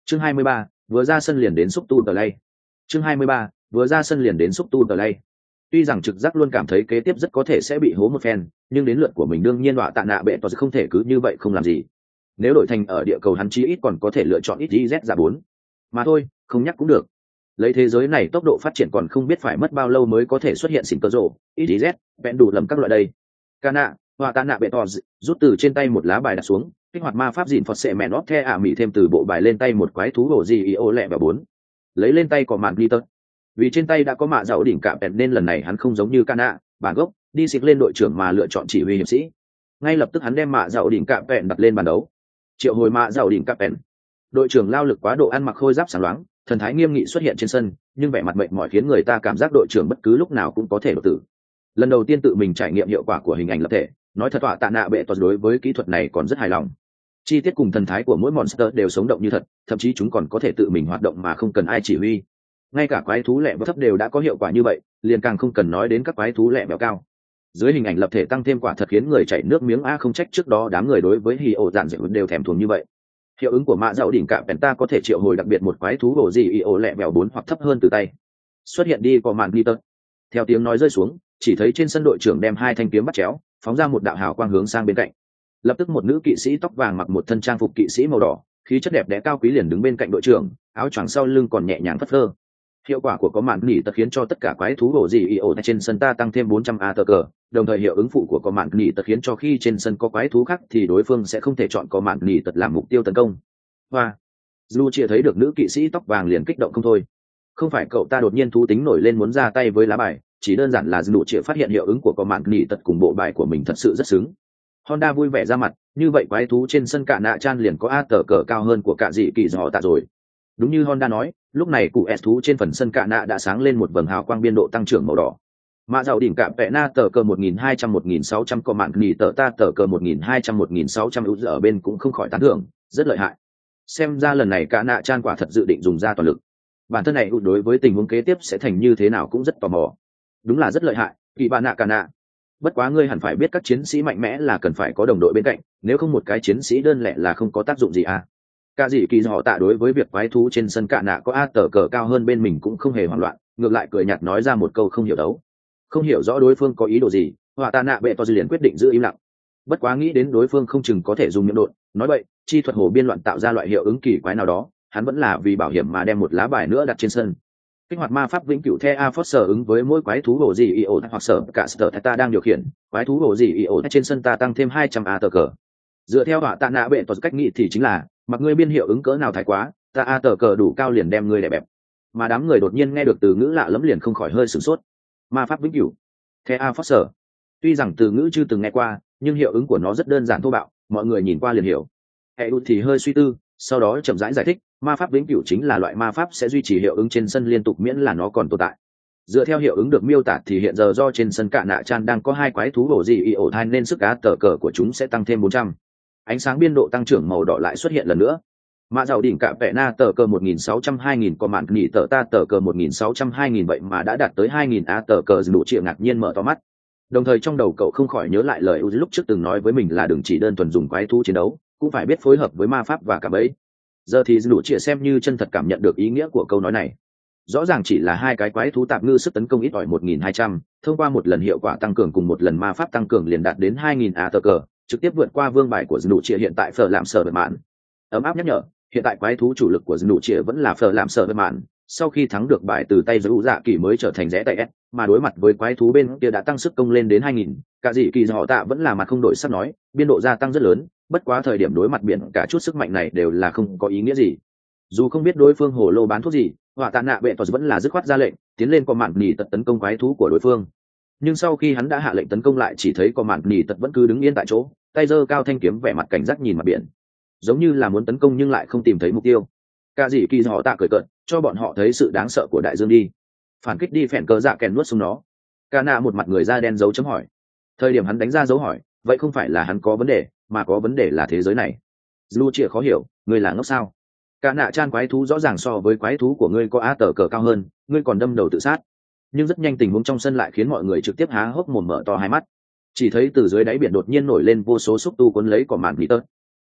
Chương 23, vừa ra sân liền đến xúc tu tờ lay. Chương 23, vừa ra sân liền đến xúc tu tờ lay. Tuy rằng trực giác luôn cảm thấy kế tiếp rất có thể sẽ bị hố một phen, nhưng đến lượt của mình đương nhiên đọa tạ nạ bệ tỏ không thể cứ như vậy không làm gì. Nếu đổi thành ở địa cầu hắn chí ít còn có thể lựa chọn ít z ra 4. Mà thôi, không nhắc cũng được. Lấy thế giới này tốc độ phát triển còn không biết phải mất bao lâu mới có thể xuất hiện xỉn cơ rổ, ít z, vẹn đủ lầm các loại đây. Cana, đọa tạ nạ bệ tỏ rút từ trên tay một lá bài đặt xuống, kích hoạt ma pháp dịn phật sệ mẹ nót the ả mị thêm từ bộ bài lên tay một quái thú bổ gì ý ô lẹ và 4. Lấy lên tay có màn glitter. Vì trên tay đã có mạ dạo đỉnh cạm nên lần này hắn không giống như Cana, bản gốc, đi xịt lên đội trưởng mà lựa chọn chỉ huy hiệp sĩ. Ngay lập tức hắn đem mạ dạo đỉnh cạm đặt lên bàn đấu. Triệu hồi mạ dạo đỉnh cạm. Đội trưởng lao lực quá độ ăn mặc khôi giáp sáng loáng, thần thái nghiêm nghị xuất hiện trên sân, nhưng vẻ mặt mệt mỏi khiến người ta cảm giác đội trưởng bất cứ lúc nào cũng có thể đột tử. Lần đầu tiên tự mình trải nghiệm hiệu quả của hình ảnh lập thể, nói thật, tọa tạ nạ bệ toàn đối với kỹ thuật này còn rất hài lòng. Chi tiết cùng thần thái của mỗi monster đều sống động như thật, thậm chí chúng còn có thể tự mình hoạt động mà không cần ai chỉ huy. Ngay cả quái thú lẹ và thấp đều đã có hiệu quả như vậy, liền càng không cần nói đến các quái thú lẹ béo cao. Dưới hình ảnh lập thể tăng thêm quả thật khiến người chảy nước miếng, không trách trước đó đám người đối với hì ổ dạn dịu đều thèm thuồng như vậy. Hiệu ứng của mạ dạo đỉnh cạm penta có thể triệu hồi đặc biệt một quái thú bổ gì ý ổ lẹ bèo 4 hoặc thấp hơn từ tay. Xuất hiện đi có màn glitter. Theo tiếng nói rơi xuống, chỉ thấy trên sân đội trưởng đem hai thanh kiếm bắt chéo, phóng ra một đạo hào quang hướng sang bên cạnh. Lập tức một nữ kỵ sĩ tóc vàng mặc một thân trang phục kỵ sĩ màu đỏ, khí chất đẹp đẽ cao quý liền đứng bên cạnh đội trưởng, áo choàng sau lưng còn nhẹ nhàng phất phơ. Hiệu quả của có màn nỉ tật khiến cho tất cả quái thú bổ gì ý ổ trên sân ta tăng thêm 400 ATK, đồng thời hiệu ứng phụ của có màn nỉ tật khiến cho khi trên sân có quái thú khác thì đối phương sẽ không thể chọn có màn nỉ tật làm mục tiêu tấn công. Hoa, Lu chia thấy được nữ kỵ sĩ tóc vàng liền kích động không thôi. Không phải cậu ta đột nhiên thú tính nổi lên muốn ra tay với lá bài, chỉ đơn giản là Lu chia phát hiện hiệu ứng của có màn nỉ tật cùng bộ bài của mình thật sự rất xứng. Honda vui vẻ ra mặt, như vậy quái thú trên sân cả nạ chan liền có ATK cao hơn của cả dị kỳ dò tạ rồi. Đúng như Honda nói, lúc này cụ S thú trên phần sân cả nạ đã sáng lên một vầng hào quang biên độ tăng trưởng màu đỏ. Mạ dạo đỉnh cạm vẽ na tờ cờ 1200-1600 có mạng nghỉ tờ ta tờ cờ 1200-1600 ưu ở bên cũng không khỏi tán thưởng, rất lợi hại. Xem ra lần này cả nạ chan quả thật dự định dùng ra toàn lực. Bản thân này đối với tình huống kế tiếp sẽ thành như thế nào cũng rất tò mò. Đúng là rất lợi hại, kỳ bạn nạ cả nạ. Bất quá ngươi hẳn phải biết các chiến sĩ mạnh mẽ là cần phải có đồng đội bên cạnh, nếu không một cái chiến sĩ đơn lẻ là không có tác dụng gì à. Cả dị kỳ họ tạ đối với việc quái thú trên sân cả nạ có a tờ cờ cao hơn bên mình cũng không hề hoảng loạn, ngược lại cười nhạt nói ra một câu không hiểu đấu. Không hiểu rõ đối phương có ý đồ gì, họa tạ nạ bệ to liền quyết định giữ im lặng. Bất quá nghĩ đến đối phương không chừng có thể dùng miệng đột, nói vậy chi thuật hồ biên loạn tạo ra loại hiệu ứng kỳ quái nào đó, hắn vẫn là vì bảo hiểm mà đem một lá bài nữa đặt trên sân. Kích hoạt ma pháp vĩnh cửu the a phosser ứng với mỗi quái thú hồ gì io hoặc sở cả sở ta đang điều khiển, quái thú hồ gì io trên sân ta tăng thêm 200 a tờ cờ. Dựa theo họa tạ nạ bệ to cách nghĩ thì chính là mặc ngươi biên hiệu ứng cỡ nào thái quá, ta a tờ cờ đủ cao liền đem ngươi đè bẹp. Mà đám người đột nhiên nghe được từ ngữ lạ lẫm liền không khỏi hơi sửng sốt. Ma pháp vĩnh cửu the a foster. Tuy rằng từ ngữ chưa từng nghe qua, nhưng hiệu ứng của nó rất đơn giản thô bạo, mọi người nhìn qua liền hiểu. Hệ đụt thì hơi suy tư, sau đó chậm rãi giải thích, ma pháp vĩnh cửu chính là loại ma pháp sẽ duy trì hiệu ứng trên sân liên tục miễn là nó còn tồn tại. Dựa theo hiệu ứng được miêu tả thì hiện giờ do trên sân cạ nạ chan đang có hai quái thú bổ gì y ổ thai nên sức cá tờ cờ của chúng sẽ tăng thêm 400. Ánh sáng biên độ tăng trưởng màu đỏ lại xuất hiện lần nữa. Mạ giàu đỉnh cạ vẽ na tờ cờ 1600-2000 có mạn nghỉ tờ ta tờ cờ 1600-2000 vậy mà đã đạt tới 2000 a tờ cờ đủ triệu ngạc nhiên mở to mắt. Đồng thời trong đầu cậu không khỏi nhớ lại lời lúc trước từng nói với mình là đừng chỉ đơn thuần dùng quái thú chiến đấu, cũng phải biết phối hợp với ma pháp và cả bẫy. Giờ thì đủ triệu xem như chân thật cảm nhận được ý nghĩa của câu nói này. Rõ ràng chỉ là hai cái quái thú tạp ngư sức tấn công ít ỏi 1200, thông qua một lần hiệu quả tăng cường cùng một lần ma pháp tăng cường liền đạt đến 2000 a tờ cờ, trực tiếp vượt qua vương bài của đủ triệu hiện tại phở làm sở bật mạn. Ấm áp nhắc nhở, hiện tại quái thú chủ lực của đủ triệu vẫn là phở làm sở bật mạn, sau khi thắng được bài từ tay giữ dạ kỳ mới trở thành rẽ tay S, mà đối mặt với quái thú bên kia đã tăng sức công lên đến 2000, cả dị kỳ họ tạ vẫn là mặt không đổi sắc nói, biên độ gia tăng rất lớn, bất quá thời điểm đối mặt biển cả chút sức mạnh này đều là không có ý nghĩa gì. Dù không biết đối phương hồ lô bán thuốc gì, họa tạ nạ bệ tỏ vẫn là dứt khoát ra lệnh tiến lên có mạn nỉ tật tấn công quái thú của đối phương. Nhưng sau khi hắn đã hạ lệnh tấn công lại chỉ thấy có mạn nỉ tật vẫn cứ đứng yên tại chỗ, tay giơ cao thanh kiếm vẻ mặt cảnh giác nhìn mặt biển, giống như là muốn tấn công nhưng lại không tìm thấy mục tiêu. Cả dị kỳ họ tạ cười cợt, cho bọn họ thấy sự đáng sợ của đại dương đi. Phản kích đi, phèn cờ dạ kèn nuốt xuống nó. Ca nạ một mặt người da đen dấu chấm hỏi. Thời điểm hắn đánh ra dấu hỏi, vậy không phải là hắn có vấn đề, mà có vấn đề là thế giới này. Lu chia khó hiểu, ngươi là ngốc sao? Ca nạ chan quái thú rõ ràng so với quái thú của ngươi có á tờ cờ cao hơn, ngươi còn đâm đầu tự sát. Nhưng rất nhanh tình huống trong sân lại khiến mọi người trực tiếp há hốc mồm mở to hai mắt. Chỉ thấy từ dưới đáy biển đột nhiên nổi lên vô số xúc tu cuốn lấy cỏ mạn bị tớt.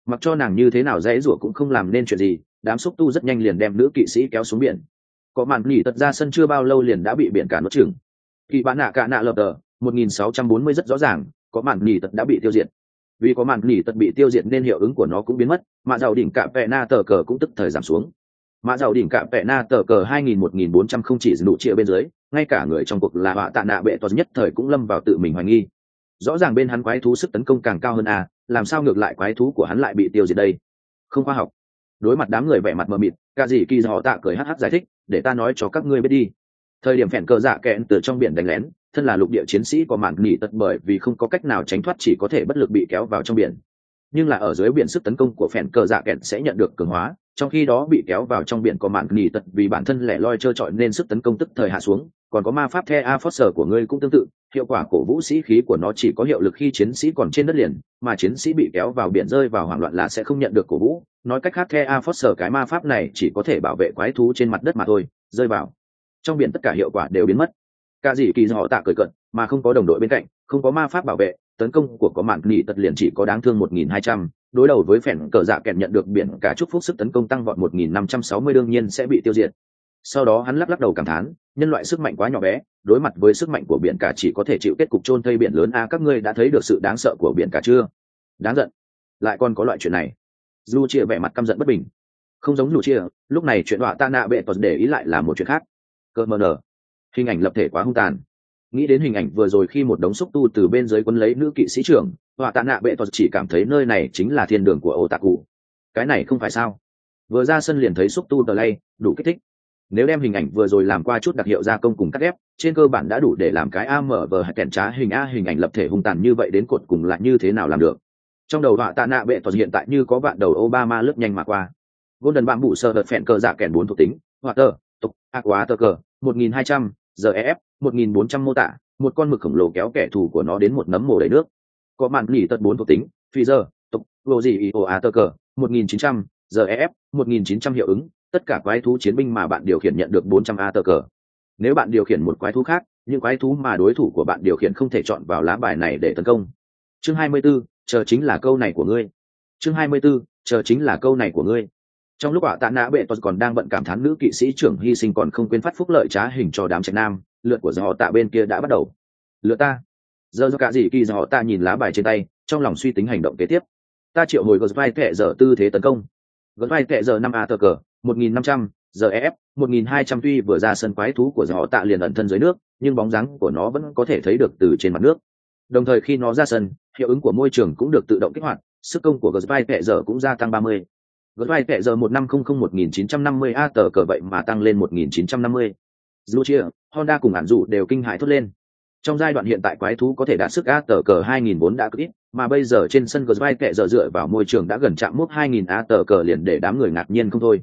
mặc cho nàng như thế nào dãy rủa cũng không làm nên chuyện gì. Đám xúc tu rất nhanh liền đem nữ kỵ sĩ kéo xuống biển. Có màn nỉ tật ra sân chưa bao lâu liền đã bị biển cả nuốt chửng. Kỳ bán nạ cả nạ lợp tờ 1640 rất rõ ràng, có màn nỉ tật đã bị tiêu diệt. Vì có màn nỉ tật bị tiêu diệt nên hiệu ứng của nó cũng biến mất, mạ giàu đỉnh cả pẹ na tờ cờ cũng tức thời giảm xuống. Mạ giàu đỉnh cả pẹ na tờ cờ 2000-1400 không chỉ đủ chia bên dưới, ngay cả người trong cuộc là họa tạ nạ bệ toàn nhất thời cũng lâm vào tự mình hoài nghi. Rõ ràng bên hắn quái thú sức tấn công càng cao hơn làm sao ngược lại quái thú của hắn lại bị tiêu diệt đây? Không khoa học. Đối mặt đám người vẻ mặt mờ mịt, cả gì kỳ họ tạ cười hắc giải thích, để ta nói cho các ngươi biết đi. Thời điểm phèn cờ dạ kẹn từ trong biển đánh lén, thân là lục địa chiến sĩ có màn nỉ tật bởi vì không có cách nào tránh thoát chỉ có thể bất lực bị kéo vào trong biển. Nhưng là ở dưới biển sức tấn công của phèn cờ dạ kẹn sẽ nhận được cường hóa, trong khi đó bị kéo vào trong biển có màn nỉ tật vì bản thân lẻ loi trơ trọi nên sức tấn công tức thời hạ xuống. Còn có ma pháp the a foster của ngươi cũng tương tự, hiệu quả cổ vũ sĩ khí của nó chỉ có hiệu lực khi chiến sĩ còn trên đất liền, mà chiến sĩ bị kéo vào biển rơi vào hoảng loạn là sẽ không nhận được cổ vũ. Nói cách khác the a foster cái ma pháp này chỉ có thể bảo vệ quái thú trên mặt đất mà thôi, rơi vào trong biển tất cả hiệu quả đều biến mất. Cả gì kỳ họ tạ cười cận, mà không có đồng đội bên cạnh, không có ma pháp bảo vệ, tấn công của có mạn nỉ tật liền chỉ có đáng thương 1200, đối đầu với phèn cờ dạ kẹn nhận được biển cả chúc phúc sức tấn công tăng vọt 1560 đương nhiên sẽ bị tiêu diệt. Sau đó hắn lắc đầu cảm thán, nhân loại sức mạnh quá nhỏ bé, đối mặt với sức mạnh của biển cả chỉ có thể chịu kết cục chôn thây biển lớn. Các ngươi đã thấy được sự đáng sợ của biển cả chưa? Đáng giận, lại còn có loại chuyện này. Du chia vẻ mặt căm giận bất bình. Không giống Du chia, lúc này chuyện họa tạ nạ bệ toàn để ý lại là một chuyện khác. Cơ mờ nở, hình ảnh lập thể quá hung tàn. Nghĩ đến hình ảnh vừa rồi khi một đống xúc tu từ bên dưới quấn lấy nữ kỵ sĩ trưởng, họa tạ nạ bệ toàn chỉ cảm thấy nơi này chính là thiên đường của otaku. Cái này không phải sao? Vừa ra sân liền thấy xúc tu tờ lay, đủ kích thích. Nếu đem hình ảnh vừa rồi làm qua chút đặc hiệu gia công cùng cắt ghép, trên cơ bản đã đủ để làm cái AMV hay kèn trá hình hình ảnh lập thể hung tàn như vậy đến cột cùng là như thế nào làm được. Trong đầu họa tạ nạ bệ toàn hiện tại như có vạn đầu Obama lướt nhanh mà qua. Golden bạm bụ sơ đợt phèn cờ dạ kèn 4 thuộc tính, họa tờ, tục, aqua tờ cờ, 1200, GEF, 1400 mô tả, một con mực khổng lồ kéo kẻ thù của nó đến một nấm mồ đầy nước. Có màn nỉ tật 4 thuộc tính, phi giờ, tục, vô gì ioa tờ cờ, 1900, GEF, 1900 hiệu ứng, tất cả quái thú chiến binh mà bạn điều khiển nhận được 400 a tờ cờ. Nếu bạn điều khiển một quái thú khác, những quái thú mà đối thủ của bạn điều khiển không thể chọn vào lá bài này để tấn công. Chương 24, chờ chính là câu này của ngươi. Chương 24, chờ chính là câu này của ngươi. Trong lúc tạ nạ bệ toàn còn đang bận cảm thán nữ kỵ sĩ trưởng hy sinh còn không quên phát phúc lợi trá hình cho đám trạch nam, lượt của họ tạ bên kia đã bắt đầu. Lượt ta. Giờ do cả gì kỳ họ tạ nhìn lá bài trên tay, trong lòng suy tính hành động kế tiếp. Ta triệu hồi gật vai kệ giờ tư thế tấn công. Gật vai kệ giờ 5 a tờ cờ, 1500, GEF, 1200 tuy vừa ra sân quái thú của họ tạ liền ẩn thân dưới nước, nhưng bóng dáng của nó vẫn có thể thấy được từ trên mặt nước. Đồng thời khi nó ra sân, hiệu ứng của môi trường cũng được tự động kích hoạt, sức công của Gật vai kệ giờ cũng gia tăng 30. Gật vai kệ giờ 1500-1950 a tờ cờ vậy mà tăng lên 1950. Lucia, Honda cùng ản dụ đều kinh hãi thốt lên. Trong giai đoạn hiện tại quái thú có thể đạt sức a tờ cờ 2000 vốn đã cực ít, mà bây giờ trên sân Gật vai kệ giờ dựa vào môi trường đã gần chạm mốc 2000 a tờ cờ liền để đám người ngạc nhiên không thôi.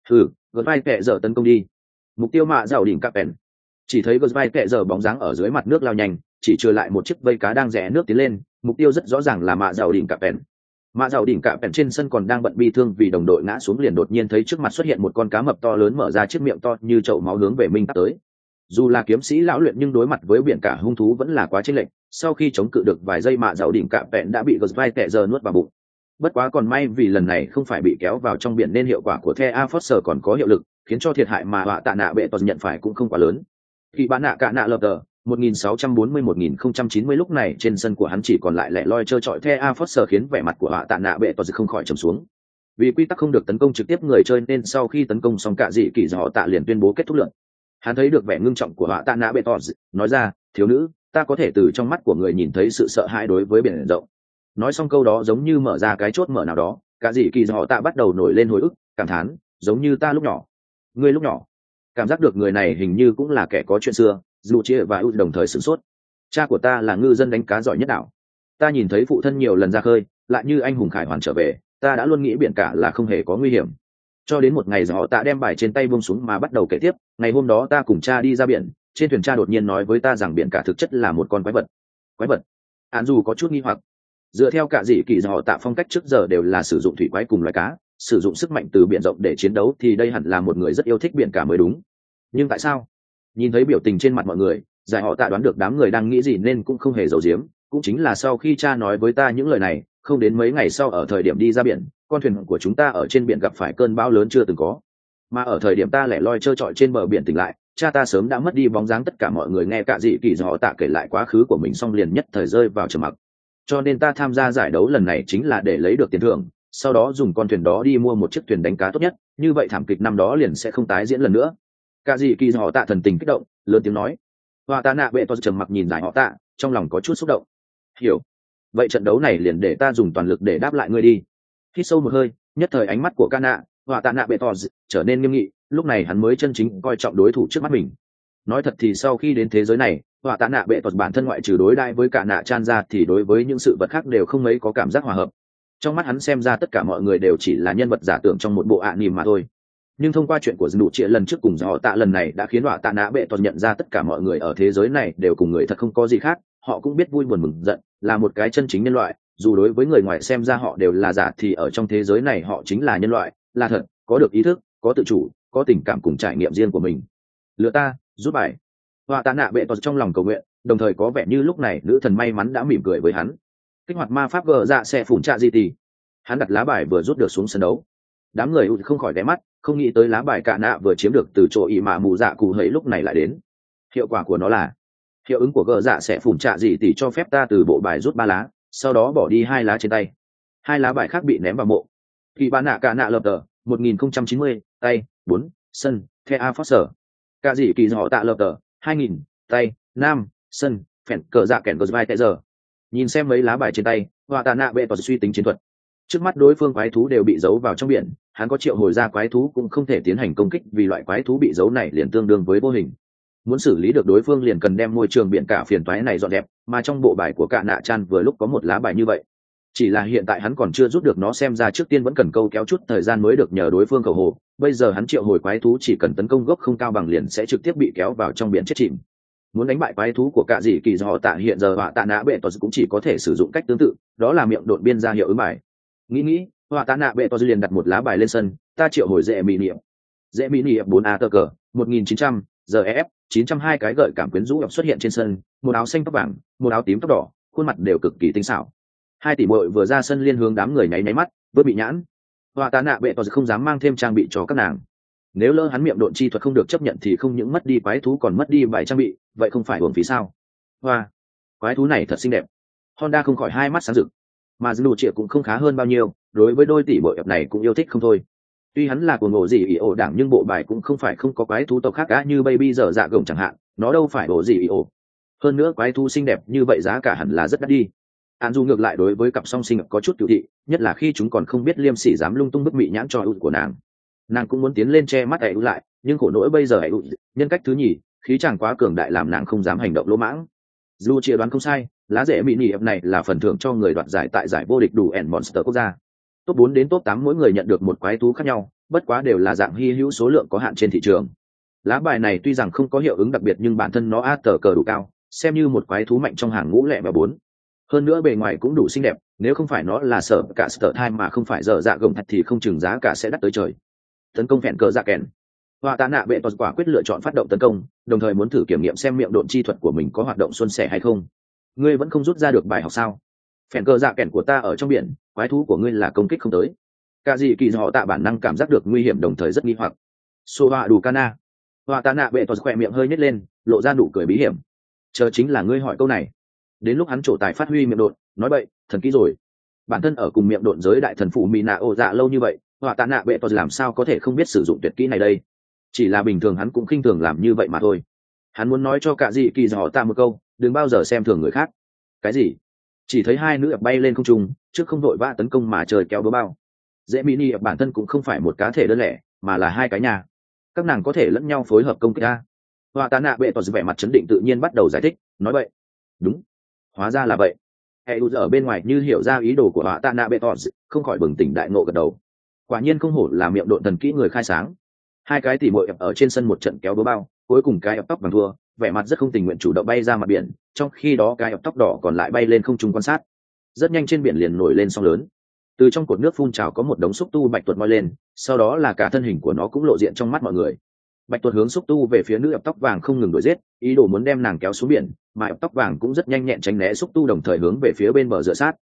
Gật vai kệ giờ tấn công đi. Mục tiêu mạ giàu đỉnh cặp pèn. Chỉ thấy Gật vai kệ giờ bóng dáng ở dưới mặt nước lao nhanh, chỉ trừ lại một chiếc vây cá đang rẽ nước tiến lên, mục tiêu rất rõ ràng là mạ giàu đỉnh cặp pèn. Mạ giàu đỉnh cặp pèn trên sân còn đang bận bi thương vì đồng đội ngã xuống liền đột nhiên thấy trước mặt xuất hiện một con cá mập to lớn mở ra chiếc miệng to như chậu máu hướng về Minh tắt tới. Dù là kiếm sĩ lão luyện nhưng đối mặt với biển cả hung thú vẫn là quá chênh lệch, sau khi chống cự được vài giây mạ giàu đỉnh cặp pèn đã bị Gật vai kệ giờ nuốt vào bụng. Bất quá còn may vì lần này không phải bị kéo vào trong biển nên hiệu quả của The Foster còn có hiệu lực, khiến cho thiệt hại mà họa tạ nạ bệ toàn nhận phải cũng không quá lớn. Khi bán nạ cả nạ lợp tờ 1640-1090 lúc này trên sân của hắn chỉ còn lại lẻ loi trơ trọi The Foster khiến vẻ mặt của họa tạ nạ bệ toàn không khỏi trầm xuống. Vì quy tắc không được tấn công trực tiếp người chơi nên sau khi tấn công xong cả dị kỳ họ tạ liền tuyên bố kết thúc lượt. Hắn thấy được vẻ ngưng trọng của họa tạ nạ bệ toàn, nói ra, thiếu nữ, ta có thể từ trong mắt của người nhìn thấy sự sợ hãi đối với biển rộng. Nói xong câu đó giống như mở ra cái chốt mở nào đó, cả dị kỳ họ tạ bắt đầu nổi lên hồi ức, cảm thán, giống như ta lúc nhỏ. Ngươi lúc nhỏ. Cảm giác được người này hình như cũng là kẻ có chuyện xưa, dù chia và ưu đồng thời sửng sốt. Cha của ta là ngư dân đánh cá giỏi nhất đảo. Ta nhìn thấy phụ thân nhiều lần ra khơi, lại như anh hùng khải hoàn trở về, ta đã luôn nghĩ biển cả là không hề có nguy hiểm. Cho đến một ngày họ tạ đem bài trên tay buông xuống mà bắt đầu kể tiếp, ngày hôm đó ta cùng cha đi ra biển, trên thuyền cha đột nhiên nói với ta rằng biển cả thực chất là một con quái vật. Quái vật? Án dù có chút nghi hoặc. Dựa theo cả dị kỳ họ tạ phong cách trước giờ đều là sử dụng thủy quái cùng loài cá, sử dụng sức mạnh từ biển rộng để chiến đấu thì đây hẳn là một người rất yêu thích biển cả mới đúng. Nhưng tại sao? Nhìn thấy biểu tình trên mặt mọi người, giải họ tạ đoán được đám người đang nghĩ gì nên cũng không hề giấu giếm. Cũng chính là sau khi cha nói với ta những lời này, không đến mấy ngày sau ở thời điểm đi ra biển, con thuyền của chúng ta ở trên biển gặp phải cơn bão lớn chưa từng có, mà ở thời điểm ta lẻ loi trơ trọi trên bờ biển tỉnh lại, cha ta sớm đã mất đi bóng dáng. Tất cả mọi người nghe cả dị kỳ họ tạ kể lại quá khứ của mình xong liền nhất thời rơi vào trầm mặc. Cho nên ta tham gia giải đấu lần này chính là để lấy được tiền thưởng, sau đó dùng con thuyền đó đi mua một chiếc thuyền đánh cá tốt nhất, như vậy thảm kịch năm đó liền sẽ không tái diễn lần nữa. Cả dị kỳ họ tạ thần tình kích động, lớn tiếng nói. Hoa tạ nạ bệ to trầm mặc nhìn giải họ tạ, trong lòng có chút xúc động. Hiểu, vậy trận đấu này liền để ta dùng toàn lực để đáp lại ngươi đi. Hít sâu một hơi, nhất thời ánh mắt của Kana, Hoa tạ nạ bệ to trở nên nghiêm nghị, lúc này hắn mới chân chính coi trọng đối thủ trước mắt mình. Nói thật thì sau khi đến thế giới này, Hoa tạ nạ bệ to bản thân ngoại trừ đối đãi với cả nạ chan ra thì đối với những sự vật khác đều không mấy có cảm giác hòa hợp. Trong mắt hắn xem ra tất cả mọi người đều chỉ là nhân vật giả tưởng trong một bộ anime mà thôi. Nhưng thông qua chuyện của Dụ Trịa lần trước cùng họ tạ lần này đã khiến Hoa tạ nạ bệ to nhận ra tất cả mọi người ở thế giới này đều cùng người thật không có gì khác, họ cũng biết vui buồn mừng giận, là một cái chân chính nhân loại, dù đối với người ngoài xem ra họ đều là giả thì ở trong thế giới này họ chính là nhân loại, là thật, có được ý thức, có tự chủ, có tình cảm cùng trải nghiệm riêng của mình. Lựa ta, rút bài. Hoa tạ nạ bệ to trong lòng cầu nguyện, đồng thời có vẻ như lúc này nữ thần may mắn đã mỉm cười với hắn. Kích hoạt ma pháp gờ dạ sẽ phủn trạ di tì. Hắn đặt lá bài vừa rút được xuống sân đấu. Đám người không khỏi ghé mắt, không nghĩ tới lá bài cạ nạ vừa chiếm được từ chỗ ỉ mà mù dạ cụ hấy lúc này lại đến. Hiệu quả của nó là hiệu ứng của gờ dạ sẽ phủn trạ di tì cho phép ta từ bộ bài rút 3 lá, sau đó bỏ đi 2 lá trên tay. 2 lá bài khác bị ném vào mộ. Kỳ bán nạ cạ nạ lập tờ 1090, tay 4, sân Thea Foster. Cả gì kỳ họ tạ lập tờ 2000, tay nam sân phèn cờ dạ kèn cờ vai tại giờ. Nhìn xem mấy lá bài trên tay, Hoa tạ nạ bệ tỏ suy tính chiến thuật. Trước mắt đối phương quái thú đều bị giấu vào trong biển, hắn có triệu hồi ra quái thú cũng không thể tiến hành công kích vì loại quái thú bị giấu này liền tương đương với vô hình. Muốn xử lý được đối phương liền cần đem môi trường biển cả phiền toái này dọn đẹp, mà trong bộ bài của cả nạ chan vừa lúc có một lá bài như vậy. Chỉ là hiện tại hắn còn chưa rút được nó, xem ra trước tiên vẫn cần câu kéo chút thời gian mới được nhờ đối phương cầu hồ. Bây giờ hắn triệu hồi quái thú chỉ cần tấn công gốc không cao bằng liền sẽ trực tiếp bị kéo vào trong biển chết chìm. Muốn đánh bại quái thú của cả dị kỳ do tạ hiện giờ Hoa tạ nạ bệ tỏ cũng chỉ có thể sử dụng cách tương tự, đó là miệng độn biên ra hiệu ứng bài. Nghĩ Hoa tạ nạ bệ tỏ liền đặt một lá bài lên sân, ta triệu hồi dễ mỹ niệm 4 a tờ cờ 1900 giờ ef 902 cái gợi cảm quyến rũ xuất hiện trên sân, một áo xanh tóc vàng, một áo tím tóc đỏ, khuôn mặt đều cực kỳ tinh xảo. 2 tỷ muội vừa ra sân liên hướng đám người nháy mắt, vừa bị nhãn. Hoa tạ nạ bệ tỏ không dám mang thêm trang bị cho các nàng. Nếu lỡ hắn miệng độn chi thuật không được chấp nhận thì không những mất đi quái thú còn mất đi bài trang bị, vậy không phải uổng phí sao? Hoa, quái thú này thật xinh đẹp. Honda không khỏi hai mắt sáng rực. Mà Dụ Trịa cũng không khá hơn bao nhiêu, đối với đôi tỷ muội này cũng yêu thích không thôi. Tuy hắn là của ngộ gì ý ổ đảng nhưng bộ bài cũng không phải không có quái thú tộc khác cá như Baby giờ dạ gồng chẳng hạn, nó đâu phải ổ gì ý ổ. Hơn nữa quái thú xinh đẹp như vậy giá cả hẳn là rất đắt đi. An Du ngược lại đối với cặp song sinh có chút cựu thị, nhất là khi chúng còn không biết liêm sỉ dám lung tung bức mị nhãn cho ưu của nàng cũng muốn tiến lên che mắt ưu lại, nhưng khổ nỗi bây giờ ưu nhân cách thứ nhì, khí chàng quá cường đại làm nàng không dám hành động lỗ mãng. Dù chia đoán không sai, lá rễ mỹ nỉ này là phần thưởng cho người đoạt giải tại giải vô địch đủ ẻn monster quốc gia. Top 4 đến top 8 mỗi người nhận được một quái thú khác nhau, bất quá đều là dạng hy hữu, số lượng có hạn trên thị trường. Lá bài này tuy rằng không có hiệu ứng đặc biệt nhưng bản thân nó a tờ cờ đủ cao, xem như một quái thú mạnh trong hàng ngũ lẹ và 4. Hơn nữa bề ngoài cũng đủ xinh đẹp, nếu không phải nó là sở cả sở thai mà không phải giờ dạ gồng thật thì không chừng giá cả sẽ đắt tới trời. Tấn công phèn cờ dạ kèn. Hoa tạ nạ bệ tỏ quả quyết lựa chọn phát động tấn công, đồng thời muốn thử kiểm nghiệm xem miệng độn chi thuật của mình có hoạt động suôn sẻ hay không. Ngươi vẫn không rút ra được bài học sao? Phèn cờ dạ kèn của ta ở trong biển, quái thú của ngươi là công kích không tới. Cả gì kỳ họ tạ bản năng cảm giác được nguy hiểm đồng thời rất nghi hoặc. Sô hoa đủ cana. Hoa tạ nạ bệ tỏ khỏe miệng hơi nhếch lên, lộ ra nụ cười bí hiểm. Chờ chính là ngươi hỏi câu này. Đến lúc hắn trổ tài phát huy miệng độn, nói bậy, thần kỹ rồi. Bản thân ở cùng miệng độn giới đại thần phụ mỹ nạ ô dạ lâu như vậy, Hoa tạ nạ bệ tỏ làm sao có thể không biết sử dụng tuyệt kỹ này đây? Chỉ là bình thường hắn cũng khinh thường làm như vậy mà thôi. Hắn muốn nói cho cả dị kỳ họ tạ một câu, đừng bao giờ xem thường người khác. Cái gì? Chỉ thấy hai nữ ập bay lên không trung, trước không đội vã tấn công mà trời kéo búa bao. Dễ mini ập bản thân cũng không phải một cá thể đơn lẻ, mà là hai cái nhà. Các nàng có thể lẫn nhau phối hợp công kích a. Hoa tạ nạ bệ tỏ vẻ mặt chấn định tự nhiên bắt đầu giải thích, nói vậy. Đúng, hóa ra là vậy. Hệ ở bên ngoài như hiểu ra ý đồ của Hoa tạ nạ bệ tỏ, không khỏi bừng tỉnh đại ngộ gật đầu. Quả nhiên không hổ là miệng độn thần kỹ người khai sáng. Hai cái tỉ muội ở trên sân một trận kéo búa bao, cuối cùng cái ập tóc vàng thua, vẻ mặt rất không tình nguyện chủ động bay ra mặt biển, trong khi đó cái ập tóc đỏ còn lại bay lên không trung quan sát. Rất nhanh trên biển liền nổi lên sóng lớn. Từ trong cột nước phun trào có một đống xúc tu bạch tuộc moi lên, sau đó là cả thân hình của nó cũng lộ diện trong mắt mọi người. Bạch tuộc hướng xúc tu về phía nữ ập tóc vàng không ngừng đuổi giết, ý đồ muốn đem nàng kéo xuống biển, mà ập tóc vàng cũng rất nhanh nhẹn tránh né xúc tu đồng thời hướng về phía bên bờ dựa sát.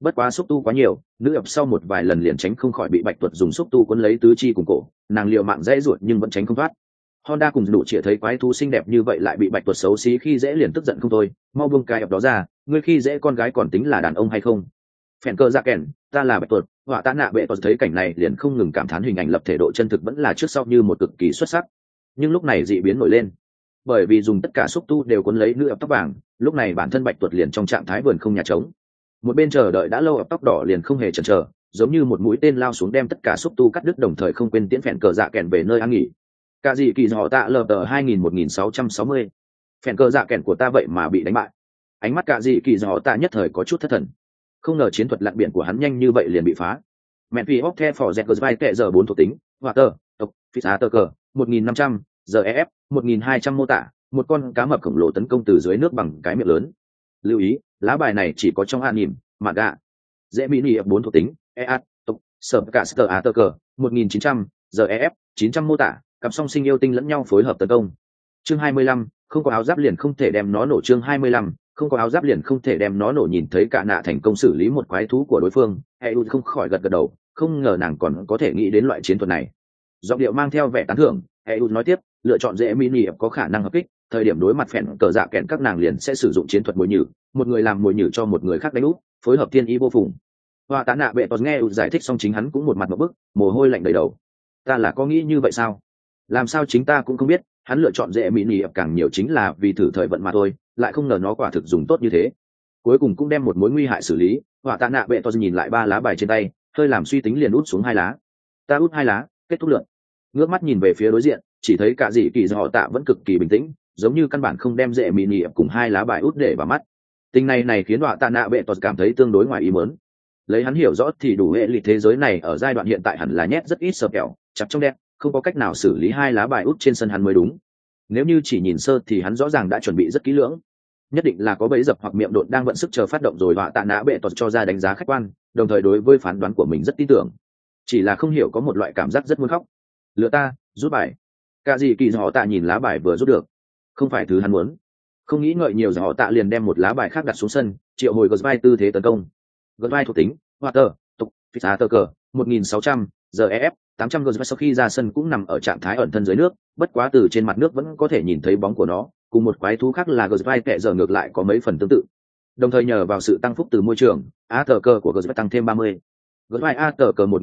Bất quá xúc tu quá nhiều, nữ ập sau một vài lần liền tránh không khỏi bị bạch tuộc dùng xúc tu quấn lấy tứ chi cùng cổ, nàng liều mạng dễ ruột nhưng vẫn tránh không thoát. Honda cùng đủ chỉ thấy quái thú xinh đẹp như vậy lại bị bạch tuộc xấu xí khi dễ liền tức giận không thôi, mau buông cái ập đó ra, ngươi khi dễ con gái còn tính là đàn ông hay không? Phèn cơ dạ kèn, ta là bạch tuộc, họa tạ nạ bệ tuộc thấy cảnh này liền không ngừng cảm thán hình ảnh lập thể độ chân thực vẫn là trước sau như một cực kỳ xuất sắc. Nhưng lúc này dị biến nổi lên, bởi vì dùng tất cả xúc tu đều cuốn lấy nữ ập tóc vàng, lúc này bản thân bạch tuộc liền trong trạng thái vườn không nhà trống. Một bên chờ đợi đã lâu ập tóc đỏ liền không hề chần chờ, giống như một mũi tên lao xuống đem tất cả xúc tu cắt đứt đồng thời không quên tiễn phèn cờ dạ kèn về nơi an nghỉ. Cả gì kỳ họ tạ lờ tờ 2000-1660. Phèn cờ dạ kèn của ta vậy mà bị đánh bại. Ánh mắt cả gì kỳ họ tạ nhất thời có chút thất thần. Không ngờ chiến thuật lặn biển của hắn nhanh như vậy liền bị phá. Mẹ vì hóc the phò dẹt cờ vai kệ giờ 4 thuộc tính, hỏa tờ, tộc, phi xá tờ cờ, 1500, giờ ef, 1200 mô tả, một con cá mập khổng lồ tấn công từ dưới nước bằng cái miệng lớn. Lưu ý, lá bài này chỉ có trong anime, mà gạ. Dễ mỹ nỉ 4 thuộc tính, EA, tộc, sở cả sờ á tờ cờ, 1900, giờ ef, 900 mô tả, cặp song sinh yêu tinh lẫn nhau phối hợp tấn công. Chương 25, không có áo giáp liền không thể đem nó nổ. Chương 25, không có áo giáp liền không thể đem nó nổ. Nhìn thấy cả nạ thành công xử lý một quái thú của đối phương, Eun không khỏi gật gật đầu, không ngờ nàng còn có thể nghĩ đến loại chiến thuật này. Giọng điệu mang theo vẻ tán thưởng, Eun nói tiếp, lựa chọn dễ mini có khả năng hợp kích, thời điểm đối mặt phèn cờ dạ kẹn các nàng liền sẽ sử dụng chiến thuật mồi nhử, một người làm mồi nhử cho một người khác đánh úp, phối hợp thiên ý vô phùng. Hoa tạ nạ bệ tọt nghe giải thích xong chính hắn cũng một mặt một bức, mồ hôi lạnh đầy đầu. Ta là có nghĩ như vậy sao? Làm sao chính ta cũng không biết, hắn lựa chọn dễ mini càng nhiều chính là vì thử thời vận mà thôi, lại không ngờ nó quả thực dùng tốt như thế. Cuối cùng cũng đem một mối nguy hại xử lý. Hoa tạ nạ bệ tọt nhìn lại 3 lá bài trên tay, hơi làm suy tính liền út xuống 2 lá. Ta út 2 lá, kết thúc lượt. Ngước mắt nhìn về phía đối diện, chỉ thấy cả dị kỳ họ tạ vẫn cực kỳ bình tĩnh, giống như căn bản không đem dễ mini cùng 2 lá bài út để vào mắt. Tình này khiến Hoa tạ nạ bệ tọt cảm thấy tương đối ngoài ý muốn. Lấy hắn hiểu rõ thì đủ hệ lịch thế giới này ở giai đoạn hiện tại hẳn là nhét rất ít sờ kẹo chặt trong đen, không có cách nào xử lý 2 lá bài út trên sân hắn mới đúng. Nếu như chỉ nhìn sơ thì hắn rõ ràng đã chuẩn bị rất kỹ lưỡng, nhất định là có bẫy dập hoặc miệng đột đang vận sức chờ phát động rồi. Họa tạ nã bệ tuật cho ra đánh giá khách quan, đồng thời đối với phán đoán của mình rất tin tưởng, chỉ là không hiểu có một loại cảm giác rất muốn khóc. Lựa ta rút bài. Cả gì kỳ họ tạ nhìn lá bài vừa rút được, không phải thứ hắn muốn, không nghĩ ngợi nhiều họ tạ liền đem một lá bài khác đặt xuống sân, triệu hồi gờ tư thế tấn công. Gờ thuộc tính water, tục phi xá tờ cờ, 1600, giờ ef, 800. Gờ sau khi ra sân cũng nằm ở trạng thái ẩn thân dưới nước, bất quá từ trên mặt nước vẫn có thể nhìn thấy bóng của nó, cùng một quái thú khác là gờ kệ giờ ngược lại có mấy phần tương tự. Đồng thời nhờ vào sự tăng phúc từ môi trường, á tờ cờ của gờ tăng thêm 30. Gờ a tờ cờ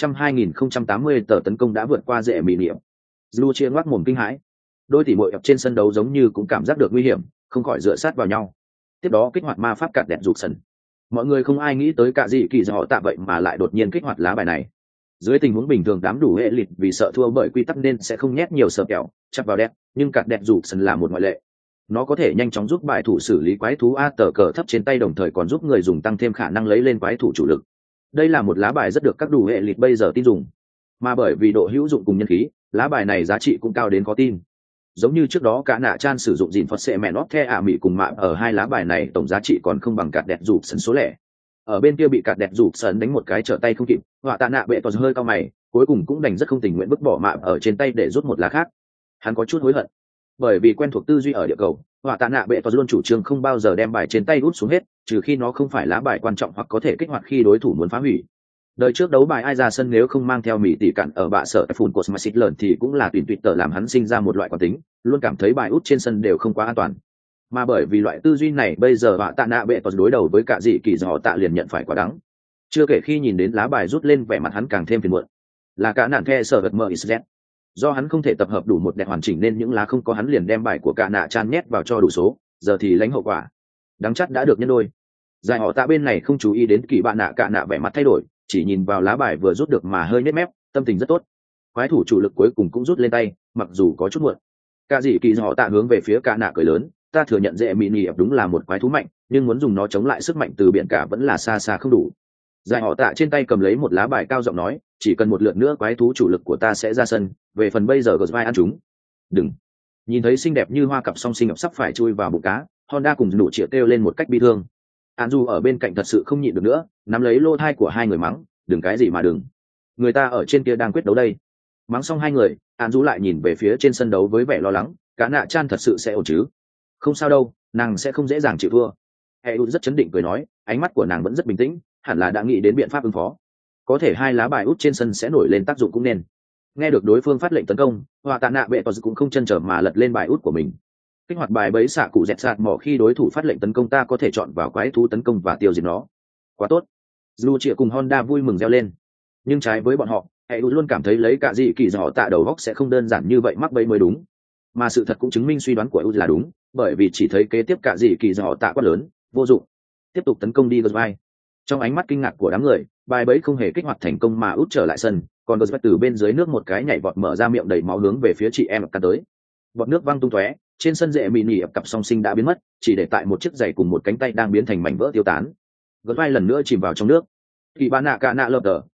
1600-2080 tờ tấn công đã vượt qua dễ mì niệm. Lu chia ngoác mồm kinh hãi, đôi tỷ muội trên sân đấu giống như cũng cảm giác được nguy hiểm, không khỏi dựa sát vào nhau. Tiếp đó kích hoạt ma pháp cạt đẹp rụt sần. Mọi người không ai nghĩ tới cả gì kỳ họ tạ vậy mà lại đột nhiên kích hoạt lá bài này. Dưới tình huống bình thường đám đủ hệ lịt vì sợ thua bởi quy tắc nên sẽ không nhét nhiều sợ kẹo chặt vào đẹp, nhưng cạt đẹp rụt sần là một ngoại lệ. Nó có thể nhanh chóng giúp bài thủ xử lý quái thú a tờ cờ thấp trên tay, đồng thời còn giúp người dùng tăng thêm khả năng lấy lên quái thủ chủ lực. Đây là một lá bài rất được các đủ hệ lịt bây giờ tin dùng, mà bởi vì độ hữu dụng cùng nhân khí, lá bài này giá trị cũng cao đến khó tin. Giống như trước đó cả nạ chan sử dụng dìn phật xệ mẹ nót the ả mỹ cùng mạ ở 2 lá bài này tổng giá trị còn không bằng cạt đẹp rụt sần số lẻ. Ở bên kia bị cạt đẹp rụt sần đánh một cái trở tay không kịp, họa tạ nạ bệ toàn hơi cao mày, cuối cùng cũng đành rất không tình nguyện vứt bỏ mạ ở trên tay để rút một lá khác. Hắn có chút hối hận, bởi vì quen thuộc tư duy ở địa cầu, họa tạ nạ bệ toàn luôn chủ trương không bao giờ đem bài trên tay rút xuống hết, trừ khi nó không phải lá bài quan trọng hoặc có thể kích hoạt khi đối thủ muốn phá hủy. Đời trước đấu bài ai ra sân nếu không mang theo mỹ tỷ cạn ở bạ sở phun của Smashit lợn thì cũng là tuyển tuyệt tờ làm hắn sinh ra một loại quán tính, luôn cảm thấy bài út trên sân đều không quá an toàn. Mà bởi vì loại tư duy này bây giờ họa tạ nạ bệ toàn đối đầu với cả dị kỳ họ tạ liền nhận phải quả đắng. Chưa kể khi nhìn đến lá bài rút lên vẻ mặt hắn càng thêm phiền muộn. Là cả nạn the sở vật mờ islet. Do hắn không thể tập hợp đủ một đẹp hoàn chỉnh nên những lá không có hắn liền đem bài của cả nạ chan nhét vào cho đủ số, giờ thì lãnh hậu quả. Đắng chắc đã được nhân đôi. Giải họ tạ bên này không chú ý đến kỳ bạn nạ cả nạ vẻ mặt thay đổi, chỉ nhìn vào lá bài vừa rút được mà hơi nết mép, tâm tình rất tốt. Quái thủ chủ lực cuối cùng cũng rút lên tay, mặc dù có chút muộn. Cả dị kỳ họ tạ hướng về phía cả nạ cười lớn, ta thừa nhận dễ mini đúng là một quái thú mạnh, nhưng muốn dùng nó chống lại sức mạnh từ biển cả vẫn là xa xa không đủ. Giải họ tạ trên tay cầm lấy một lá bài cao giọng nói, chỉ cần một lượt nữa quái thú chủ lực của ta sẽ ra sân, về phần bây giờ gờ vai ăn chúng. Đừng. Nhìn thấy xinh đẹp như hoa cặp song sinh sắp phải chui vào bụng cá, Honda cùng nụ chĩa kêu lên một cách bi thương. Anju ở bên cạnh thật sự không nhịn được nữa, nắm lấy lô thai của hai người mắng, đừng cái gì mà đừng. Người ta ở trên kia đang quyết đấu đây. Mắng xong hai người, Anju lại nhìn về phía trên sân đấu với vẻ lo lắng, cá nạ chan thật sự sẽ ổn chứ? Không sao đâu, nàng sẽ không dễ dàng chịu thua. Hệ rất chấn định cười nói, ánh mắt của nàng vẫn rất bình tĩnh, hẳn là đã nghĩ đến biện pháp ứng phó. Có thể hai lá bài út trên sân sẽ nổi lên tác dụng cũng nên. Nghe được đối phương phát lệnh tấn công, Họa Tạ Nạ Bệ Tọt cũng không chần chờ mà lật lên bài út của mình. Kích hoạt bài bẫy xạ cụ dẹt sạt mỏ khi đối thủ phát lệnh tấn công, ta có thể chọn vào quái thú tấn công và tiêu diệt nó. Quá tốt. Dù Triệu cùng Honda vui mừng reo lên. Nhưng trái với bọn họ, hệ luôn cảm thấy lấy cả gì kỳ họ tạ đầu góc sẽ không đơn giản như vậy mắc bẫy mới đúng. Mà sự thật cũng chứng minh suy đoán của là đúng, bởi vì chỉ thấy kế tiếp cả gì kỳ họ tạ quá lớn, vô dụng. Tiếp tục tấn công đi Gosby. Trong ánh mắt kinh ngạc của đám người, bài bẫy không hề kích hoạt thành công mà út trở lại sân, còn Gosby từ bên dưới nước một cái nhảy vọt mở ra miệng đầy máu hướng về phía chị em cắn tới. Bọt nước văng tung tóe, trên sân dễ mì nỉ cặp song sinh đã biến mất, chỉ để tại một chiếc giày cùng một cánh tay đang biến thành mảnh vỡ tiêu tán. Gosby lần nữa chìm vào trong nước. Kỳ Bán Nạ Cả Nạ Lợp Tờ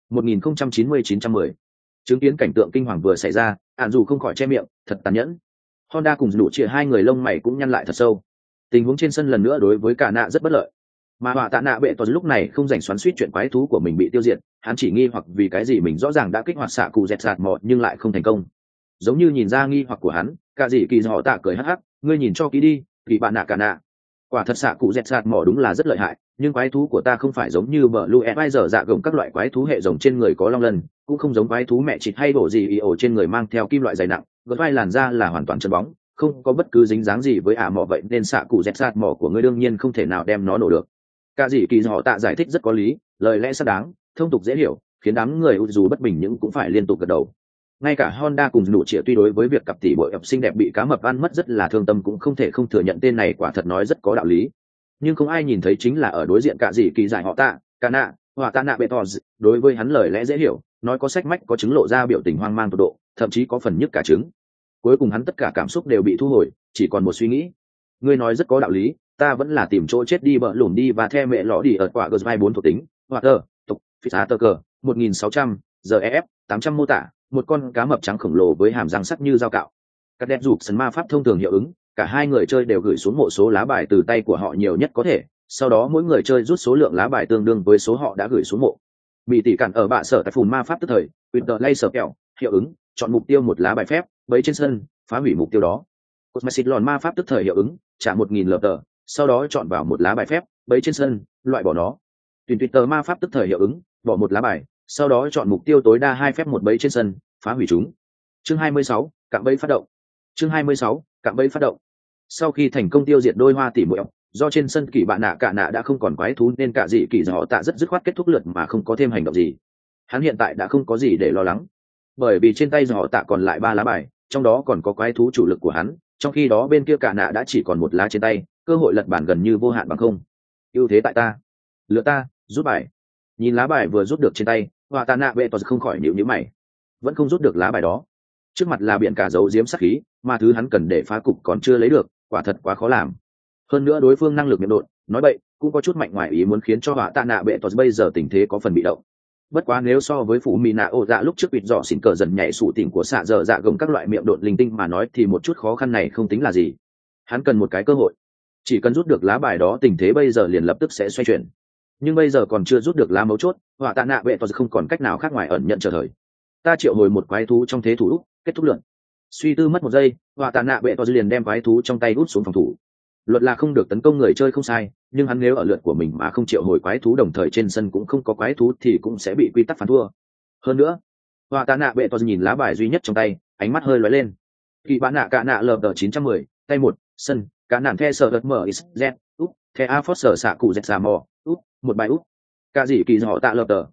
1099-910. Chứng kiến cảnh tượng kinh hoàng vừa xảy ra, ạn dù không khỏi che miệng, thật tàn nhẫn. Honda cùng Nụ Chĩa hai người lông mày cũng nhăn lại thật sâu. Tình huống trên sân lần nữa đối với Cả Nạ rất bất lợi. Mà Họa Tạ Nạ Bệ Tọt lúc này không rảnh xoắn xuýt chuyện quái thú của mình bị tiêu diệt, hắn chỉ nghi hoặc vì cái gì mình rõ ràng đã kích hoạt xạ cụ dẹt sạt mọ nhưng lại không thành công. Giống như nhìn ra nghi hoặc của hắn, cả gì kỳ họ tạ cười hắc hắc, ngươi nhìn cho kỹ đi, Kỳ Bạn Nạ Cả Nạ. Quả thật xạ cụ dẹt sạt mọ đúng là rất lợi hại, nhưng quái thú của ta không phải giống như Blue Advisor dạ gồng các loại quái thú hệ rồng trên người có long lân, cũng không giống quái thú mẹ chịt hay bổ gì ổ trên người mang theo kim loại dày nặng, gợt vai làn da là hoàn toàn chân bóng, không có bất cứ dính dáng gì với mọ, vậy nên xạ cụ dẹt sạt mọ của ngươi đương nhiên không thể nào đem nó nổ được. Cả gì kỳ họ tạ giải thích rất có lý, lời lẽ xác đáng, thông tục dễ hiểu, khiến đám người dù bất bình nhưng cũng phải liên tục gật đầu. Ngay cả Honda cùng Nụ Chĩa tuy đối với việc cặp tỷ bội ập xinh đẹp bị cá mập ăn mất rất là thương tâm cũng không thể không thừa nhận tên này quả thật nói rất có đạo lý. Nhưng không ai nhìn thấy chính là ở đối diện cả gì kỳ giải họ tạ, Cả Nạ, Họa Tạ Nạ Bệ Tọt, đối với hắn lời lẽ dễ hiểu, nói có sách mách có chứng lộ ra biểu tình hoang mang tột độ, thậm chí có phần nhức cả trứng. Cuối cùng hắn tất cả cảm xúc đều bị thu hồi, chỉ còn một suy nghĩ. Ngươi nói rất có đạo lý, ta vẫn là tìm chỗ chết đi bợ lủm đi và theo mẹ lõ đi ở quả Gosby 4 thuộc tính, hoặc tục, Fitzgerald 1600, GEF 800 mô tả, một con cá mập trắng khổng lồ với hàm răng sắc như dao cạo. Các đẹp rụt sân ma pháp thông thường hiệu ứng, cả hai người chơi đều gửi xuống một số lá bài từ tay của họ nhiều nhất có thể, sau đó mỗi người chơi rút số lượng lá bài tương đương với số họ đã gửi xuống mộ. Bị tỷ cản ở bạ sở tại phùn ma pháp tức thời, Winter Laser kẹo, hiệu ứng, chọn mục tiêu một lá bài phép, bấy trên sân, phá hủy mục tiêu đó. Cosmic lòn ma pháp tức thời hiệu ứng, trả 1000 lợp tờ, sau đó chọn vào một lá bài phép, bấy trên sân, loại bỏ nó. Tuyển Twitter ma pháp tức thời hiệu ứng, bỏ một lá bài, sau đó chọn mục tiêu tối đa 2 phép một bấy trên sân, phá hủy chúng. Chương 26, cạm bẫy phát động. Chương 26, cạm bẫy phát động. Sau khi thành công tiêu diệt đôi hoa tỷ muội, do trên sân Kỳ Bạn Nạ Cả Nạ đã không còn quái thú nên cả dị kỳ họ tạ rất dứt khoát kết thúc lượt mà không có thêm hành động gì. Hắn hiện tại đã không có gì để lo lắng, bởi vì trên tay họ tạ còn lại 3 lá bài, trong đó còn có quái thú chủ lực của hắn, trong khi đó bên kia Cả Nạ đã chỉ còn một lá trên tay, cơ hội lật bản gần như vô hạn bằng không. Ưu thế tại ta, lựa ta, rút bài. Nhìn lá bài vừa rút được trên tay, Họa Tạ Nạ Bệ Tọt không khỏi nhíu mày. Vẫn không rút được lá bài đó. Trước mặt là biển cả dấu diếm sát khí, mà thứ hắn cần để phá cục còn chưa lấy được, quả thật quá khó làm. Hơn nữa đối phương năng lực miệng đột, nói bậy, cũng có chút mạnh ngoài ý muốn khiến cho Họa Tạ Nạ Bệ Tọt bây giờ tình thế có phần bị động. Bất quá nếu so với Phủ Mị Nạ Ổ Dạ lúc trước bịt rõ xỉn cờ dần nhảy sụ tỉnh của xạ dở dạ gồng các loại miệng đột linh tinh mà nói thì một chút khó khăn này không tính là gì. Hắn cần một cái cơ hội, chỉ cần rút được lá bài đó tình thế bây giờ liền lập tức sẽ xoay chuyển. Nhưng bây giờ còn chưa rút được lá mấu chốt, Họa Tạ Nạ Bệ Tọt không còn cách nào khác ngoài ẩn nhận chờ thời. Ta triệu hồi một quái thú trong thế thủ út, kết thúc lượt. Suy tư mất một giây, Họa Tạ Nạ Bệ Tọt liền đem quái thú trong tay út xuống phòng thủ. Luật là không được tấn công người chơi không sai, nhưng hắn nếu ở lượt của mình mà không triệu hồi quái thú đồng thời trên sân cũng không có quái thú thì cũng sẽ bị quy tắc phán thua. Hơn nữa, Họa Tạ Nạ Bệ Tọt nhìn lá bài duy nhất trong tay, ánh mắt hơi lóe lên. Kỳ Bán Nạ Cả Nạ lờ 910, tay 1, sân, cả nạn the sở đợt mở z, úp, the a phót sở xạ cụ z xà mò, úp, một bài úp. Cả dị kỳ họ tạ lờ tờ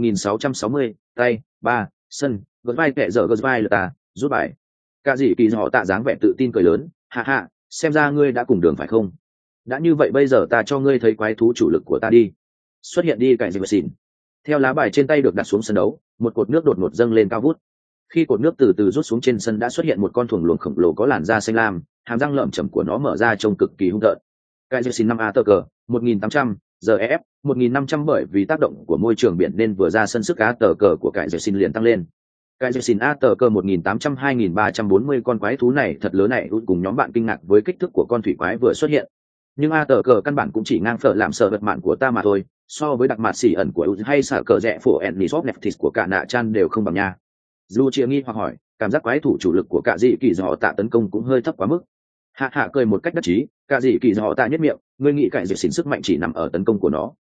1660, tay 3, sân, gật vai kẻ dở gật vai lờ ta, rút bài. Cả dị kỳ họ tạ dáng vẻ tự tin cười lớn, hạ hạ, xem ra ngươi đã cùng đường phải không? Đã như vậy bây giờ ta cho ngươi thấy quái thú chủ lực của ta đi. Xuất hiện đi cạnh dịp xỉn. Theo lá bài trên tay được đặt xuống sân đấu, một cột nước đột ngột dâng lên cao vút. Khi cột nước từ từ rút xuống trên sân đã xuất hiện một con thuồng luồng khổng lồ có làn da xanh lam, hàm răng lởm chởm của nó mở ra trông cực kỳ hung tợn. Cạnh dịp xỉn 5 a tờ cờ 1800, GEF 1500 bởi vì tác động của môi trường biển nên vừa ra sân sức á tờ cờ của cạnh dịp xỉn liền tăng lên. Cái dây xin A tờ cơ 1800-2340 con quái thú này thật lớn này cùng nhóm bạn kinh ngạc với kích thước của con thủy quái vừa xuất hiện. Nhưng A tờ cờ căn bản cũng chỉ ngang phở làm sợ vật mạn của ta mà thôi, so với đặc mạt xỉ ẩn của U hay xả cờ rẽ phổ Ennisop Neftis của cả nạ chan đều không bằng nha. Dù chia nghi hoặc hỏi, cảm giác quái thủ chủ lực của cả dị kỳ họ tạ tấn công cũng hơi thấp quá mức. Hạ hạ cười một cách đắc chí, cả dị kỳ họ tạ nhất miệng, ngươi nghĩ cạnh dây xin sức mạnh chỉ nằm ở tấn công của nó.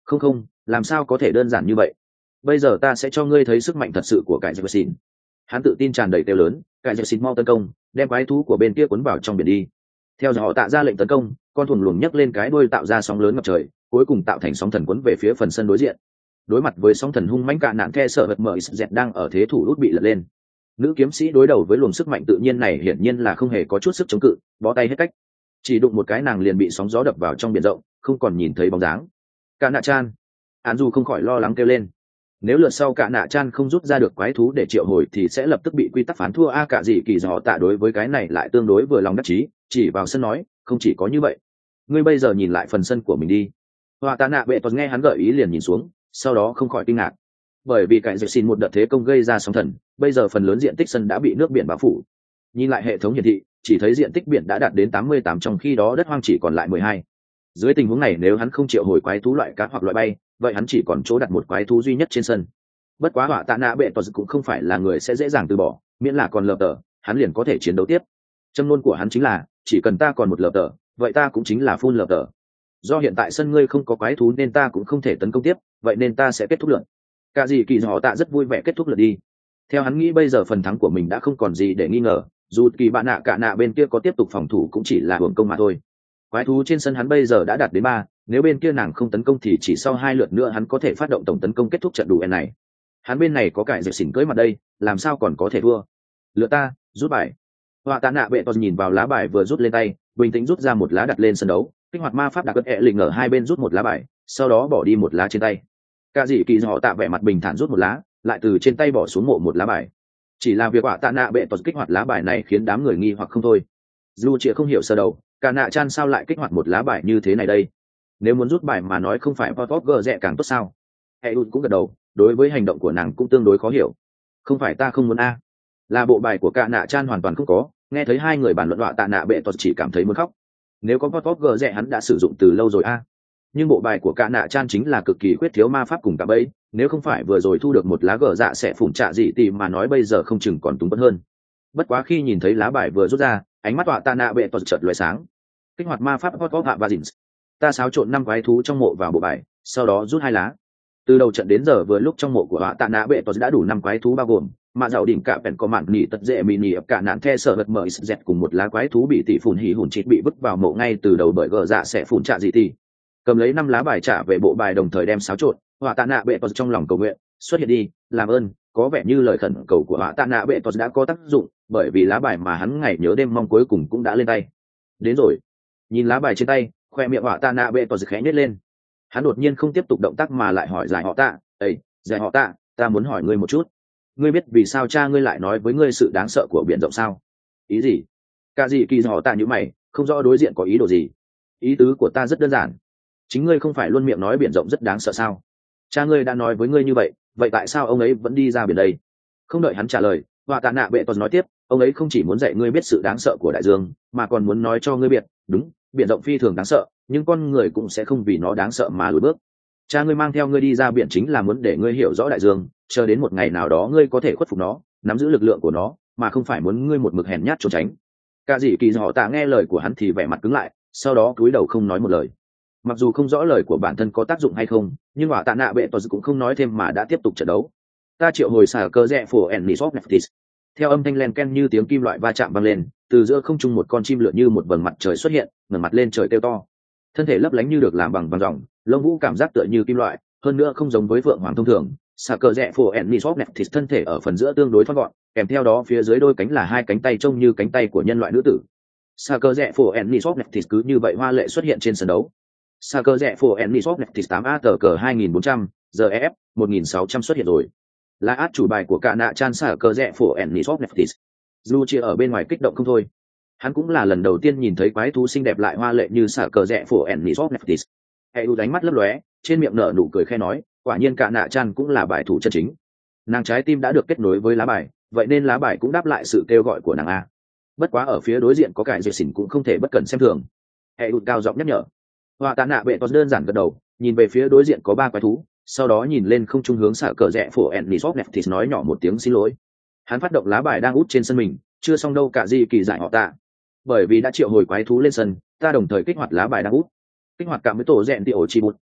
Không không, làm sao có thể đơn giản như vậy. Bây giờ ta sẽ cho ngươi thấy sức mạnh thật sự của cải dẹp xỉn. Hắn tự tin tràn đầy kêu lớn, cải dẹp xỉn mau tấn công, đem quái thú của bên kia cuốn vào trong biển đi. Theo họ tạ ra lệnh tấn công, con thùng luồng nhấc lên cái đuôi tạo ra sóng lớn ngập trời, cuối cùng tạo thành sóng thần cuốn về phía phần sân đối diện. Đối mặt với sóng thần hung mãnh, cạn nạn the sợ vật mở dẹt đang ở thế thủ rút bị lật lên. Nữ kiếm sĩ đối đầu với luồng sức mạnh tự nhiên này hiển nhiên là không hề có chút sức chống cự, bó tay hết cách. Chỉ đụng một cái nàng liền bị sóng gió đập vào trong biển rộng, không còn nhìn thấy bóng dáng. Cạn nạ chan, án du không khỏi lo lắng kêu lên. Nếu lượt sau cạn nạ chan không rút ra được quái thú để triệu hồi thì sẽ lập tức bị quy tắc phán thua. Cả gì kỳ dò tạ đối với cái này lại tương đối vừa lòng đắc chí, chỉ vào sân nói, không chỉ có như vậy, ngươi bây giờ nhìn lại phần sân của mình đi. Họa tạ nạ bệ toàn nghe hắn gợi ý liền nhìn xuống, sau đó không khỏi kinh ngạc, bởi vì cạnh dẹp xin một đợt thế công gây ra sóng thần, bây giờ phần lớn diện tích sân đã bị nước biển bao phủ. Nhìn lại hệ thống hiển thị, chỉ thấy diện tích biển đã đạt đến 88, trong khi đó đất hoang chỉ còn lại 12. Dưới tình huống này nếu hắn không triệu hồi quái thú loại cá hoặc loại bay, vậy hắn chỉ còn chỗ đặt một quái thú duy nhất trên sân. Bất quá họa tạ nạ bệ toàn cũng không phải là người sẽ dễ dàng từ bỏ, miễn là còn lợp tờ, hắn liền có thể chiến đấu tiếp. Châm ngôn của hắn chính là, chỉ cần ta còn một lợp tờ, vậy ta cũng chính là full lợp tờ. Do hiện tại sân ngươi không có quái thú nên ta cũng không thể tấn công tiếp, vậy nên ta sẽ kết thúc lượt. Cả gì kỳ họ tạ rất vui vẻ kết thúc lượt đi. Theo hắn nghĩ bây giờ phần thắng của mình đã không còn gì để nghi ngờ, dù kỳ bạn nạ cả nạ bên kia có tiếp tục phòng thủ cũng chỉ là hưởng công mà thôi. Quái thú trên sân hắn bây giờ đã đạt đến 3, nếu bên kia nàng không tấn công thì chỉ sau 2 lượt nữa hắn có thể phát động tổng tấn công kết thúc trận đủ en này. Hắn bên này có cải dẹp xỉn cưới mặt đây, làm sao còn có thể thua. Lượt ta, rút bài. Họa tạ nạ bệ toàn nhìn vào lá bài vừa rút lên tay, bình tĩnh rút ra một lá đặt lên sân đấu, kích hoạt ma pháp đặc cất lình ở hai bên rút một lá bài, sau đó bỏ đi một lá trên tay. Cả dị kỳ họ tạ vẻ mặt bình thản rút một lá, lại từ trên tay bỏ xuống mộ một lá bài. Chỉ là việc họa tạ nạ bệ toàn kích hoạt lá bài này khiến đám người nghi hoặc không thôi. Dù chị không hiểu sơ đầu, cả nạ chan sao lại kích hoạt một lá bài như thế này đây? Nếu muốn rút bài mà nói không phải pop gờ rẽ càng tốt sao? Hệ cũng gật đầu, đối với hành động của nàng cũng tương đối khó hiểu. Không phải ta không muốn a, là bộ bài của cả nạ chan hoàn toàn không có. Nghe thấy hai người bàn luận họa tạ nạ bệ toàn chỉ cảm thấy muốn khóc. Nếu có pop gờ rẽ hắn đã sử dụng từ lâu rồi a. Nhưng bộ bài của cả nạ chan chính là cực kỳ khuyết thiếu ma pháp cùng cả bẫy, nếu không phải vừa rồi thu được một lá gờ dạ sẽ phủn trạ dị tìm mà nói bây giờ không chừng còn túng bất hơn. Bất quá khi nhìn thấy lá bài vừa rút ra, ánh mắt họa tạ nạ bệ toàn chợt lóe sáng. Kích hoạt ma pháp pop hạ và dìn, ta xáo trộn 5 quái thú trong mộ vào bộ bài, sau đó rút 2 lá. Từ đầu trận đến giờ vừa lúc trong mộ của họa tạ nạ bệ toàn đã đủ 5 quái thú bao gồm mạ dạo đỉnh cả bèn có mạn nỉ tật dễ mini ập cả nạn the sợ vật mở dẹt cùng một lá quái thú bị tỷ phủn hỉ hủn chít bị vứt vào mộ ngay từ đầu bởi gờ dạ sẽ phủn trạ dị tỷ. Cầm lấy 5 lá bài trả về bộ bài đồng thời đem xáo trộn, họa tạ nạ bệ toàn trong lòng cầu nguyện, xuất hiện đi, làm ơn. Có vẻ như lời khẩn cầu của họa tạ nạ bệ toàn đã có tác dụng, bởi vì lá bài mà hắn ngày nhớ đêm mong cuối cùng cũng đã lên tay. Đến rồi. Nhìn lá bài trên tay, khoe miệng họa tạ nạ bệ toàn khẽ nhếch lên. Hắn đột nhiên không tiếp tục động tác mà lại hỏi giải họ tạ, "Ê, giải họ tạ, ta muốn hỏi ngươi một chút. Ngươi biết vì sao cha ngươi lại nói với ngươi sự đáng sợ của biển rộng sao?" "Ý gì?" Cả gì kỳ họ tạ nhíu mày, không rõ đối diện có ý đồ gì. "Ý tứ của ta rất đơn giản. Chính ngươi không phải luôn miệng nói biển rộng rất đáng sợ sao? Cha ngươi đã nói với ngươi như vậy, vậy tại sao ông ấy vẫn đi ra biển đây?" Không đợi hắn trả lời, họa tạ nạ bệ toàn nói tiếp, "Ông ấy không chỉ muốn dạy ngươi biết sự đáng sợ của đại dương, mà còn muốn nói cho ngươi biết, đúng, biển rộng phi thường đáng sợ, nhưng con người cũng sẽ không vì nó đáng sợ mà lùi bước. Cha ngươi mang theo ngươi đi ra biển chính là muốn để ngươi hiểu rõ đại dương, chờ đến một ngày nào đó ngươi có thể khuất phục nó, nắm giữ lực lượng của nó, mà không phải muốn ngươi một mực hèn nhát trốn tránh." Cả dị kỳ họ tạ nghe lời của hắn thì vẻ mặt cứng lại, sau đó cúi đầu không nói một lời. Mặc dù không rõ lời của bản thân có tác dụng hay không, nhưng họa tạ nạ bệ toàn cũng không nói thêm mà đã tiếp tục trận đấu. Ta triệu hồi xả cơ rẽ phổ ennisop neftis. Theo âm thanh len ken như tiếng kim loại va chạm vang lên, từ giữa không trung một con chim lượn như một vầng mặt trời xuất hiện, ngẩng mặt lên trời kêu to. Thân thể lấp lánh như được làm bằng vàng ròng, lông vũ cảm giác tựa như kim loại, hơn nữa không giống với phượng hoàng thông thường. Xả cờ rẽ phổ ennisop neftis thân thể ở phần giữa tương đối thon gọn, kèm theo đó phía dưới đôi cánh là 2 cánh tay trông như cánh tay của nhân loại nữ tử. Xả cờ rẽ phổ ennisop neftis cứ như vậy hoa lệ xuất hiện trên sân đấu. Xả cờ rẽ phổ ennisop neftis 8A tờ cờ 2400, giờ EF 1600 xuất hiện rồi. Là át chủ bài của cả nạ chan xả cờ rẽ phổ ennisop neftis. Dù chia ở bên ngoài kích động không thôi. Hắn cũng là lần đầu tiên nhìn thấy quái thú xinh đẹp lại hoa lệ như xả cờ rẽ phổ ennisop neftis. Hệ u đánh mắt lấp lóe, trên miệng nở nụ cười khe nói, quả nhiên cả nạ chan cũng là bài thủ chân chính. Nàng trái tim đã được kết nối với lá bài, vậy nên lá bài cũng đáp lại sự kêu gọi của nàng a. Bất quá ở phía đối diện có cải dệt xỉn cũng không thể bất cẩn xem thường. Hệ u cao giọng nhắc nhở. Họa tạ nạ bệ toàn đơn giản gật đầu, nhìn về phía đối diện có 3 quái thú, sau đó nhìn lên không trung hướng xạ cờ rẽ phổ ennisop neftis nói nhỏ một tiếng xin lỗi. Hắn phát động lá bài đang út trên sân mình, chưa xong đâu cả gì kỳ giải họ tạ. Bởi vì đã triệu hồi quái thú lên sân, ta đồng thời kích hoạt lá bài đang út. Kích hoạt cả mấy tổ rèn tiểu chi bút.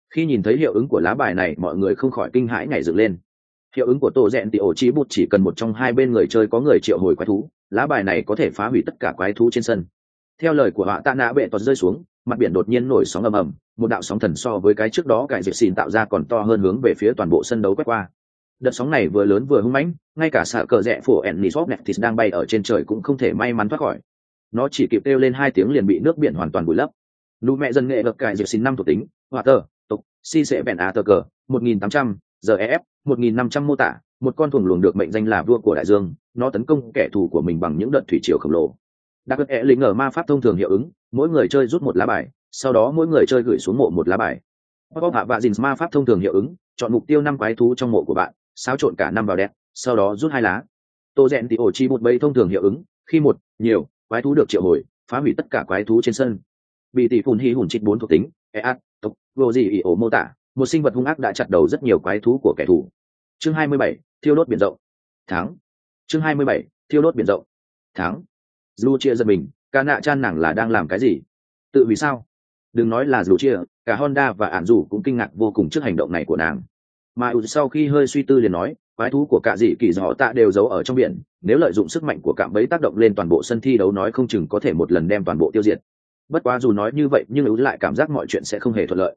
Khi nhìn thấy hiệu ứng của lá bài này, mọi người không khỏi kinh hãi nhảy dựng lên. Hiệu ứng của tổ rèn tỉ ổ chi bút chỉ cần một trong hai bên người chơi có người triệu hồi quái thú, lá bài này có thể phá hủy tất cả quái thú trên sân. Theo lời của họa tạ nạ bệ tuột rơi xuống, mặt biển đột nhiên nổi sóng ầm ầm, một đạo sóng thần so với cái trước đó cải diệt xìn tạo ra còn to hơn hướng về phía toàn bộ sân đấu quét qua. Đợt sóng này vừa lớn vừa hung mãnh, ngay cả xạ cờ rẽ phổ Ennisop Neftis đang bay ở trên trời cũng không thể may mắn thoát khỏi. Nó chỉ kịp kêu lên 2 tiếng liền bị nước biển hoàn toàn vùi lấp. Nụ mẹ dân nghệ được cải diệt xìn 5 thuộc tính, hỏa tơ, tục, si sẽ bèn á tờ cờ, 1800, giờ EF, 1500 mô tả, một con thuồng luồng được mệnh danh là vua của đại dương, nó tấn công kẻ thù của mình bằng những đợt thủy triều khổng lồ. Đặc biệt lính ở ma pháp thông thường hiệu ứng, mỗi người chơi rút một lá bài, sau đó mỗi người chơi gửi xuống mộ một lá bài. Pop hạ và Jins ma pháp thông thường hiệu ứng, chọn mục tiêu 5 quái thú trong mộ của bạn, xáo trộn cả 5 vào đen, sau đó rút 2 lá. Tô rèn thì ổ chi một bầy thông thường hiệu ứng, khi một, nhiều, quái thú được triệu hồi, phá hủy tất cả quái thú trên sân. Bị tỷ phun hi hùn trích 4 thuộc tính, eat, tộc, vô gì ỉ ổ mô tả, một sinh vật hung ác đã chặt đầu rất nhiều quái thú của kẻ thù. Chương 27, thiêu đốt biển rộng. Tháng. Chương 27, thiêu đốt biển rộng. Tháng. Lu chia giật mình, ca nạ chan nàng là đang làm cái gì? Tự vì sao? Đừng nói là Lu chia, cả Honda và ản dù cũng kinh ngạc vô cùng trước hành động này của nàng. Mà sau khi hơi suy tư liền nói, quái thú của cả dị kỳ họ tạ đều giấu ở trong biển, nếu lợi dụng sức mạnh của cạm bẫy tác động lên toàn bộ sân thi đấu nói không chừng có thể một lần đem toàn bộ tiêu diệt. Bất quá dù nói như vậy nhưng lại cảm giác mọi chuyện sẽ không hề thuận lợi.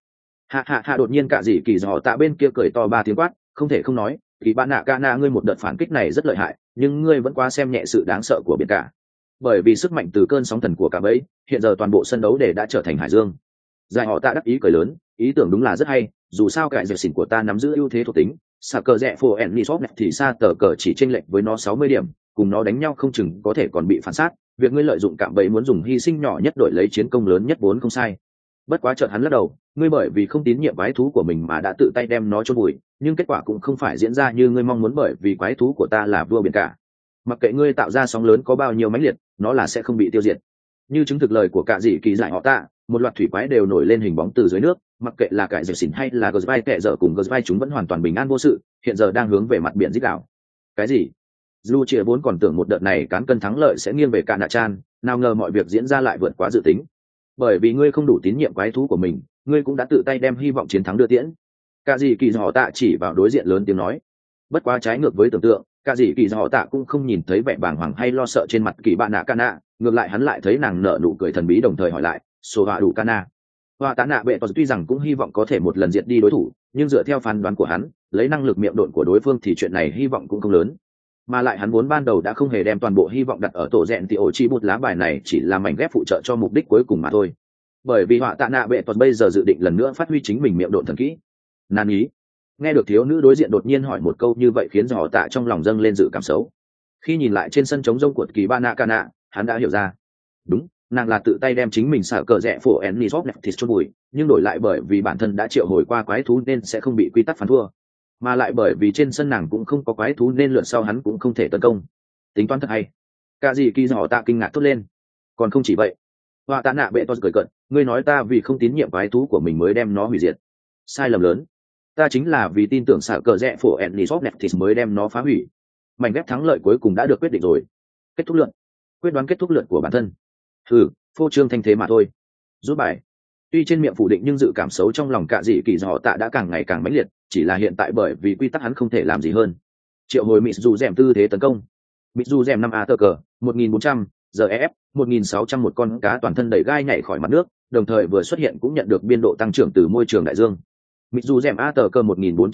Hạ đột nhiên cả dị kỳ họ tạ bên kia cười to 3 tiếng quát, không thể không nói, kỳ bạn nạ ca nạ ngươi một đợt phản kích này rất lợi hại, nhưng ngươi vẫn quá xem nhẹ sự đáng sợ của biển cả. Bởi vì sức mạnh từ cơn sóng thần của cạm bẫy, hiện giờ toàn bộ sân đấu để đã trở thành hải dương. Giải họ tạ đắc ý cười lớn, ý tưởng đúng là rất hay, dù sao cải dược xỉn của ta nắm giữ ưu thế thuộc tính, xạ cờ rẽ phổ Ennisop thì xa tờ cờ chỉ chênh lệch với nó 60 điểm, cùng nó đánh nhau không chừng có thể còn bị phản sát, việc ngươi lợi dụng cạm bẫy muốn dùng hy sinh nhỏ nhất đổi lấy chiến công lớn nhất vốn không sai. Bất quá chợt hắn lắc đầu, ngươi bởi vì không tín nhiệm quái thú của mình mà đã tự tay đem nó chôn vùi, nhưng kết quả cũng không phải diễn ra như ngươi mong muốn bởi vì quái thú của ta là vua biển cả. Mặc kệ ngươi tạo ra sóng lớn có bao nhiêu mãnh liệt, nó là sẽ không bị tiêu diệt. Như chứng thực lời của cả dị kỳ giải họ tạ, một loạt thủy quái đều nổi lên hình bóng từ dưới nước, mặc kệ là cải dược xỉn hay là gờ vai tệ dở cùng gờ vai chúng vẫn hoàn toàn bình an vô sự, hiện giờ đang hướng về mặt biển rít đảo. Cái gì? Lu chia vốn còn tưởng một đợt này cán cân thắng lợi sẽ nghiêng về cả nạ chan, nào ngờ mọi việc diễn ra lại vượt quá dự tính. Bởi vì ngươi không đủ tín nhiệm quái thú của mình, ngươi cũng đã tự tay đem hy vọng chiến thắng đưa tiễn. Cả dị kỳ họ tạ chỉ vào đối diện lớn tiếng nói. Bất quá trái ngược với tưởng tượng, cả dị kỳ họ tạ cũng không nhìn thấy vẻ bàng hoàng hay lo sợ trên mặt kỳ bạn nạ cana, ngược lại hắn lại thấy nàng nở nụ cười thần bí đồng thời hỏi lại, số hạ đủ cana. Hoa tạ nạ bệ tỏ tuy rằng cũng hy vọng có thể một lần diệt đi đối thủ, nhưng dựa theo phán đoán của hắn, lấy năng lực miệng độn của đối phương thì chuyện này hy vọng cũng không lớn. Mà lại hắn vốn ban đầu đã không hề đem toàn bộ hy vọng đặt ở tổ rèn thì ổ chi bút lá bài này chỉ là mảnh ghép phụ trợ cho mục đích cuối cùng mà thôi. Bởi vì họa tạ nạ bệ tỏ bây giờ dự định lần nữa phát huy chính mình miệng độn thần kỹ. Nan ý. Nghe được thiếu nữ đối diện đột nhiên hỏi một câu như vậy khiến họ tạ trong lòng dâng lên dự cảm xấu. Khi nhìn lại trên sân trống rông của kỳ ba nạ ca nạ, hắn đã hiểu ra. Đúng, nàng là tự tay đem chính mình xả cờ rẽ phổ Ennisop Neftis chôn bụi, nhưng đổi lại bởi vì bản thân đã triệu hồi qua quái thú nên sẽ không bị quy tắc phán thua. Mà lại bởi vì trên sân nàng cũng không có quái thú nên lượt sau hắn cũng không thể tấn công. Tính toán thật hay. Cả gì kỳ họ tạ kinh ngạc thốt lên. Còn không chỉ vậy. Họa tạ nạ bệ to cười cận, ngươi nói ta vì không tín nhiệm quái thú của mình mới đem nó hủy diệt. Sai lầm lớn. Ta chính là vì tin tưởng xả cờ rẽ phổ Ennisop Neftis mới đem nó phá hủy. Mảnh ghép thắng lợi cuối cùng đã được quyết định rồi. Kết thúc lượt. Quyết đoán kết thúc lượt của bản thân. Phô trương thanh thế mà thôi. Rút bài. Tuy trên miệng phủ định nhưng dự cảm xấu trong lòng cả dị kỳ họ tạ đã càng ngày càng mãnh liệt, chỉ là hiện tại bởi vì quy tắc hắn không thể làm gì hơn. Triệu hồi mịt dù rèm tư thế tấn công. Mịt dù rèm 5 a tờ cờ, 1400, giờ ef, 1600 một con cá toàn thân đầy gai nhảy khỏi mặt nước, đồng thời vừa xuất hiện cũng nhận được biên độ tăng trưởng từ môi trường đại dương. Mịt dù rèm a tờ cờ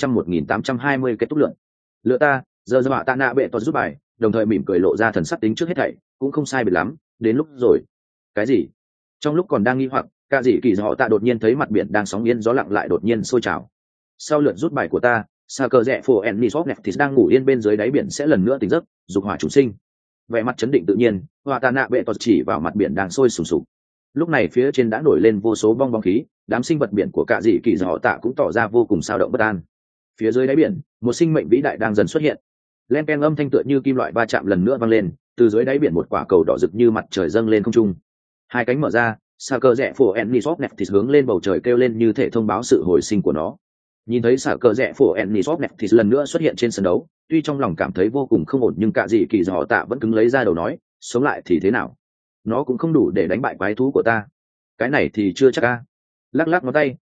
1400-1820 kết thúc lượt. Lựa ta, giờ họa tạ nạ bệ toàn rút bài, đồng thời mỉm cười lộ ra thần sắc tính trước hết thảy, cũng không sai biệt lắm, đến lúc rồi. Cái gì? Trong lúc còn đang nghi hoặc, cả dị kỳ họ tạ đột nhiên thấy mặt biển đang sóng yên gió lặng lại đột nhiên sôi trào. Sau lượt rút bài của ta, xa cờ rẽ phổ Ennisop thì đang ngủ yên bên dưới đáy biển sẽ lần nữa tỉnh giấc, dục hỏa chủ sinh. Vẻ mặt chấn định tự nhiên, họa tạ nạ bệ tọt chỉ vào mặt biển đang sôi sùng sục. Lúc này phía trên đã nổi lên vô số bong bóng khí, đám sinh vật biển của cả dị kỳ họ tạ cũng tỏ ra vô cùng sao động bất an. Phía dưới đáy biển, một sinh mệnh vĩ đại đang dần xuất hiện. Len ken âm thanh tựa như kim loại va chạm lần nữa vang lên, từ dưới đáy biển một quả cầu đỏ rực như mặt trời dâng lên không trung. Hai cánh mở ra, xà cờ rẽ phổ Ennisop thì hướng lên bầu trời kêu lên như thể thông báo sự hồi sinh của nó. Nhìn thấy xà cờ rẽ phổ Ennisop thì lần nữa xuất hiện trên sân đấu, tuy trong lòng cảm thấy vô cùng không ổn nhưng cả dị kỳ họ tạ vẫn cứng lấy ra đầu nói, sống lại thì thế nào? Nó cũng không đủ để đánh bại quái thú của ta. Cái này thì chưa chắc a. Lắc lắc ngón tay,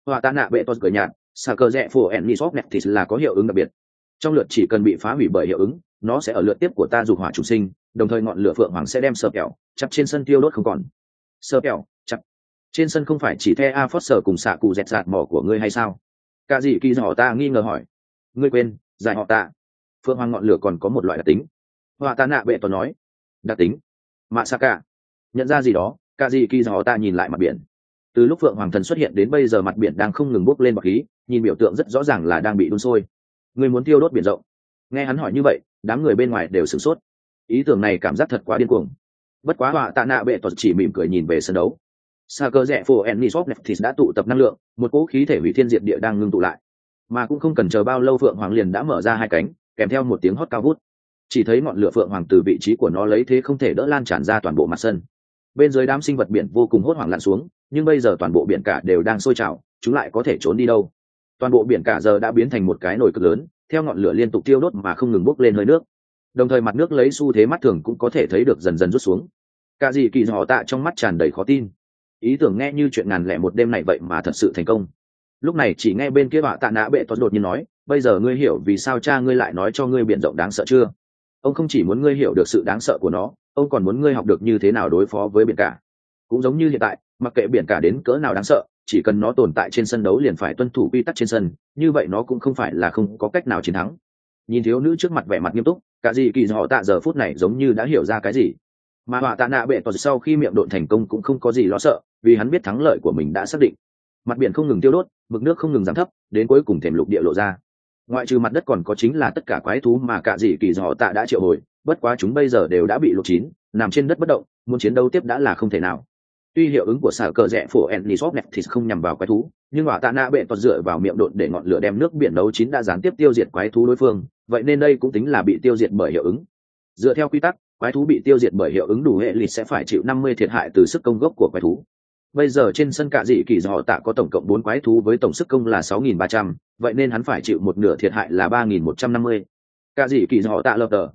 Họa tạ nạ bệ tos cười nhạt, xà cờ rẽ phổ ẻn nisop thì là có hiệu ứng đặc biệt. Trong lượt chỉ cần bị phá hủy bởi hiệu ứng, nó sẽ ở lượt tiếp của ta dục hỏa chủ sinh, đồng thời ngọn lửa phượng hoàng sẽ đem sờ kẹo chặt trên sân tiêu đốt không còn. Sờ kẹo chặt trên sân không phải chỉ the a Foster cùng xạ cụ dẹt dạt mỏ của ngươi hay sao? Cả gì kỳ họ ta nghi ngờ hỏi. Ngươi quên, giải họ ta. Phượng hoàng ngọn lửa còn có một loại đặc tính. Họa tạ nạ bệ tos nói. Đặc tính? Mạ sa cả. Nhận ra gì đó, cả gì kỳ họ ta nhìn lại mặt biển. Từ lúc phượng hoàng thần xuất hiện đến bây giờ mặt biển đang không ngừng bốc lên bọt khí, nhìn biểu tượng rất rõ ràng là đang bị đun sôi. Ngươi muốn tiêu đốt biển rộng? Nghe hắn hỏi như vậy, đám người bên ngoài đều sửng sốt. Ý tưởng này cảm giác thật quá điên cuồng. Bất quá họa tạ nạ bệ tos chỉ mỉm cười nhìn về sân đấu. Sa cơ rẽ phổ ennisop neftis đã tụ tập năng lượng, một cỗ khí thể hủy thiên diệt địa đang ngưng tụ lại, mà cũng không cần chờ bao lâu phượng hoàng liền đã mở ra hai cánh, kèm theo một tiếng hót cao vút. Chỉ thấy ngọn lửa phượng hoàng từ vị trí của nó lấy thế không thể đỡ lan tràn ra toàn bộ mặt sân. Bên dưới đám sinh vật biển vô cùng hốt hoảng lặn xuống, nhưng bây giờ toàn bộ biển cả đều đang sôi trào, chúng lại có thể trốn đi đâu? Toàn bộ biển cả giờ đã biến thành một cái nồi cực lớn, theo ngọn lửa liên tục tiêu đốt mà không ngừng bốc lên hơi nước. Đồng thời mặt nước lấy xu thế mắt thường cũng có thể thấy được dần dần rút xuống. Cả gì kỳ họ tạ trong mắt tràn đầy khó tin. Ý tưởng nghe như chuyện ngàn lẻ một đêm này vậy mà thật sự thành công. Lúc này chỉ nghe bên kia họa tạ nạ bệ toán đột nhiên nói, bây giờ ngươi hiểu vì sao cha ngươi lại nói cho ngươi biển rộng đáng sợ chưa? Ông không chỉ muốn ngươi hiểu được sự đáng sợ của nó, ông còn muốn ngươi học được như thế nào đối phó với biển cả. Cũng giống như hiện tại, mặc kệ biển cả đến cỡ nào đáng sợ, chỉ cần nó tồn tại trên sân đấu liền phải tuân thủ quy tắc trên sân, như vậy nó cũng không phải là không có cách nào chiến thắng. Nhìn thiếu nữ trước mặt vẻ mặt nghiêm túc, cả gì kỳ họ tạ giờ phút này giống như đã hiểu ra cái gì. Mà họa tạ nạ bệ toán sau khi miệng độn thành công cũng không có gì lo sợ, vì hắn biết thắng lợi của mình đã xác định. Mặt biển không ngừng tiêu đốt, mực nước không ngừng giảm thấp, đến cuối cùng thềm lục địa lộ ra. Ngoại trừ mặt đất còn có chính là tất cả quái thú mà cả dị kỳ họ tạ đã triệu hồi, bất quá chúng bây giờ đều đã bị luộc chín, nằm trên đất bất động, muốn chiến đấu tiếp đã là không thể nào. Tuy hiệu ứng của xả cờ rẽ phổ ennisop thì không nhằm vào quái thú, nhưng họa tạ nạ bệ toán dựa vào miệng độn để ngọn lửa đem nước biển nấu chín đã gián tiếp tiêu diệt quái thú đối phương, vậy nên đây cũng tính là bị tiêu diệt bởi hiệu ứng. Dựa theo quy tắc, quái thú bị tiêu diệt bởi hiệu ứng đủ hệ lịch sẽ phải chịu 50 thiệt hại từ sức công gốc của quái thú. Bây giờ trên sân cả dị kỳ họ tạ có tổng cộng 4 quái thú với tổng sức công là 6.300, vậy nên hắn phải chịu một nửa thiệt hại là 3.150. Cả dị kỳ họ tạ lập tờ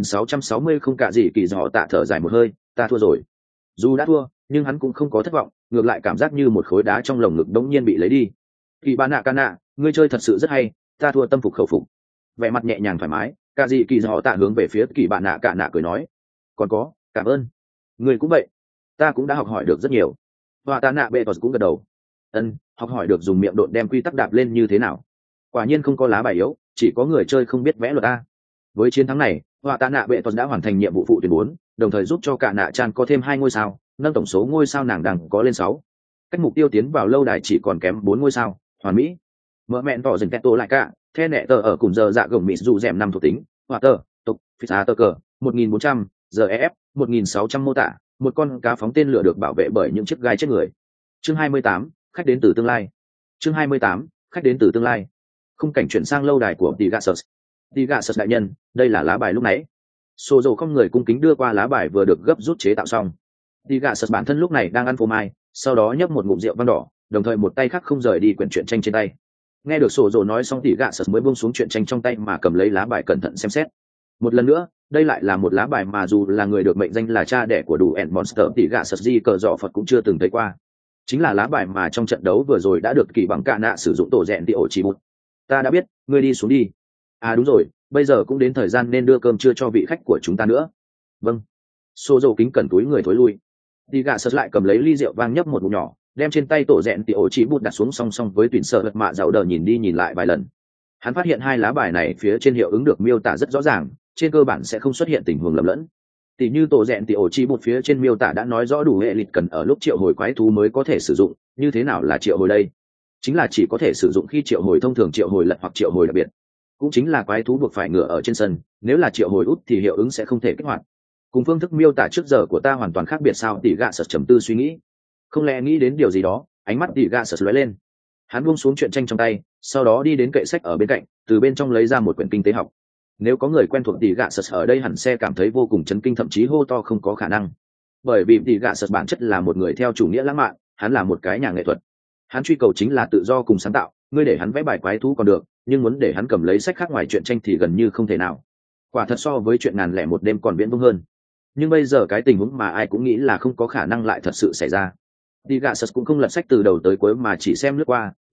1.660 không. Cả dị kỳ họ tạ thở dài một hơi, ta thua rồi. Dù đã thua, nhưng hắn cũng không có thất vọng, ngược lại cảm giác như một khối đá trong lồng ngực đống nhiên bị lấy đi. Kỳ ba nạ ca nạ, ngươi chơi thật sự rất hay, ta thua tâm phục khẩu phục. Vẻ mặt nhẹ nhàng thoải mái, cả dị kỳ họ tạ hướng về phía kỳ bạn nạ ca nạ cười nói, còn có, cảm ơn. Ngươi cũng vậy, ta cũng đã học hỏi được rất nhiều. Họa tạ nạ bệ tos cũng gật đầu. Học hỏi được dùng miệng độn đem quy tắc đạp lên như thế nào. Quả nhiên không có lá bài yếu, chỉ có người chơi không biết vẽ luật a. Với chiến thắng này, họa tạ nạ bệ tos đã hoàn thành nhiệm vụ phụ tuyển 4, đồng thời giúp cho cả nạ chan có thêm 2 ngôi sao, nâng tổng số ngôi sao nàng đang có lên 6. Cách mục tiêu tiến vào lâu đài chỉ còn kém 4 ngôi sao, hoàn mỹ. Mở mẹn tỏ dừng tetto lại cả, the nẹ tờ ở cùng giờ dạ gồng mỹ dù dẻm 5 thuộc tính, họa tờ, tục, phi tờ cờ, 1.400, giờ ef, 1.600 mô tả, một con cá phóng tên lửa được bảo vệ bởi những chiếc gai chết người. Chương 28, khách đến từ tương lai. Chương 28, khách đến từ tương lai. Khung cảnh chuyển sang lâu đài của Tigasus. Tigasus đại nhân, đây là lá bài lúc nãy. Sô dầu không người cung kính đưa qua lá bài vừa được gấp rút chế tạo xong. Tigasus bản thân lúc này đang ăn phô mai, sau đó nhấp một ngụm rượu vang đỏ, đồng thời một tay khác không rời đi quyển truyện tranh trên tay. Nghe được Sô dầu nói xong Tigasus mới buông xuống truyện tranh trong tay mà cầm lấy lá bài cẩn thận xem xét. Một lần nữa, đây lại là một lá bài mà dù là người được mệnh danh là cha đẻ của đủ ẻn monster thì gạ sật di cờ dọ Phật cũng chưa từng thấy qua. Chính là lá bài mà trong trận đấu vừa rồi đã được kỳ bằng cạ nạ sử dụng tổ rèn tị ổ chỉ bút. Ta đã biết, ngươi đi xuống đi. À đúng rồi, bây giờ cũng đến thời gian nên đưa cơm trưa cho vị khách của chúng ta nữa. Vâng. Xô dầu kính cẩn túi người thối lui. Thì gạ sật lại cầm lấy ly rượu vang nhấp một ngụm nhỏ, đem trên tay tổ rèn tị ổ chỉ bút đặt xuống song song với tuyển sợ lật mạ dạo đờ nhìn đi nhìn lại vài lần. Hắn phát hiện hai lá bài này phía trên hiệu ứng được miêu tả rất rõ ràng, trên cơ bản sẽ không xuất hiện tình huống lầm lẫn. Tỷ như tổ rèn tỉ ổ chi bột phía trên miêu tả đã nói rõ đủ hệ lịch cần ở lúc triệu hồi quái thú mới có thể sử dụng, như thế nào là triệu hồi đây? Chính là chỉ có thể sử dụng khi triệu hồi thông thường, triệu hồi lật hoặc triệu hồi đặc biệt. Cũng chính là quái thú buộc phải ngựa ở trên sân, nếu là triệu hồi út thì hiệu ứng sẽ không thể kích hoạt. Cùng phương thức miêu tả trước giờ của ta hoàn toàn khác biệt sao? Tỷ gạ sật trầm tư suy nghĩ. Không lẽ nghĩ đến điều gì đó, ánh mắt tỷ gạ sật lóe lên. Hắn buông xuống truyện tranh trong tay, sau đó đi đến kệ sách ở bên cạnh, từ bên trong lấy ra một quyển kinh tế học. Nếu có người quen thuộc tỷ gạ sật ở đây hẳn sẽ cảm thấy vô cùng chấn kinh, thậm chí hô to không có khả năng. Bởi vì tỷ gạ sật bản chất là một người theo chủ nghĩa lãng mạn, hắn là một cái nhà nghệ thuật. Hắn truy cầu chính là tự do cùng sáng tạo, ngươi để hắn vẽ bài quái thú còn được, nhưng muốn để hắn cầm lấy sách khác ngoài truyện tranh thì gần như không thể nào. Quả thật so với chuyện ngàn lẻ một đêm còn viễn vông hơn. Nhưng bây giờ cái tình huống mà ai cũng nghĩ là không có khả năng lại thật sự xảy ra. Tỷ gạ sật cũng không lật sách từ đầu tới cuối mà chỉ xem lướt qua,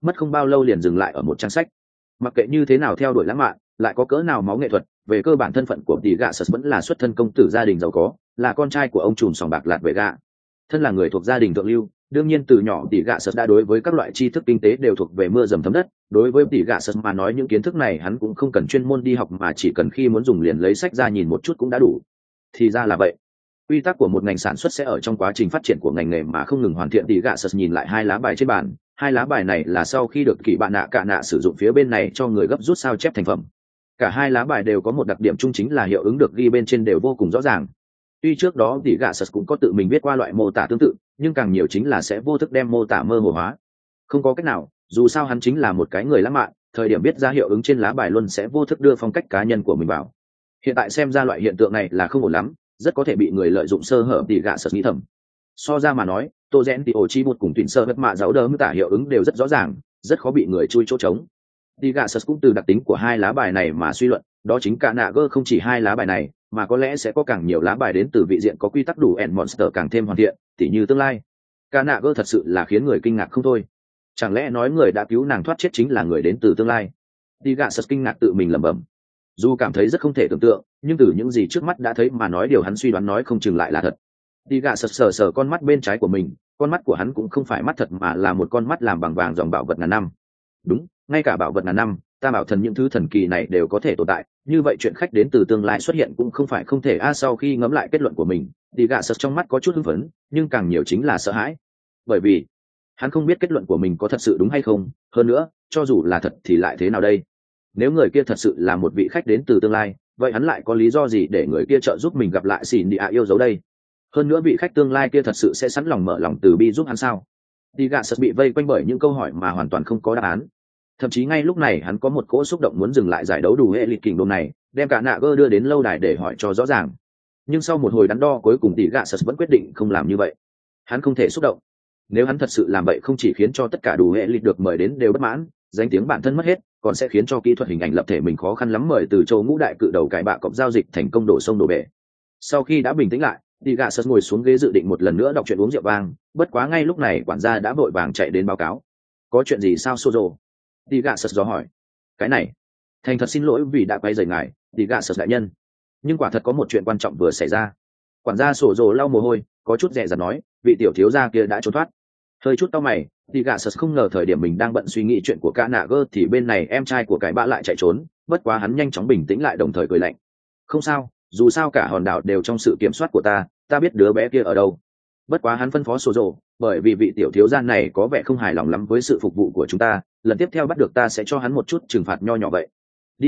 mất không bao lâu liền dừng lại ở một trang sách. Mặc kệ như thế nào theo đuổi lãng mạn, lại có cỡ nào máu nghệ thuật, về cơ bản thân phận của tỷ gạ sật vẫn là xuất thân công tử gia đình giàu có, là con trai của ông trùm sòng bạc lạt vệ gạ. Thân là người thuộc gia đình thượng lưu, đương nhiên từ nhỏ tỷ gạ sật đã đối với các loại tri thức kinh tế đều thuộc về mưa dầm thấm đất. Đối với tỷ gạ sật mà nói, những kiến thức này hắn cũng không cần chuyên môn đi học, mà chỉ cần khi muốn dùng liền lấy sách ra nhìn một chút cũng đã đủ. Thì ra là vậy. Quy tắc của một ngành sản xuất sẽ ở trong quá trình phát triển của ngành nghề mà không ngừng hoàn thiện. Tỷ gạ sật nhìn lại hai lá bài trên bàn, hai lá bài này là sau khi được kỳ bạn nạ cả nạ sử dụng phía bên này cho người gấp rút sao chép thành phẩm. Cả hai lá bài đều có một đặc điểm chung, chính là hiệu ứng được ghi bên trên đều vô cùng rõ ràng. Tuy trước đó tỷ gạ sật cũng có tự mình viết qua loại mô tả tương tự, nhưng càng nhiều chính là sẽ vô thức đem mô tả mơ hồ hóa. Không có cách nào, dù sao hắn chính là một cái người lãng mạn, thời điểm viết ra hiệu ứng trên lá bài luôn sẽ vô thức đưa phong cách cá nhân của mình vào. Hiện tại xem ra loại hiện tượng này là không ổn lắm, rất có thể bị người lợi dụng sơ hở. Tỷ gạ sật nghĩ thầm. So ra mà nói, tô rẽn thì ổ chi một cùng tuyển sơ bất mạ giáo đỡ mô tả hiệu ứng đều rất rõ ràng, rất khó bị người chui chỗ trống. Tỷ gạ sật cũng từ đặc tính của hai lá bài này mà suy luận, đó chính cả nạ gơ không chỉ hai lá bài này, mà có lẽ sẽ có càng nhiều lá bài đến từ vị diện có quy tắc đủ ẻn monster càng thêm hoàn thiện, tỉ như tương lai. Cả nạ gơ thật sự là khiến người kinh ngạc không thôi. Chẳng lẽ nói người đã cứu nàng thoát chết chính là người đến từ tương lai? Tỷ gạ sật kinh ngạc tự mình lẩm bẩm. Dù cảm thấy rất không thể tưởng tượng, nhưng từ những gì trước mắt đã thấy mà nói, điều hắn suy đoán nói không chừng lại là thật. Tỷ gạ sật sờ sờ con mắt bên trái của mình, con mắt của hắn cũng không phải mắt thật mà là một con mắt làm bằng vàng dòng bảo vật ngàn năm. Đúng, ngay cả bảo vật ngàn năm, ta bảo thần những thứ thần kỳ này đều có thể tồn tại, như vậy chuyện khách đến từ tương lai xuất hiện cũng không phải không thể. Sau khi ngẫm lại kết luận của mình, tỷ gạ sật trong mắt có chút hưng phấn, nhưng càng nhiều chính là sợ hãi. Bởi vì hắn không biết kết luận của mình có thật sự đúng hay không, hơn nữa, cho dù là thật thì lại thế nào đây? Nếu người kia thật sự là một vị khách đến từ tương lai, vậy hắn lại có lý do gì để người kia trợ giúp mình gặp lại xỉn đi yêu dấu đây? Hơn nữa vị khách tương lai kia thật sự sẽ sẵn lòng mở lòng từ bi giúp hắn sao? Tỷ gạ sật bị vây quanh bởi những câu hỏi mà hoàn toàn không có đáp án. Thậm chí ngay lúc này hắn có một cỗ xúc động muốn dừng lại giải đấu đủ hệ lịch kình đôm này, đem cả nạ gơ đưa đến lâu đài để hỏi cho rõ ràng. Nhưng sau một hồi đắn đo, cuối cùng tỷ gạ sật vẫn quyết định không làm như vậy. Hắn không thể xúc động. Nếu hắn thật sự làm vậy, không chỉ khiến cho tất cả đủ hệ lịch được mời đến đều bất mãn, danh tiếng bản thân mất hết, còn sẽ khiến cho kỹ thuật hình ảnh lập thể mình khó khăn lắm mời từ châu ngũ đại cự đầu cải bạ cọp giao dịch thành công đổ sông đổ bể. Sau khi đã bình tĩnh lại, tỷ gạ sật ngồi xuống ghế dự định một lần nữa đọc chuyện uống rượu vang. Bất quá ngay lúc này quản gia đã vội vàng chạy đến báo cáo. Có chuyện gì sao Sozo? Tỷ gạ sật dò hỏi. Cái này, thành thật xin lỗi vì đã quay rời ngài, tỷ gạ sật đại nhân, nhưng quả thật có một chuyện quan trọng vừa xảy ra. Quản gia Sozo lau mồ hôi, có chút dè dặt nói, vị tiểu thiếu gia kia đã trốn thoát. Hơi chút cau mày, tỷ gạ sật không ngờ thời điểm mình đang bận suy nghĩ chuyện của cả nạ gơ thì bên này em trai của cái bạ lại chạy trốn. Bất quá hắn nhanh chóng bình tĩnh lại, đồng thời cười lạnh. Không sao, dù sao cả hòn đảo đều trong sự kiểm soát của ta biết đứa bé kia ở đâu. Bất quá hắn phân phó Sozo, bởi vì vị tiểu thiếu gia này có vẻ không hài lòng lắm với sự phục vụ của chúng ta, lần tiếp theo bắt được ta sẽ cho hắn một chút trừng phạt nho nhỏ vậy.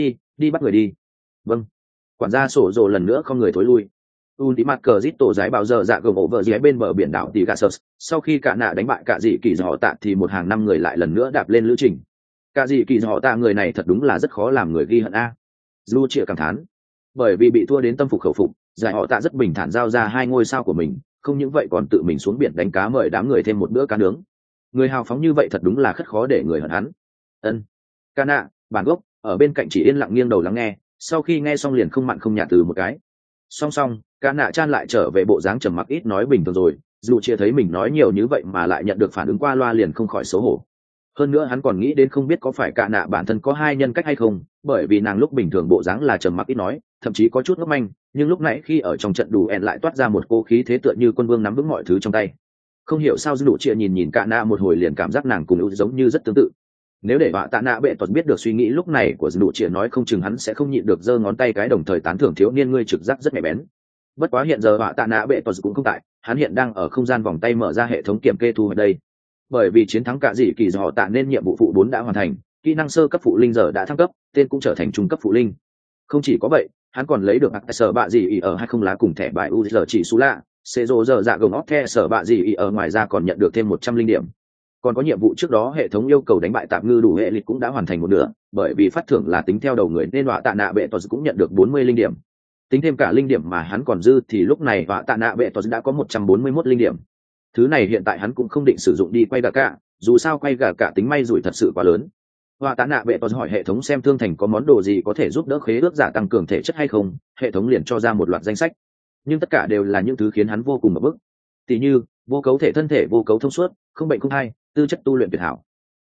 Đi bắt người đi. Vâng. Quản gia Sozo lần nữa không người thối lui. Ultimate Cristo giái bao giờ dạ gồng ổ vợ dưới bên bờ biển đảo Tigasus. Sau khi cả nạ đánh bại cả dị kỳ họ tạ thì một hàng năm người lại lần nữa đạp lên lữ trình. Cả dị kỳ họ tạ người này thật đúng là rất khó làm người ghi hận a. Du Triệu cảm thán. Bởi vì bị thua đến tâm phục khẩu phục, giải họ tạ rất bình thản giao ra 2 ngôi sao của mình, không những vậy còn tự mình xuống biển đánh cá mời đám người thêm một bữa cá nướng. Người hào phóng như vậy thật đúng là khất khó để người hận hắn. Ân. Cana, bản gốc ở bên cạnh chỉ yên lặng nghiêng đầu lắng nghe, sau khi nghe xong liền không mặn không nhạt từ một cái. Song Cana chan lại trở về bộ dáng trầm mặc ít nói bình thường rồi, dù chia thấy mình nói nhiều như vậy mà lại nhận được phản ứng qua loa liền không khỏi xấu hổ. Hơn nữa hắn còn nghĩ đến không biết có phải Cana bản thân có 2 nhân cách hay không, bởi vì nàng lúc bình thường bộ dáng là trầm mặc ít nói, thậm chí có chút ngốc manh, nhưng lúc nãy khi ở trong trận đủ ẹn lại toát ra một cô khí thế tựa như quân vương nắm vững mọi thứ trong tay. Không hiểu sao dù chia nhìn Cana một hồi liền cảm giác nàng cùng ưu giống như rất tương tự. Nếu để họa tạ nạ bệ tuật biết được suy nghĩ lúc này của dù chia, nói không chừng hắn sẽ không nhịn được giơ ngón tay cái, đồng thời tán thưởng thiếu niên ngươi trực giác rất nhạy bén. Bất quá hiện giờ họa tạ nạ bệ tuật cũng không tại, hắn hiện đang ở không gian vòng tay mở ra hệ thống kiểm kê thu hoạch đây. Bởi vì chiến thắng cả dị kỳ họ tạ nên nhiệm vụ phụ 4 đã hoàn thành, kỹ năng sơ cấp phụ linh giờ đã thăng cấp, tên cũng trở thành trung cấp phụ linh. Không chỉ có vậy, hắn còn lấy được sở bạ gì ý ở 20 lá cùng thẻ bài UR chỉ số lạ, xê rô giờ dạ gồng óc the sở bạ gì ý ở, ngoài ra còn nhận được thêm 100 linh điểm. Còn có nhiệm vụ trước đó hệ thống yêu cầu đánh bại tạm ngư đủ hệ lịch cũng đã hoàn thành một nửa, bởi vì phát thưởng là tính theo đầu người nên họa tạ nạ bệ tuật cũng nhận được 40 linh điểm. Tính thêm cả linh điểm mà hắn còn dư thì lúc này họa tạ nạ bệ tuật đã có 141 linh điểm. Thứ này hiện tại hắn cũng không định sử dụng đi quay gà cả, dù sao quay gà cả tính may rủi thật sự quá lớn. Họa tạ nạ bệ tuật hỏi hệ thống xem thương thành có món đồ gì có thể giúp đỡ khế ước giả tăng cường thể chất hay không, hệ thống liền cho ra một loạt danh sách, nhưng tất cả đều là những thứ khiến hắn vô cùng ngập bức. Tỷ như vô cấu thể thân thể vô cấu thông suốt, không bệnh không hay, tư chất tu luyện tuyệt hảo.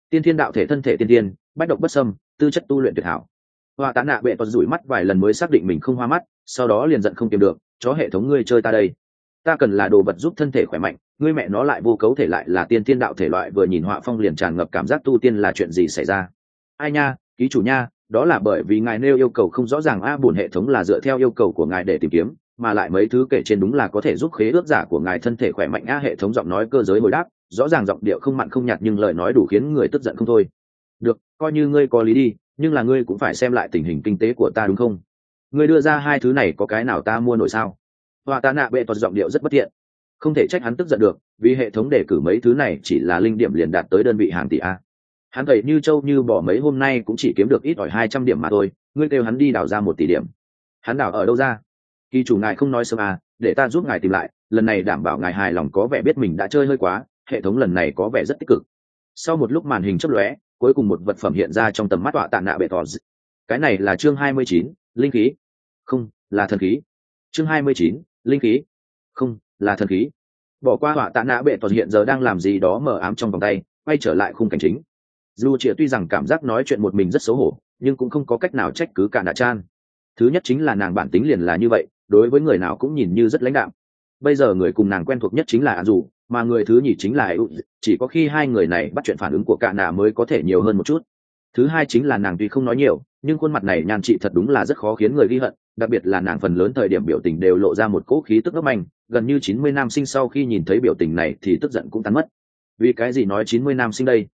Tiên thiên đạo thể thân thể tiên tiên, bách độc bất xâm, tư chất tu luyện tuyệt hảo. Họa tạ nạ bệ tuật rủi mắt vài lần mới xác định mình không hoa mắt, sau đó liền giận không kiềm được, chó hệ thống ngươi chơi ta đây. Ta cần là đồ vật giúp thân thể khỏe mạnh, ngươi mẹ nó lại vô cấu thể lại là tiên thiên đạo thể loại. Vừa nhìn họa phong liền tràn ngập cảm giác tu tiên là chuyện gì xảy ra. Ai nha, ký chủ nha, đó là bởi vì ngài nêu yêu cầu không rõ ràng bổn hệ thống là dựa theo yêu cầu của ngài để tìm kiếm, mà lại mấy thứ kể trên đúng là có thể giúp khế ước giả của ngài thân thể khỏe mạnh hệ thống giọng nói cơ giới hồi đáp, rõ ràng giọng điệu không mặn không nhạt nhưng lời nói đủ khiến người tức giận không thôi. Được, coi như ngươi có lý đi, nhưng là ngươi cũng phải xem lại tình hình kinh tế của ta đúng không? Ngươi đưa ra hai thứ này có cái nào ta mua nổi sao? Họa tạ nạ bệ tuật giọng điệu rất bất thiện, không thể trách hắn tức giận được, vì hệ thống đề cử mấy thứ này chỉ là linh điểm liền đạt tới đơn vị hàng tỷ a. Hắn gầy như trâu như bỏ mấy hôm nay cũng chỉ kiếm được ít ỏi 200 điểm mà thôi, ngươi kêu hắn đi đào ra 1 tỷ điểm. Hắn đào ở đâu ra? Kỳ chủ ngài không nói sớm à, để ta giúp ngài tìm lại, lần này đảm bảo ngài hài lòng. Có vẻ biết mình đã chơi hơi quá, hệ thống lần này có vẻ rất tích cực. Sau một lúc màn hình chớp lóe, cuối cùng một vật phẩm hiện ra trong tầm mắt họa tạ nạ bệ tỏ. Cái này là chương 29, linh khí. Không, là thần khí. Chương 29, linh khí. Không, là thần khí. Bỏ qua họa tạ nạ bệ tỏ hiện giờ đang làm gì đó mờ ám trong vòng tay, quay trở lại khung cảnh chính. Dù chỉ tuy rằng cảm giác nói chuyện một mình rất xấu hổ, nhưng cũng không có cách nào trách cứ cả nạ chan. Thứ nhất chính là nàng bản tính liền là như vậy, đối với người nào cũng nhìn như rất lãnh đạm. Bây giờ người cùng nàng quen thuộc nhất chính là An Dù, mà người thứ nhì chính là Eut. Chỉ có khi hai người này bắt chuyện phản ứng của cả nạ mới có thể nhiều hơn một chút. Thứ hai chính là nàng tuy không nói nhiều, nhưng khuôn mặt này nhan trị thật đúng là rất khó khiến người ghi hận, đặc biệt là nàng phần lớn thời điểm biểu tình đều lộ ra một cỗ khí tức ấp manh, gần như 90 nam sinh sau khi nhìn thấy biểu tình này thì tức giận cũng tan mất. Vì cái gì nói 90 nam sinh đây?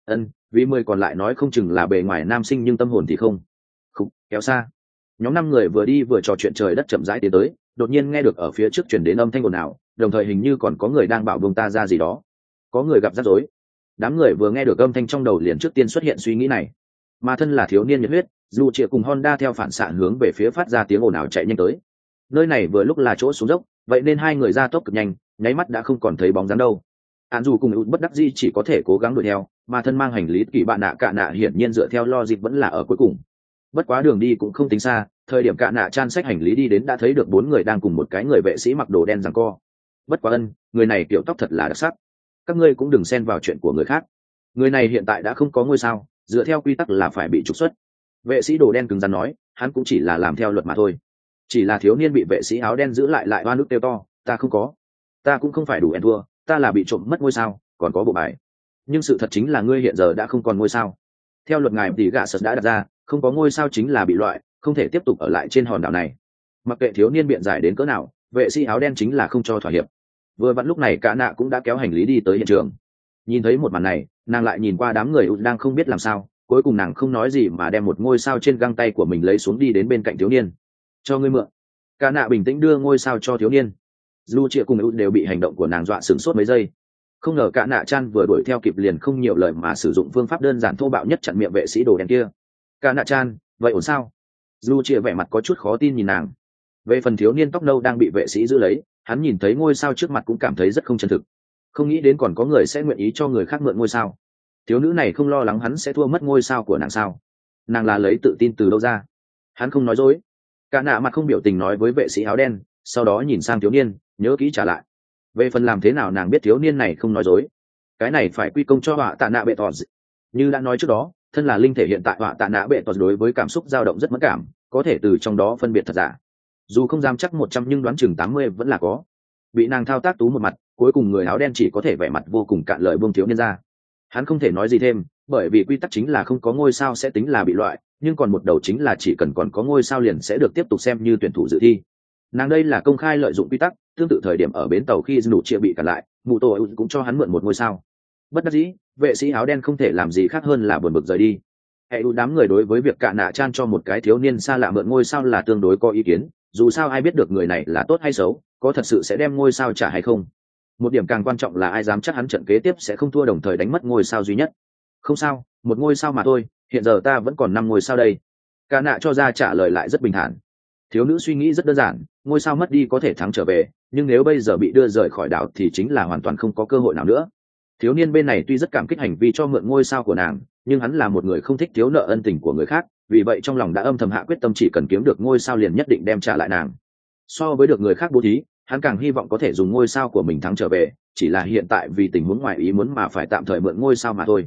Vì 10 còn lại nói không chừng là bề ngoài nam sinh nhưng tâm hồn thì không. Khúc, kéo xa. Nhóm 5 người vừa đi vừa trò chuyện trời đất chậm rãi tiến tới, đột nhiên nghe được ở phía trước truyền đến âm thanh ồn ào, đồng thời hình như còn có người đang bảo buông ta ra gì đó. Có người gặp rắc rối. Đám người vừa nghe được âm thanh trong đầu liền trước tiên xuất hiện suy nghĩ này. Mà thân là thiếu niên nhiệt huyết, dù Triệu cùng Honda theo phản xạ hướng về phía phát ra tiếng ồn ào chạy nhanh tới. Nơi này vừa lúc là chỗ xuống dốc, vậy nên hai người ra tốc cực nhanh, nháy mắt đã không còn thấy bóng dáng đâu. Án dù cùng bất đắc dĩ chỉ có thể cố gắng đuổi theo, mà thân mang hành lý kỳ bạn nạ cạ nạ hiển nhiên dựa theo logic vẫn là ở cuối cùng. Bất quá đường đi cũng không tính xa, thời điểm cạ nạ chan xách hành lý đi đến đã thấy được 4 người đang cùng một cái người vệ sĩ mặc đồ đen giằng co. Bất quá người này kiểu tóc thật là đặc sắc. Các ngươi cũng đừng xen vào chuyện của người khác. Người này hiện tại đã không có ngôi sao, dựa theo quy tắc là phải bị trục xuất. Vệ sĩ đồ đen cứng rắn nói, hắn cũng chỉ là làm theo luật mà thôi. Chỉ là thiếu niên bị vệ sĩ áo đen giữ lại oan ức kêu to, ta không có, ta cũng không phải đủ en thua, ta là bị trộm mất ngôi sao, còn có bộ bài. Nhưng sự thật chính là ngươi hiện giờ đã không còn ngôi sao. Theo luật ngài thì gạ sật đã đặt ra, không có ngôi sao chính là bị loại, không thể tiếp tục ở lại trên hòn đảo này. Mặc kệ thiếu niên biện giải đến cỡ nào, vệ sĩ áo đen chính là không cho thỏa hiệp. Vừa vặn lúc này cả nạ cũng đã kéo hành lý đi tới hiện trường. Nhìn thấy một màn này, nàng lại nhìn qua đám người đang không biết làm sao, cuối cùng nàng không nói gì mà đem một ngôi sao trên găng tay của mình lấy xuống đi đến bên cạnh thiếu niên. Cho ngươi mượn. Cả nạ bình tĩnh đưa ngôi sao cho thiếu niên. Lu Chia cùng đều bị hành động của nàng dọa sửng sốt mấy giây. Không ngờ cả nạ chan vừa đuổi theo kịp liền không nhiều lời mà sử dụng phương pháp đơn giản thô bạo nhất chặn miệng vệ sĩ đồ đen kia. Cả nạ chan, vậy ổn sao? Lu Chia vẻ mặt có chút khó tin nhìn nàng. Về phần thiếu niên tóc nâu đang bị vệ sĩ giữ lấy, hắn nhìn thấy ngôi sao trước mặt cũng cảm thấy rất không chân thực. Không nghĩ đến còn có người sẽ nguyện ý cho người khác mượn ngôi sao. Thiếu nữ này không lo lắng hắn sẽ thua mất ngôi sao của nàng sao? Nàng là lấy tự tin từ đâu ra? Hắn không nói dối. Cả nạ mặt không biểu tình nói với vệ sĩ áo đen, sau đó nhìn sang thiếu niên, nhớ kỹ trả lại. Về phần làm thế nào nàng biết thiếu niên này không nói dối, cái này phải quy công cho họa tạ nạ bệ tỏ. Như đã nói trước đó, thân là linh thể hiện tại họa tạ nạ bệ tỏ đối với cảm xúc dao động rất mất cảm, có thể từ trong đó phân biệt thật giả. Dù không dám chắc 100 nhưng đoán chừng 80 vẫn là có. Bị nàng thao tác tú một mặt, cuối cùng người áo đen chỉ có thể vẻ mặt vô cùng cạn lời buông thiếu niên ra. Hắn không thể nói gì thêm, bởi vì quy tắc chính là không có ngôi sao sẽ tính là bị loại, nhưng còn một đầu chính là chỉ cần còn có ngôi sao liền sẽ được tiếp tục xem như tuyển thủ dự thi. Nàng đây là công khai lợi dụng quy tắc, tương tự thời điểm ở bến tàu khi đủ chia bị cản lại, mụ tổ cũng cho hắn mượn một ngôi sao. Bất đắc dĩ, vệ sĩ áo đen không thể làm gì khác hơn là buồn bực rời đi. Hệ đám người đối với việc cạ nạ chan cho một cái thiếu niên xa lạ mượn ngôi sao là tương đối có ý kiến, dù sao ai biết được người này là tốt hay xấu, có thật sự sẽ đem ngôi sao trả hay không. Một điểm càng quan trọng là ai dám chắc hắn trận kế tiếp sẽ không thua đồng thời đánh mất ngôi sao duy nhất. Không sao, một ngôi sao mà thôi, hiện giờ ta vẫn còn 5 ngôi sao đây. Cạ nạ cho ra trả lời lại rất bình thản. Thiếu nữ suy nghĩ rất đơn giản, ngôi sao mất đi có thể thắng trở về, nhưng nếu bây giờ bị đưa rời khỏi đảo thì chính là hoàn toàn không có cơ hội nào nữa. Thiếu niên bên này tuy rất cảm kích hành vi cho mượn ngôi sao của nàng, nhưng hắn là một người không thích thiếu nợ ân tình của người khác, vì vậy trong lòng đã âm thầm hạ quyết tâm chỉ cần kiếm được ngôi sao liền nhất định đem trả lại nàng. So với được người khác bố thí, hắn càng hy vọng có thể dùng ngôi sao của mình thắng trở về, chỉ là hiện tại vì tình huống ngoài ý muốn mà phải tạm thời mượn ngôi sao mà thôi.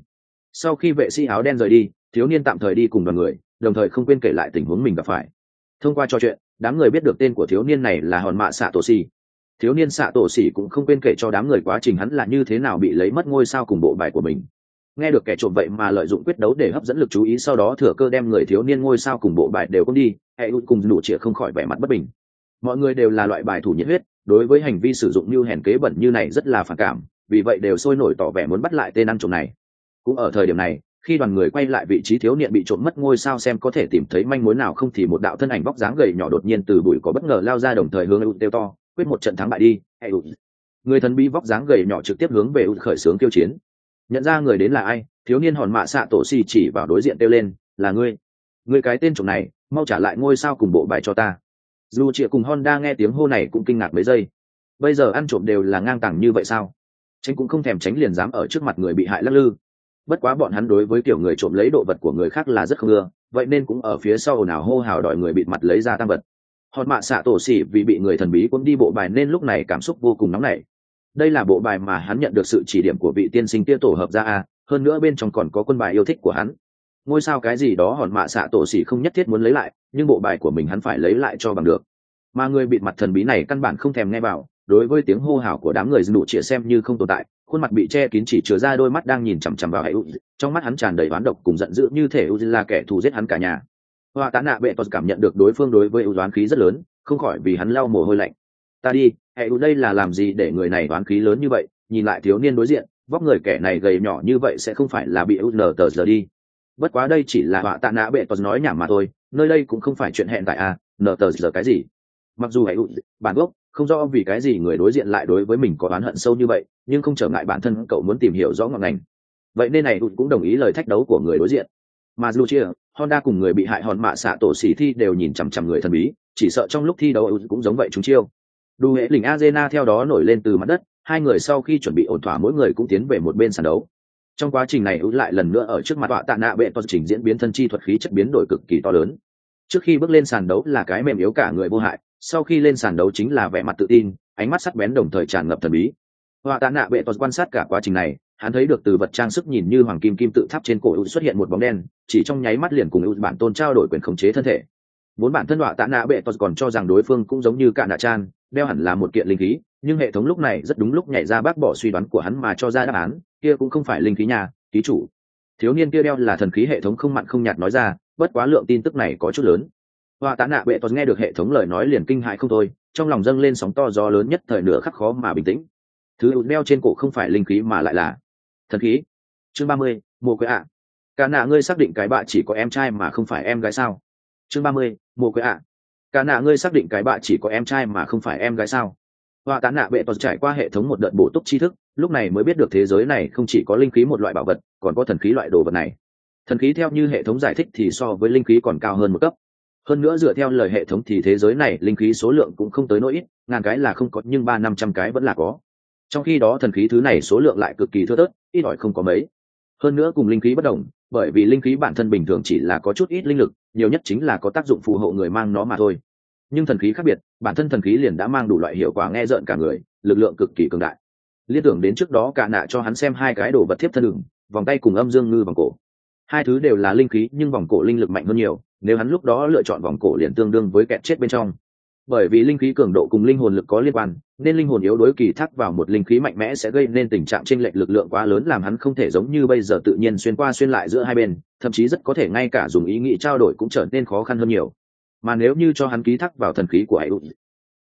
Sau khi vệ sĩ áo đen rời đi, thiếu niên tạm thời đi cùng đoàn người, đồng thời không quên kể lại tình huống mình gặp phải. Thông qua trò chuyện, đám người biết được tên của thiếu niên này là Hòn Mạ Xạ Tổ Xỉ. Thiếu niên Xạ Tổ Xỉ cũng không quên kể cho đám người quá trình hắn là như thế nào bị lấy mất ngôi sao cùng bộ bài của mình. Nghe được kẻ trộm vậy mà lợi dụng quyết đấu để hấp dẫn lực chú ý, sau đó thừa cơ đem người thiếu niên ngôi sao cùng bộ bài đều công đi, hệ cùng nụ chĩa không khỏi vẻ mặt bất bình. Mọi người đều là loại bài thủ nhiệt huyết, đối với hành vi sử dụng mưu hèn kế bẩn như này rất là phản cảm, vì vậy đều sôi nổi tỏ vẻ muốn bắt lại tên ăn trộm này. Cũng ở thời điểm này, khi đoàn người quay lại vị trí thiếu niên bị trộm mất ngôi sao xem có thể tìm thấy manh mối nào không, thì một đạo thân ảnh vóc dáng gầy nhỏ đột nhiên từ bụi có bất ngờ lao ra, đồng thời hướng Eut kêu to, quyết một trận thắng bại đi. Eut. Người thần bí vóc dáng gầy nhỏ trực tiếp hướng về Eut khởi xướng kêu chiến. Nhận ra người đến là ai, thiếu niên Hòn Mạ Xạ Tổ Xỉ chỉ vào đối diện kêu lên, là ngươi. Ngươi cái tên trộm này, mau trả lại ngôi sao cùng bộ bài cho ta. Dù Triệu cùng Honda nghe tiếng hô này cũng kinh ngạc mấy giây. Bây giờ ăn trộm đều là ngang tàng như vậy sao? Tránh cũng không thèm tránh, liền dám ở trước mặt người bị hại lắc lư. Bất quá bọn hắn đối với kiểu người trộm lấy đồ vật của người khác là rất không ưa, vậy nên cũng ở phía sau ồn ào hô hào đòi người bịt mặt lấy ra tang vật. Hòn Mạ Xạ Tổ Xỉ vì bị người thần bí cuốn đi bộ bài nên lúc này cảm xúc vô cùng nóng nảy. Đây là bộ bài mà hắn nhận được sự chỉ điểm của vị tiên sinh kia tổ hợp ra a, hơn nữa bên trong còn có quân bài yêu thích của hắn. Ngôi sao cái gì đó Hòn Mạ Xạ Tổ Xỉ không nhất thiết muốn lấy lại, nhưng bộ bài của mình hắn phải lấy lại cho bằng được. Mà người bịt mặt thần bí này căn bản không thèm nghe vào, đối với tiếng hô hào của đám người nụ chĩa xem như không tồn tại, khuôn mặt bị che kín chỉ chứa ra đôi mắt đang nhìn chằm chằm vào hệ Uzi. Trong mắt hắn tràn đầy oán độc cùng giận dữ, như thể Uzi là kẻ thù giết hắn cả nhà. Hoa Tạ Nạ Bệ Tọt cảm nhận được đối phương đối với oán khí rất lớn, không khỏi vì hắn lau mồ hôi lạnh. Ta đi, hệ Uzi đây là làm gì để người này oán khí lớn như vậy? Nhìn lại thiếu niên đối diện, vóc người kẻ này gầy nhỏ như vậy sẽ không phải là bị Uzi tờ giờ đi. Bất quá đây chỉ là Hoa Tạ Nạ Bệ Tọt nói nhảm mà thôi, nơi đây cũng không phải chuyện hẹn tại a, nờ tờ giờ cái gì? Mặc dù hệ Uzi bản gốc không rõ vì cái gì người đối diện lại đối với mình có oán hận sâu như vậy, nhưng không trở ngại bản thân cậu muốn tìm hiểu rõ ngọn ngành, vậy nên này cũng đồng ý lời thách đấu của người đối diện. Mà Lucia, Honda cùng người bị hại Hòn Mạ Xạ Tổ Xỉ thi đều nhìn chằm chằm người thần bí, chỉ sợ trong lúc thi đấu cũng giống vậy chúng chiêu. Đu hệ lình Arena theo đó nổi lên từ mặt đất, hai người sau khi chuẩn bị ổn thỏa mỗi người cũng tiến về một bên sàn đấu. Trong quá trình này lại lần nữa ở trước mặt Hoa Tạ Nạ Bệ Tọt trình diễn biến thân chi thuật khí chất biến đổi cực kỳ to lớn. Trước khi bước lên sàn đấu là cái mềm yếu cả người vô hại, sau khi lên sàn đấu chính là vẻ mặt tự tin, ánh mắt sắc bén đồng thời tràn ngập thần bí. Hoa Tạ Nạ Bệ Tọt quan sát cả quá trình này, hắn thấy được từ vật trang sức nhìn như hoàng kim kim tự tháp trên cổ xuất hiện một bóng đen, chỉ trong nháy mắt liền cùng bản tôn trao đổi quyền khống chế thân thể. Vốn bản thân Hoa Tạ Nạ Bệ Tọt còn cho rằng đối phương cũng giống như Cả Nạ Chan, đeo hẳn là một kiện linh khí, nhưng hệ thống lúc này rất đúng lúc nhảy ra bác bỏ suy đoán của hắn mà cho ra đáp án, kia cũng không phải linh khí nhà, ký chủ. Thiếu niên kia đeo là thần khí, hệ thống không mặn không nhạt nói ra, bất quá lượng tin tức này có chút lớn. Hoa Tạ Nạ Bệ Tọt nghe được hệ thống lời nói liền kinh hãi không thôi, trong lòng dâng lên sóng to gió lớn, nhất thời nửa khắc khó mà bình tĩnh. Thứ đeo trên cổ không phải linh khí mà lại là thần khí. Chương 30, mùa quế ạ. Cả nạ ngươi xác định cái bạ chỉ có em trai mà không phải em gái sao? Chương 30, mùa quế ạ. Cả nạ ngươi xác định cái bạ chỉ có em trai mà không phải em gái sao? Hoa Tạ Nạ Bệ Tọt trải qua hệ thống một đợt bổ túc tri thức, lúc này mới biết được thế giới này không chỉ có linh khí một loại bảo vật, còn có thần khí loại đồ vật này. Thần khí theo như hệ thống giải thích thì so với linh khí còn cao hơn một cấp. Hơn nữa dựa theo lời hệ thống thì thế giới này linh khí số lượng cũng không tới nỗi ít, ngàn cái là không có nhưng 300-500 cái vẫn là có. Trong khi đó thần khí thứ này số lượng lại cực kỳ thưa thớt, ít ỏi không có mấy. Hơn nữa cùng linh khí bất đồng, bởi vì linh khí bản thân bình thường chỉ là có chút ít linh lực, nhiều nhất chính là có tác dụng phù hộ người mang nó mà thôi. Nhưng thần khí khác biệt, bản thân thần khí liền đã mang đủ loại hiệu quả nghe rợn cả người, lực lượng cực kỳ cường đại. Liên tưởng đến trước đó Cả Nạ cho hắn xem hai cái đồ vật thiếp thân đường, vòng tay cùng âm dương ngư vòng cổ. Hai thứ đều là linh khí nhưng vòng cổ linh lực mạnh hơn nhiều, nếu hắn lúc đó lựa chọn vòng cổ liền tương đương với kẹt chết bên trong. Bởi vì linh khí cường độ cùng linh hồn lực có liên quan, nên linh hồn yếu đối kỳ thác vào một linh khí mạnh mẽ sẽ gây nên tình trạng chênh lệch lực lượng quá lớn, làm hắn không thể giống như bây giờ tự nhiên xuyên qua xuyên lại giữa hai bên, thậm chí rất có thể ngay cả dùng ý nghĩ trao đổi cũng trở nên khó khăn hơn nhiều. Mà nếu như cho hắn ký thác vào thần khí của Ayut,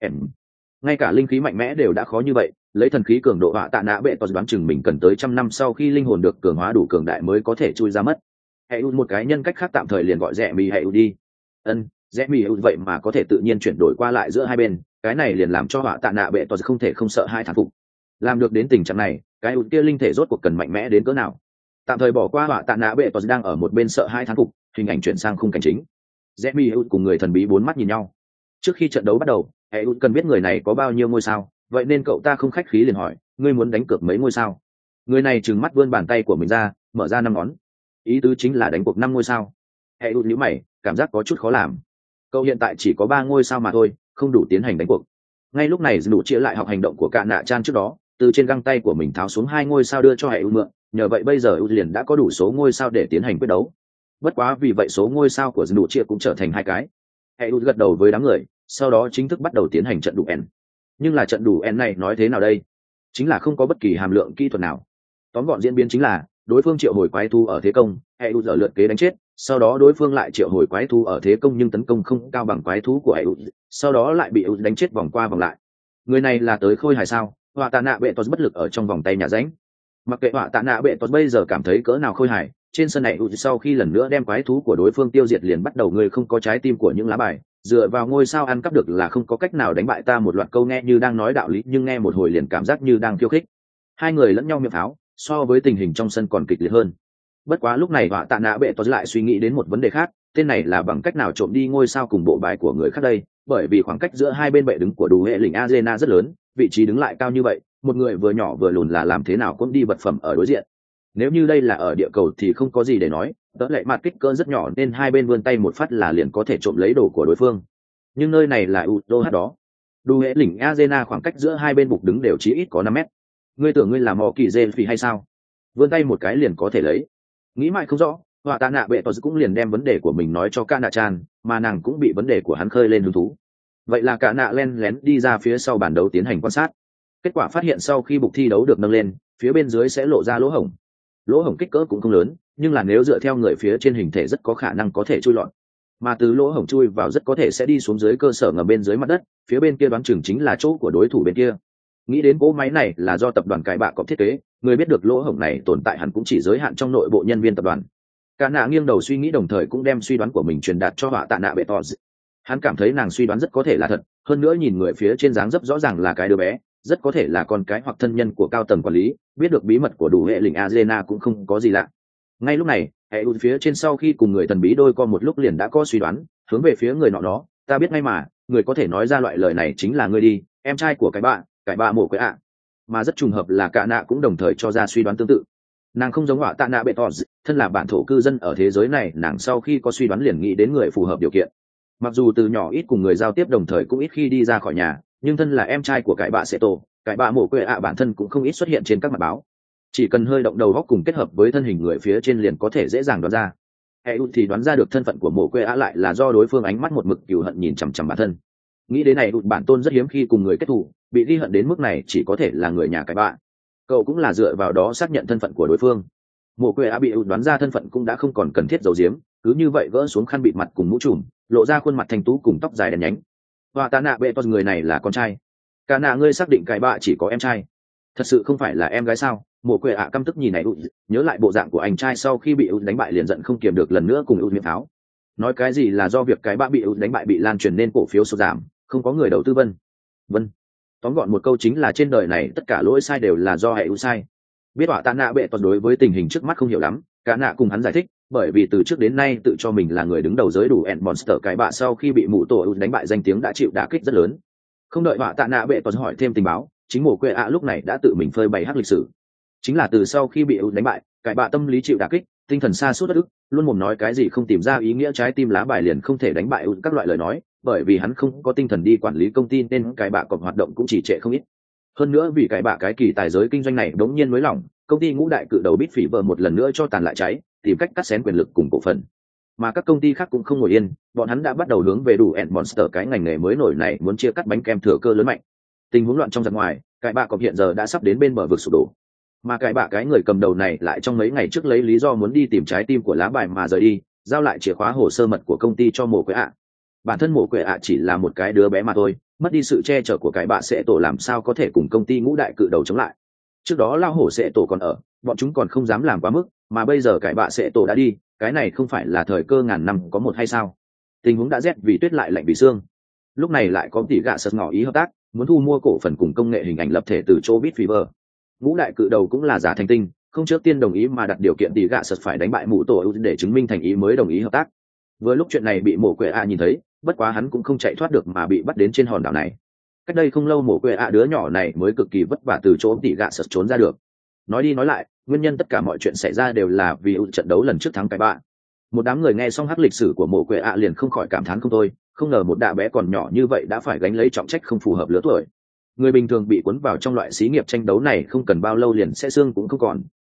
ngay cả linh khí mạnh mẽ đều đã khó như vậy, lấy thần khí cường độ Hoa Tạ Nạ Bệ Tọt đoán chừng mình cần tới 100 năm sau khi linh hồn được cường hóa đủ cường đại mới có thể chui ra mất. Ayut một cái nhân cách khác tạm thời liền gọi rẻ mì Ayut đi. Rẽ mì Ayut vậy mà có thể tự nhiên chuyển đổi qua lại giữa hai bên, cái này liền làm cho Hoa Tạ Nạ Bệ Tọt không thể không sợ hai thán phục. Làm được đến tình trạng này, cái Ayut kia linh thể rốt cuộc cần mạnh mẽ đến cỡ nào? Tạm thời bỏ qua Hoa Tạ Nạ Bệ Tọt đang ở một bên sợ hai thán phục, hình ảnh chuyển sang khung cảnh chính. Rẽ mì Ayut cùng người thần bí bốn mắt nhìn nhau. Trước khi trận đấu bắt đầu, Ayut cần biết người này có bao nhiêu ngôi sao, vậy nên cậu ta không khách khí liền hỏi, ngươi muốn đánh cược mấy ngôi sao? Người này trừng mắt vươn bàn tay của mình ra, mở ra 5 ngón. Ý tứ chính là đánh cuộc 5 ngôi sao. Ayut nhíu mày, cảm giác có chút khó làm. Cậu hiện tại chỉ có 3 ngôi sao mà thôi, không đủ tiến hành đánh cuộc. Ngay lúc này đủ chia lại học hành động của Cả Nạ Chan trước đó, từ trên găng tay của mình tháo xuống 2 ngôi sao đưa cho Ayut mượn, nhờ vậy bây giờ liền đã có đủ số ngôi sao để tiến hành quyết đấu. Bất quá vì vậy số ngôi sao của đủ chia cũng trở thành 2 cái. Hệ gật đầu với đám người, sau đó chính thức bắt đầu tiến hành trận đủ n. Nhưng là trận đủ n này nói thế nào đây? Chính là không có bất kỳ hàm lượng kỹ thuật nào. Tóm gọn diễn biến chính là đối phương triệu hồi quái thú ở thế công, hệ dở lượt kế đánh chết, sau đó đối phương lại triệu hồi quái thú ở thế công nhưng tấn công không cao bằng quái thú của hệ, sau đó lại bị đánh chết vòng qua vòng lại. Người này là tới khôi hài sao? Họa tạ nạ bệ tos bất lực ở trong vòng tay nhà ránh. Mặc kệ họa tạ nạ bệ tos bây giờ cảm thấy cỡ nào khôi hài, trên sân này sau khi lần nữa đem quái thú của đối phương tiêu diệt liền bắt đầu người không có trái tim của những lá bài, dựa vào ngôi sao ăn cắp được là không có cách nào đánh bại ta. Một loạt câu nghe như đang nói đạo lý nhưng nghe một hồi liền cảm giác như đang khiêu khích. Hai người lẫn nhau miệng pháo, so với tình hình trong sân còn kịch liệt hơn. Bất quá lúc này họa tạ nạ bệ tos lại suy nghĩ đến một vấn đề khác, tên này là bằng cách nào trộm đi ngôi sao cùng bộ bài của người khác đây? Bởi vì khoảng cách giữa hai bên bệ đứng của đủ hệ lĩnh Arena rất lớn, vị trí đứng lại cao như vậy, một người vừa nhỏ vừa lùn là làm thế nào cũng đi vật phẩm ở đối diện. Nếu như đây là ở địa cầu thì không có gì để nói, tớ lệ mặt kích cỡ rất nhỏ nên hai bên vươn tay một phát là liền có thể trộm lấy đồ của đối phương. Nhưng nơi này là UDOH đó. Đủ hệ lĩnh Arena khoảng cách giữa hai bên bục đứng đều chí ít có 5 mét. Ngươi tưởng ngươi là mò kỳ dê phì hay sao? Vươn tay một cái liền có thể lấy. Nghĩ mãi không rõ, họa tạ nạ bệ tos cũng liền đem vấn đề của mình nói cho ca nạ chan, mà nàng cũng bị vấn đề của hắn khơi lên hứng thú. Vậy là cả nạ len lén đi ra phía sau bàn đấu tiến hành quan sát. Kết quả phát hiện sau khi bục thi đấu được nâng lên, phía bên dưới sẽ lộ ra lỗ hổng. Lỗ hổng kích cỡ cũng không lớn, nhưng là nếu dựa theo người phía trên hình thể rất có khả năng có thể chui lọt. Mà từ lỗ hổng chui vào rất có thể sẽ đi xuống dưới cơ sở ngầm bên dưới mặt đất, phía bên kia đoán chừng chính là chỗ của đối thủ bên kia. Nghĩ đến cỗ máy này là do tập đoàn cải bạ cọp thiết kế, người biết được lỗ hổng này tồn tại hẳn cũng chỉ giới hạn trong nội bộ nhân viên tập đoàn. Cả nạ nghiêng đầu suy nghĩ đồng thời cũng đem suy đoán của mình truyền đạt cho họa tạ nạ bệ tos. Hắn cảm thấy nàng suy đoán rất có thể là thật, hơn nữa nhìn người phía trên dáng dấp rõ ràng là cái đứa bé, rất có thể là con cái hoặc thân nhân của cao tầng quản lý, biết được bí mật của đủ hệ lĩnh Arena cũng không có gì lạ. Ngay lúc này, hệ phía trên sau khi cùng người thần bí đôi co một lúc liền đã có suy đoán, hướng về phía người nọ đó, ta biết ngay mà, người có thể nói ra loại lời này chính là ngươi đi, em trai của cái bà mổ quái ạ. Mà rất trùng hợp là cả nạ cũng đồng thời cho ra suy đoán tương tự. Nàng không giống họa tạ nạ bệ tos, thân là bản thổ cư dân ở thế giới này, nàng sau khi có suy đoán liền nghĩ đến người phù hợp điều kiện. Mặc dù từ nhỏ ít cùng người giao tiếp đồng thời cũng ít khi đi ra khỏi nhà, nhưng thân là em trai của cái bà sẽ tổ, cái bà mổ quê ạ bản thân cũng không ít xuất hiện trên các mặt báo. Chỉ cần hơi động đầu góc cùng kết hợp với thân hình người phía trên liền có thể dễ dàng đoán ra. Hệ thì đoán ra được thân phận của mổ quê ạ lại là do đối phương ánh mắt một mực cừu hận nhìn chằm chằm bản thân. Nghĩ đến này bản tôn rất hiếm khi cùng người kết thù, bị ghi hận đến mức này chỉ có thể là người nhà cái bạ. Cậu cũng là dựa vào đó xác nhận thân phận của đối phương. Mộ quê á bị đoán ra thân phận cũng đã không còn cần thiết giấu giếm, cứ như vậy gỡ xuống khăn bịt mặt cùng mũ trùm, lộ ra khuôn mặt thanh tú cùng tóc dài đen nhánh. Hoa tạ nạ bệ tos, người này là con trai. Cả nạ ngươi xác định cái bạ chỉ có em trai, thật sự không phải là em gái sao? Mộ quê ạ căm tức nhìn này nhớ lại bộ dạng của anh trai sau khi bị đánh bại liền giận không kiềm được lần nữa cùng miệng pháo. Nói cái gì là do việc cái bạ bị đánh bại bị lan truyền nên cổ phiếu sụt giảm, không có người đầu tư vân. Tóm gọn một câu chính là trên đời này tất cả lỗi sai đều là do hệ sai. Biết họa tạ nạ bệ tos đối với tình hình trước mắt không hiểu lắm, cả nạ cùng hắn giải thích, bởi vì từ trước đến nay tự cho mình là người đứng đầu giới đủ ẻn monster cái bạ sau khi bị mụ tổ đánh bại danh tiếng đã chịu đả kích rất lớn. Không đợi họa tạ nạ bệ tos hỏi thêm tình báo, chính mổ quê ạ lúc này đã tự mình phơi bày hắc lịch sử. Chính là từ sau khi bị đánh bại, cái bạ tâm lý chịu đả kích, tinh thần sa sút đất ức, luôn mồm nói cái gì không tìm ra ý nghĩa trái tim lá bài liền không thể đánh bại các loại lời nói, bởi vì hắn không có tinh thần đi quản lý công ty nên cái bạ còn hoạt động cũng chỉ trệ không ít. Hơn nữa vì cái bạ cái kỳ tài giới kinh doanh này đống nhiên mới lỏng, công ty ngũ đại cự đầu bít phỉ vợ một lần nữa cho tàn lại cháy, tìm cách cắt xén quyền lực cùng cổ phần. Mà các công ty khác cũng không ngồi yên, bọn hắn đã bắt đầu hướng về đủ ẻn monster cái ngành nghề mới nổi này muốn chia cắt bánh kem thừa cơ lớn mạnh. Tình huống loạn trong giặc ngoài, cái bạ còn hiện giờ đã sắp đến bên bờ vực sụp đổ. Mà cái bạ cái người cầm đầu này lại trong mấy ngày trước lấy lý do muốn đi tìm trái tim của lá bài mà rời đi, giao lại chìa khóa hồ sơ mật của công ty cho mổ quệ ạ. Bản thân mổ quệ ạ chỉ là một cái đứa bé mà thôi, mất đi sự che chở của cái bạ sẽ tổ làm sao có thể cùng công ty ngũ đại cự đầu chống lại. Trước đó lao hổ sẽ tổ còn ở, bọn chúng còn không dám làm quá mức, mà bây giờ cái bạ sẽ tổ đã đi, cái này không phải là thời cơ ngàn năm có một hay sao? Tình huống đã rét vì tuyết lại lạnh vì xương. Lúc này lại có tỷ gạ sật ngỏ ý hợp tác, muốn thu mua cổ phần cùng công nghệ hình ảnh lập thể từ chỗ Bitfever. Ngũ đại cự đầu cũng là giả thành tinh, không trước tiên đồng ý mà đặt điều kiện tỷ gạ sật phải đánh bại mụ tổ để chứng minh thành ý mới đồng ý hợp tác. Vừa lúc chuyện này bị mổ quệ ạ nhìn thấy, bất quá hắn cũng không chạy thoát được mà bị bắt đến trên hòn đảo này. Cách đây không lâu mổ quệ ạ đứa nhỏ này mới cực kỳ vất vả từ chỗ tỷ gạ sật trốn ra được. Nói đi nói lại, nguyên nhân tất cả mọi chuyện xảy ra đều là vì trận đấu lần trước thắng cái bạ. Một đám người nghe xong hắc lịch sử của mổ quệ ạ liền không khỏi cảm thán không thôi, không ngờ một đạ bé còn nhỏ như vậy đã phải gánh lấy trọng trách không phù hợp lứa tuổi. Người bình thường bị cuốn vào trong loại xí nghiệp tranh đấu này không cần bao lâu liền sẽ xương cũng không còn,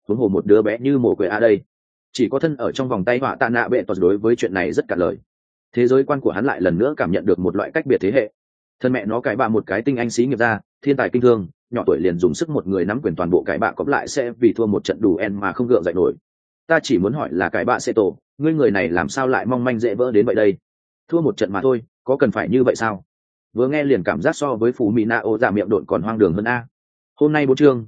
huống hồ một đứa bé như mổ quệ a đây. Chỉ có thân ở trong vòng tay họa tạ nạ bệ tọt đối với chuyện này rất cả lời. Thế giới quan của hắn lại lần nữa cảm nhận được một loại cách biệt thế hệ. Thân mẹ nó cãi bạ một cái tinh anh sĩ nghiệp ra, thiên tài kinh thương, nhỏ tuổi liền dùng sức một người nắm quyền toàn bộ cãi bạ cóp lại sẽ vì thua một trận đủ en mà không gượng dậy nổi. Ta chỉ muốn hỏi là cãi bạ sẽ tổ, ngươi người này làm sao lại mong manh dễ vỡ đến vậy đây? Thua một trận mà thôi, có cần phải như vậy sao? Vừa nghe liền cảm giác so với phú mỹ na ô dạ miệng độn còn hoang đường hơn a. Hôm nay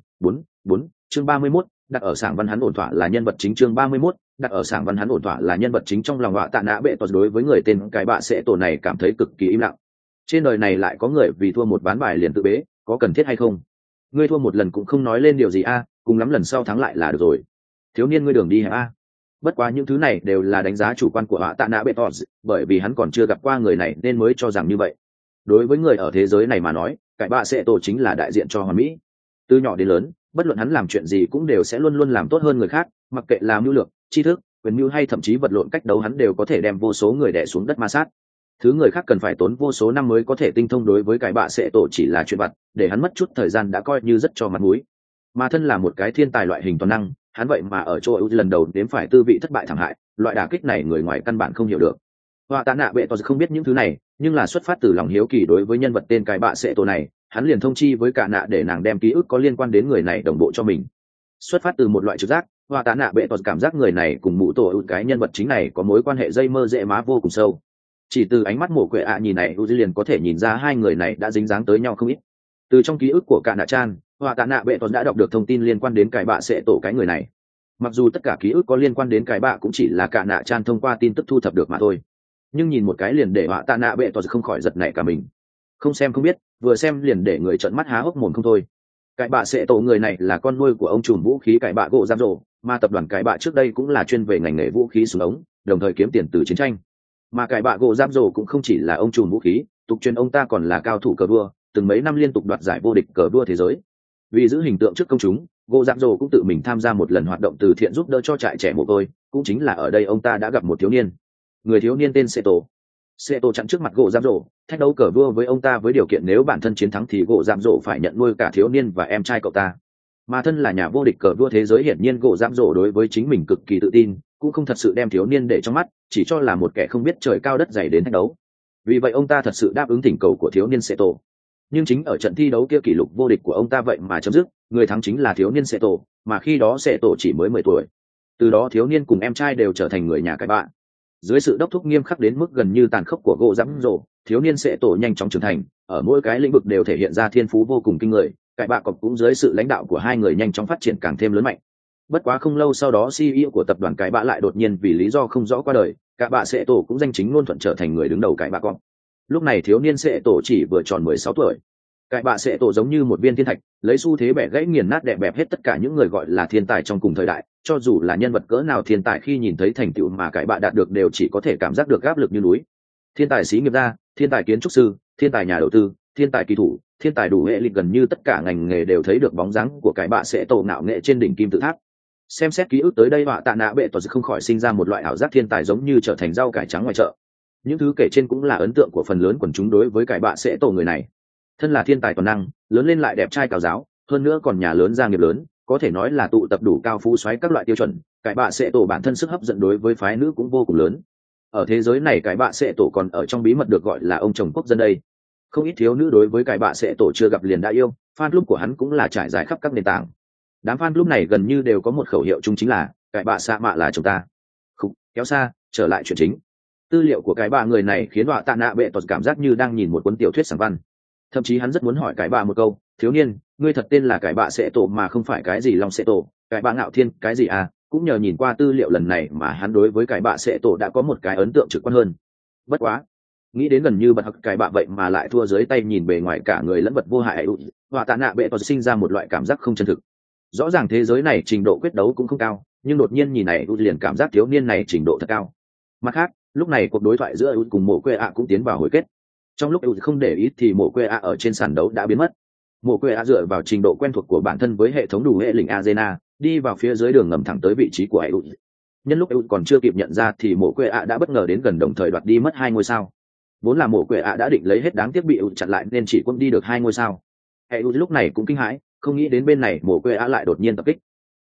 chương 31, đặt ở sảng văn hắn ổn thỏa là nhân vật chính. Chương 31, đặt ở sảng văn hắn ổn thỏa là nhân vật chính. Trong lòng họa tạ nạ bệ tọt đối với người tên cái bạ sẽ tổ này cảm thấy cực kỳ im lặng. Trên đời này lại có người vì thua một ván bài liền tự bế, có cần thiết hay không? Ngươi thua một lần cũng không nói lên điều gì a, cùng lắm lần sau thắng lại là được rồi. Thiếu niên ngươi đường đi hả a? Bất quá những thứ này đều là đánh giá chủ quan của họa tạ nạ bệ tọt, bởi vì hắn còn chưa gặp qua người này nên mới cho rằng như vậy. Đối với người ở thế giới này mà nói, cái bạ sẽ tổ chính là đại diện cho hoàn mỹ. Từ nhỏ đến lớn, bất luận hắn làm chuyện gì cũng đều sẽ luôn luôn làm tốt hơn người khác, mặc kệ là mưu lược, tri thức, quyền mưu hay thậm chí vật lộn cách đấu, hắn đều có thể đem vô số người đè xuống đất ma sát. Thứ người khác cần phải tốn vô số năm mới có thể tinh thông đối với cái bạ sẽ tổ chỉ là chuyện vặt, để hắn mất chút thời gian đã coi như rất cho mặt mũi. Mà thân là một cái thiên tài loại hình toàn năng, hắn vậy mà ở chỗ lần đầu đến phải tư vị thất bại thảm hại, loại đả kích này người ngoài căn bản không hiểu được. Họa tạ nạ bệ tọt không biết những thứ này, nhưng là xuất phát từ lòng hiếu kỳ đối với nhân vật tên cái bạ sẽ tổ này, hắn liền thông chi với cả nạ để nàng đem ký ức có liên quan đến người này đồng bộ cho mình. Xuất phát từ một loại trực giác, họa tạ nạ bệ tọt cảm giác người này cùng mụ tổ cái nhân vật chính này có mối quan hệ dây mơ dễ má vô cùng sâu. Chỉ từ ánh mắt mổ quệ ạ nhìn này liền có thể nhìn ra hai người này đã dính dáng tới nhau không ít. Từ trong ký ức của cả nạ chan, họa tạ nạ bệ tọt đã đọc được thông tin liên quan đến cái bạ sẽ tổ cái người này. Mặc dù tất cả ký ức có liên quan đến cái bạ cũng chỉ là cả nạ chan thông qua tin tức thu thập được mà thôi, nhưng nhìn một cái liền để họa tạ nạ bệ tọt không khỏi giật nảy cả mình. Không xem không biết, vừa xem liền để người trợn mắt há hốc mồm không thôi. Cái bạ sẽ tổ người này là con nuôi của ông trùm vũ khí cái bạ gỗ giam rổ, mà tập đoàn cái bạ trước đây cũng là chuyên về ngành nghề vũ khí súng ống, đồng thời kiếm tiền từ chiến tranh. Mà cái bạ gỗ giam rổ cũng không chỉ là ông trùm vũ khí, tục truyền ông ta còn là cao thủ cờ vua, từng mấy năm liên tục đoạt giải vô địch cờ vua thế giới. Vì giữ hình tượng trước công chúng, gỗ giam rổ cũng tự mình tham gia một lần hoạt động từ thiện giúp đỡ cho trại trẻ mồ côi, cũng chính là ở đây ông ta đã gặp một thiếu niên. Người thiếu niên tên Seto chặn trước mặt gỗ giam rổ, thách đấu cờ vua với ông ta với điều kiện nếu bản thân chiến thắng thì gỗ giam rổ phải nhận nuôi cả thiếu niên và em trai cậu ta. Mà thân là nhà vô địch cờ vua thế giới, hiển nhiên gỗ giam rổ đối với chính mình cực kỳ tự tin, cũng không thật sự đem thiếu niên để trong mắt, chỉ cho là một kẻ không biết trời cao đất dày đến thách đấu. Vì vậy ông ta thật sự đáp ứng thỉnh cầu của thiếu niên Seto. Nhưng chính ở trận thi đấu kia kỷ lục vô địch của ông ta vậy mà chấm dứt, người thắng chính là thiếu niên Seto, mà khi đó Seto chỉ mới 10 tuổi. Từ đó thiếu niên cùng em trai đều trở thành người nhà cái bạn. Dưới sự đốc thúc nghiêm khắc đến mức gần như tàn khốc của gỗ giám rổ, thiếu niên sẽ tổ nhanh chóng trưởng thành, ở mỗi cái lĩnh vực đều thể hiện ra thiên phú vô cùng kinh người. Cải bạ cọc cũng dưới sự lãnh đạo của hai người nhanh chóng phát triển càng thêm lớn mạnh. Bất quá không lâu sau đó CEO của tập đoàn cải bạ lại đột nhiên vì lý do không rõ qua đời, cả bạ sẽ tổ cũng danh chính ngôn thuận trở thành người đứng đầu cải bạ cọc. Lúc này thiếu niên sẽ tổ chỉ vừa tròn 16 tuổi. Cải bạ sẽ tổ giống như một viên thiên thạch, lấy xu thế bẻ gãy nghiền nát đè bẹp hết tất cả những người gọi là thiên tài trong cùng thời đại. Cho dù là nhân vật cỡ nào thiên tài khi nhìn thấy thành tựu mà cải bạ đạt được đều chỉ có thể cảm giác được áp lực như núi. Thiên tài sĩ nghiệp gia, thiên tài kiến trúc sư, thiên tài nhà đầu tư, thiên tài kỳ thủ, thiên tài đủ hệ lịch, gần như tất cả ngành nghề đều thấy được bóng dáng của cải bạ sẽ tổ ngạo nghệ trên đỉnh kim tự tháp. Xem xét ký ức tới đây, họa tạ nạ bệ tọt không khỏi sinh ra một loại ảo giác thiên tài giống như trở thành rau cải trắng ngoài chợ. Những thứ kể trên cũng là ấn tượng của phần lớn quần chúng đối với cải bạ sẽ tổ người này. Thân là thiên tài toàn năng, lớn lên lại đẹp trai cao giáo, hơn nữa còn nhà lớn gia nghiệp lớn, có thể nói là tụ tập đủ cao phú xoáy các loại tiêu chuẩn. Cải bạ sẽ tổ bản thân sức hấp dẫn đối với phái nữ cũng vô cùng lớn. Ở thế giới này cải bạ sẽ tổ còn ở trong bí mật được gọi là ông chồng quốc dân đây. Không ít thiếu nữ đối với cải bạ sẽ tổ chưa gặp liền đã yêu, fan club của hắn cũng là trải dài khắp các nền tảng. Đám fan club này gần như đều có một khẩu hiệu chung chính là cải bạ xạ mạ là chồng ta. Không, kéo xa, trở lại chuyện chính. Tư liệu của cải bạ người này khiến họa tạ nạ bệ tọt cảm giác như đang nhìn một cuốn tiểu thuyết sáng văn. Thậm chí hắn rất muốn hỏi cải bạ một câu, thiếu niên, ngươi thật tên là cải bạ sẽ tổ mà không phải cái gì long sẽ tổ, cải bạ ngạo thiên cái gì à? Cũng nhờ nhìn qua tư liệu lần này mà hắn đối với cải bạ sẽ tổ đã có một cái ấn tượng trực quan hơn. Bất quá, nghĩ đến gần như bật hặc cải bạ vậy mà lại thua dưới tay nhìn bề ngoài cả người lẫn vật vô hại, họa tạ nạ bệ tọt sinh ra một loại cảm giác không chân thực. Rõ ràng thế giới này trình độ quyết đấu cũng không cao, nhưng đột nhiên nhìn này liền cảm giác thiếu niên này trình độ thật cao. Mặt khác, lúc này cuộc đối thoại giữa cùng mộ quê ạ cũng tiến vào hồi kết. Trong lúc không để ý thì mộ quê ạ ở trên sàn đấu đã biến mất. Mộ quê ạ dựa vào trình độ quen thuộc của bản thân với hệ thống đủ hệ lĩnh Arena, đi vào phía dưới đường ngầm thẳng tới vị trí của EU. Nhân lúc EU còn chưa kịp nhận ra thì mộ quê ạ đã bất ngờ đến gần, đồng thời đoạt đi mất 2 ngôi sao. Vốn là mộ quê ạ đã định lấy hết, đáng tiếc bị EU chặn lại nên chỉ quân đi được 2 ngôi sao. EU lúc này cũng kinh hãi, không nghĩ đến bên này mộ quê ạ lại đột nhiên tập kích.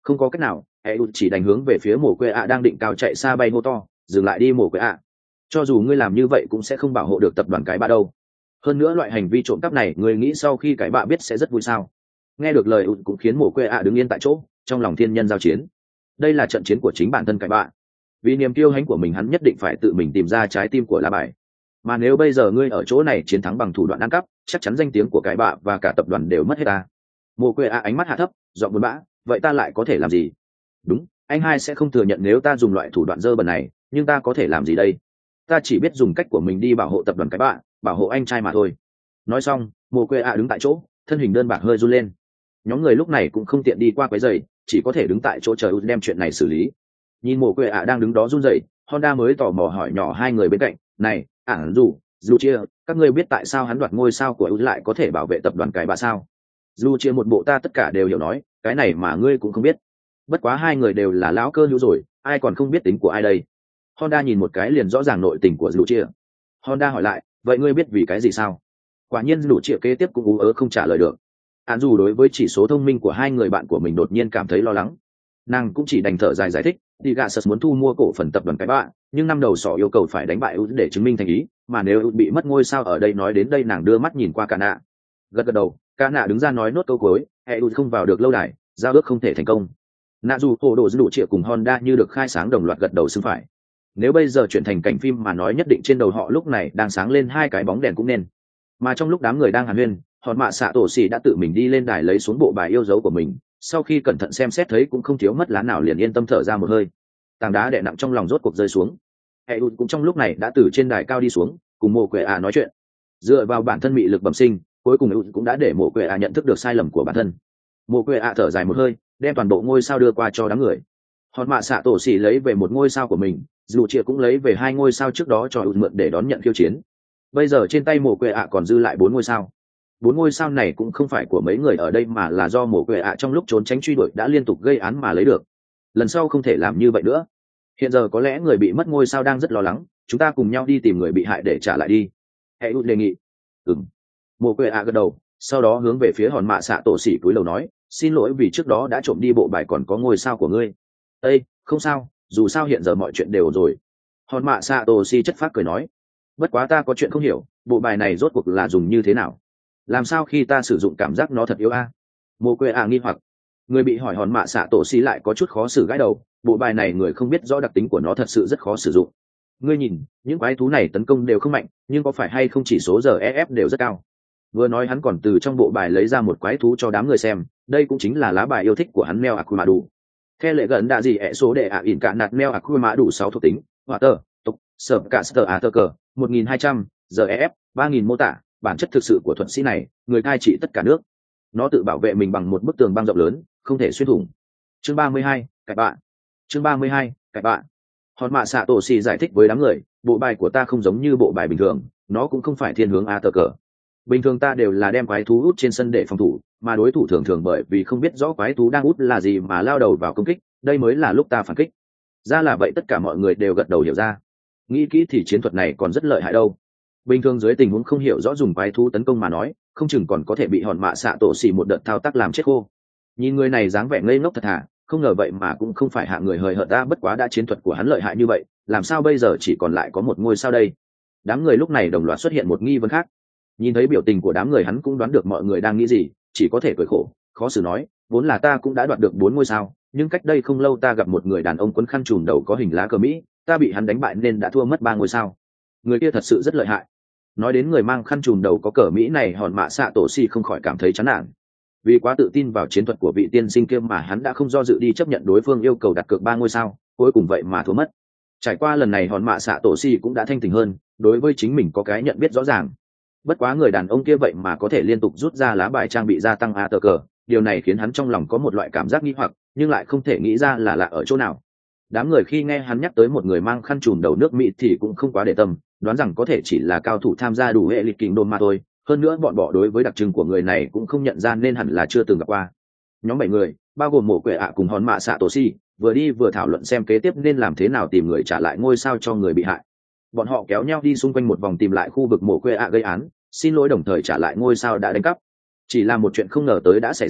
Không có cách nào, Eut chỉ đành hướng về phía mồ quê ạ đang định cao chạy xa bay hô to, dừng lại đi mồ quê ạ. Cho dù ngươi làm như vậy cũng sẽ không bảo hộ được tập đoàn cái bạ đâu. Hơn nữa loại hành vi trộm cắp này, ngươi nghĩ sau khi cái bạ biết sẽ rất vui sao? Nghe được lời Eut cũng khiến mồ quê ạ đứng yên tại chỗ, trong lòng thiên nhân giao chiến. Đây là trận chiến của chính bản thân cái bạ. Vì niềm kiêu hãnh của mình hắn nhất định phải tự mình tìm ra trái tim của lá bài. Mà nếu bây giờ ngươi ở chỗ này chiến thắng bằng thủ đoạn ăn cắp, chắc chắn danh tiếng của cái bạ và cả tập đoàn đều mất hết ta. Mồ quê ạ ánh mắt hạ thấp, giọng buồn bã, vậy ta lại có thể làm gì? Đúng, anh hai sẽ không thừa nhận nếu ta dùng loại thủ đoạn dơ bẩn này, nhưng ta có thể làm gì đây? Ta chỉ biết dùng cách của mình đi bảo hộ tập đoàn cái bạ, bảo hộ anh trai mà thôi. Nói xong, mồ quê ạ đứng tại chỗ, thân hình đơn bạc hơi run lên. Nhóm người lúc này cũng không tiện đi qua quấy rầy, chỉ có thể đứng tại chỗ chờ đem chuyện này xử lý. Nhìn mồ quê ạ đang đứng đó run rẩy, Honda mới tò mò hỏi nhỏ hai người bên cạnh, này, dù chia, các ngươi biết tại sao hắn đoạt ngôi sao của lại có thể bảo vệ tập đoàn cái bạ sao? Dù chia một bộ ta tất cả đều hiểu nói, cái này mà ngươi cũng không biết. Bất quá hai người đều là lão cơ hữu rồi, ai còn không biết tính của ai đây? Honda nhìn một cái liền rõ ràng nội tình của dù chia. Honda hỏi lại, vậy ngươi biết vì cái gì sao? Quả nhiên dù chia kế tiếp cũng ú ớ không trả lời được. Án dù đối với chỉ số thông minh của hai người bạn của mình đột nhiên cảm thấy lo lắng. Nàng cũng chỉ đành thở dài giải thích, đi gạ sật muốn thu mua cổ phần tập đoàn cái bạ, nhưng năm đầu sỏ yêu cầu phải đánh bại Út để chứng minh thành ý, mà nếu Út bị mất ngôi sao ở đây nói đến đây nàng đưa mắt nhìn qua cả nạ. Gật gật đầu, cả nạ đứng ra nói nốt câu cuối, hệ Út không vào được lâu đài, giao ước không thể thành công. Nạ dù hồ đồ đủ trịa cùng Honda như được khai sáng đồng loạt gật đầu xưng phải. Nếu bây giờ chuyển thành cảnh phim mà nói nhất định trên đầu họ lúc này đang sáng lên hai cái bóng đèn cũng nên. Mà trong lúc đám người đang hàn huyên, hòn mạ xạ tổ xì đã tự mình đi lên đài lấy xuống bộ bài yêu dấu của mình, sau khi cẩn thận xem xét thấy cũng không thiếu mất lá nào liền yên tâm thở ra một hơi. Tảng đá đè nặng trong lòng rốt cuộc rơi xuống. Hệ Út cũng trong lúc này đã từ trên đài cao đi xuống, cùng mồ quệ nói chuyện. Dựa vào bản thân mị lực bẩm sinh, cuối cùng Út cũng đã để mồ quệ nhận thức được sai lầm của bản thân. Mồ quệ thở dài một hơi, đem toàn bộ ngôi sao đưa qua cho đám người. Hòn mạ xạ tổ xì lấy về một ngôi sao của mình, dù chia cũng lấy về hai ngôi sao trước đó cho Út mượn để đón nhận khiêu chiến. Bây giờ trên tay mồ quệ còn dư lại 4 ngôi sao. 4 ngôi sao này cũng không phải của mấy người ở đây mà là do mồ quệ trong lúc trốn tránh truy đuổi đã liên tục gây án mà lấy được. Lần sau không thể làm như vậy nữa. Hiện giờ có lẽ người bị mất ngôi sao đang rất lo lắng, chúng ta cùng nhau đi tìm người bị hại để trả lại đi. Hệ Út đề nghị. Mồ quệ gật đầu, sau đó hướng về phía hòn mạ xạ tổ xỉ cúi đầu nói, xin lỗi vì trước đó đã trộm đi bộ bài còn có ngôi sao của ngươi. Ê, không sao, dù sao hiện giờ mọi chuyện đều rồi. Hòn mạ xạ tổ xỉ chất phác cười nói, bất quá ta có chuyện không hiểu, bộ bài này rốt cuộc là dùng như thế nào? Làm sao khi ta sử dụng cảm giác nó thật yếu a? Mồ quệ nghi hoặc. Người bị hỏi hòn mạ xạ tổ xỉ lại có chút khó xử gãi đầu, bộ bài này người không biết rõ đặc tính của nó thật sự rất khó sử dụng. Ngươi nhìn, những quái thú này tấn công đều không mạnh, nhưng có phải hay không chỉ số giờ ef đều rất cao. Vừa nói hắn còn từ trong bộ bài lấy ra một quái thú cho đám người xem, đây cũng chính là lá bài yêu thích của hắn Meo Akumadu. Theo lệ gần đã gì ẹ số để ỉn cả nạt Meo Akumadu 6 thuộc tính, hỏa tơ, tục, sở cả sở tơ cờ, 1200, giờ ef, 3000 mô tả, bản chất thực sự của thuật sĩ này, người cai trị tất cả nước. Nó tự bảo vệ mình bằng một bức tường băng rộng lớn, không thể xuyên thủng. Chương 32, cải bạn. Chương 32, cải bạn. Hòn mạ xạ tổ xì giải thích với đám người, bộ bài của ta không giống như bộ bài bình thường, nó cũng không phải thiên hướng a tờ cờ. Bình thường ta đều là đem quái thú út trên sân để phòng thủ, mà đối thủ thường thường bởi vì không biết rõ quái thú đang út là gì mà lao đầu vào công kích, đây mới là lúc ta phản kích. Ra là vậy, tất cả mọi người đều gật đầu hiểu ra. Nghĩ kỹ thì chiến thuật này còn rất lợi hại đâu. Bình thường dưới tình huống không hiểu rõ dùng quái thú tấn công mà nói, không chừng còn có thể bị hòn mạ xạ tổ xì một đợt thao tác làm chết khô. Nhìn người này dáng vẻ ngây ngốc thật thà, không ngờ vậy mà cũng không phải hạng người hời hợt ta, bất quá đã chiến thuật của hắn lợi hại như vậy, làm sao bây giờ chỉ còn lại có một ngôi sao đây? Đám người lúc này đồng loạt xuất hiện một nghi vấn khác. Nhìn thấy biểu tình của đám người hắn cũng đoán được mọi người đang nghĩ gì, chỉ có thể cười khổ, khó xử nói, vốn là ta cũng đã đoạt được 4 ngôi sao, nhưng cách đây không lâu ta gặp một người đàn ông quấn khăn trùm đầu có hình lá cờ Mỹ, ta bị hắn đánh bại nên đã thua mất 3 ngôi sao. Người kia thật sự rất lợi hại. Nói đến người mang khăn trùm đầu có cờ Mỹ này, hòn mạ xạ tổ xì không khỏi cảm thấy chán nản. Vì quá tự tin vào chiến thuật của vị tiên sinh kia mà hắn đã không do dự đi chấp nhận đối phương yêu cầu đặt cược 3 ngôi sao, cuối cùng vậy mà thua mất. Trải qua lần này hòn mạ xạ tổ xì cũng đã thanh tỉnh hơn, đối với chính mình có cái nhận biết rõ ràng. Bất quá người đàn ông kia vậy mà có thể liên tục rút ra lá bài trang bị gia tăng a tờ cờ, điều này khiến hắn trong lòng có một loại cảm giác nghi hoặc, nhưng lại không thể nghĩ ra là lạ ở chỗ nào. Đám người khi nghe hắn nhắc tới một người mang khăn trùm đầu nước Mỹ thì cũng không quá để tâm, đoán rằng có thể chỉ là cao thủ tham gia đủ hệ lịch kình đồn mà thôi. Hơn nữa bọn họ đối với đặc trưng của người này cũng không nhận ra nên hẳn là chưa từng gặp qua. Nhóm 7 người, bao gồm mổ quệ cùng hòn mạ xạ tổ si, vừa đi vừa thảo luận xem kế tiếp nên làm thế nào tìm người trả lại ngôi sao cho người bị hại. Bọn họ kéo nhau đi xung quanh một vòng tìm lại khu vực mổ quệ gây án, xin lỗi đồng thời trả lại ngôi sao đã đánh cắp. Chỉ là một chuyện không ngờ tới đã xảy ra,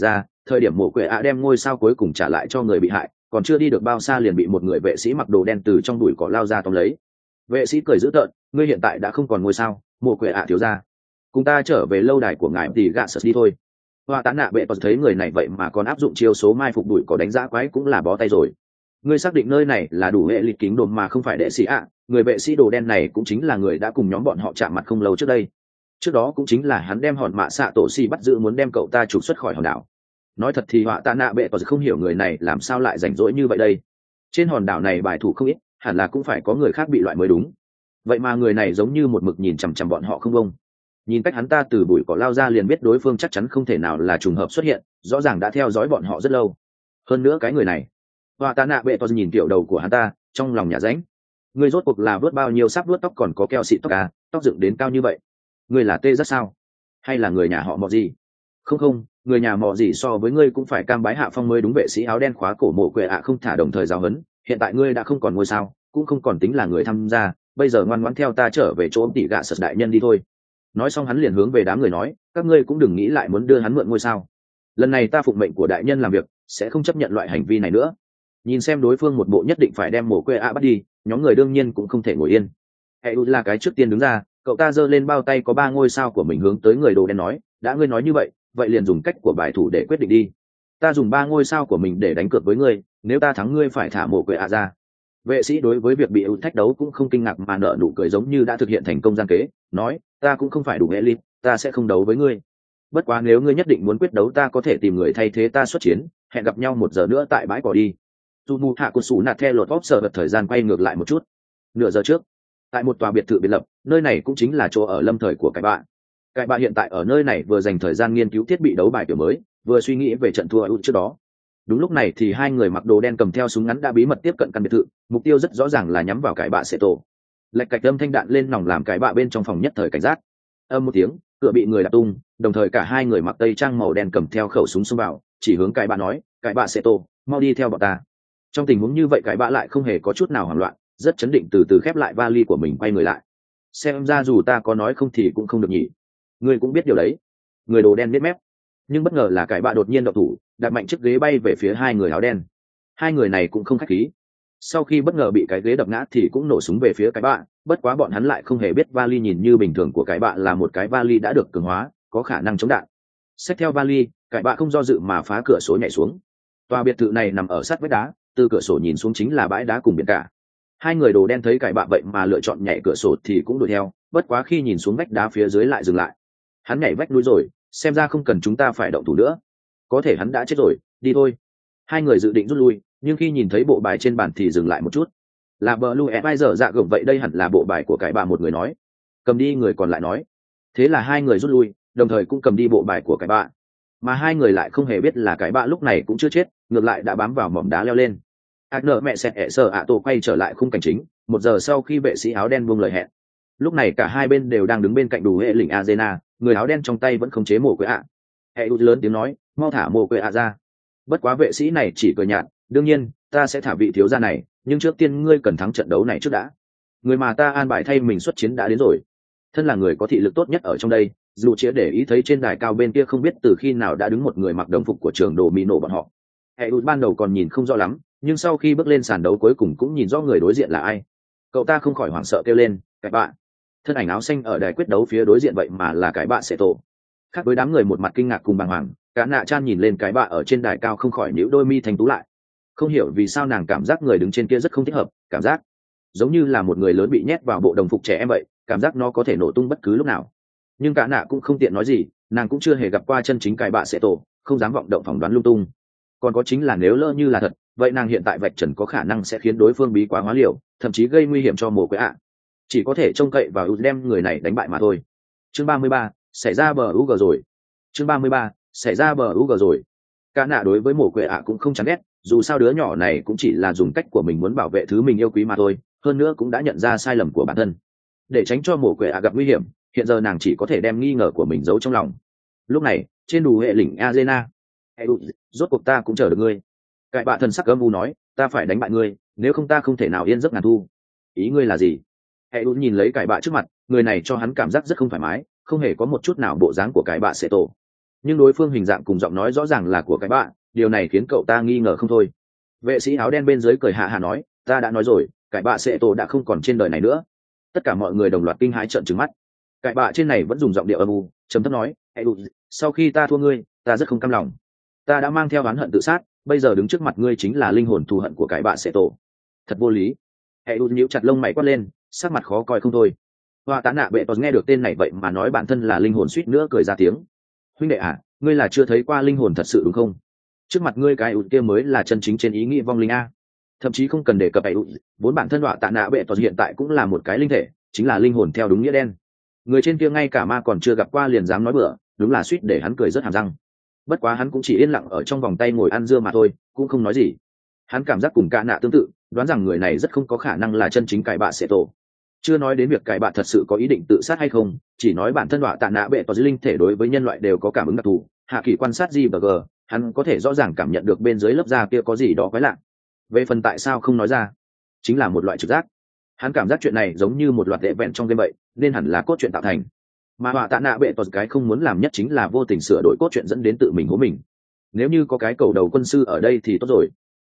thời điểm mổ quệ ạ đem ngôi sao cuối cùng trả lại cho người bị hại, còn chưa đi được bao xa liền bị một người vệ sĩ mặc đồ đen từ trong bụi cỏ lao ra tóm lấy. Vệ sĩ cười dữ tợn, ngươi hiện tại đã không còn ngôi sao, mổ quệ ạ thiếu gia, cùng ta trở về lâu đài của ngài thì gạ sợ đi thôi. Hoa tán nạ bệ có thấy người này vậy mà còn áp dụng chiêu số mai phục bụi cỏ đánh giá quái cũng là bó tay rồi. Ngươi xác định nơi này là đủ hệ lịch kính đồn mà không phải đệ sĩ ạ? Người vệ sĩ đồ đen này cũng chính là người đã cùng nhóm bọn họ chạm mặt không lâu trước đây. Trước đó cũng chính là hắn đem hòn mạ xạ tổ xì bắt giữ muốn đem cậu ta trục xuất khỏi hòn đảo. Nói thật thì họa tạ nạ bệ có không hiểu người này làm sao lại rảnh rỗi như vậy đây. Trên hòn đảo này bài thủ không ít, hẳn là cũng phải có người khác bị loại mới đúng. Vậy mà người này giống như một mực nhìn chằm chằm bọn họ không bông. Nhìn cách hắn ta từ bụi cỏ lao ra liền biết đối phương chắc chắn không thể nào là trùng hợp xuất hiện, rõ ràng đã theo dõi bọn họ rất lâu. Hơn nữa cái người này, họa tạ nạ bệ có nhìn tiểu đầu của hắn ta, trong lòng nhà ránh. Người rốt cuộc là vớt bao nhiêu sắp vớt tóc còn có keo xịt tóc à, tóc dựng đến cao như vậy. Người là tê rất sao? Hay là người nhà họ mọ gì? Không, người nhà mọ gì so với ngươi cũng phải cam bái hạ phong mới đúng. Vệ sĩ áo đen khóa cổ mộ quệ ạ không thả đồng thời giáo huấn, hiện tại ngươi đã không còn ngôi sao, cũng không còn tính là người tham gia, bây giờ ngoan ngoãn theo ta trở về chỗ tỷ gạ sật đại nhân đi thôi. Nói xong hắn liền hướng về đám người nói, các ngươi cũng đừng nghĩ lại muốn đưa hắn mượn ngôi sao. Lần này ta phụng mệnh của đại nhân làm việc, sẽ không chấp nhận loại hành vi này nữa. Nhìn xem đối phương một bộ nhất định phải đem mộ quệ ạ bắt đi, nhóm người đương nhiên cũng không thể ngồi yên. Hệ là cái trước tiên đứng ra, cậu ta giơ lên bao tay có 3 ngôi sao của mình hướng tới người đồ đen nói, đã ngươi nói như vậy, vậy liền dùng cách của bài thủ để quyết định đi. Ta dùng 3 ngôi sao của mình để đánh cược với ngươi, nếu ta thắng ngươi phải thả mộ quệ ạ ra. Vệ sĩ đối với việc bị ưu thách đấu cũng không kinh ngạc mà nở nụ cười giống như đã thực hiện thành công gian kế, nói, ta cũng không phải đủ hệ lip, ta sẽ không đấu với ngươi. Bất quá nếu ngươi nhất định muốn quyết đấu ta có thể tìm người thay thế ta xuất chiến, hẹn gặp nhau 1 giờ nữa tại bãi cỏ đi. Tumu hạ của sủ nạt theo lột vóc sợ thời gian quay ngược lại một chút. Nửa giờ trước, tại một tòa biệt thự biệt lập, nơi này cũng chính là chỗ ở lâm thời của cái bạn. Cái bạn hiện tại ở nơi này vừa dành thời gian nghiên cứu thiết bị đấu bài kiểu mới, vừa suy nghĩ về trận thua út trước đó. Đúng lúc này thì 2 người mặc đồ đen cầm theo súng ngắn đã bí mật tiếp cận căn biệt thự, mục tiêu rất rõ ràng là nhắm vào cái bạ sẽ tổ. Lạch cạch âm thanh đạn lên nòng làm cái bạ bên trong phòng nhất thời cảnh giác. Âm một tiếng, cửa bị người đạp tung, đồng thời cả 2 người mặc tây trang màu đen cầm theo khẩu súng xông vào, chỉ hướng cái bạ nói, cái bạ sẽ tổ, mau đi theo bọn ta. Trong tình huống như vậy cái bạ lại không hề có chút nào hoảng loạn, rất chấn định từ từ khép lại vali của mình quay người lại. Xem ra dù ta có nói không thì cũng không được nhỉ. Ngươi cũng biết điều đấy. Người đồ đen biết mép. Nhưng bất ngờ là cái bạ đột nhiên động thủ, đạp mạnh chiếc ghế bay về phía 2 người áo đen. 2 người này cũng không khách khí. Sau khi bất ngờ bị cái ghế đập ngã thì cũng nổ súng về phía cái bạ, bất quá bọn hắn lại không hề biết vali nhìn như bình thường của cái bạ là một cái vali đã được cường hóa, có khả năng chống đạn. Xách theo vali, cái bạ không do dự mà phá cửa sổ nhảy xuống. Tòa biệt thự này nằm ở sát vách đá, từ cửa sổ nhìn xuống chính là bãi đá cùng biển cả. 2 người đồ đen thấy cái bạ vậy mà lựa chọn nhảy cửa sổ thì cũng đuổi theo, bất quá khi nhìn xuống vách đá phía dưới lại dừng lại. Hắn nhảy vách núi rồi, xem ra không cần chúng ta phải động thủ nữa. Có thể hắn đã chết rồi, đi thôi. 2 người dự định rút lui, nhưng khi nhìn thấy bộ bài trên bàn thì dừng lại một chút. Là Blue Advisor dạ gồng vậy đây hẳn là bộ bài của cái bạ, một người nói. Cầm đi, người còn lại nói. Thế là 2 người rút lui, đồng thời cũng cầm đi bộ bài của cái bạ. Mà 2 người lại không hề biết là cái bạ lúc này cũng chưa chết, ngược lại đã bám vào mỏm đá leo lên. Agner mẹ sẹt ẹ sờ ạ tổ quay trở lại khung cảnh chính, 1 giờ sau khi vệ sĩ áo đen buông lời hẹn. Lúc này cả 2 bên đều đang đứng bên cạnh đủ hệ lĩnh Azena, người áo đen trong tay vẫn khống chế mồ quệ ạ. Hệ lớn tiếng nói, mau thả mồ quệ ạ ra. Bất quá vệ sĩ này chỉ cười nhạt, đương nhiên ta sẽ thả vị thiếu gia này, nhưng trước tiên ngươi cần thắng trận đấu này trước đã. Người mà ta an bài thay mình xuất chiến đã đến rồi. Thân là người có thị lực tốt nhất ở trong đây, dù chỉ để ý thấy trên đài cao bên kia không biết từ khi nào đã đứng một người mặc đồng phục của trường đồ mỹ nổ bọn họ. Hệ ban đầu còn nhìn không rõ lắm, nhưng sau khi bước lên sàn đấu cuối cùng cũng nhìn rõ người đối diện là ai. Cậu ta không khỏi hoảng sợ kêu lên, cái bạn. Thân ảnh áo xanh ở đài quyết đấu phía đối diện vậy mà là cái bạn sẽ tổ. Khác với đám người một mặt kinh ngạc cùng bàng hoàng, cả nạ chan nhìn lên cái bạn ở trên đài cao không khỏi nhíu đôi mi thành tú lại. Không hiểu vì sao nàng cảm giác người đứng trên kia rất không thích hợp, cảm giác giống như là một người lớn bị nhét vào bộ đồng phục trẻ em vậy, cảm giác nó có thể nổ tung bất cứ lúc nào. Nhưng cả nạ cũng không tiện nói gì, nàng cũng chưa hề gặp qua chân chính cái bạn sẽ tổ, không dám vọng động phỏng đoán lung tung. Còn có chính là nếu lỡ như là thật, vậy nàng hiện tại vạch trần có khả năng sẽ khiến đối phương bí quá hóa liều, thậm chí gây nguy hiểm cho mồ quệ ạ. Chỉ có thể trông cậy vào đem người này đánh bại mà thôi. Chương 33, xảy ra bờ UG rồi. Chương 33, xảy ra bờ UG rồi. Cả nạ đối với mồ quệ ạ cũng không chán ghét, dù sao đứa nhỏ này cũng chỉ là dùng cách của mình muốn bảo vệ thứ mình yêu quý mà thôi, hơn nữa cũng đã nhận ra sai lầm của bản thân. Để tránh cho mồ quệ ạ gặp nguy hiểm, hiện giờ nàng chỉ có thể đem nghi ngờ của mình giấu trong lòng. Lúc này, trên đủ hệ lĩnh Azena, rốt cuộc ta cũng chờ được ngươi. Cải bạ thần sắc âm u nói, ta phải đánh bại ngươi, nếu không ta không thể nào yên giấc ngàn thu. Ý ngươi là gì? Hệ nhìn lấy cải bạ trước mặt, người này cho hắn cảm giác rất không thoải mái, không hề có một chút nào bộ dáng của cải bạ sẽ tổ. nhưng đối phương hình dạng cùng giọng nói rõ ràng là của cái bạ, điều này khiến cậu ta nghi ngờ không thôi. Vệ sĩ áo đen bên dưới cười hạ hạ nói, ta đã nói rồi, cái bạ sẽ tổ đã không còn trên đời này nữa. Tất cả mọi người đồng loạt kinh hãi trợn trừng mắt. Cái bạ trên này vẫn dùng giọng điệu âm u trầm thấp nói, sau khi ta thua ngươi, ta rất không cam lòng, ta đã mang theo oán hận tự sát, bây giờ đứng trước mặt ngươi chính là linh hồn thù hận của cái bạ sẽ tổ. Thật vô lý. Nhíu chặt lông mày quát lên, sắc mặt khó coi không thôi. Hoa tá nạ bệ tỏ nghe được tên này vậy mà nói bản thân là linh hồn, suýt nữa cười ra tiếng. Huynh đệ à, ngươi là chưa thấy qua linh hồn thật sự đúng không? Trước mặt ngươi cái kia mới là chân chính trên ý nghĩa vong linh a. Thậm chí không cần đề cập vốn bản thân Hoa tá nạ bệ tỏ hiện tại cũng là một cái linh thể, chính là linh hồn theo đúng nghĩa đen. Người trên kia ngay cả ma còn chưa gặp qua liền dám nói bừa, đúng là suýt để hắn cười rất hàm răng. Bất quá hắn cũng chỉ yên lặng ở trong vòng tay ngồi ăn dưa mà thôi, cũng không nói gì. Hắn cảm giác cùng cả nạ tương tự, đoán rằng người này rất không có khả năng là chân chính cải bạ sẽ tổ. Chưa nói đến việc cải bạ thật sự có ý định tự sát hay không, chỉ nói bản thân Hoa tạ nạ bệ tỏ dưới linh thể đối với nhân loại đều có cảm ứng đặc thù. Hạ kỳ quan sát gì và g, hắn có thể rõ ràng cảm nhận được bên dưới lớp da kia có gì đó quái lạ. Về phần tại sao không nói ra, chính là một loại trực giác. Hắn cảm giác chuyện này giống như một loạt đệ vẹn trong game vậy, nên hẳn là cốt truyện tạo thành. Mà Hoa tạ nạ bệ tỏ cái không muốn làm nhất chính là vô tình sửa đổi cốt truyện dẫn đến tự mình hố mình. Nếu như có cái cầu đầu quân sư ở đây thì tốt rồi.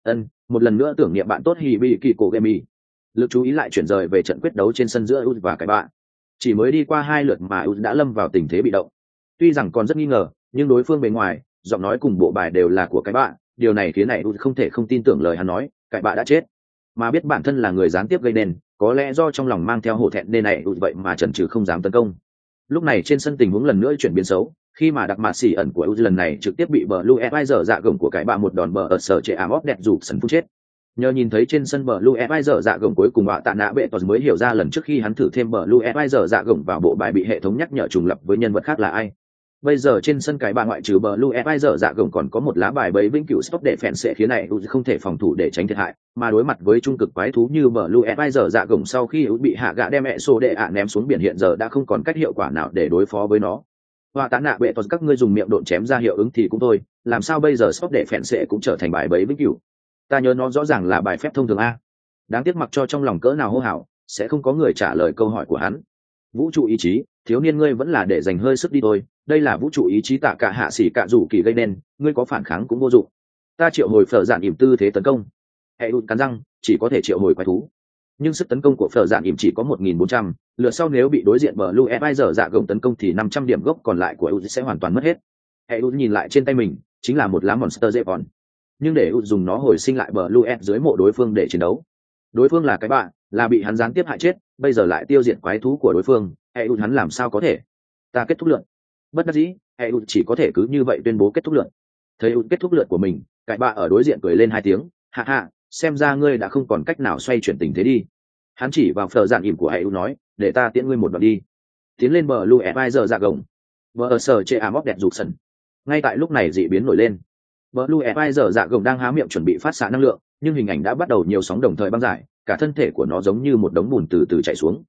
Một lần nữa tưởng niệm bạn tốt Hibiki Kogemi. Lực chú ý lại chuyển rời về trận quyết đấu trên sân giữa Uz và cái bạ. Chỉ mới đi qua 2 lượt mà Uz đã lâm vào tình thế bị động. Tuy rằng còn rất nghi ngờ, nhưng đối phương bề ngoài, giọng nói cùng bộ bài đều là của cái bạ, điều này khiến này Uz không thể không tin tưởng lời hắn nói, cái bạ đã chết. Mà biết bản thân là người gián tiếp gây nên, có lẽ do trong lòng mang theo hổ thẹn nên này Uz vậy mà chần chừ không dám tấn công. Lúc này trên sân tình huống lần nữa chuyển biến xấu, khi mà đặc mạ xỉ ẩn của Uz lần này trực tiếp bị Blue Advisor dạ gồng của cái bạ một đòn bờ ở sở trệ ảm óp đẹp rụt sần phun chết. Nhờ nhìn thấy trên sân Blue Advisor dạ gồng cuối cùng Hoa tạ nạ bệ tỏ mới hiểu ra lần trước khi hắn thử thêm Blue Advisor dạ gồng vào bộ bài bị hệ thống nhắc nhở trùng lập với nhân vật khác là ai. Bây giờ trên sân cái bạ ngoại trừ Blue Advisor dạ gồng còn có một lá bài bẫy vĩnh cửu stop để phèn sẽ khiến này không thể phòng thủ để tránh thiệt hại, mà đối mặt với trung cực quái thú như Blue Advisor dạ gồng sau khi bị hạ gã đem mẹ xô đệ ạ ném xuống biển hiện giờ đã không còn cách hiệu quả nào để đối phó với nó. Hoa tạ nạ bệ tỏ các ngươi dùng miệng độn chém ra hiệu ứng thì cũng thôi, làm sao bây giờ stop để phèn sẽ cũng trở thành bài bẫy vĩnh cửu. Ta nhớ nó rõ ràng là bài phép thông thường a. Đáng tiếc mặc cho trong lòng cỡ nào hô hào, sẽ không có người trả lời câu hỏi của hắn. Vũ trụ ý chí, thiếu niên ngươi vẫn là để dành hơi sức đi thôi, đây là vũ trụ ý chí tạ cả hạ xỉ cạ rủ kỳ gây nên, ngươi có phản kháng cũng vô dụng. Ta triệu hồi phở dạn ỉm tư thế tấn công. Hệ cắn răng, chỉ có thể triệu hồi quái thú. Nhưng sức tấn công của phở dạn ỉm chỉ có 1.400, lượt sau nếu bị đối diện Blue Advisor dạ gồng tấn công thì 500 điểm gốc còn lại của Uz sẽ hoàn toàn mất hết. Hệ nhìn lại trên tay mình, chính là một lá monster dễ còn. Nhưng để dùng nó hồi sinh lại Blue dưới mộ đối phương để chiến đấu. Đối phương là cái bạ, là bị hắn gián tiếp hại chết, bây giờ lại tiêu diệt quái thú của đối phương, hắn làm sao có thể? Ta kết thúc lượt. Bất đắc dĩ, chỉ có thể cứ như vậy tuyên bố kết thúc lượt. Thấy kết thúc lượt của mình, cái bạ ở đối diện cười lên 2 tiếng, hạ hạ, xem ra ngươi đã không còn cách nào xoay chuyển tình thế đi. Hắn chỉ vào phở dạn ỉm của nói, để ta tiễn ngươi một đoạn đi. Tiến lên Blue Advisor dạ gồng. Vợ sở chệ ảm óc đẹp rụt sần. Ngay tại lúc này dị biến nổi lên. Blue Advisor dạ gồng đang há miệng chuẩn bị phát xạ năng lượng, nhưng hình ảnh đã bắt đầu nhiều sóng đồng thời băng giải, cả thân thể của nó giống như một đống bùn từ từ chảy xuống.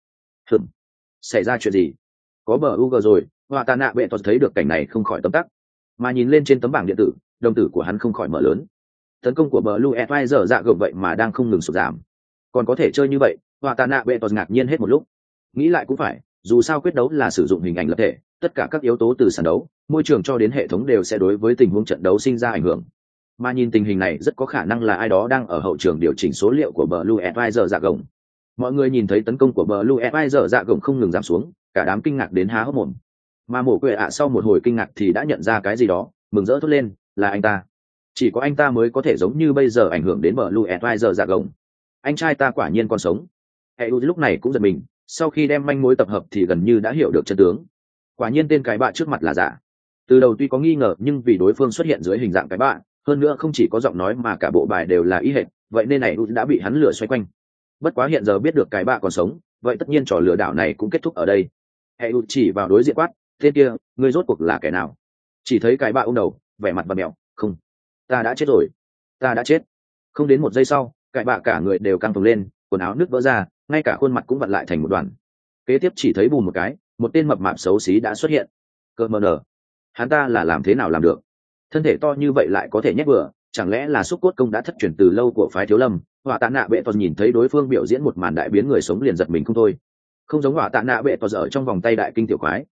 Xảy ra chuyện gì? Có bug rồi. Hoa tạ nạ bệ tỏ thấy được cảnh này không khỏi tấm tắc, mà nhìn lên trên tấm bảng điện tử, đồng tử của hắn không khỏi mở lớn. Tấn công của Blue Advisor dạ gồng vậy mà đang không ngừng sụt giảm, còn có thể chơi như vậy. Hoa tạ nạ bệ tỏ ngạc nhiên hết một lúc. Nghĩ lại cũng phải, dù sao quyết đấu là sử dụng hình ảnh lập thể, tất cả các yếu tố từ sàn đấu, môi trường cho đến hệ thống đều sẽ đối với tình huống trận đấu sinh ra ảnh hưởng. Mà nhìn tình hình này rất có khả năng là ai đó đang ở hậu trường điều chỉnh số liệu của Blue Advisor dạ gồng. Mọi người nhìn thấy tấn công của Blue Advisor dạ gồng không ngừng giảm xuống, cả đám kinh ngạc đến há hốc mồm. Mà mổ quệ ạ sau một hồi kinh ngạc thì đã nhận ra cái gì đó, mừng rỡ thốt lên, là anh ta. Chỉ có anh ta mới có thể giống như bây giờ ảnh hưởng đến Blue Advisor dạ gồng. Anh trai ta quả nhiên còn sống. Lúc này cũng giật mình, sau khi đem manh mối tập hợp thì gần như đã hiểu được chân tướng. Quả nhiên tên cái bạ trước mặt là giả. Từ đầu tuy có nghi ngờ nhưng vì đối phương xuất hiện dưới hình dạng cái bạ, hơn nữa không chỉ có giọng nói mà cả bộ bài đều là y hệt, vậy nên này đã bị hắn lừa xoay quanh. Bất quá hiện giờ biết được cái bạ còn sống, vậy tất nhiên trò lừa đảo này cũng kết thúc ở đây. Chỉ vào đối diện quát, tên kia, ngươi rốt cuộc là kẻ nào? Chỉ thấy cái bạ ôm đầu, vẻ mặt bầm mèo, không, ta đã chết rồi, ta đã chết. Không đến 1 giây sau, cái bạ cả người đều căng phồng lên, quần áo nứt vỡ ra, ngay cả khuôn mặt cũng vặn lại thành một đoàn. Kế tiếp chỉ thấy bùm một cái, một tên mập mạp xấu xí đã xuất hiện. Cơ mờ nở, hắn ta là làm thế nào làm được? Thân thể to như vậy lại có thể nhét bừa, chẳng lẽ là xúc cốt công đã thất truyền từ lâu của phái Thiếu Lâm? Hỏa tạ nạ bệ tỏ nhìn thấy đối phương biểu diễn một màn đại biến người sống liền giật mình không thôi. Không giống hỏa tạ nạ bệ tỏ ở trong vòng tay đại kinh tiểu quái,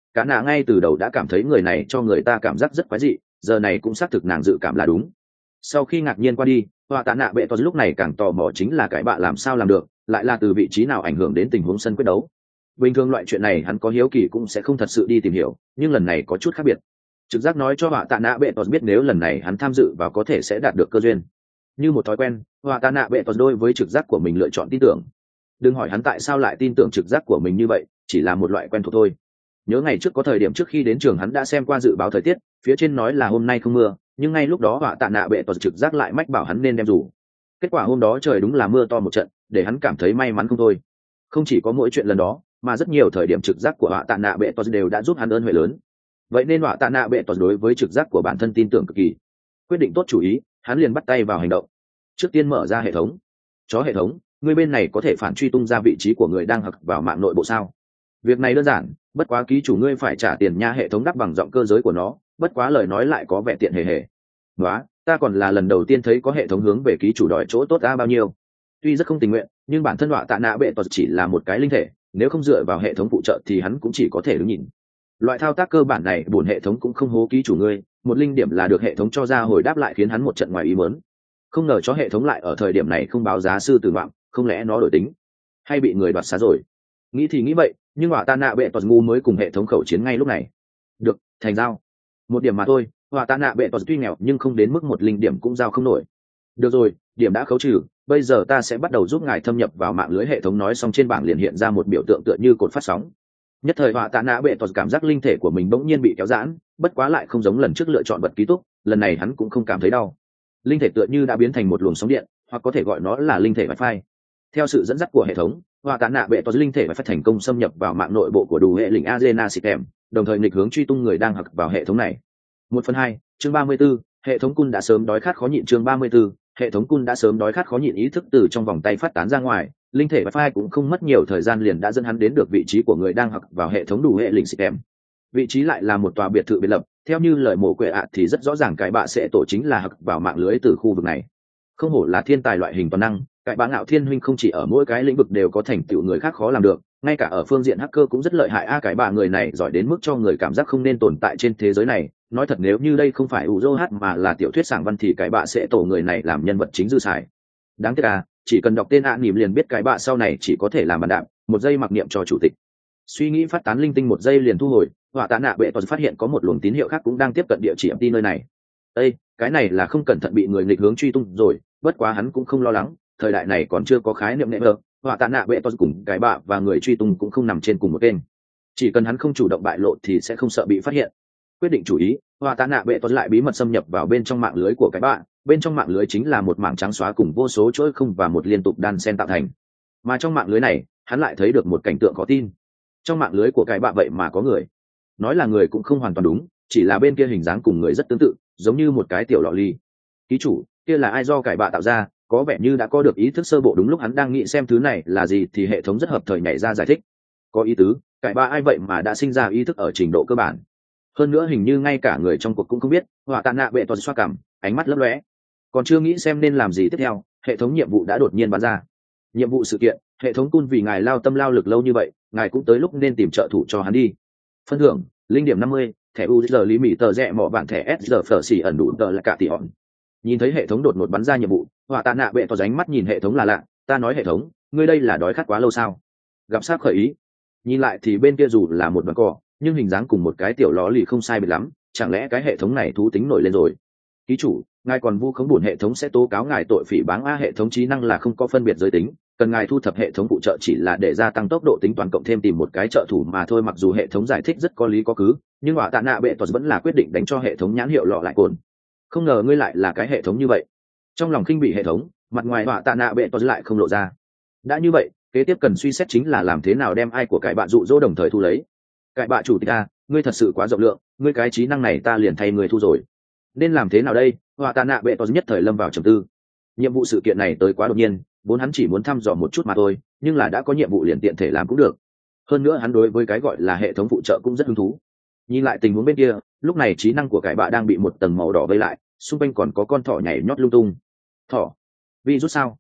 cả nạ ngay từ đầu đã cảm thấy người này cho người ta cảm giác rất quái dị, giờ này cũng xác thực nàng dự cảm là đúng. Sau khi ngạc nhiên qua đi, họa tạ nạ bệ tỏ lúc này càng tò mò chính là cái bạ làm sao làm được, lại là từ vị trí nào ảnh hưởng đến tình huống sân quyết đấu. Bình thường loại chuyện này hắn có hiếu kỳ cũng sẽ không thật sự đi tìm hiểu, nhưng lần này có chút khác biệt. Trực giác nói cho họa tạ nạ bệ tỏ biết nếu lần này hắn tham dự vào có thể sẽ đạt được cơ duyên. Như một thói quen, họa tạ nạ bệ tỏ đôi với trực giác của mình lựa chọn tin tưởng. Đừng hỏi hắn tại sao lại tin tưởng trực giác của mình như vậy, chỉ là một loại quen thuộc thôi. Nhớ ngày trước có thời điểm trước khi đến trường hắn đã xem qua dự báo thời tiết, phía trên nói là hôm nay không mưa, nhưng ngay lúc đó họa tạ nạ bệ tỏ trực giác lại mách bảo hắn nên đem dù. Kết quả hôm đó trời đúng là mưa to một trận, để hắn cảm thấy may mắn không thôi. Không chỉ có mỗi chuyện lần đó, mà rất nhiều thời điểm trực giác của họa tạ nạ bệ tỏ đều đã giúp hắn ơn huệ lớn. Vậy nên họa tạ nạ bệ tỏ đối với trực giác của bản thân tin tưởng cực kỳ. Quyết định tốt chủ ý, hắn liền bắt tay vào hành động. Trước tiên mở ra hệ thống. Chó hệ thống, người bên này có thể phản truy tung ra vị trí của người đang hặc vào mạng nội bộ sao? Việc này đơn giản, bất quá ký chủ ngươi phải trả tiền nha. Hệ thống đáp bằng giọng cơ giới của nó, bất quá lời nói lại có vẻ tiện hề hề. Đó, ta còn là lần đầu tiên thấy có hệ thống hướng về ký chủ đòi chỗ tốt ta bao nhiêu. Tuy rất không tình nguyện, nhưng bản thân họa tạ nạ bệ tỏ chỉ là một cái linh thể, nếu không dựa vào hệ thống phụ trợ thì hắn cũng chỉ có thể đứng nhìn. Loại thao tác cơ bản này bổn hệ thống cũng không hố ký chủ ngươi, một linh điểm là được hệ thống cho ra hồi đáp lại khiến hắn một trận ngoài ý muốn. Không ngờ cho hệ thống lại ở thời điểm này không báo giá sư tử vọng, không lẽ nó đổi tính hay bị người đoạt xá rồi? Nghĩ thì nghĩ vậy, nhưng họa tạ nạ bệ tỏ ngu mới cùng hệ thống khẩu chiến ngay lúc này. Được, thành giao. Một điểm mà thôi, họa tạ nạ bệ tỏ tuy nghèo nhưng không đến mức một linh điểm cũng giao không nổi. Được rồi, điểm đã khấu trừ, bây giờ ta sẽ bắt đầu giúp ngài thâm nhập vào mạng lưới. Hệ thống nói xong trên bảng liền hiện ra một biểu tượng tựa như cột phát sóng. Nhất thời họa tạ nạ bệ tỏ cảm giác linh thể của mình bỗng nhiên bị kéo giãn, bất quá lại không giống lần trước lựa chọn vật ký túc, lần này hắn cũng không cảm thấy đau. Linh thể tựa như đã biến thành một luồng sóng điện, hoặc có thể gọi nó là linh thể wifi. Theo sự dẫn dắt của hệ thống, họa tạ nạ bệ tỏ linh thể wifi thành công xâm nhập vào mạng nội bộ của đủ hệ lĩnh Arena System, đồng thời nghịch hướng truy tung người đang hặc vào hệ thống này. 1/2, chương 34, hệ thống cun đã sớm đói khát khó nhịn. Chương 34, hệ thống cun đã sớm đói khát khó nhịn. Ý thức từ trong vòng tay phát tán ra ngoài, linh thể wifi cũng không mất nhiều thời gian liền đã dẫn hắn đến được vị trí của người đang hặc vào hệ thống đủ hệ lĩnh System. Vị trí lại là một tòa biệt thự biệt lập, theo như lời mổ quệ ạ thì rất rõ ràng cái bạ sẽ tổ chính là hặc vào mạng lưới từ khu vực này. Không hổ là thiên tài loại hình toàn năng, cái bạ ngạo thiên huynh không chỉ ở mỗi cái lĩnh vực đều có thành tựu người khác khó làm được, ngay cả ở phương diện hacker cũng rất lợi hại. Cái bạ người này giỏi đến mức cho người cảm giác không nên tồn tại trên thế giới này. Nói thật, nếu như đây không phải Uzo mà là tiểu thuyết sảng văn thì cái bạ sẽ tổ người này làm nhân vật chính dư xài. Đáng tiếc chỉ cần đọc tên nỉm liền biết cái bạ sau này chỉ có thể làm bàn đạp, một giây mặc niệm cho chủ tịch. Suy nghĩ phát tán linh tinh, một giây liền thu hồi. Họa tạ nạ bệ tỏ phát hiện có một luồng tín hiệu khác cũng đang tiếp cận địa chỉ MT nơi này. Ê, cái này là không cẩn thận bị người nghịch hướng truy tung rồi, bất quá hắn cũng không lo lắng, thời đại này còn chưa có khái niệm nệm họa tạ nạ bệ tỏ cùng cái bạ và người truy tung cũng không nằm trên cùng một kênh. Chỉ cần hắn không chủ động bại lộ thì sẽ không sợ bị phát hiện. Quyết định chủ ý, họa tạ nạ bệ tỏ lại bí mật xâm nhập vào bên trong mạng lưới của cái bạ. Bên trong mạng lưới chính là một mảng trắng xóa cùng vô số chuỗi không và một liên tục đan xen tạo thành. Mà trong mạng lưới này, hắn lại thấy được một cảnh tượng khó tin. Trong mạng lưới của cái bạ vậy mà có người. Nói là người cũng không hoàn toàn đúng, chỉ là bên kia hình dáng cùng người rất tương tự, giống như một cái tiểu lọ ly. Ký chủ, kia là ai do cải bạ tạo ra? Có vẻ như đã có được ý thức sơ bộ. Đúng lúc hắn đang nghĩ xem thứ này là gì thì hệ thống rất hợp thời nhảy ra giải thích. Có ý tứ, cải bạ ai vậy mà đã sinh ra ý thức ở trình độ cơ bản. Hơn nữa hình như ngay cả người trong cuộc cũng không biết. Họa tạ nạ bệ toàn xoa cằm, ánh mắt lấp lóe. Còn chưa nghĩ xem nên làm gì tiếp theo, hệ thống nhiệm vụ đã đột nhiên bắn ra. Nhiệm vụ sự kiện, hệ thống cun vì ngài lao tâm lao lực lâu như vậy, ngài cũng tới lúc nên tìm trợ thủ cho hắn đi. Phân thưởng linh điểm 50, thẻ UZ lý mỹ tờ rẽ mỏ bản thẻ SR phở xỉ ẩn đủ tờ là cả tỷ hòn. Nhìn thấy hệ thống đột ngột bắn ra nhiệm vụ, họa tạ nạ bệ tỏ ánh mắt nhìn hệ thống là lạ. Ta nói hệ thống, ngươi đây là đói khát quá lâu sao? Gặp sáp khởi ý. Nhìn lại thì bên kia dù là một đoàn cỏ, nhưng hình dáng cùng một cái tiểu ló lì không sai biệt lắm, chẳng lẽ cái hệ thống này thú tính nổi lên rồi? Ký chủ, ngài còn vu khống bổn hệ thống sẽ tố cáo ngài tội phỉ báng. Hệ thống trí năng là không có phân biệt giới tính, cần ngài thu thập hệ thống phụ trợ chỉ là để gia tăng tốc độ tính toán cộng thêm tìm một cái trợ thủ mà thôi. Mặc dù hệ thống giải thích rất có lý có cứ, nhưng họa tạ nạ bệ tỏ vẫn là quyết định đánh cho hệ thống nhãn hiệu lọ lại cồn. Không ngờ ngươi lại là cái hệ thống như vậy. Trong lòng khinh bị hệ thống, mặt ngoài họa tạ nạ bệ tỏ lại không lộ ra. Đã như vậy, kế tiếp cần suy xét chính là làm thế nào đem ai của cải bạ dụ dỗ đồng thời thu lấy. Cải bạ chủ tịch ngươi thật sự quá rộng lượng, ngươi cái trí năng này ta liền thay người thu rồi. Nên làm thế nào đây? Họa tạ nạ bệ tỏ nhất thời lâm vào trầm tư. Nhiệm vụ sự kiện này tới quá đột nhiên, vốn hắn chỉ muốn thăm dò một chút mà thôi, nhưng là đã có nhiệm vụ liền tiện thể làm cũng được. Hơn nữa hắn đối với cái gọi là hệ thống phụ trợ cũng rất hứng thú. Nhìn lại tình huống bên kia, lúc này trí năng của cải bạ đang bị một tầng màu đỏ vây lại, xung quanh còn có con thỏ nhảy nhót lung tung. Thỏ? Virus sao?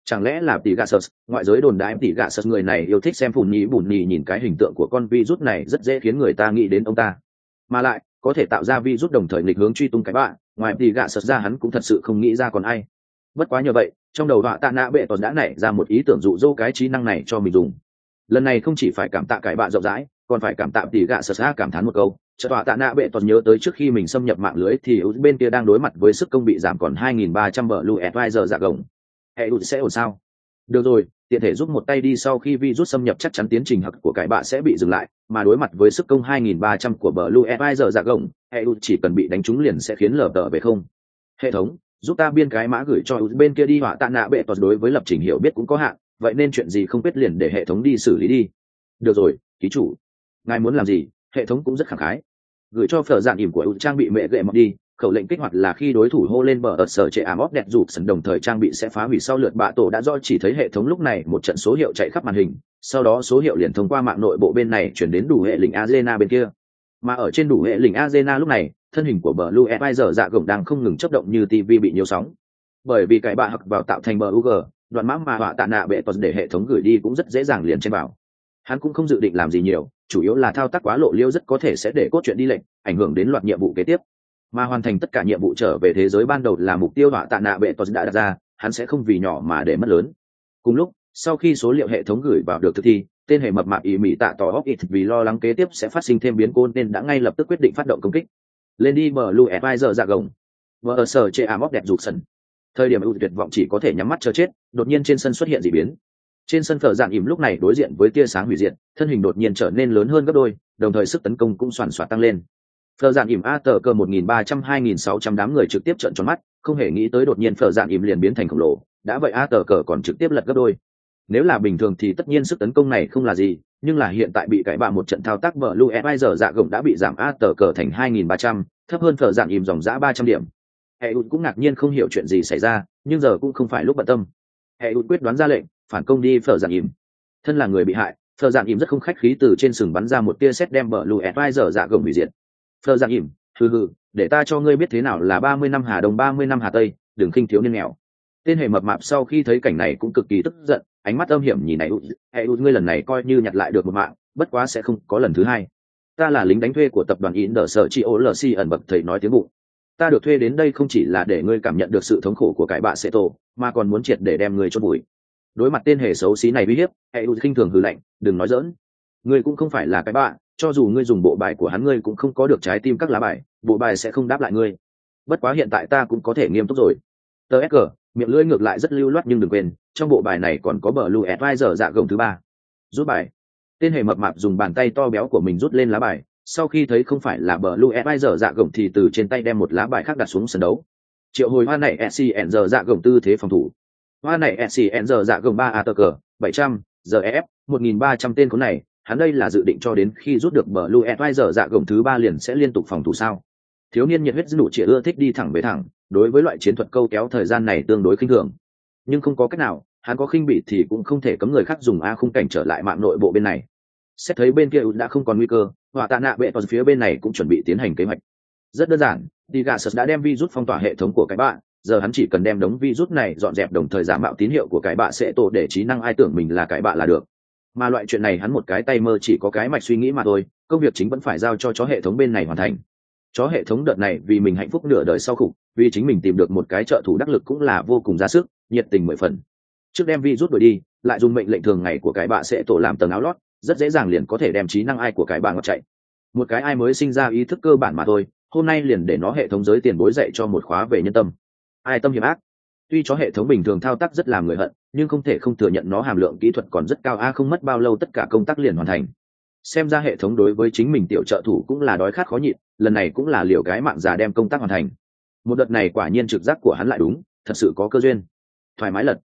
Chẳng lẽ là tỷ gạ sơ? Ngoại giới đồn đại tỷ gạ sơ người này yêu thích xem phùn nhí bùn nhí, nhìn cái hình tượng của con virus này rất dễ khiến người ta nghĩ đến ông ta, mà lại có thể tạo ra virus đồng thời nghịch hướng truy tung cái bạn, ngoài tỷ gạ sơ ra hắn cũng thật sự không nghĩ ra còn ai. Bất quá nhờ vậy, trong đầu họa tạ nạ bệ toàn đã nảy ra một ý tưởng dụ dỗ cái trí năng này cho mình dùng. Lần này không chỉ phải cảm tạ cái bạn rộng rãi, còn phải cảm tạ tỷ gạ sơ xa cảm thán một câu. Chợt họa tạ nạ bệ toàn nhớ tới trước khi mình xâm nhập mạng lưới thì bên kia đang đối mặt với sức công bị giảm còn 2.300 blue advisor dạ gồng. Hệ sẽ ổn sao? Được rồi, tiện thể giúp một tay đi, sau khi virus xâm nhập chắc chắn tiến trình hặc của cái bạn sẽ bị dừng lại, mà đối mặt với sức công 2.300 của blue advisor dạ gồng, hệ chỉ cần bị đánh trúng liền sẽ khiến lờ tờ về không. Hệ thống, giúp ta biên cái mã gửi cho bên kia đi. Họa tạ nạ bệ toàn đối với lập trình hiểu biết cũng có hạn, vậy nên chuyện gì không biết liền để hệ thống đi xử lý đi. Được rồi, ký chủ, ngài muốn làm gì? Hệ thống cũng rất khẳng khái. Gửi cho phở dạn ỉm của trang bị mẹ gậy mọc đi. Khẩu lệnh kích hoạt là khi đối thủ hô lên bờ ở sở trệ ảm óp đẹp rụt sần, đồng thời trang bị sẽ phá hủy sau lượt bạ tổ đã do chỉ thấy hệ thống lúc này một trận số hiệu chạy khắp màn hình, sau đó số hiệu liền thông qua mạng nội bộ bên này chuyển đến đủ hệ lĩnh Arena bên kia. Mà ở trên đủ hệ lĩnh Arena lúc này, thân hình của Blue Advisor dạ gồng đang không ngừng chớp động như TV bị nhiều sóng. Bởi vì cái bạ hặc vào tạo thành BUG, đoạn mã mà họa tạ nạ bệ toàn để hệ thống gửi đi cũng rất dễ dàng liền trên vào. Hắn cũng không dự định làm gì nhiều, chủ yếu là thao tác quá lộ liêu rất có thể sẽ để cốt truyện đi lệnh, ảnh hưởng đến loạt nhiệm vụ kế tiếp. Mà hoàn thành tất cả nhiệm vụ trở về thế giới ban đầu là mục tiêu họa tạ nạ bệ toàn đã đặt ra, hắn sẽ không vì nhỏ mà để mất lớn. Cùng lúc, sau khi số liệu hệ thống gửi vào được thực thi, tên hệ mập mạp ý mỹ tạ tỏ óc ít vì lo lắng kế tiếp sẽ phát sinh thêm biến cố nên đã ngay lập tức quyết định phát động công kích. Lên đi Blue Advisor dạ gồng. Vợ ở sở chê ảm óc đẹp rụt sần. Thời điểm ưu tuyệt vọng chỉ có thể nhắm mắt chờ chết, đột nhiên trên sân xuất hiện dị biến. Trên sân phở dạn ỉm lúc này đối diện với tia sáng hủy diệt, thân hình đột nhiên trở nên lớn hơn gấp đôi, đồng thời sức tấn công cũng xoàn xoạt tăng lên. Phở dạn ỉm a tờ cờ 1.300-2.600 đám người trực tiếp trợn tròn mắt, không hề nghĩ tới đột nhiên phở dạn ỉm liền biến thành khổng lồ, đã vậy a tờ cờ còn trực tiếp lật gấp đôi. Nếu là bình thường thì tất nhiên sức tấn công này không là gì, nhưng là hiện tại bị cãi bạ một trận thao tác Blue Advisor dạ gồng đã bị giảm a tờ cờ thành 2.300, thấp hơn phở dạn ỉm dòng dã 300 điểm. Hệ cũng ngạc nhiên không hiểu chuyện gì xảy ra, nhưng giờ cũng không phải lúc bận tâm. Hệ quyết đoán ra lệnh phản công đi phở dạn ỉm. Thân là người bị hại, phở dạn ỉm rất không khách khí từ trên sừng bắn ra một tia sét đem Blue Advisor dạ gồng hủy diệt. Phở dạn ỉm, hừ, để ta cho ngươi biết thế nào là 30 năm Hà Đông 30 năm Hà Tây, đừng khinh thiếu niên nghèo. Tên hệ mập mạp sau khi thấy cảnh này cũng cực kỳ tức giận, ánh mắt âm hiểm nhìn này. Hệ ngươi lần này coi như nhặt lại được một mạng, bất quá sẽ không có lần thứ hai. Ta là lính đánh thuê của tập đoàn INSCIOLC ẩn bậc thầy nói tiếng bụng. Ta được thuê đến đây không chỉ là để ngươi cảm nhận được sự thống khổ của cái bạ sẽ tổ, mà còn muốn triệt để đem ngươi chôn bụi. Đối mặt tên hề xấu xí này uy hiếp, hệ khinh thường hừ lạnh, đừng nói giỡn. Ngươi cũng không phải là cái bạ, cho dù ngươi dùng bộ bài của hắn ngươi cũng không có được trái tim các lá bài, bộ bài sẽ không đáp lại ngươi. Bất quá hiện tại ta cũng có thể nghiêm túc rồi. TSG, miệng lưỡi ngược lại rất lưu loát nhưng đừng quên, trong bộ bài này còn có Blue Advisor dạ gồng thứ 3. Rút bài. Tên hề mập mạp dùng bàn tay to béo của mình rút lên lá bài, sau khi thấy không phải là Blue Advisor dạ gồng thì từ trên tay đem một lá bài khác đặt xuống sân đấu. Triệu hồi hoa này SCN dạ gồng tư thế phòng thủ. Hoa này SCN dạ gồng 3 ATG, 700, GF, 1.300 tên khốn này, hắn đây là dự định cho đến khi rút được Blue Advisor dạ gồng thứ 3 liền sẽ liên tục phòng thủ sao? Thiếu niên nhiệt huyết nụ chỉ ưa thích đi thẳng về thẳng, đối với loại chiến thuật câu kéo thời gian này tương đối khinh thường. Nhưng không có cách nào, hắn có khinh bị thì cũng không thể cấm người khác dùng a khung cảnh trở lại mạng nội bộ bên này. Xét thấy bên kia đã không còn nguy cơ, họa tạ nạ bệ toàn phía bên này cũng chuẩn bị tiến hành kế hoạch. Rất đơn giản, Digasus đã đem virus phong tỏa hệ thống của cái bạ, giờ hắn chỉ cần đem đống virus này dọn dẹp đồng thời giả mạo tín hiệu của cái bạ sẽ tổ để trí năng ai tưởng mình là cái bạ là được. Mà loại chuyện này hắn một cái tay mơ chỉ có cái mạch suy nghĩ mà thôi, công việc chính vẫn phải giao cho chó hệ thống bên này hoàn thành. Chó hệ thống đợt này vì mình hạnh phúc nửa đời sau khủng, vì chính mình tìm được một cái trợ thủ đắc lực cũng là vô cùng ra sức, nhiệt tình 10 phần. Trước đem virus đuổi đi, lại dùng mệnh lệnh thường ngày của cái bạ sẽ tổ làm tầng áo lót, rất dễ dàng liền có thể đem trí năng ai của cái bạ ngọt chạy. Một cái ai mới sinh ra ý thức cơ bản mà thôi, hôm nay liền để nó hệ thống giới tiền bối dạy cho một khóa về nhân tâm. Ai tâm hiểm ác. Tuy chó hệ thống bình thường thao tác rất làm người hận, nhưng không thể không thừa nhận nó hàm lượng kỹ thuật còn rất cao, không mất bao lâu tất cả công tác liền hoàn thành. Xem ra hệ thống đối với chính mình tiểu trợ thủ cũng là đói khát khó nhịn, lần này cũng là liều cái mạng già đem công tác hoàn thành. Một đợt này quả nhiên trực giác của hắn lại đúng, thật sự có cơ duyên. Thoải mái lật.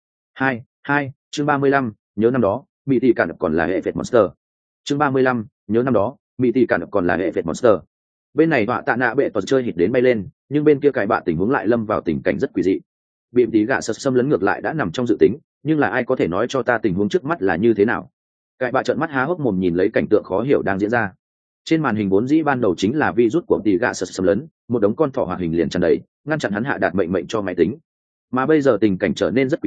2, chương 35, nhớ năm đó, Mỹ tỷ cản còn là hệ vẹt monster. Chương 35, nhớ năm đó, Mỹ tỷ cản còn là hệ vẹt monster. Bên này họa tạ nạ bệ toàn chơi hít đến bay lên, nhưng bên kia cái bạ tình huống lại lâm vào tình cảnh rất quỷ dị. Bìm tí gạ sật xâm lấn ngược lại đã nằm trong dự tính, nhưng là ai có thể nói cho ta tình huống trước mắt là như thế nào? Cái bạ trợn mắt há hốc mồm nhìn lấy cảnh tượng khó hiểu đang diễn ra. Trên màn hình vốn dĩ ban đầu chính là virus của tí gạ sật xâm lấn, một đống con thỏ hoạt hình liền tràn đầy, ngăn chặn hắn hạ đạt mệnh cho máy tính. Mà bây giờ tình cảnh trở nên rất quỷ dị,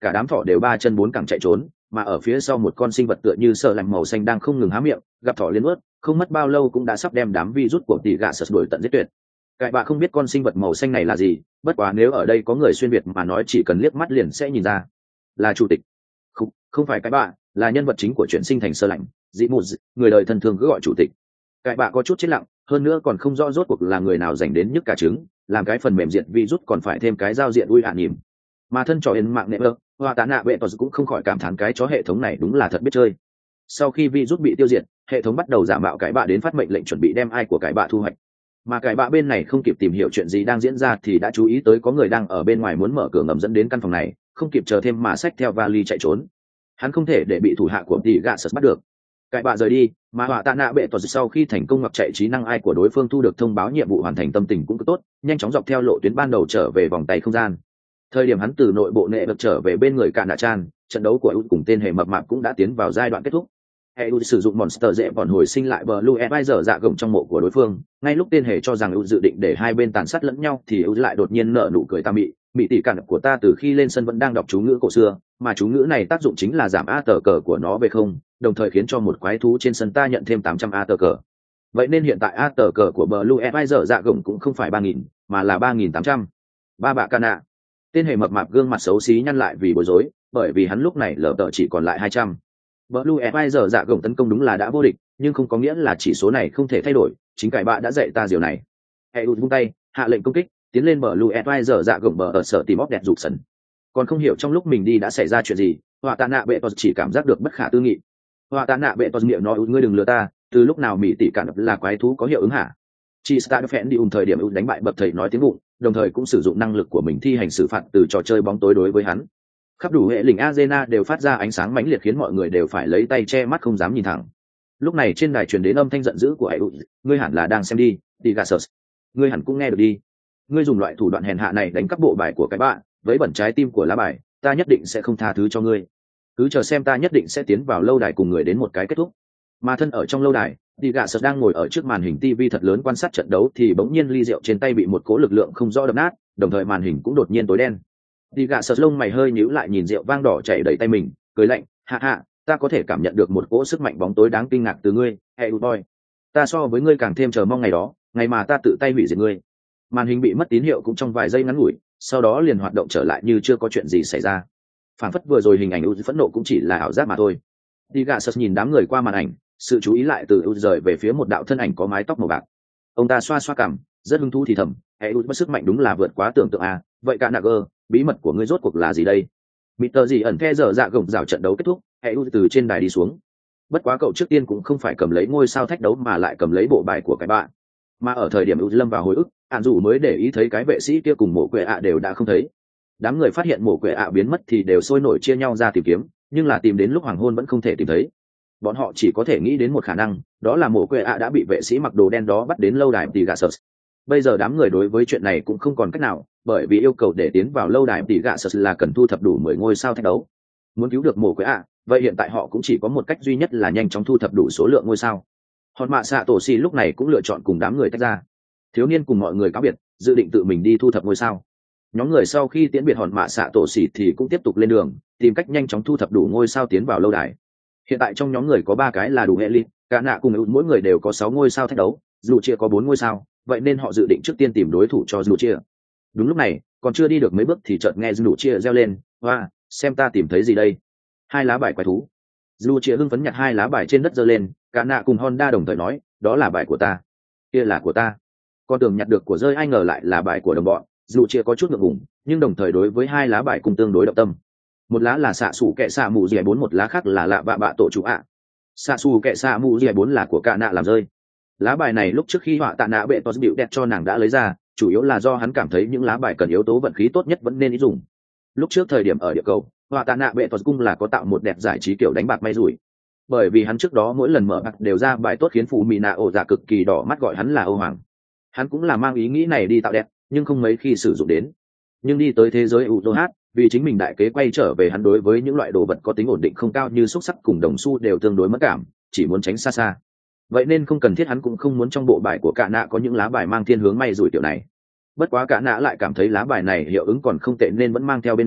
cả đám thỏ đều ba chân bốn cẳng chạy trốn, mà ở phía sau một con sinh vật tựa như sợ lạnh màu xanh đang không ngừng há miệng, gặp thỏ liên ướt, không mất bao lâu cũng đã sắp đem đám virus của tỷ gạ sật đuổi tận giết tuyệt. Cải bạ không biết con sinh vật màu xanh này là gì, bất quá nếu ở đây có người xuyên việt mà nói chỉ cần liếc mắt liền sẽ nhìn ra. Là chủ tịch. Không phải cải bạ, là nhân vật chính của chuyển sinh thành sơ lạnh, dị mù, người đời thân thương cứ gọi chủ tịch. Cải bạ có chút chết lặng, hơn nữa còn không rõ rốt cuộc là người nào dành đến nhức cả trứng, làm cái phần mềm diệt virus còn phải thêm cái giao diện ui ả nhìm. Mà thân trò yên mạng nệ ơ, Hoa Tạ Nạ Bệ Tọt cũng không khỏi cảm thán cái chó hệ thống này đúng là thật biết chơi. Sau khi virus bị tiêu diệt, hệ thống bắt đầu giả mạo cải bạ đến phát mệnh lệnh chuẩn bị đem ai của cải bạ thu hoạch. Mà cải bạ bên này không kịp tìm hiểu chuyện gì đang diễn ra thì đã chú ý tới có người đang ở bên ngoài muốn mở cửa ngầm dẫn đến căn phòng này, không kịp chờ thêm mà xách theo vali chạy trốn. Hắn không thể để bị thủ hạ của tỷ gạ sật bắt được. Cải bạ rời đi, mà Hoa Tạ Nạ Bệ Tọt sau khi thành công ngoặc chạy trí năng ai của đối phương thu được thông báo nhiệm vụ hoàn thành, tâm tình cũng tốt, nhanh chóng dọc theo lộ tuyến ban đầu trở về vòng tay không gian. Thời điểm hắn từ nội bộ nệ được trở về bên người Cạn Nạ Chan, trận đấu của Eud cùng tên hề mập mạp cũng đã tiến vào giai đoạn kết thúc. Eud sử dụng monster dễ bọn hồi sinh lại Blue Advisor dạ gồng trong mộ của đối phương, ngay lúc tên hề cho rằng Eud dự định để hai bên tàn sát lẫn nhau thì Eud lại đột nhiên nở nụ cười ta mị tỷ cản của ta từ khi lên sân vẫn đang đọc chú ngữ cổ xưa, mà chú ngữ này tác dụng chính là giảm A tờ cờ của nó về không, đồng thời khiến cho một quái thú trên sân ta nhận thêm 800 A tờ cờ. Vậy nên hiện tại A tờ cờ của Blue Advisor dạ gồng cũng không phải 3000, mà là 3800. Ba bạ Cana. Tên hề mập mạp gương mặt xấu xí nhăn lại vì bối rối, bởi vì hắn lúc này lờ tờ chỉ còn lại 200. Blue Advisor dạ gồng tấn công đúng là đã vô địch, nhưng không có nghĩa là chỉ số này không thể thay đổi, chính cải bạ đã dạy ta điều này. Eud vung tay, hạ lệnh công kích, tiến lên Blue Advisor dạ gồng bờ ở sở tìm óc đẹp rụt sần. Còn không hiểu trong lúc mình đi đã xảy ra chuyện gì, Hoa Tạ Nạ Bệ Tọt chỉ cảm giác được bất khả tư nghị. Hoa Tạ Nạ Bệ Tọt miệng nói ngươi đừng lừa ta, từ lúc nào mỹ tỷ cản là quái thú có hiệu ứng hả? Chi Star phèn đi thời điểm đánh bại bậc thầy nói tiếng vụng, đồng thời cũng sử dụng năng lực của mình thi hành xử phạt từ trò chơi bóng tối đối với hắn. Khắp đủ hệ lình Arena đều phát ra ánh sáng mãnh liệt khiến mọi người đều phải lấy tay che mắt không dám nhìn thẳng. Lúc này trên đài truyền đến âm thanh giận dữ của Eud, ngươi hẳn là đang xem đi, Tigasus. Ngươi hẳn cũng nghe được đi. Ngươi dùng loại thủ đoạn hèn hạ này đánh cắp bộ bài của cái bạn, với bẩn trái tim của lá bài, ta nhất định sẽ không tha thứ cho ngươi. Cứ chờ xem, ta nhất định sẽ tiến vào lâu đài cùng người đến một cái kết thúc. Mà thân ở trong lâu đài, Tigasus đang ngồi ở trước màn hình TV thật lớn quan sát trận đấu thì bỗng nhiên ly rượu trên tay bị một cỗ lực lượng không rõ đập nát, đồng thời màn hình cũng đột nhiên tối đen. Tigasus lông mày hơi nhíu lại nhìn rượu vang đỏ chảy đầy tay mình, cười lạnh, hạ hạ, ta có thể cảm nhận được một cỗ sức mạnh bóng tối đáng kinh ngạc từ ngươi, Eud boy. Ta so với ngươi càng thêm chờ mong ngày đó, ngày mà ta tự tay hủy diệt ngươi. Màn hình bị mất tín hiệu cũng trong vài giây ngắn ngủi, sau đó liền hoạt động trở lại như chưa có chuyện gì xảy ra. Phản phất vừa rồi hình ảnh phẫn nộ cũng chỉ là ảo giác mà thôi. Tigasus nhìn đám người qua màn ảnh, sự chú ý lại từ rời về phía một đạo thân ảnh có mái tóc màu bạc. Ông ta xoa xoa cằm, rất hứng thú thì thầm, Eud mất sức mạnh đúng là vượt quá tưởng tượng à, vậy cả Nagger, bí mật của ngươi rốt cuộc là gì đây? Mịt tờ gì ẩn the giờ dạ gồng rào trận đấu kết thúc, Eud từ trên đài đi xuống. Bất quá cậu trước tiên cũng không phải cầm lấy ngôi sao thách đấu mà lại cầm lấy bộ bài của cái bạn. Mà ở thời điểm Eud lâm vào hồi ức, Ản dù mới để ý thấy cái vệ sĩ kia cùng mộ quệ ạ đều đã không thấy. Đám người phát hiện mộ quệ ạ biến mất thì đều sôi nổi chia nhau ra tìm kiếm, nhưng là tìm đến lúc hoàng hôn vẫn không thể tìm thấy. Bọn họ chỉ có thể nghĩ đến một khả năng, đó là mộ quệ ạ đã bị vệ sĩ mặc đồ đen đó bắt đến lâu đài Tigasus. Bây giờ đám người đối với chuyện này cũng không còn cách nào, bởi vì yêu cầu để tiến vào lâu đài Tigasus là cần thu thập đủ 10 ngôi sao thách đấu. Muốn cứu được mộ quệ ạ, vậy hiện tại họ cũng chỉ có một cách duy nhất là nhanh chóng thu thập đủ số lượng ngôi sao. Hòn mạ xạ tổ xì lúc này cũng lựa chọn cùng đám người tách ra. Thiếu niên cùng mọi người cáo biệt, dự định tự mình đi thu thập ngôi sao. Nhóm người sau khi tiễn biệt hòn mạ xạ tổ xì thì cũng tiếp tục lên đường, tìm cách nhanh chóng thu thập đủ ngôi sao tiến vào lâu đài. Hiện tại trong nhóm người có 3 cái là đủ elite, cả nạ cùng mỗi người đều có 6 ngôi sao thách đấu, dù chia có 4 ngôi sao, vậy nên họ dự định trước tiên tìm đối thủ cho dù chia. Đúng lúc này, còn chưa đi được mấy bước thì chợt nghe dù chia reo lên, "Oa, xem ta tìm thấy gì đây?" 2 lá bài quái thú. Dù chia hưng phấn nhặt 2 lá bài trên đất giơ lên, cả nạ cùng Honda đồng thời nói, "Đó là bài của ta." "Kia là của ta." Con tưởng nhặt được của rơi, ai ngờ lại là bài của đồng bọn, dù chia có chút ngượng ngùng, nhưng đồng thời đối với 2 lá bài cùng tương đối động tâm. Một lá là xạ xù kẹ xạ mù dẻ 4, một lá khác là lạ bạ bạ tổ chủ ạ. Xạ xù kẹ xạ mù dẻ 4 là của cả nạ làm rơi. Lá bài này lúc trước khi họa tạ nạ bệ tos bịu đẹp cho nàng đã lấy ra, chủ yếu là do hắn cảm thấy những lá bài cần yếu tố vận khí tốt nhất vẫn nên ý dùng. Lúc trước thời điểm ở địa cầu, họa tạ nạ bệ tos cung là có tạo một đẹp giải trí kiểu đánh bạc may rủi, bởi vì hắn trước đó mỗi lần mở bạc đều ra bài tốt khiến phụ mỹ nạ ổ dạ cực kỳ đỏ mắt gọi hắn là Âu Hoàng. Hắn cũng là mang ý nghĩ này đi tạo đẹp, nhưng không mấy khi sử dụng đến. Nhưng đi tới thế giới ủ hát, vì chính mình đại kế quay trở về, hắn đối với những loại đồ vật có tính ổn định không cao như xúc sắc cùng đồng xu đều tương đối mất cảm, chỉ muốn tránh xa xa. Vậy nên không cần thiết, hắn cũng không muốn trong bộ bài của cả nạ có những lá bài mang thiên hướng may rủi kiểu này. Bất quá cả nạ lại cảm thấy lá bài này hiệu ứng còn không tệ nên vẫn mang theo bên người,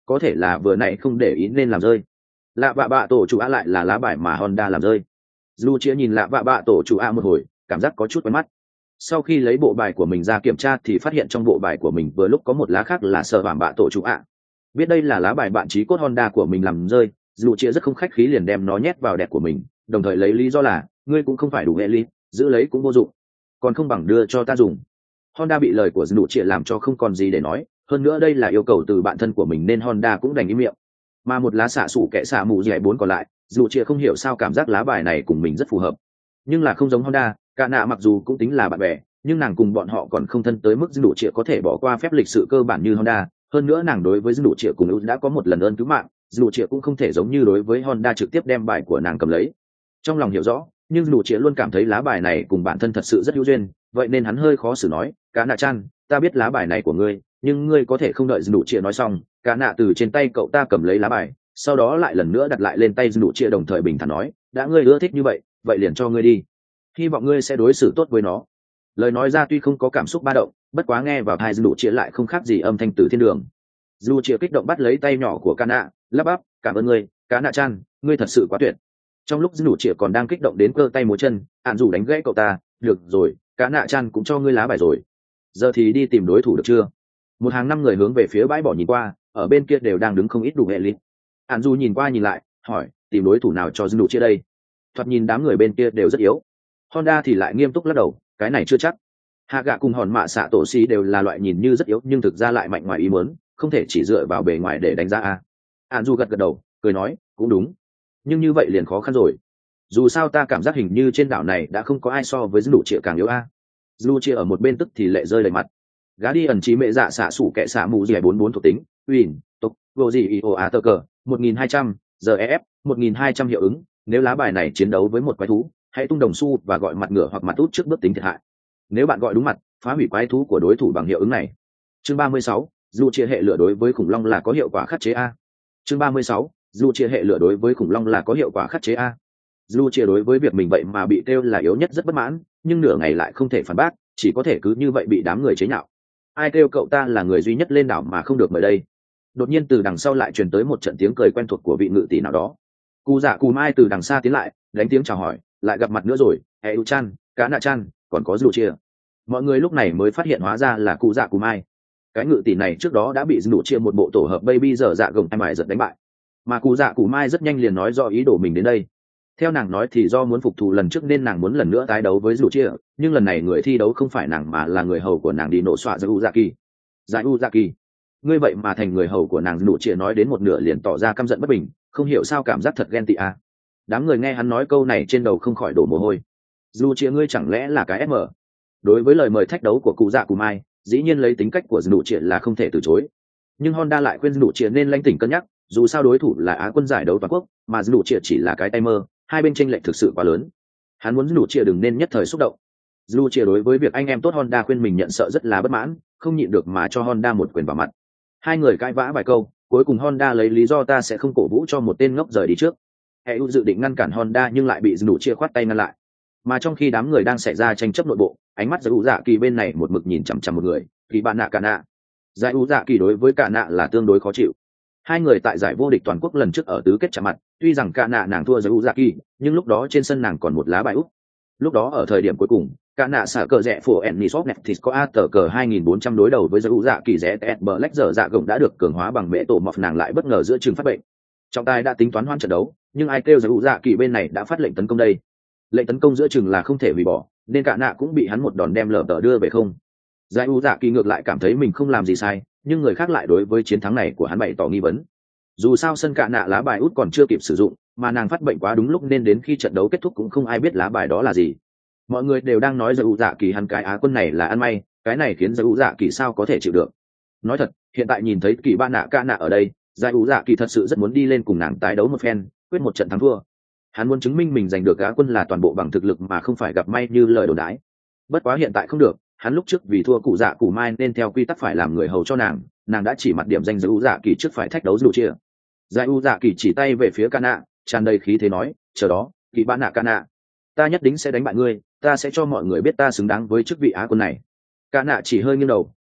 có thể là vừa nãy không để ý nên làm rơi. Lạ vạ bạ tổ chủ ạ lại là lá bài mà Honda làm rơi. Dù chia nhìn lạ vạ bạ tổ chủ ạ một hồi, cảm giác có chút quen mắt. Sau khi lấy bộ bài của mình ra kiểm tra thì phát hiện trong bộ bài của mình vừa lúc có một lá khác là sở vảm bạ tổ chủ ạ. Biết đây là lá bài bạn trí cốt Honda của mình làm rơi, dù chia rất không khách khí liền đem nó nhét vào đẹp của mình, đồng thời lấy lý do là ngươi cũng không phải đủ hệ lý, giữ lấy cũng vô dụng, còn không bằng đưa cho ta dùng. Honda bị lời của dù chia làm cho không còn gì để nói, hơn nữa đây là yêu cầu từ bạn thân của mình nên Honda cũng đành im miệng. Mà một lá xạ sủ kẻ xạ mù dẻ 4 còn lại, dù chia không hiểu sao cảm giác lá bài này cùng mình rất phù hợp, nhưng là không giống Honda. Cả nạ mặc dù cũng tính là bạn bè, nhưng nàng cùng bọn họ còn không thân tới mức dù chia có thể bỏ qua phép lịch sự cơ bản như Honda. Hơn nữa nàng đối với dù chia cùng ưu đã có một lần ơn cứu mạng, dù chia cũng không thể giống như đối với Honda trực tiếp đem bài của nàng cầm lấy. Trong lòng hiểu rõ, nhưng dù chia luôn cảm thấy lá bài này cùng bản thân thật sự rất hữu duyên, vậy nên hắn hơi khó xử nói, cả nạ chan, ta biết lá bài này của ngươi, nhưng ngươi có thể không đợi dù chia nói xong, cả nạ từ trên tay cậu ta cầm lấy lá bài, sau đó lại lần nữa đặt lại lên tay dù chia, đồng thời bình thản nói, đã ngươi ưa thích như vậy, vậy liền cho ngươi đi, hy vọng ngươi sẽ đối xử tốt với nó. Lời nói ra tuy không có cảm xúc ba động, bất quá nghe vào tai dù chia lại không khác gì âm thanh từ thiên đường. Dù chia kích động bắt lấy tay nhỏ của cả nạ, lắp bắp, cảm ơn ngươi, cả nạ chan, ngươi thật sự quá tuyệt. Trong lúc dù chia còn đang kích động đến cơ tay múa chân, ạn dù đánh gãy cậu ta, được rồi, cả nạ chan cũng cho ngươi lá bài rồi, giờ thì đi tìm đối thủ được chưa. Một hàng 5 người hướng về phía bãi bỏ nhìn qua, ở bên kia đều đang đứng không ít đủ hệ lít. Ạn dù nhìn qua nhìn lại, hỏi, tìm đối thủ nào cho dù chia đây. Thoạt nhìn đám người bên kia đều rất yếu. Honda thì lại nghiêm túc lắc đầu, cái này chưa chắc. Hạ gạ cùng hòn mạ xạ tổ xì đều là loại nhìn như rất yếu nhưng thực ra lại mạnh ngoài ý muốn, không thể chỉ dựa vào bề ngoài để đánh giá a. Ạn dù gật gật đầu, cười nói, cũng đúng, nhưng như vậy liền khó khăn rồi. Dù sao ta cảm giác hình như trên đảo này đã không có ai so với dù chia càng yếu a. Dù chia ở một bên tức thì lệ rơi đầy mặt. Gá đi ẩn trí mẹ dạ xạ sủ kẻ xạ mù dẻ 44 thuộc tính, Uyin, tục, vô gì io a tơ cờ, 1200, giờ ef, 1200 hiệu ứng. Nếu lá bài này chiến đấu với một quái thú, hãy tung đồng xu và gọi mặt ngửa hoặc mặt út trước bước tính thiệt hại. Nếu bạn gọi đúng mặt, phá hủy quái thú của đối thủ bằng hiệu ứng này. Chương 36, dù chia hệ lửa đối với khủng long là có hiệu quả khắc chế a. Chương 36, dù chia hệ lửa đối với khủng long là có hiệu quả khắc chế a. Dù chia đối với việc mình vậy mà bị kêu là yếu nhất rất bất mãn, nhưng nửa ngày lại không thể phản bác, chỉ có thể cứ như vậy bị đám người chế nhạo. Ai kêu cậu ta là người duy nhất lên đảo mà không được mời đây. Đột nhiên từ đằng sau lại truyền tới một trận tiếng cười quen thuộc của vị ngự tỷ nào đó. Cụ dạ cù mai từ đằng xa tiến lại, đánh tiếng chào hỏi, lại gặp mặt nữa rồi, Heo chan, cá nạ chan, còn có dù chia. Mọi người lúc này mới phát hiện hóa ra là cụ dạ cù mai. Cái ngự tỷ này trước đó đã bị dù chia một bộ tổ hợp baby giờ dạ gồng hai mải giật đánh bại, mà cụ dạ cù mai rất nhanh liền nói do ý đồ mình đến đây. Theo nàng nói thì do muốn phục thù lần trước nên nàng muốn lần nữa tái đấu với dù chia, nhưng lần này người thi đấu không phải nàng mà là người hầu của nàng đi nổ xoa Uzaki. Giải Uzaki, ngươi vậy mà thành người hầu của nàng. Dù chia nói đến một nửa liền tỏ ra căm giận bất bình, không hiểu sao cảm giác thật ghen tị à. Đám người nghe hắn nói câu này trên đầu không khỏi đổ mồ hôi. Dù chia ngươi chẳng lẽ là cái SM? Đối với lời mời thách đấu của cụ dạ cù mai, dĩ nhiên lấy tính cách của dù chia là không thể từ chối, nhưng Honda lại khuyên dù chia nên lãnh tỉnh cân nhắc, dù sao đối thủ là Á quân giải đấu toàn quốc, mà dù chia chỉ là cái tay mơ, hai bên chênh lệch thực sự quá lớn. Hắn muốn dù chia đừng nên nhất thời xúc động. Dù chia đối với việc anh em tốt Honda khuyên mình nhận sợ rất là bất mãn, không nhịn được mà cho Honda một quyền vào mặt. Hai người cãi vã vài câu, cuối cùng Honda lấy lý do ta sẽ không cổ vũ cho một tên ngốc rời đi trước. EU dự định ngăn cản Honda nhưng lại bị dù chia khoát tay ngăn lại. Mà trong khi đám người đang xảy ra tranh chấp nội bộ, ánh mắt Giải Dạ Kỳ bên này một mực nhìn chằm chằm một người, thì bạn nạ cả nạ. Giải Dạ Kỳ đối với cả nạ là tương đối khó chịu. Hai người tại giải vô địch toàn quốc lần trước ở tứ kết chạm mặt, tuy rằng cả nạ nàng thua Giải Dạ Kỳ, nhưng lúc đó trên sân nàng còn một lá bài úp. Lúc đó ở thời điểm cuối cùng, cả nạ xả cờ rẽ phổ Ennisop Netis có A tờ cờ 2400 đối đầu với Giải Dạ Kỳ rẽ TS Black giờ dạ gồng đã được cường hóa bằng mẹ tổ mọc, nàng lại bất ngờ giữa trường phát bệnh. Trọng tài đã tính toán hoãn trận đấu, nhưng ai kêu Giải Dạ Kỳ bên này đã phát lệnh tấn công đây. Lệnh tấn công giữa chừng là không thể hủy bỏ, nên cả nạ cũng bị hắn một đòn đem lở tờ đưa về không. Giải Dạ Kỳ ngược lại cảm thấy mình không làm gì sai, nhưng người khác lại đối với chiến thắng này của hắn bày tỏ nghi vấn. Dù sao sân cả nạ lá bài út còn chưa kịp sử dụng, mà nàng phát bệnh quá đúng lúc nên đến khi trận đấu kết thúc cũng không ai biết lá bài đó là gì. Mọi người đều đang nói Giải Dạ Kỳ hắn cái Á quân này là ăn may, cái này khiến Giải Dạ Kỳ sao có thể chịu được. Nói thật, hiện tại nhìn thấy Kỳ Ba Nạ Ca Nạ ở đây, Giải Dạ Kỳ thật sự rất muốn đi lên cùng nàng tái đấu một phen, quyết một trận thắng thua. Hắn muốn chứng minh mình giành được Á quân là toàn bộ bằng thực lực mà không phải gặp may như lời đồn đãi. Bất quá hiện tại không được, hắn lúc trước vì thua cụ dạ cụ mai nên theo quy tắc phải làm người hầu cho nàng đã chỉ mặt điểm danh Giải Dạ Kỳ trước phải thách đấu dù chia. Giải Dạ Kỳ chỉ tay về phía Ca Nạ, tràn đầy khí thế nói, chờ đó, Kỳ Ba Nạ Ca Nạ, ta nhất định sẽ đánh bại ngươi, ta sẽ cho mọi người biết ta xứng đáng với chức vị Á quân này. Ca Nạ chỉ hơi nghiêng đầu,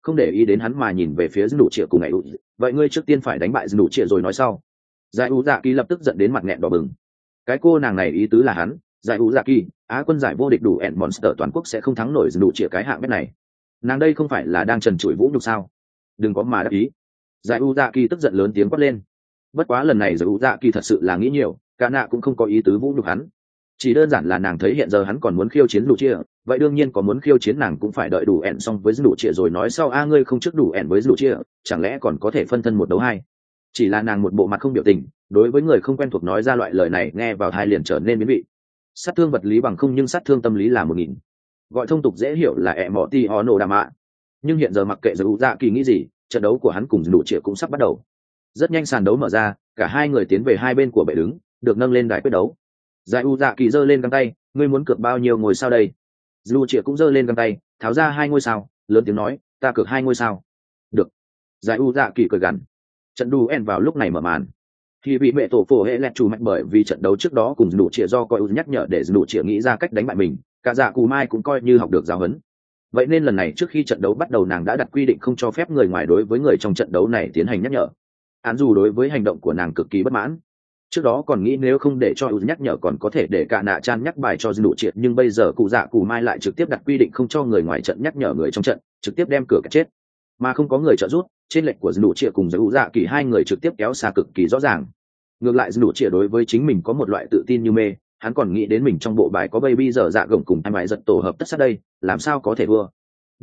không để ý đến hắn mà nhìn về phía nụ trịa cùng ngày ủ. Vậy ngươi trước tiên phải đánh bại nụ trịa rồi nói sau. Giải ủ dạ kỳ lập tức giận đến mặt nghẹn đỏ bừng. Cái cô nàng này ý tứ là hắn, giải ủ dạ kỳ, Á quân giải vô địch đủ ẹn monster toàn quốc sẽ không thắng nổi nụ trịa cái hạng bét này. Nàng đây không phải là đang trần trụi vũ nhục sao? Đừng có mà đắc ý. Giải ủ dạ kỳ tức giận lớn tiếng quát lên. Bất quá lần này giải ủ dạ kỳ thật sự là nghĩ nhiều, cả nạ cũng không có ý tứ vũ nhục hắn, chỉ đơn giản là nàng thấy hiện giờ hắn còn muốn khiêu chiến nụ trịa, vậy đương nhiên có muốn khiêu chiến nàng cũng phải đợi đủ ẹn xong với nụ trịa rồi nói sau. Ngươi không trước đủ ẹn với nụ trịa, chẳng lẽ còn có thể phân thân một đấu hai? Chỉ là nàng một bộ mặt không biểu tình, đối với người không quen thuộc nói ra loại lời này nghe vào tai liền trở nên biến vị. Sát thương vật lý bằng không nhưng sát thương tâm lý là 1000. Gọi thông tục dễ hiểu là ẹ mọ ti ho nổ đàm ạ. Nhưng hiện giờ mặc kệ giải ủ dạ kỳ nghĩ gì, trận đấu của hắn cùng nụ trịa cũng sắp bắt đầu. Rất nhanh sàn đấu mở ra, cả hai người tiến về hai bên của bệ đứng, được nâng lên đài quyết đấu. Giải u dạ kỳ giơ lên găng tay, ngươi muốn cược bao nhiêu ngôi sao đây? Dù Triệu cũng giơ lên găng tay, tháo ra 2 ngôi sao, lớn tiếng nói, ta cược 2 ngôi sao. Được. Giải u dạ kỳ cười gằn. Trận đu en vào lúc này mở màn. Khi bị mẹ tổ phổ hệ lẹt chủ mạnh bởi vì trận đấu trước đó cùng Dù Triệu do coi nhắc nhở để Dù Triệu nghĩ ra cách đánh bại mình, cả dạ cù mai cũng coi như học được giáo huấn. Vậy nên lần này trước khi trận đấu bắt đầu nàng đã đặt quy định không cho phép người ngoài đối với người trong trận đấu này tiến hành nhắc nhở. Án dù đối với hành động của nàng cực kỳ bất mãn, trước đó còn nghĩ nếu không để cho nhắc nhở còn có thể để cả nạ chan nhắc bài cho Dù Triệt, nhưng bây giờ cụ dạ cụ mai lại trực tiếp đặt quy định không cho người ngoài trận nhắc nhở người trong trận, trực tiếp đem cửa cả chết mà không có người trợ giúp. Trên lệnh của Dù Triệt cùng Dù dạ kỳ hai người trực tiếp kéo xa cực kỳ rõ ràng. Ngược lại Dù Triệt đối với chính mình có một loại tự tin như mê, hắn còn nghĩ đến mình trong bộ bài có baby giờ dạ gồng cùng hai bài giật tổ hợp tất sát đây, làm sao có thể thua.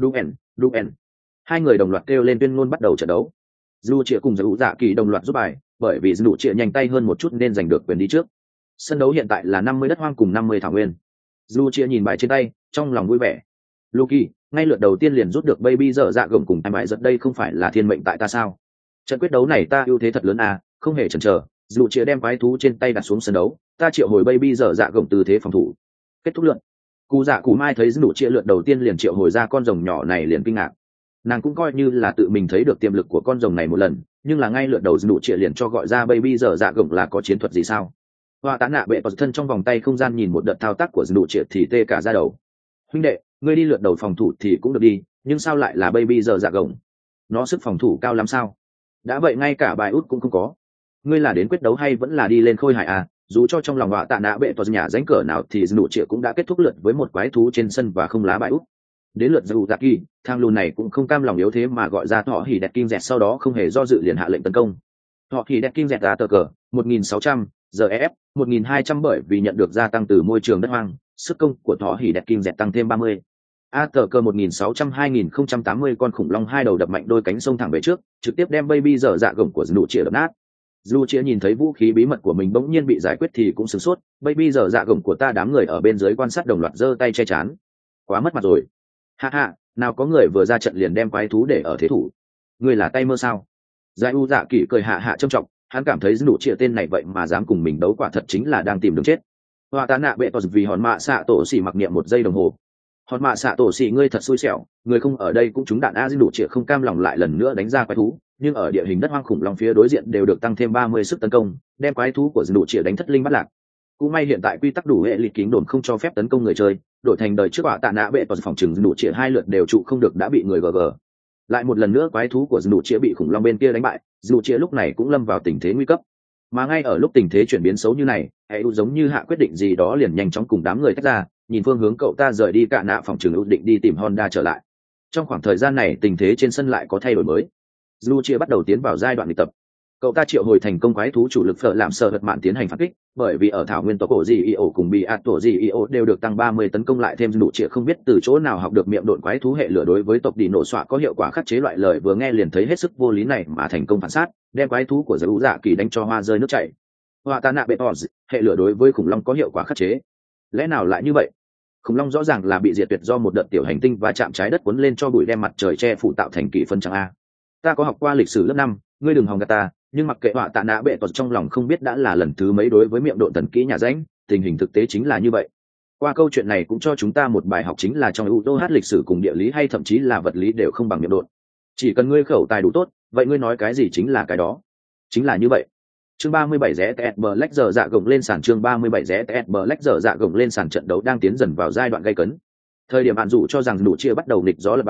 Đuen hai người đồng loạt kêu lên tuyên ngôn bắt đầu trận đấu. Dù Triệt cùng Dù dạ kỳ đồng loạt giúp bài, bởi vì Dù Triệt nhanh tay hơn một chút nên giành được quyền đi trước. Sân đấu hiện tại là 50 đất hoang cùng 50 thảo nguyên. Dù Triệt nhìn bài trên tay, trong lòng vui vẻ. Lucky, ngay lượt đầu tiên liền rút được baby dở dạ gồng cùng hai bài giật, đây không phải là thiên mệnh tại ta sao? Trận quyết đấu này ta ưu thế thật lớn à, không hề chần chờ. Dù Triệt đem quái thú trên tay đặt xuống sân đấu, ta triệu hồi baby dở dạ gồng từ thế phòng thủ. Kết thúc lượt. Cụ dạ cụ mai thấy Dù Triệt lượt đầu tiên liền triệu hồi ra con rồng nhỏ này liền kinh ngạc. Nàng cũng coi như là tự mình thấy được tiềm lực của con rồng này một lần, nhưng là ngay lượt đầu Dù Triệt liền cho gọi ra baby dở dạ gồng là có chiến thuật gì sao? Hoa tá nạ bệ vào thân trong vòng tay không gian nhìn một đợt thao tác của Dù Triệt thì tê cả da đầu. Huynh đệ, ngươi đi lượt đầu phòng thủ thì cũng được đi, nhưng sao lại là baby dở dạ gồng? Nó sức phòng thủ cao lắm sao? Đã vậy ngay cả bài út cũng không có. Ngươi là đến quyết đấu hay vẫn là đi lên khôi hài à? Dù cho trong lòng họa tạ nạ bệ vào nhà ránh cờ nào thì Dù Triệt cũng đã kết thúc lượt với một quái thú trên sân và không lá bài út. Đến lượt Dù dạ kỳ, thang lùn này cũng không cam lòng yếu thế mà gọi ra thọ hỉ đẹp kinh dẹt, sau đó không hề do dự liền hạ lệnh tấn công. Thọ hỉ đẹp kinh dẹt ra tờ cờ 1600 giờ ef 1200 bởi vì nhận được gia tăng từ môi trường đất hoang, sức công của thọ hỉ đẹp kinh dẹt tăng thêm 30. A tờ cờ 1600 2080 con khủng long hai đầu đập mạnh đôi cánh sông thẳng về trước, trực tiếp đem baby dở dạ gồng của Dù Triệt đập nát. Dù Triệt nhìn thấy vũ khí bí mật của mình bỗng nhiên bị giải quyết thì cũng sửng sốt, baby dở dạ gồng của ta. Đám người ở bên dưới quan sát đồng loạt giơ tay che chán. Quá mất mặt rồi. Ha ha, nào có người vừa ra trận liền đem quái thú để ở thế thủ. Ngươi là tay mơ sao? Giải u dạ kỳ cười hạ hạ trâm trọng, hắn cảm thấy Dù Triệt tên này vậy mà dám cùng mình đấu quả thật chính là đang tìm đường chết. Hoa tá nạ bệ tỏ vì hòn mạ xạ tổ xỉ mặc niệm 1 giây đồng hồ. Hòn mạ xạ tổ xỉ ngươi thật xui xẻo, người không ở đây cũng trúng đạn a. Dù Triệt không cam lòng lại lần nữa đánh ra quái thú, nhưng ở địa hình đất hoang khủng long phía đối diện đều được tăng thêm 30 sức tấn công, đem quái thú của Dù Triệt đánh thất linh bắt lạc. Cũng may hiện tại quy tắc đủ hệ lịch kính đồn không cho phép tấn công người chơi, đổi thành đời trước quả tạ nạ bệ toàn phòng trừng Dù Triệt 2 lượt đều trụ không được đã bị người gg. Lại một lần nữa quái thú của Dù Triệt bị khủng long bên kia đánh bại, Dù Triệt lúc này cũng lâm vào tình thế nguy cấp. Mà ngay ở lúc tình thế chuyển biến xấu như này, hệ giống như hạ quyết định gì đó liền nhanh chóng cùng đám người tách ra, nhìn phương hướng cậu ta rời đi. Cả nạ phòng trừng ưu định đi tìm Honda trở lại. Trong khoảng thời gian này tình thế trên sân lại có thay đổi mới. Dù Triệt bắt đầu tiến vào giai đoạn luyện tập. Cậu ta triệu hồi thành công quái thú chủ lực phở làm sợ hật mạn tiến hành phản kích, bởi vì ở thảo nguyên tộc cổ gì io cùng bị ạt tổ gì io đều được tăng 30 tấn công, lại thêm Dù Triệt không biết từ chỗ nào học được miệng độn quái thú hệ lửa đối với tộc đi nổ xoạ có hiệu quả khắc chế. Loại lời vừa nghe liền thấy hết sức vô lý này mà thành công phản sát, đem quái thú của Dữ Dạ Kỳ đánh cho hoa rơi nước chảy. Hoa ta nạ bệ tỏ hệ lửa đối với khủng long có hiệu quả khắc chế, lẽ nào lại như vậy? Khủng long rõ ràng là bị diệt tuyệt do một đợt tiểu hành tinh và chạm trái đất cuốn lên cho bụi đem mặt trời che phủ tạo thành kỷ phân trắng a. Ta có học qua lịch sử lớp 5, ngươi đừng hòng gạt ta. Nhưng mặc kệ họa tạ nạ bệ tọt trong lòng không biết đã là lần thứ mấy đối với miệng độn tần kỹ nhà ránh, tình hình thực tế chính là như vậy. Qua câu chuyện này cũng cho chúng ta một bài học, chính là trong ưu tô hát lịch sử cùng địa lý hay thậm chí là vật lý đều không bằng miệng độn. Chỉ cần ngươi khẩu tài đủ tốt, vậy ngươi nói cái gì chính là cái đó. Chính là như vậy. Chương 37 rẽ TS Black giờ dạ gồng lên sàn. Chương 37 rẽ TS Black giờ dạ gồng lên sàn. Trận đấu đang tiến dần vào giai đoạn gay cấn. Thời điểm bạn dụ cho rằng Dù Triệt bắt đầu nghịch gió lập bàn,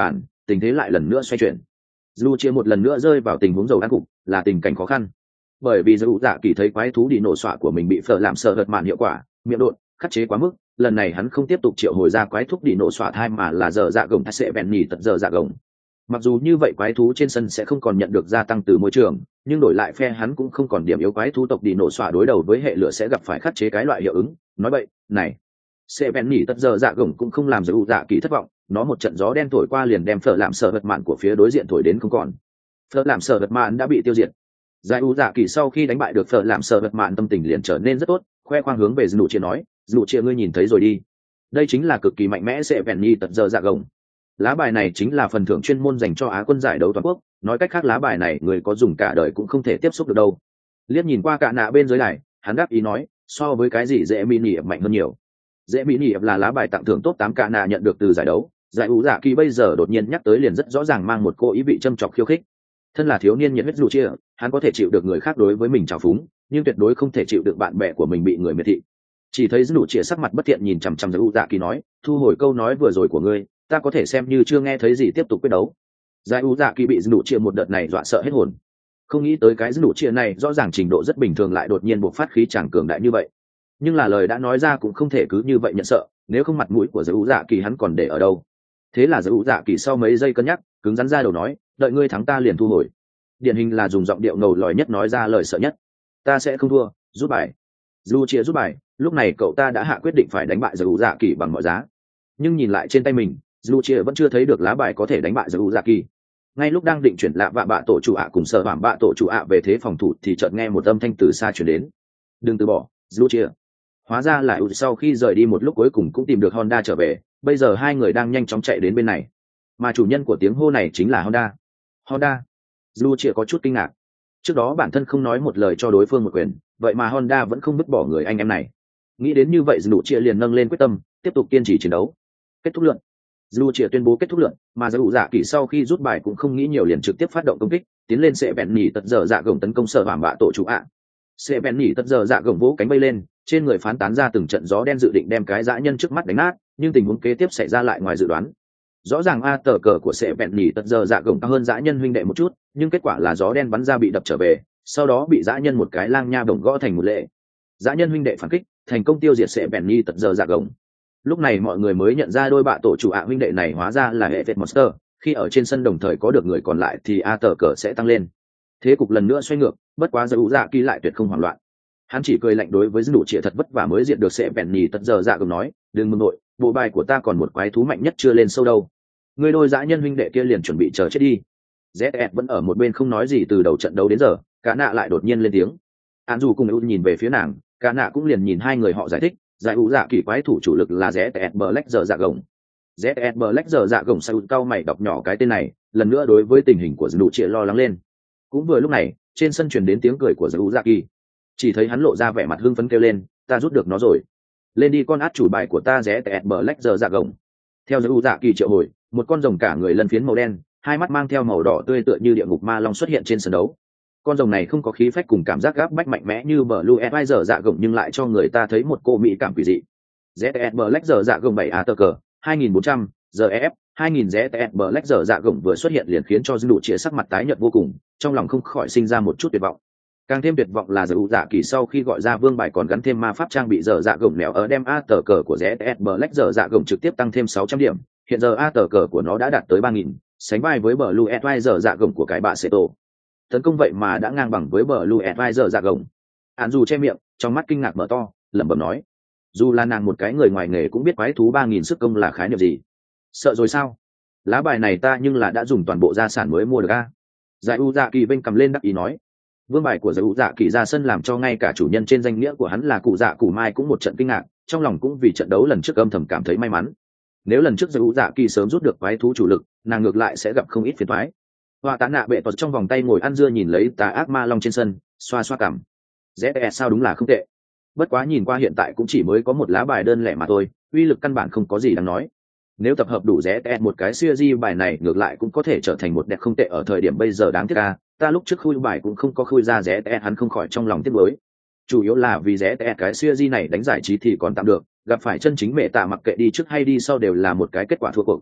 tình thế lại lần nữa xoay chuyển. Dù chia một lần nữa rơi vào tình huống dầu ăn cục, là tình cảnh khó khăn. Bởi vì dù dạ kỳ thấy quái thú đi nổ xoạ của mình bị phở làm sợ hật mạn hiệu quả, miệng đột, khắc chế quá mức, lần này hắn không tiếp tục triệu hồi ra quái thú đi nổ xoạ thai mà là dở dạ gồng sẽ bèn nhì tật dở dạ gồng. Mặc dù như vậy quái thú trên sân sẽ không còn nhận được gia tăng từ môi trường, nhưng đổi lại phe hắn cũng không còn điểm yếu, quái thú tộc đi nổ xoạ đối đầu với hệ lửa sẽ gặp phải khắc chế cái loại hiệu ứng. Nói vậy, này, sẽ bèn nhì tật dở dạ gồng cũng không làm dù dạ kỳ thất vọng, nó một trận gió đen thổi qua liền đem phở làm sợ hật mạn của phía đối diện thổi đến không còn. Phở làm sợ hật mạn đã bị tiêu diệt. Giải u dạ kỳ sau khi đánh bại được phở làm sợ hật mạn, tâm tình liền trở nên rất tốt, khoe khoang hướng về Dụ Chia nói, Dụ Chia ngươi nhìn thấy rồi đi, đây chính là cực kỳ mạnh mẽ sẽ vẹn nhi tật giờ dạ gồng. Lá bài này chính là phần thưởng chuyên môn dành cho Á quân giải đấu toàn quốc, nói cách khác lá bài này người có dùng cả đời cũng không thể tiếp xúc được đâu. Liếc nhìn qua cả nạ bên dưới này, hắn đáp ý nói, so với cái gì dễ mini mạnh hơn nhiều. Dễ mini là lá bài tặng thưởng top 8 cả nạ nhận được từ giải đấu, giải u dạ kỳ bây giờ đột nhiên nhắc tới liền rất rõ ràng mang một cô ý vị châm chọc khiêu khích. Thân là thiếu niên nhiệt huyết Dụ Chia, hắn có thể chịu được người khác đối với mình trào phúng, nhưng tuyệt đối không thể chịu được bạn bè của mình bị người miệt thị. Chỉ thấy Dụ Chia sắc mặt bất thiện nhìn chằm chằm Dụ Dạ Kỳ nói, thu hồi câu nói vừa rồi của ngươi, ta có thể xem như chưa nghe thấy gì, tiếp tục quyết đấu. Giải U Dạ Kỳ bị Dụ Chia một đợt này dọa sợ hết hồn, không nghĩ tới cái Dụ Chia này rõ ràng trình độ rất bình thường lại đột nhiên bộc phát khí chàng cường đại như vậy. Nhưng là lời đã nói ra cũng không thể cứ như vậy nhận sợ, nếu không mặt mũi của Giải U Dạ Kỳ hắn còn để ở đâu. Thế là Giải U Dạ Kỳ sau mấy giây cân nhắc, cứng rắn ra đầu nói, đợi ngươi thắng ta liền thu hồi. Điển hình là dùng giọng điệu ngầu lòi nhất nói ra lời sợ nhất. Ta sẽ không thua, rút bài. Dụ Chia rút bài, lúc này cậu ta đã hạ quyết định phải đánh bại Giải U Dạ Kỳ bằng mọi giá. Nhưng nhìn lại trên tay mình, Dụ Chia vẫn chưa thấy được lá bài có thể đánh bại Giải U Dạ Kỳ. Ngay lúc đang định chuyển lạ vạ bạ tổ chủ ạ cùng sợ vảm bạ tổ chủ ạ về thế phòng thủ thì chợt nghe một âm thanh từ xa truyền đến. Đừng từ bỏ, Dụ Chia. Hóa ra là sau khi rời đi một lúc cuối cùng cũng tìm được Honda trở về, bây giờ hai người đang nhanh chóng chạy đến bên này. Mà chủ nhân của tiếng hô này chính là Honda. Honda. Dụ Chia có chút kinh ngạc. Trước đó bản thân không nói một lời cho đối phương một quyền, vậy mà Honda vẫn không vứt bỏ người anh em này. Nghĩ đến như vậy, Dụ Chia liền nâng lên quyết tâm, tiếp tục kiên trì chiến đấu. Kết thúc lượt. Dụ Chia tuyên bố kết thúc lượt, mà Dụ Dạ Kỳ sau khi rút bài cũng không nghĩ nhiều liền trực tiếp phát động công kích, tiến lên sẽ bèn nhỉ tật giờ dạ gồng tấn công sở vảm bạ tổ chủ ạ. Sẽ bèn nhỉ tật giờ dạ gồng vỗ cánh bay lên, trên người phán tán ra từng trận gió đen dự định đem cái dã nhân trước mắt đánh nát, nhưng tình huống kế tiếp xảy ra lại ngoài dự đoán. Rõ ràng a tờ cờ của sẽ bẹn nhỉ tật giờ dạ gồng cao hơn dã nhân huynh đệ một chút, nhưng kết quả là gió đen bắn ra bị đập trở về, sau đó bị dã nhân một cái lang nha bổng gõ thành một lệ. Dã nhân huynh đệ phản kích, thành công tiêu diệt sẽ bẹn nhỉ tật giờ dạ gồng. Lúc này mọi người mới nhận ra đôi bạ tổ chủ ạ huynh đệ này hóa ra là hệ vẹt monster, khi ở trên sân đồng thời có được người còn lại thì a tờ cờ sẽ tăng lên. Thế cục lần nữa xoay ngược, bất quá Dụ Dạ Kỳ lại tuyệt không hoảng loạn. Hắn chỉ cười lạnh đối với Dụ Chia thật vất vả mới diệt được sẽ bẹn nhỉ tật giờ dạ gồng nói, đừng mừng nội, bộ bài của ta còn một quái thú mạnh nhất chưa lên sâu đâu. Người đôi dã nhân huynh đệ kia liền chuẩn bị chờ chết đi. ZS vẫn ở một bên không nói gì từ đầu trận đấu đến giờ, cả nạ lại đột nhiên lên tiếng. Án dù cùng nhìn về phía nàng, cả nạ cũng liền nhìn hai người họ giải thích, giải U Dạ Kỳ quái thủ chủ lực là ZS Black giờ dạ gồng. ZS Black giờ dạ gồng sao cao mày đọc nhỏ cái tên này, lần nữa đối với tình hình của Dụ Chia lo lắng lên. Cũng vừa lúc này, trên sân truyền đến tiếng cười của giải U Dạ Kỳ. Chỉ thấy hắn lộ ra vẻ mặt hưng phấn kêu lên, ta rút được nó rồi. Lên đi con át chủ bài của ta ZS Black giờ dạ gồng. Theo giải U Dạ Kỳ triệu hồi, một con rồng cả người lân phiến màu đen, hai mắt mang theo màu đỏ tươi tựa như địa ngục ma long xuất hiện trên sân đấu. Con rồng này không có khí phách cùng cảm giác gáp bách mạnh mẽ như Blue Advisor dạ gồng, nhưng lại cho người ta thấy một cô mỹ cảm quỷ dị. ZS Black giờ dạ gồng 7 ATK 2400 GF 2000 ZS Black giờ dạ gồng vừa xuất hiện liền khiến cho Dụ Chia sắc mặt tái nhợt vô cùng, trong lòng không khỏi sinh ra một chút tuyệt vọng. Càng thêm tuyệt vọng là Dụ Dạ Kỳ sau khi gọi ra vương bài còn gắn thêm ma pháp trang bị giờ dạ gồng nẻo ở đem ATK của ZS Black giờ dạ gồng trực tiếp tăng thêm 600 điểm. Hiện giờ ATK của nó đã đạt tới 3000, sánh vai với Blue Advisor dạ gồng của cái bạ Seto. Tấn công vậy mà đã ngang bằng với Blue Advisor dạ gồng. Án dù che miệng, trong mắt kinh ngạc mở to, lẩm bẩm nói: dù là nàng một cái người ngoài nghề cũng biết quái thú 3000 sức công là khái niệm gì. Sợ rồi sao? Lá bài này ta nhưng là đã dùng toàn bộ gia sản mới mua được a. Giải U Dạ Kỳ vênh cầm lên đắc ý nói. Vương bài của Giải U Dạ Kỳ ra sân làm cho ngay cả chủ nhân trên danh nghĩa của hắn là cụ dạ cụ mai cũng một trận kinh ngạc, trong lòng cũng vì trận đấu lần trước âm thầm cảm thấy may mắn. Nếu lần trước Giải U Dạ Kỳ sớm rút được quái thú chủ lực, nàng ngược lại sẽ gặp không ít phiền toái. Hoa Tá Nạ bệ tuột trong vòng tay ngồi ăn dưa nhìn lấy tà ác ma long trên sân, xoa xoa cằm. ZS sao đúng là không tệ. Bất quá nhìn qua hiện tại cũng chỉ mới có một lá bài đơn lẻ mà thôi, uy lực căn bản không có gì đáng nói. Nếu tập hợp đủ ZS một cái series bài này ngược lại cũng có thể trở thành một đẹp không tệ ở thời điểm bây giờ đáng tiếc a. Ta lúc trước khui bài cũng không có khui ra ZS, hắn không khỏi trong lòng tiếc nuối. Chủ yếu là vì ZS cái series này đánh giải trí thì còn tạm được, gặp phải chân chính mẹ tạ mặc kệ đi trước hay đi sau đều là một cái kết quả thua cuộc.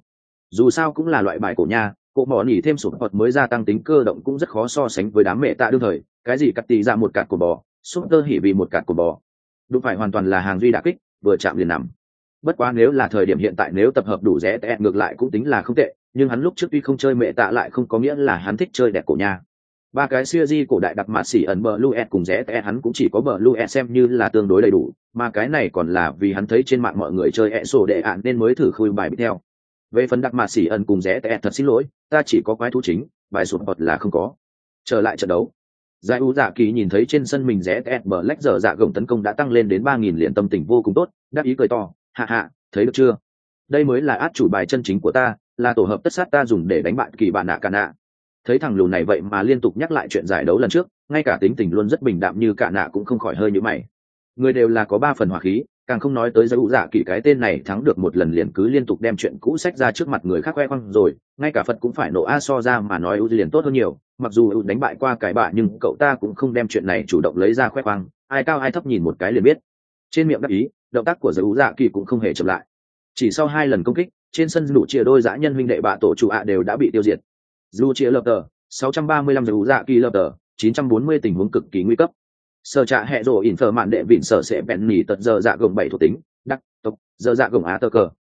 Dù sao cũng là loại bài cổ nha, cổ mỏ nỉ thêm sụp bọt mới gia tăng tính cơ động cũng rất khó so sánh với đám mẹ tạ đương thời, cái gì cắt tì ra một cạt của bò, súp tơ hỉ vì một cạt của bò. Đúng phải hoàn toàn là hàng duy đả kích, vừa chạm liền nằm. Bất quá nếu là thời điểm hiện tại nếu tập hợp đủ rẻ tệ ngược lại cũng tính là không tệ, nhưng hắn lúc trước tuy không chơi mẹ tạ lại không có nghĩa là hắn thích chơi đẹp cổ nha. Ba cái series cổ đại đặc mạ xỉ ẩn Blue cùng rẻ tệ hắn cũng chỉ có Blue xem như là tương đối đầy đủ, mà cái này còn là vì hắn thấy trên mạng mọi người chơi ẹ sổ đệ ạn nên mới thử khui bài bị theo. Về phần đặc mạ xỉ ẩn cùng rẻ tệ thật xin lỗi, ta chỉ có quái thú chính, bài sụt bọt là không có. Trở lại trận đấu. Giải U Dạ Kỳ nhìn thấy trên sân mình rẽ tẹt Black giờ dạ gồng tấn công đã tăng lên đến 3000 liền tâm tình vô cùng tốt, đáp ý cười to, hạ hạ, thấy được chưa? Đây mới là át chủ bài chân chính của ta, là tổ hợp tất sát ta dùng để đánh bại kỳ bạn nạ cả nạ. Thấy thằng lùn này vậy mà liên tục nhắc lại chuyện giải đấu lần trước, ngay cả tính tình luôn rất bình đạm như cả nạ cũng không khỏi hơi nhíu mày. Người đều là có 3 phần hỏa khí, càng không nói tới Giải U Dạ Kỳ cái tên này thắng được một lần liền cứ liên tục đem chuyện cũ sách ra trước mặt người khác khoe khoang rồi, ngay cả Phật cũng phải nổ a so ra mà nói liền tốt hơn nhiều. Mặc dù đánh bại qua cái bạ nhưng cậu ta cũng không đem chuyện này chủ động lấy ra khoe khoang, ai cao ai thấp nhìn một cái liền biết. Trên miệng đáp ý, động tác của Giải U Dạ Kỳ cũng không hề chậm lại. Chỉ sau 2 lần công kích, trên sân đủ chia đôi dã nhân huynh đệ bạ tổ chủ ạ đều đã bị tiêu diệt. Dù chia lập tờ 635 Giải U Dạ Kỳ lập tờ 940 tình huống cực kỳ nguy cấp. Sở trạ hệ rồ ỉn phở mạn đệ vịn sở sẽ bèn nỉ tật giờ dạ gồng 7 thuộc tính, đắc, tộc, giờ dạ gồng á tờ cờ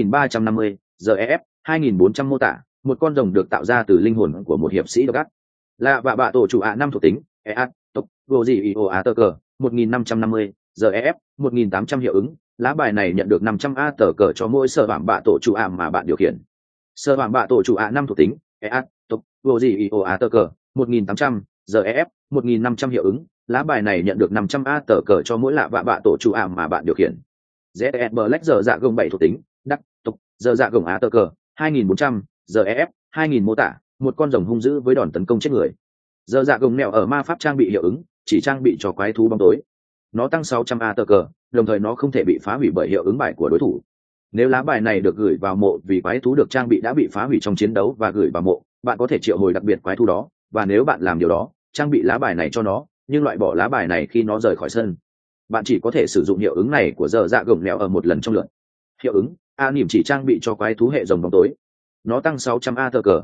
2350, giờ ef 2400 mô tả, một con rồng được tạo ra từ linh hồn của một hiệp sĩ độc ác. Là vạ bạ tổ chủ ạ 5 thuộc tính, ea, tộc, vô gì io á tờ cờ 1550, giờ ef 1800 hiệu ứng. Lá bài này nhận được 500 a tờ cờ cho mỗi sở vạm bạ tổ chủ ạ mà bạn điều khiển. Sở vạm bạ tổ chủ ạ 5 thuộc tính, ea, tộc, vô gì io á tờ cờ 1800, giờ ef 1500 hiệu ứng. Lá bài này nhận được 500 a tờ cờ cho mỗi lạ vạ bạ tổ chủ mà bạn điều khiển. ZS Black giờ dạ gồng 7 thuộc tính, đắc, tục, giờ dạ gồng á tờ cờ 2400, giờ EF 2000 mô tả, một con rồng hung dữ với đòn tấn công chết người. Giờ dạ gồng mèo ở ma pháp trang bị hiệu ứng, chỉ trang bị cho quái thú bóng tối. Nó tăng 600 a tờ cờ, đồng thời nó không thể bị phá hủy bởi hiệu ứng bài của đối thủ. Nếu lá bài này được gửi vào mộ vì quái thú được trang bị đã bị phá hủy trong chiến đấu và gửi vào mộ, bạn có thể triệu hồi đặc biệt quái thú đó, và nếu bạn làm điều đó, trang bị lá bài này cho nó, nhưng loại bỏ lá bài này khi nó rời khỏi sân. Bạn chỉ có thể sử dụng hiệu ứng này của giờ dạ gồng mèo ở một lần trong lượt. Hiệu ứng a nỉm chỉ trang bị cho quái thú hệ rồng bóng tối. Nó tăng 600 a tờ cờ.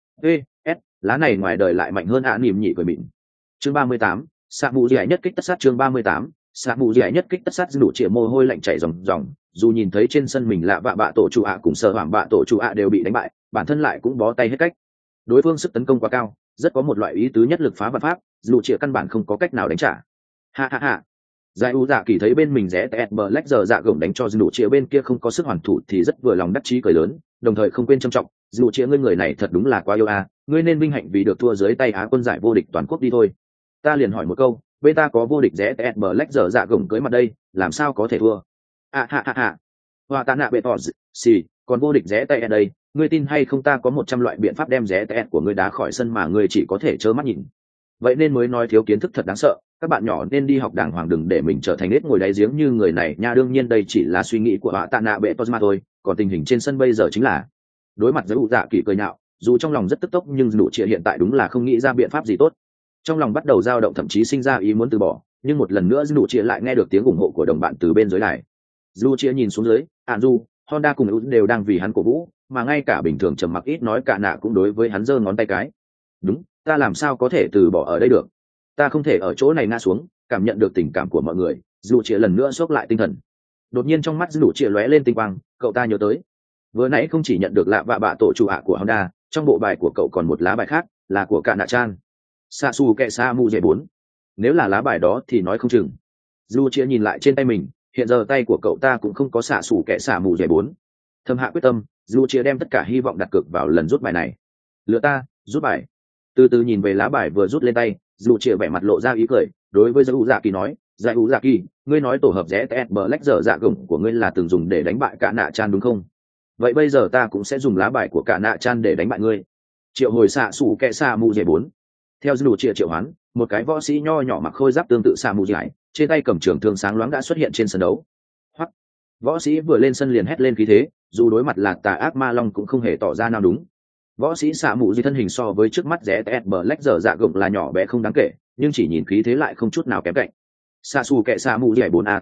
S, lá này ngoài đời lại mạnh hơn a nỉm nhị cười mịn. Chương 38, xạ mù dẻ nhất kích tất sát. Chương 38, xạ mù dẻ nhất kích tất sát. Đủ chĩa mồ hôi lạnh chảy ròng ròng, dù nhìn thấy trên sân mình lạ vạ bạ tổ chủ ạ cùng sở hoàng bạ tổ chủ ạ đều bị đánh bại, bản thân lại cũng bó tay hết cách. Đối phương sức tấn công quá cao, rất có một loại ý tứ nhất lực phá vạn pháp, dù chĩa căn bản không có cách nào đánh trả. Ha ha ha. Giải U Dạ Kỳ thấy bên mình rẽ tẹt Black giờ dạ gồng đánh cho dù chĩa bên kia không có sức hoàn thủ thì rất vừa lòng đắc chí cười lớn, đồng thời không quên trân trọng, dù chĩa ngươi người này thật đúng là quá yêu a, ngươi nên vinh hạnh vì được thua dưới tay Á quân giải vô địch toàn quốc đi thôi. Ta liền hỏi một câu, bên ta có vô địch rẽ tẹt Black giờ dạ gồng cưới mặt đây, làm sao có thể thua? Ha ha ha. Hoa tạ nạ bệ tỏ xì, còn vô địch rẽ tẹt ở đây, ngươi tin hay không ta có 100 loại biện pháp đem rẽ tẹt của ngươi đá khỏi sân mà ngươi chỉ có thể trơ mắt nhìn. Vậy nên mới nói thiếu kiến thức thật đáng sợ, các bạn nhỏ nên đi học đàng hoàng đừng để mình trở thành nết ngồi đáy giếng như người này nha. Đương nhiên đây chỉ là suy nghĩ của Hoa tạ nạ bệ tỏ mà thôi, còn tình hình trên sân bây giờ chính là đối mặt với U Dạ Kỳ cười nhạo, dù trong lòng rất tức tốc nhưng nụ trịa hiện tại đúng là không nghĩ ra biện pháp gì tốt. Trong lòng bắt đầu dao động, thậm chí sinh ra ý muốn từ bỏ, nhưng một lần nữa nụ trịa lại nghe được tiếng ủng hộ của đồng bạn từ bên dưới đài. Nụ trịa nhìn xuống dưới, Du, Honda cùng U đều đang vì hắn cổ vũ, mà ngay cả bình thường trầm mặc ít nói cả nạ cũng đối với hắn giơ ngón tay cái. Đúng, ta làm sao có thể từ bỏ ở đây được? Ta không thể ở chỗ này ngã xuống. Cảm nhận được tình cảm của mọi người, dù chĩa lần nữa xốc lại tinh thần. Đột nhiên trong mắt dù chĩa lóe lên tinh quang, cậu ta nhớ tới vừa nãy không chỉ nhận được lạ vạ bạ tổ chủ ạ của Honda, trong bộ bài của cậu còn một lá bài khác là của cả nạ chan, Sasu kẹ sa mu dẻ 4. Nếu là lá bài đó thì nói không chừng. Dù chĩa nhìn lại trên tay mình, hiện giờ tay của cậu ta cũng không có xạ xù kẹ xạ mù dẻ 4. Thâm hạ quyết tâm, dù chia đem tất cả hy vọng đặt cược vào lần rút bài này. Lựa ta rút bài. Từ từ nhìn về lá bài vừa rút lên tay, dù chia vẻ mặt lộ ra ý cười, đối với Giải U Dạ Kỳ nói, Giải U Dạ Kỳ, ngươi nói tổ hợp rẽ tẹt Black giờ dạ gồng của ngươi là từng dùng để đánh bại cả nạ chan đúng không? Vậy bây giờ ta cũng sẽ dùng lá bài của cả nạ chan để đánh bại ngươi. Triệu hồi xạ xù kẹ xạ mù dẻ 4. Theo dù chia triệu hoán, một cái võ sĩ nho nhỏ mặc khôi giáp tương tự xạ mù dẻ, trên tay cầm trường thương sáng loáng đã xuất hiện trên sân đấu. Hoặc võ sĩ vừa lên sân liền hét lên khí thế, dù đối mặt là tà ác ma long cũng không hề tỏ ra nào đúng. Võ sĩ xạ mù di thân hình so với trước mắt rẽ tẹt Black giờ dạ gồng là nhỏ bé không đáng kể, nhưng chỉ nhìn khí thế lại không chút nào kém cạnh. Xạ xù kẹ xạ mù dẻ 4 a tờ cờ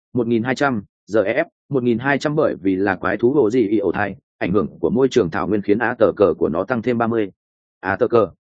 1200, GEF 1200 bởi vì là quái thú hồ gì ổ thai, ảnh hưởng của môi trường thảo nguyên khiến á tờ cờ của nó tăng thêm 30. Á tờ cờ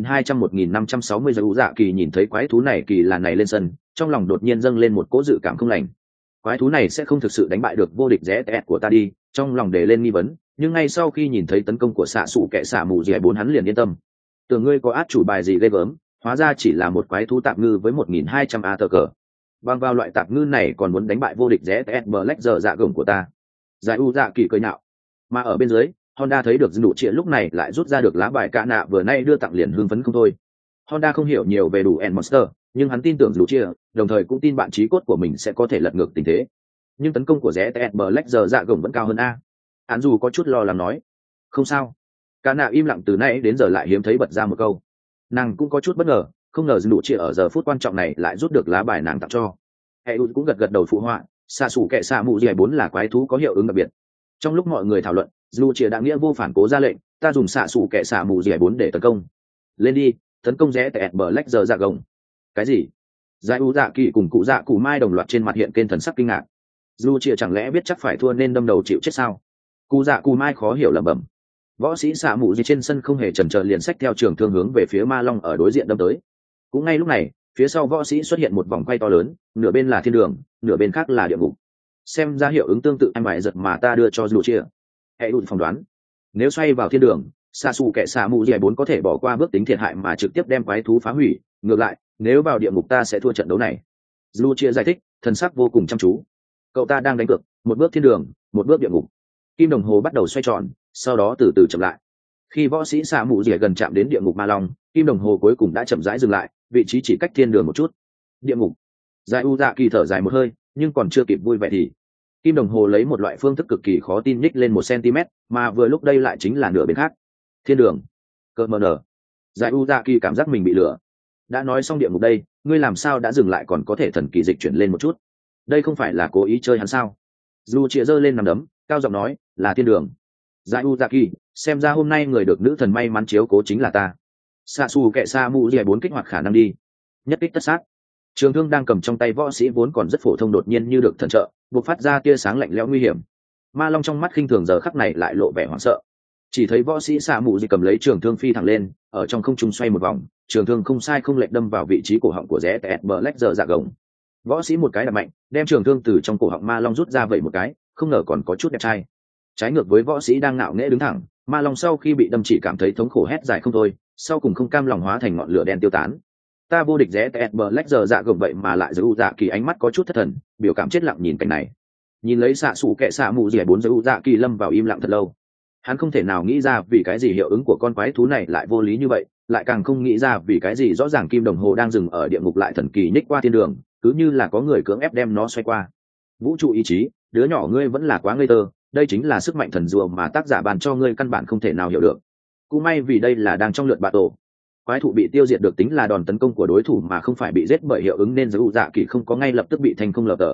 1200-1560 giờ dạ kỳ nhìn thấy quái thú này kỳ lạ này lên sân, trong lòng đột nhiên dâng lên một cỗ dự cảm không lành. Quái thú này sẽ không thực sự đánh bại được vô địch rẽ tẹt của ta đi, trong lòng để lên nghi vấn, nhưng ngay sau khi nhìn thấy tấn công của xạ sủ kẻ xạ mù dẻ 4 hắn liền yên tâm. Tưởng ngươi có át chủ bài gì ghê gớm, hóa ra chỉ là một quái thú tạp ngư với 1200 a tờ cờ. Bằng vào loại tạp ngư này còn muốn đánh bại vô địch rẽ tẹt Black giờ dạ gồng của ta. Giải u dạ kỳ cười nhạo. Mà ở bên dưới, Honda thấy được đủ trịa lúc này lại rút ra được lá bài cả nạ vừa nay đưa tặng liền hưng phấn không thôi. Honda không hiểu nhiều về đủ end monster, nhưng hắn tin tưởng đủ trịa, đồng thời cũng tin bạn trí cốt của mình sẽ có thể lật ngược tình thế. Nhưng tấn công của rẽ tẹt Black giờ dạ gồng vẫn cao hơn a. Hắn dù có chút lo lắng nói, không sao. Cả nạ im lặng từ nãy đến giờ lại hiếm thấy bật ra một câu. Nàng cũng có chút bất ngờ, không ngờ đủ trịa ở giờ phút quan trọng này lại rút được lá bài nàng tặng cho. Hệ cũng gật gật đầu phụ họa, xạ xù kẻ xạ mù dẻ 4 là quái thú có hiệu ứng đặc biệt. Trong lúc mọi người thảo luận, dù chia đã nghĩa vô phản cố ra lệnh, ta dùng xạ xù kẻ xạ mù dẻ 4 để tấn công. Lên đi, tấn công rẽ tẹt Black giờ dạ gồng. Cái gì? Giải u dạ kỳ cùng cụ dạ cụ mai đồng loạt trên mặt hiện kên thần sắc kinh ngạc. Dù chia chẳng lẽ biết chắc phải thua nên đâm đầu chịu chết sao? Cụ dạ cụ mai khó hiểu lẩm bẩm. Võ sĩ xạ mù gì trên sân không hề chần chờ liền xách theo trường thương hướng về phía ma long ở đối diện đâm tới. Cũng ngay lúc này, phía sau võ sĩ xuất hiện một vòng quay to lớn, nửa bên là thiên đường, nửa bên khác là địa ngục. Xem ra hiệu ứng tương tự anh bài giật mà ta đưa cho dù chia. Hãy đụt phỏng đoán, nếu xoay vào thiên đường, xạ xù kẻ xạ mù dẻ 4 có thể bỏ qua bước tính thiệt hại mà trực tiếp đem quái thú phá hủy. Ngược lại, nếu vào địa ngục ta sẽ thua trận đấu này. Dù chia giải thích, thần sắc vô cùng chăm chú. Cậu ta đang đánh cược, một bước thiên đường, một bước địa ngục. Kim đồng hồ bắt đầu xoay tròn, sau đó từ từ chậm lại. Khi võ sĩ xạ mù dẻ gần chạm đến địa ngục ma long, kim đồng hồ cuối cùng đã chậm rãi dừng lại, vị trí chỉ cách thiên đường một chút. Địa ngục. Giải u dạ kỳ thở dài một hơi, nhưng còn chưa kịp vui vẻ thì kim đồng hồ lấy một loại phương thức cực kỳ khó tin nhích lên 1 cm, mà vừa lúc đây lại chính là nửa bên khác. Thiên đường. Cơ mờ nở. Giải u dạ kỳ cảm giác mình bị lừa. Đã nói xong địa ngục đây, ngươi làm sao đã dừng lại còn có thể thần kỳ dịch chuyển lên một chút? Đây không phải là cố ý chơi hắn sao? Dù chĩa giơ lên nằm đấm, cao giọng nói, là thiên đường. Giải u dạ kỳ, xem ra hôm nay người được nữ thần may mắn chiếu cố chính là ta. Xạ xù kệ xa mù dẻ 4 kích hoạt khả năng đi. Nhất kích tất sát. Trường thương đang cầm trong tay võ sĩ vốn còn rất phổ thông đột nhiên như được thần trợ, buộc phát ra tia sáng lạnh lẽo nguy hiểm. Ma long trong mắt khinh thường giờ khắc này lại lộ vẻ hoảng sợ. Chỉ thấy võ sĩ xạ mù dẻ cầm lấy trường thương phi thẳng lên, ở trong không trung xoay một vòng, trường thương không sai không lệch đâm vào vị trí cổ họng của rẽ tẹt Black giờ dạ gồng. Võ sĩ một cái đập mạnh, đem trường thương từ trong cổ họng ma long rút ra vậy một cái, không ngờ còn có chút đẹp trai. Trái ngược với võ sĩ đang ngạo nghễ đứng thẳng, ma long sau khi bị đâm chỉ cảm thấy thống khổ hét dài không thôi, sau cùng không cam lòng hóa thành ngọn lửa đen tiêu tán. Ta vô địch rẽ tẹt Black giờ dạ gồng vậy mà lại giữ dạ kỳ ánh mắt có chút thất thần, biểu cảm chết lặng nhìn cảnh này. Nhìn lấy xạ sủ kệ xạ mù dẻ 4 giữ dạ kỳ lâm vào im lặng thật lâu. Hắn không thể nào nghĩ ra vì cái gì hiệu ứng của con quái thú này lại vô lý như vậy, lại càng không nghĩ ra vì cái gì rõ ràng kim đồng hồ đang dừng ở địa ngục lại thần kỳ nhích qua thiên đường, cứ như là có người cưỡng ép đem nó xoay qua. Vũ trụ ý chí, đứa nhỏ ngươi vẫn là quá ngây thơ, đây chính là sức mạnh thần rùa mà tác giả bàn cho ngươi căn bản không thể nào hiểu được. Cũng may vì đây là đang trong lượt bạ tổ. Quái thụ bị tiêu diệt được tính là đòn tấn công của đối thủ mà không phải bị giết bởi hiệu ứng nên giữ dạ kỳ không có ngay lập tức bị thành không lập tờ.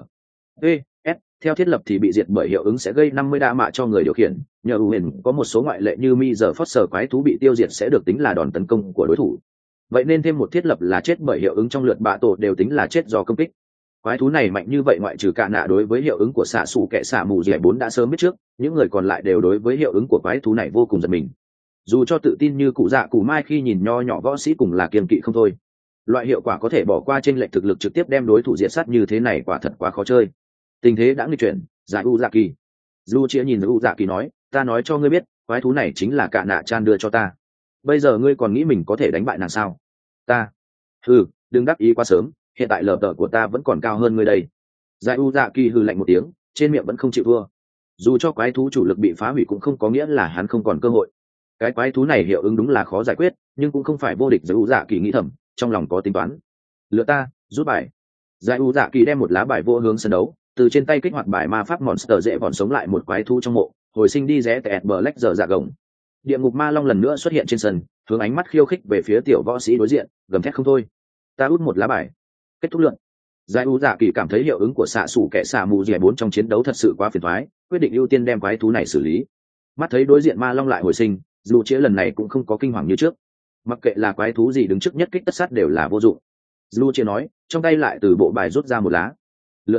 S theo thiết lập thì bị diệt bởi hiệu ứng sẽ gây 50 đa mạ cho người điều khiển, nhờ ưu huyền có một số ngoại lệ như mi giờ phớt sở quái thú bị tiêu diệt sẽ được tính là đòn tấn công của đối thủ. Vậy nên thêm một thiết lập là chết bởi hiệu ứng trong lượt bạ tổ đều tính là chết do công kích. Quái thú này mạnh như vậy ngoại trừ cả nạ đối với hiệu ứng của xạ xù kẻ xạ mù dẻ 4 đã sớm biết trước, những người còn lại đều đối với hiệu ứng của quái thú này vô cùng giật mình. Dù cho tự tin như cụ dạ cụ mai khi nhìn nho nhỏ võ sĩ cùng là kiêng kỵ không thôi. Loại hiệu quả có thể bỏ qua trên lệch thực lực trực tiếp đem đối thủ diệt sát như thế này quả thật quá khó chơi. Tình thế đã nghịch chuyển, giải u dạ kỳ. Du chia nhìn u dạ kỳ nói, ta nói cho ngươi biết, quái thú này chính là cả nạ chan đưa cho ta. Bây giờ ngươi còn nghĩ mình có thể đánh bại nàng sao? Ta. Đừng đắc ý quá sớm, hiện tại lờ tờ của ta vẫn còn cao hơn ngươi đây. Giải u dạ kỳ hừ lạnh một tiếng, trên miệng vẫn không chịu thua. Dù cho quái thú chủ lực bị phá hủy cũng không có nghĩa là hắn không còn cơ hội. Cái quái thú này hiệu ứng đúng là khó giải quyết, nhưng cũng không phải vô địch. Giải u dạ kỳ nghĩ thầm, trong lòng có tính toán. Lựa ta, rút bài. Giải u dạ kỳ đem một lá bài vô hướng sân đấu, từ trên tay kích hoạt bài ma pháp monster dễ vòn sống lại một quái thú trong mộ, hồi sinh đi rẽ tẹt Black giờ dạ gồng. Địa ngục ma long lần nữa xuất hiện trên sân, hướng ánh mắt khiêu khích về phía tiểu võ sĩ đối diện, gầm thét không thôi. Ta út một lá bài. Kết thúc lượn. Giải u dạ kỳ cảm thấy hiệu ứng của xạ xủ kẻ xạ mù dẻ 4 trong chiến đấu thật sự quá phiền toái, quyết định ưu tiên đem quái thú này xử lý. Mắt thấy đối diện ma long lại hồi sinh, dù chĩa lần này cũng không có kinh hoàng như trước. Mặc kệ là quái thú gì đứng trước nhất kích tất sát đều là vô dụng. Lu chia nói, trong tay lại từ bộ bài rút ra một lá. Lựa ta,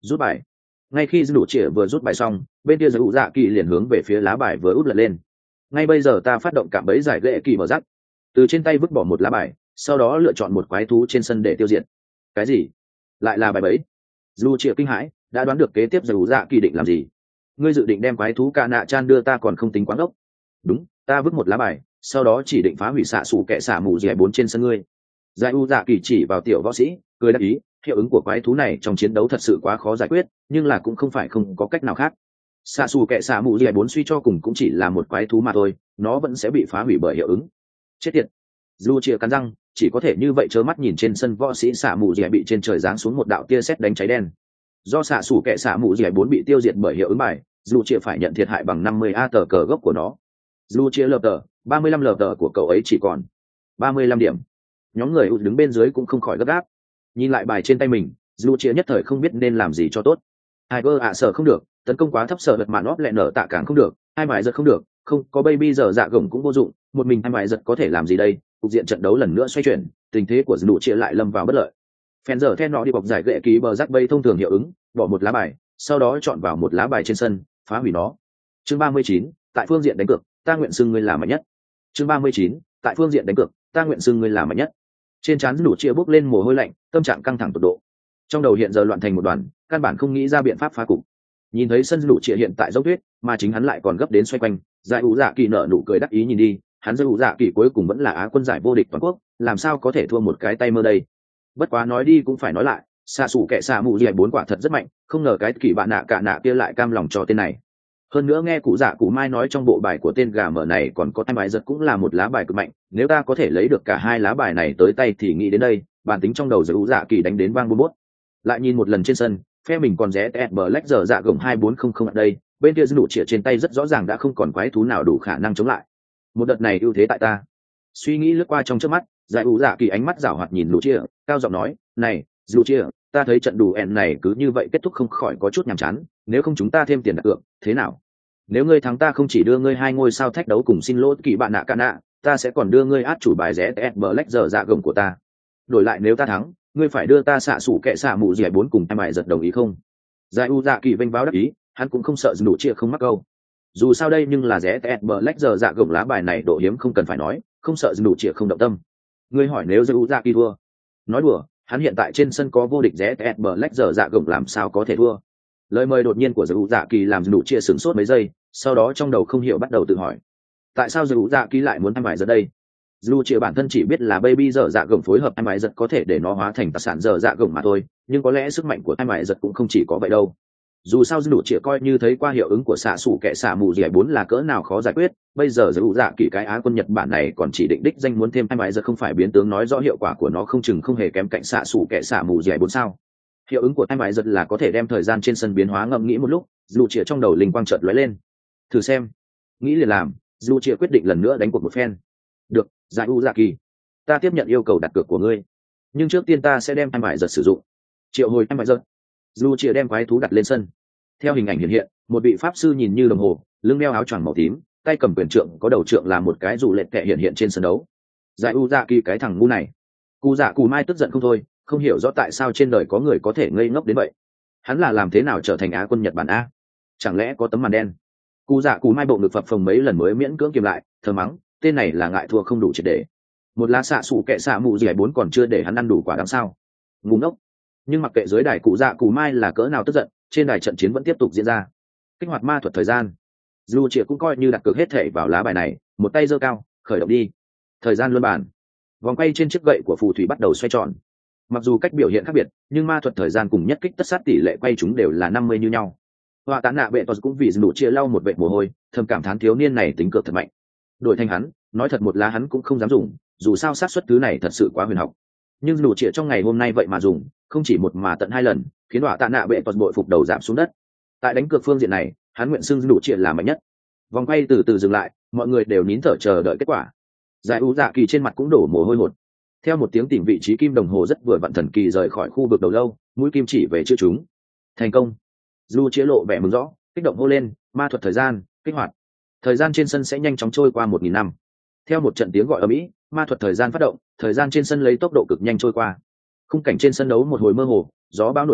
rút bài. Ngay khi đủ trịa vừa rút bài xong, bên kia giữ dạ kỳ liền hướng về phía lá bài vừa úp lật lên. Ngay bây giờ ta phát động cạm bẫy giải ghệ kỳ mở rắc, từ trên tay vứt bỏ một lá bài, sau đó lựa chọn một quái thú trên sân để tiêu diệt. Cái gì? Lại là bài bẫy? Dù trịa kinh hãi, đã đoán được kế tiếp giữ dạ kỳ định làm gì. Ngươi dự định đem quái thú ca nạ chan đưa ta còn không tính quáng đốc. Đúng, ta vứt một lá bài, sau đó chỉ định phá hủy xạ xù kẻ xả mù dẻ 4 trên sân ngươi. Giải u dạ kỳ chỉ vào tiểu võ sĩ, cười đáp ý, hiệu ứng của quái thú này trong chiến đấu thật sự quá khó giải quyết, nhưng là cũng không phải không có cách nào khác. Xạ xù kẻ xả mù dẻ 4 suy cho cùng cũng chỉ là một quái thú mà thôi, nó vẫn sẽ bị phá hủy bởi hiệu ứng. Chết tiệt. Dù chia cắn răng, chỉ có thể như vậy trơ mắt nhìn trên sân võ sĩ xả mù dẻ bị trên trời giáng xuống một đạo tia sét đánh cháy đen. Do xạ xù kẻ xả mù dẻ 4 bị tiêu diệt bởi hiệu ứng bài, dù chia phải nhận thiệt hại bằng 50 a tờ cờ gốc của nó. Dù chia lờ tờ, 35 lờ tờ của cậu ấy chỉ còn 35 điểm. Nhóm người đứng bên dưới cũng không khỏi gấp gáp. Nhìn lại bài trên tay mình, dù chia nhất thời không biết nên làm gì cho tốt. Tiger sợ không được, tấn công quá thấp sợ lật mạn óp lẹ nở tạ càng không được, hai bài giật không được, không có baby giờ dạ gồng cũng vô dụng, một mình hai bài giật có thể làm gì đây? Cục diện trận đấu lần nữa xoay chuyển, tình thế của dù chia lại lâm vào bất lợi. Phen giờ then nọ đi bọc giải gệ ký bờ rắc bay thông thường hiệu ứng, bỏ một lá bài, sau đó chọn vào một lá bài trên sân, phá hủy nó. Chương 39, tại phương diện đánh cược, ta nguyện xưng ngươi là mạnh nhất. Chương 39, tại phương diện đánh cược, ta nguyện xưng ngươi là mạnh nhất. Trên trán đủ chia bốc lên mồ hôi lạnh, tâm trạng căng thẳng tột độ. Trong đầu hiện giờ loạn thành một đoàn, căn bản không nghĩ ra biện pháp phá cục. Nhìn thấy sân đủ chia hiện tại dốc tuyết, mà chính hắn lại còn gấp đến xoay quanh, giải ủ dạ kỳ nở nụ cười đắc ý nhìn đi, hắn giải ủ dạ kỳ cuối cùng vẫn là á quân giải vô địch toàn quốc, làm sao có thể thua một cái tay mơ đây. Bất quá nói đi cũng phải nói lại, xạ xù kẻ xạ mù dẻ 4 quả thật rất mạnh, không ngờ cái kỳ bạn nạ cả nạ kia lại cam lòng cho tên này. Hơn nữa nghe cụ dạ cụ mai nói trong bộ bài của tên gà mở này còn có hai bài giật cũng là một lá bài cực mạnh, nếu ta có thể lấy được cả hai lá bài này tới tay thì nghĩ đến đây, bản tính trong đầu giải ủ dạ kỳ đánh đến vang bút bút. Lại nhìn một lần trên sân, phe mình còn rẽ tẹt bờ lách giờ dạ gồng 2400 ở đây, bên kia đủ chĩa trên tay rất rõ ràng đã không còn quái thú nào đủ khả năng chống lại. Một đợt này ưu thế tại ta. Suy nghĩ lướt qua trong trước mắt, giải ủ dạ kỳ ánh mắt giảo hoạt nhìn lũ chia, cao giọng nói, này, lũ chia, ta thấy trận đủ ẹn này cứ như vậy kết thúc không khỏi có chút nhàm chán, nếu không chúng ta thêm tiền đặt cược, thế nào? Nếu ngươi thắng ta không chỉ đưa ngươi 2 ngôi sao thách đấu cùng xin lỗi kỳ bạn nạ cả nạ, ta sẽ còn đưa ngươi át chủ bài rẽ tẹt black giờ dạ gồng của ta. Đổi lại nếu ta thắng, ngươi phải đưa ta xạ sủ kệ xạ mù dẻ 4 cùng hai bài giật đồng ý không? Giải u dạ kỳ vênh báo đắc ý, hắn cũng không sợ đủ chia không mắc câu. Dù sao đây nhưng là rẽ tẹt black giờ dạ gồng lá bài này độ hiếm không cần phải nói, không sợ đủ chia không động tâm. Ngươi hỏi nếu giải u dạ kỳ thua? Nói đùa, hắn hiện tại trên sân có vô địch rẽ tẹt black giờ dạ gồng làm sao có thể thua? Lời mời đột nhiên của giải u dạ kỳ làm đủ chia sửng sốt mấy giây, sau đó trong đầu không hiểu bắt đầu tự hỏi, tại sao giải u dạ kỳ lại muốn hai bài giật đây? dù chia bản thân chỉ biết là baby dở dạ gồng phối hợp hai bài giật có thể để nó hóa thành tài sản dở dạ gồng mà thôi, nhưng có lẽ sức mạnh của hai bài giật cũng không chỉ có vậy đâu. Dù sao dù chia coi như thấy qua hiệu ứng của xạ sủ kẻ xạ mù dẻ 4 là cỡ nào khó giải quyết, bây giờ dù dạ kỳ cái á quân Nhật Bản này còn chỉ định đích danh muốn thêm hai bài giật không phải biến tướng nói rõ hiệu quả của nó không chừng không hề kém cạnh xạ sủ kẻ xạ mù dẻ 4 sao. Hiệu ứng của hai bài giật là có thể đem thời gian trên sân biến hóa, ngẫm nghĩ một lúc, dù chia trong đầu linh quang chợt lóe lên. Thử xem. Nghĩ liền làm, dù chia quyết định lần nữa đánh cuộc một phen. Được, giải u dạ kỳ, ta tiếp nhận yêu cầu đặt cược của ngươi, nhưng trước tiên ta sẽ đem hai bài giật sử dụng. Triệu hồi hai bài giật. Dù chia đem quái thú đặt lên sân. Theo hình ảnh hiện hiện, một vị pháp sư nhìn như đồng hồ, lưng đeo áo choàng màu tím, tay cầm quyền trượng, có đầu trượng là một cái dù lệch kệ hiện hiện trên sân đấu. Giải u dạ kỳ cái thằng ngu này. Cụ dạ cụ mai tức giận không thôi, không hiểu rõ tại sao trên đời có người có thể ngây ngốc đến vậy. Hắn là làm thế nào trở thành á quân Nhật Bản a? Chẳng lẽ có tấm màn đen? Cụ dạ cụ mai bộ ngực phập phồng mấy lần mới miễn cưỡng kiềm lại, thờ mắng, tên này là ngại thua không đủ triệt để. Một lá xạ sủ kệ xạ mù dẻ 4 còn chưa để hắn ăn đủ quả đằng sau. Ngu ngốc. Nhưng mặc kệ dưới đài cụ dạ cụ mai là cỡ nào tức giận, trên đài trận chiến vẫn tiếp tục diễn ra. Kích hoạt ma thuật thời gian. Dù chia cũng coi như đặt cược hết thể vào lá bài này, một tay giơ cao, khởi động đi. Thời gian luân bản. Vòng quay trên chiếc gậy của phù thủy bắt đầu xoay tròn. Mặc dù cách biểu hiện khác biệt, nhưng ma thuật thời gian cùng nhất kích tất sát tỷ lệ quay chúng đều là 50 như nhau. Họa tán nạ bệ tos cũng vì đủ chia lau một vệt mồ hôi, thầm cảm thán thiếu niên này tính cược thật mạnh. Đổi thành hắn, nói thật một lá hắn cũng không dám dùng, dù sao xác suất thứ này thật sự quá huyền học. Nhưng đủ chia trong ngày hôm nay vậy mà dùng, không chỉ một mà tận 2 lần, khiến họa tán nạ bệ tos bội phục đầu giảm xuống đất. Tại đánh cược phương diện này, hắn nguyện xưng đủ chia là mạnh nhất. Vòng quay từ từ dừng lại, mọi người đều nín thở chờ đợi kết quả. Giải u dạ kỳ trên mặt cũng đổ mồ hôi hột. Theo một tiếng tìm vị trí kim đồng hồ rất vừa vặn thần kỳ rời khỏi khu vực đầu lâu, mũi kim chỉ về chữ chúng. Thành công. Du chia lộ vẻ mừng rõ, kích động hô lên, ma thuật thời gian kích hoạt. Thời gian trên sân sẽ nhanh chóng trôi qua 1000 năm. Theo một trận tiếng gọi ầm ĩ, ma thuật thời gian phát động, thời gian trên sân lấy tốc độ cực nhanh trôi qua. Khung cảnh trên sân đấu một hồi mơ hồ, gió bão nổi lên,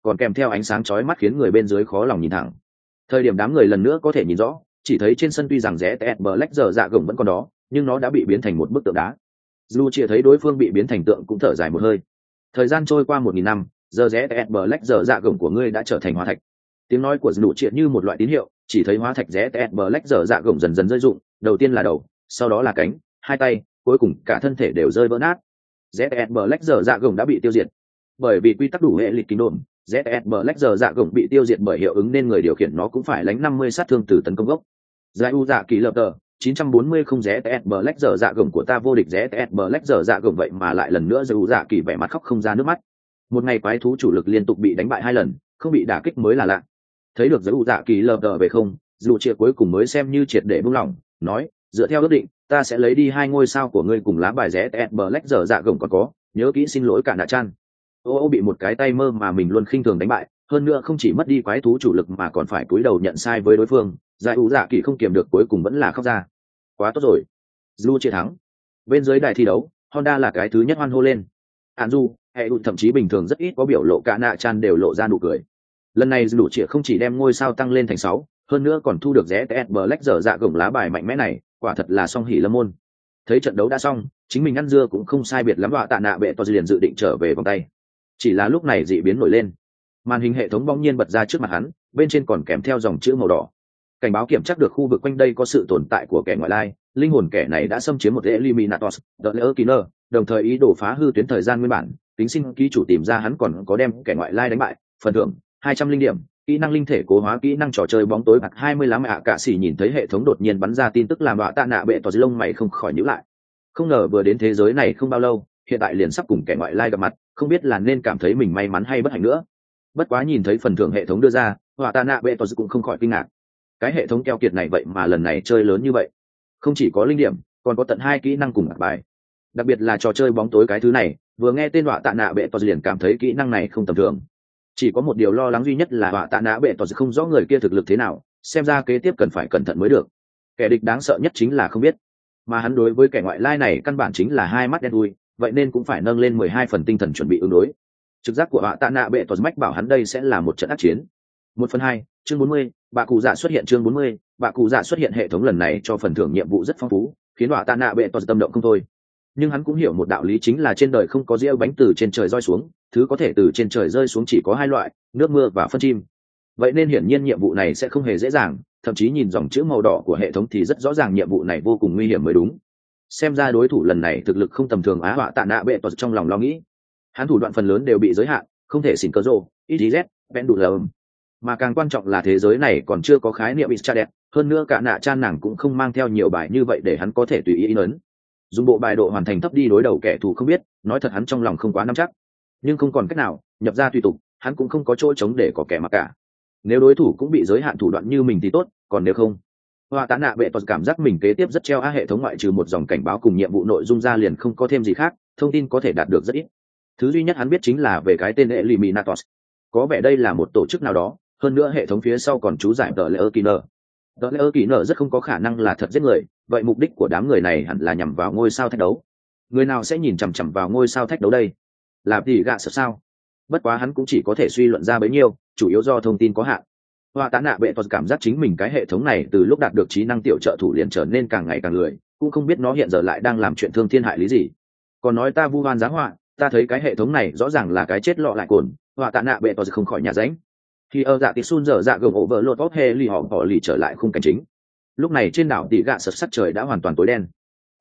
còn kèm theo ánh sáng chói mắt khiến người bên dưới khó lòng nhìn thẳng. Thời điểm đám người lần nữa có thể nhìn rõ, chỉ thấy trên sân tuy rằng rẽ tẹt Black giờ dạ gồng vẫn còn đó, nhưng nó đã bị biến thành một bức tượng đá. Dù chỉ thấy đối phương bị biến thành tượng cũng thở dài một hơi. Thời gian trôi qua 1000 năm, giờ rẽ tẹt Black giờ dạ gồng của ngươi đã trở thành hóa thạch. Tiếng nói của Dù triệt như một loại tín hiệu, chỉ thấy hóa thạch rẽ tẹt Black giờ dạ gồng dần dần rơi rụng, đầu tiên là đầu, sau đó là cánh, hai tay, cuối cùng cả thân thể đều rơi vỡ nát. ZS Black giờ dạ gồng đã bị tiêu diệt. Bởi vì quy tắc đủ hệ lịch kinh đồn, ZS Black giờ dạ gồng bị tiêu diệt bởi hiệu ứng nên người điều khiển nó cũng phải lãnh 50 sát thương từ tấn công gốc. Giải u dạ kỳ lập tờ 940 không ZS Black giờ dạ gồng của ta vô địch ZS Black giờ dạ gồng vậy mà lại lần nữa giải u dạ kỳ vẻ mặt khóc không ra nước mắt. Một ngày quái thú chủ lực liên tục bị đánh bại 2 lần, không bị đả kích mới là lạ. Thấy được giải u dạ kỳ lập tờ về không, dù triệt cuối cùng mới xem như triệt để buông lỏng, nói, dựa theo ước định, ta sẽ lấy đi 2 ngôi sao của ngươi cùng lá bài ZS Black giờ dạ gồng còn có, nhớ kỹ xin lỗi cả nạ chan. Ô bị một cái tay mơ mà mình luôn khinh thường đánh bại, hơn nữa không chỉ mất đi quái thú chủ lực mà còn phải cúi đầu nhận sai với đối phương, giải u dạ kỳ không kiềm được cuối cùng vẫn là khóc ra. Quá tốt rồi, Zlu chiến thắng. Bên dưới đài thi đấu, Honda là cái thứ nhất hoan hô lên. Anju, hệ thậm chí bình thường rất ít có biểu lộ cả nạ chan đều lộ ra nụ cười. Lần này Zlu chỉ không chỉ đem ngôi sao tăng lên thành 6, hơn nữa còn thu được ZS Black giờ dạ gồng lá bài mạnh mẽ này, quả thật là song hỷ lâm môn. Thấy trận đấu đã xong, chính mình ăn dưa cũng không sai biệt lắm, đọa tạ nạ bệ to liền dự định trở về vòng tay. Chỉ là lúc này dị biến nổi lên, màn hình hệ thống bỗng nhiên bật ra trước mặt hắn, bên trên còn kèm theo dòng chữ màu đỏ, cảnh báo kiểm tra được khu vực quanh đây có sự tồn tại của kẻ ngoại lai, linh hồn kẻ này đã xâm chiếm một Eliminatos, The Layer Killer, đồng thời ý đồ phá hư tuyến thời gian nguyên bản. Tính sinh ký chủ tìm ra hắn còn có đem kẻ ngoại lai đánh bại, phần thưởng 200 linh điểm, kỹ năng linh thể cố hóa, kỹ năng trò chơi bóng tối bạc 20 lắm ạ. Cả sĩ nhìn thấy hệ thống đột nhiên bắn ra tin tức làm đọa tạ nạ bệ tỏ lông mày không khỏi nhíu lại. Không ngờ vừa đến thế giới này không bao lâu, hiện tại liền sắp cùng kẻ ngoại lai gặp mặt, không biết là nên cảm thấy mình may mắn hay bất hạnh nữa. Bất quá nhìn thấy phần thưởng hệ thống đưa ra, đọa tạ nạ bệ tỏ cũng không khỏi kinh ngạc. Cái hệ thống keo kiệt này vậy mà lần này chơi lớn như vậy, không chỉ có linh điểm, còn có tận 2 kỹ năng cùng bạc bài. Đặc biệt là trò chơi bóng tối cái thứ này, vừa nghe tên đọa tạ nạ bệ tỏ liền cảm thấy kỹ năng này không tầm thường. Chỉ có một điều lo lắng duy nhất là đọa tạ nạ bệ tỏ không rõ người kia thực lực thế nào, xem ra kế tiếp cần phải cẩn thận mới được. Kẻ địch đáng sợ nhất chính là không biết, mà hắn đối với kẻ ngoại lai này căn bản chính là hai mắt đen thui, vậy nên cũng phải nâng lên 12 phần tinh thần chuẩn bị ứng đối. Trực giác của đọa tạ nạ bệ tỏ mách bảo hắn đây sẽ là một trận ác chiến. 1/2, chương 40, bà cụ dạ xuất hiện. Chương 40, bà cụ dạ xuất hiện. Hệ thống lần này cho phần thưởng nhiệm vụ rất phong phú, khiến đọa tạ nạ bệ tỏ tâm động không thôi. Nhưng hắn cũng hiểu một đạo lý, chính là trên đời không có dĩa bánh từ trên trời rơi xuống, thứ có thể từ trên trời rơi xuống chỉ có 2 loại, nước mưa và phân chim. Vậy nên hiển nhiên nhiệm vụ này sẽ không hề dễ dàng, thậm chí nhìn dòng chữ màu đỏ của hệ thống thì rất rõ ràng nhiệm vụ này vô cùng nguy hiểm mới đúng. Xem ra đối thủ lần này thực lực không tầm thường á. Họa tạ nạ bệ tỏ trong lòng lo nghĩ, hắn thủ đoạn phần lớn đều bị giới hạn, không thể xỉn cờ rồ, IZ, vẹn đủ lầm. Mà càng quan trọng là thế giới này còn chưa có khái niệm Ischadet, hơn nữa cả nạ chan nàng cũng không mang theo nhiều bài như vậy để hắn có thể tùy ý in ấn. Dùng bộ bài độ hoàn thành thấp đi đối đầu kẻ thù không biết, nói thật hắn trong lòng không quá nắm chắc. Nhưng không còn cách nào, nhập ra tùy tục, hắn cũng không có chỗ chống để có kẻ mặc cả. Nếu đối thủ cũng bị giới hạn thủ đoạn như mình thì tốt, còn nếu không, Hoa Tạ Nạ bệ tỏ cảm giác mình kế tiếp rất treo hệ thống ngoại trừ một dòng cảnh báo cùng nhiệm vụ nội dung ra liền không có thêm gì khác, thông tin có thể đạt được rất ít. Thứ duy nhất hắn biết chính là về cái tên Eliminatos. Có vẻ đây là một tổ chức nào đó, hơn nữa hệ thống phía sau còn chú giải The Layer Killer. The Layer Killer rất không có khả năng là thật giết người, vậy mục đích của đám người này hẳn là nhằm vào ngôi sao thách đấu. Người nào sẽ nhìn chằm chằm vào ngôi sao thách đấu đây? Là thì gạ sợ sao? Bất quá hắn cũng chỉ có thể suy luận ra bấy nhiêu, chủ yếu do thông tin có hạn. Hoa Tạ Nạ bệ tỏ cảm giác chính mình cái hệ thống này từ lúc đạt được trí năng tiểu trợ thủ liền trở nên càng ngày càng lười, cũng không biết nó hiện giờ lại đang làm chuyện thương thiên hại lý gì. Còn nói ta vu oan giá họa, ta thấy cái hệ thống này rõ ràng là cái chết lọ lại cồn. Hoa Tạ Nạ bệ tỏ không khỏi nhà ránh. Khi dạ tị sun giờ dạ gồng over lột tốt he lì họ bỏ lì trở lại khung cảnh chính. Lúc này trên đảo tị gạ sập sắc trời đã hoàn toàn tối đen.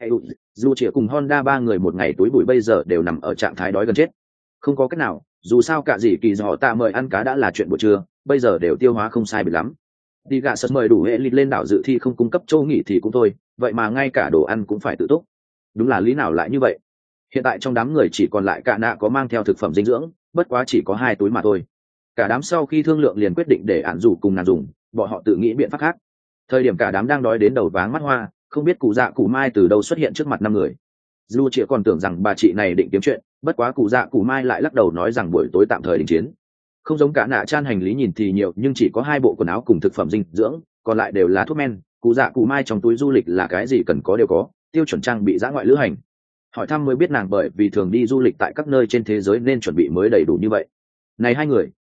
Dù chỉ cùng Honda 3 người một ngày túi bụi bây giờ đều nằm ở trạng thái đói gần chết. Không có cách nào, dù sao cả gì kỳ họ ta mời ăn cá đã là chuyện buổi trưa, bây giờ đều tiêu hóa không sai biệt lắm. Đi gạ sật mời đủ hệ lịch lên đảo dự thi không cung cấp châu nghỉ thì cũng thôi, vậy mà ngay cả đồ ăn cũng phải tự túc. Đúng là lý nào lại như vậy? Hiện tại trong đám người chỉ còn lại cả nạ có mang theo thực phẩm dinh dưỡng, bất quá chỉ có 2 túi mà thôi. Cả đám sau khi thương lượng liền quyết định để ản rủ cùng nàng dùng, bọn họ tự nghĩ biện pháp khác. Thời điểm cả đám đang đói đến đầu váng mắt hoa, không biết cụ dạ cụ mai từ đâu xuất hiện trước mặt 5 người. Dù chỉ còn tưởng rằng bà chị này định kiếm chuyện, bất quá cụ dạ cụ mai lại lắc đầu nói rằng buổi tối tạm thời đình chiến. Không giống cả nạ chan hành lý nhìn thì nhiều nhưng chỉ có 2 bộ quần áo cùng thực phẩm dinh dưỡng, còn lại đều là thuốc men. Cụ dạ cụ mai trong túi du lịch là cái gì cần có đều có, tiêu chuẩn trang bị dã ngoại lữ hành. Hỏi thăm mới biết nàng bởi vì thường đi du lịch tại các nơi trên thế giới nên chuẩn bị mới đầy đủ như vậy. Này 2 người,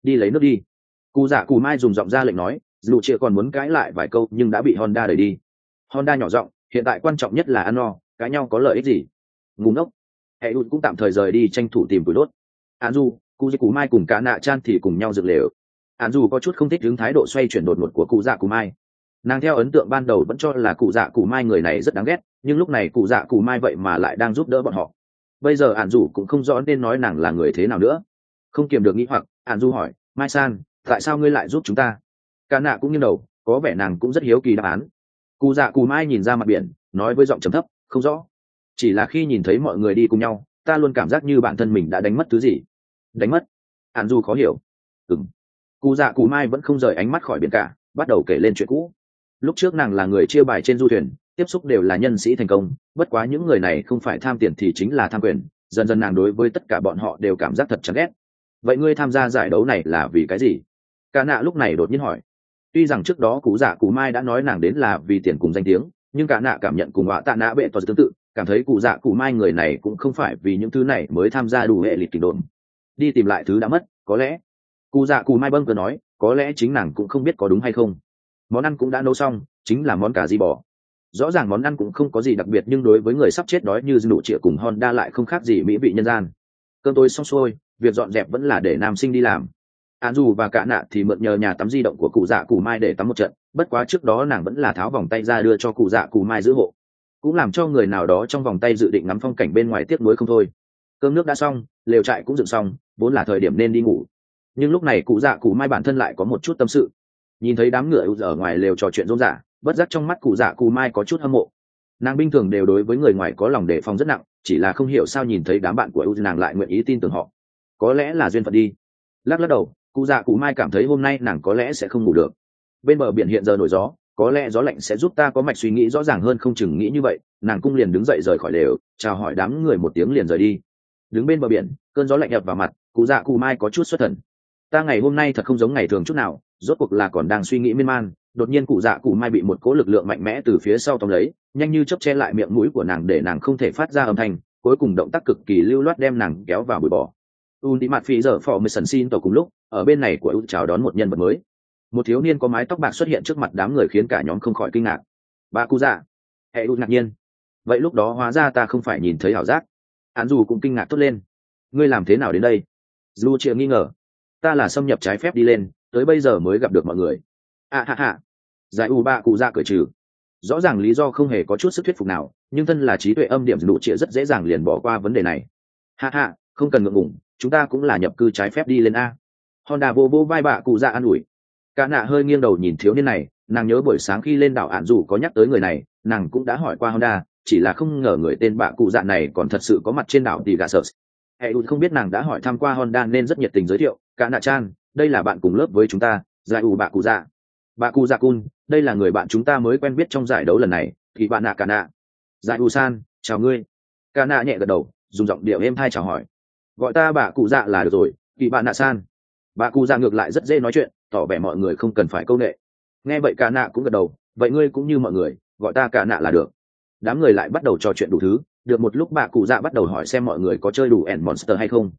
đi lấy nước đi. Cụ dạ cụ mai dùng giọng ra lệnh nói, dù chia còn muốn cãi lại vài câu nhưng đã bị Honda đẩy đi. Honda nhỏ giọng, hiện tại quan trọng nhất là ăn no, cãi nhau có lợi ích gì? Ngu ngốc. Hệ đụt cũng tạm thời rời đi tranh thủ tìm củi đốt. Án dù, cụ dạ cụ mai cùng cả nạ chan thì cùng nhau dựng lều. Án dù có chút không thích hướng thái độ xoay chuyển đột ngột của cụ dạ cụ mai. Nàng theo ấn tượng ban đầu vẫn cho là cụ dạ cụ mai người này rất đáng ghét, nhưng lúc này cụ dạ cụ mai vậy mà lại đang giúp đỡ bọn họ. Bây giờ án dù cũng không rõ nên nói nàng là người thế nào nữa. Không kiềm được nghĩ hoặc, án dù hỏi, Mai San, tại sao ngươi lại giúp chúng ta? Cả nạ cũng nghiêng đầu, có vẻ nàng cũng rất hiếu kỳ đáp án. Cụ dạ cụ mai nhìn ra mặt biển, nói với giọng trầm thấp, không rõ. Chỉ là khi nhìn thấy mọi người đi cùng nhau, ta luôn cảm giác như bản thân mình đã đánh mất thứ gì. Đánh mất? Án dù khó hiểu. Ừm. Cụ dạ cụ mai vẫn không rời ánh mắt khỏi biển cả, bắt đầu kể lên chuyện cũ. Lúc trước nàng là người chia bài trên du thuyền, tiếp xúc đều là nhân sĩ thành công, bất quá những người này không phải tham tiền thì chính là tham quyền, dần dần nàng đối với tất cả bọn họ đều cảm giác thật chán ghét. Vậy ngươi tham gia giải đấu này là vì cái gì? Cả nạ lúc này đột nhiên hỏi. Tuy rằng trước đó cụ dạ cụ mai đã nói nàng đến là vì tiền cùng danh tiếng, nhưng cả nạ cảm nhận cùng họa tạ nạ bệ toàn tương tự, cảm thấy cụ dạ cụ mai người này cũng không phải vì những thứ này mới tham gia đủ hệ lịch kình đồn. Đi tìm lại thứ đã mất, có lẽ. Cụ dạ cụ mai bâng cơ nói, có lẽ chính nàng cũng không biết có đúng hay không. Món ăn cũng đã nấu xong, chính là món cà ri bò. Rõ ràng món ăn cũng không có gì đặc biệt nhưng đối với người sắp chết đói như nụ trịa cùng Honda lại không khác gì mỹ vị nhân gian. Cơm tối xong xuôi, việc dọn dẹp vẫn là để nam sinh đi làm. Án dù và cả nạ thì mượn nhờ nhà tắm di động của cụ dạ cụ mai để tắm một trận, bất quá trước đó nàng vẫn là tháo vòng tay ra đưa cho cụ dạ cụ mai giữ hộ, cũng làm cho người nào đó trong vòng tay dự định ngắm phong cảnh bên ngoài tiếc nuối không thôi. Cơm nước đã xong, lều trại cũng dựng xong, vốn là thời điểm nên đi ngủ, nhưng lúc này cụ dạ cụ mai bản thân lại có một chút tâm sự. Nhìn thấy đám ngựa ở ngoài lều trò chuyện rôm rả, bất giác trong mắt cụ dạ cụ mai có chút hâm mộ. Nàng bình thường đều đối với người ngoài có lòng đề phòng rất nặng, chỉ là không hiểu sao nhìn thấy đám bạn của nàng lại nguyện ý tin tưởng họ. Có lẽ là duyên phận đi. Lắc đầu, cụ dạ cụ mai cảm thấy hôm nay nàng có lẽ sẽ không ngủ được. Bên bờ biển hiện giờ nổi gió, có lẽ gió lạnh sẽ giúp ta có mạch suy nghĩ rõ ràng hơn, không chừng nghĩ như vậy. Nàng cung liền đứng dậy rời khỏi lều, chào hỏi đám người một tiếng liền rời đi. Đứng bên bờ biển, cơn gió lạnh ập vào mặt, cụ dạ cụ mai có chút xuất thần. Ta ngày hôm nay thật không giống ngày thường chút nào, rốt cuộc là còn đang suy nghĩ miên man. Đột nhiên cụ dạ cụ mai bị một cỗ lực lượng mạnh mẽ từ phía sau tóm lấy, nhanh như chớp che lại miệng mũi của nàng để nàng không thể phát ra âm thanh, cuối cùng động tác cực kỳ lưu loát đem nàng kéo vào bụi bò. Đi mặt phí giờ phò mới sần xin tổ cùng lúc ở bên này của chào đón một nhân vật mới. Một thiếu niên có mái tóc bạc xuất hiện trước mặt đám người khiến cả nhóm không khỏi kinh ngạc. Bà cụ dạ. Hệ ngạc nhiên. Vậy lúc đó hóa ra ta không phải nhìn thấy ảo giác. Án dù cũng kinh ngạc thốt lên. Ngươi làm thế nào đến đây? Du Triệu nghi ngờ. Ta là xâm nhập trái phép đi lên, tới bây giờ mới gặp được mọi người. Ha. Giải bà cụ dạ cười trừ. Rõ ràng lý do không hề có chút sức thuyết phục nào, nhưng thân là trí tuệ âm điểm Du Triệu rất dễ dàng liền bỏ qua vấn đề này. Ha, không cần ngượng ngùng, chúng ta cũng là nhập cư trái phép đi lên a. Honda vô vai bà cụ dạ an ủi. Cả nạ hơi nghiêng đầu nhìn thiếu niên này, nàng nhớ buổi sáng khi lên đảo ạn dù có nhắc tới người này, nàng cũng đã hỏi qua Honda, chỉ là không ngờ người tên bà cụ dạ này còn thật sự có mặt trên đảo thì gà sợ. Hệ không biết nàng đã hỏi thăm qua Honda nên rất nhiệt tình giới thiệu. Cả nạ chan, đây là bạn cùng lớp với chúng ta, giải bà cụ dạ. Bà cụ dạ cun, đây là người bạn chúng ta mới quen biết trong giải đấu lần này, thì bạn nạ cả nạ. Giải san, chào ngươi. Cả nạ nhẹ gật đầu, dùng giọng điệu êm thai chào hỏi. Gọi ta bà cụ dạ là được rồi, thì bạn nạ san. Bà cụ dạ ngược lại rất dễ nói chuyện, tỏ vẻ mọi người không cần phải câu nệ. Nghe vậy cả nạ cũng gật đầu, vậy ngươi cũng như mọi người, gọi ta cả nạ là được. Đám người lại bắt đầu trò chuyện đủ thứ, được một lúc bà cụ dạ bắt đầu hỏi xem mọi người có chơi đủ ẻn monster hay không.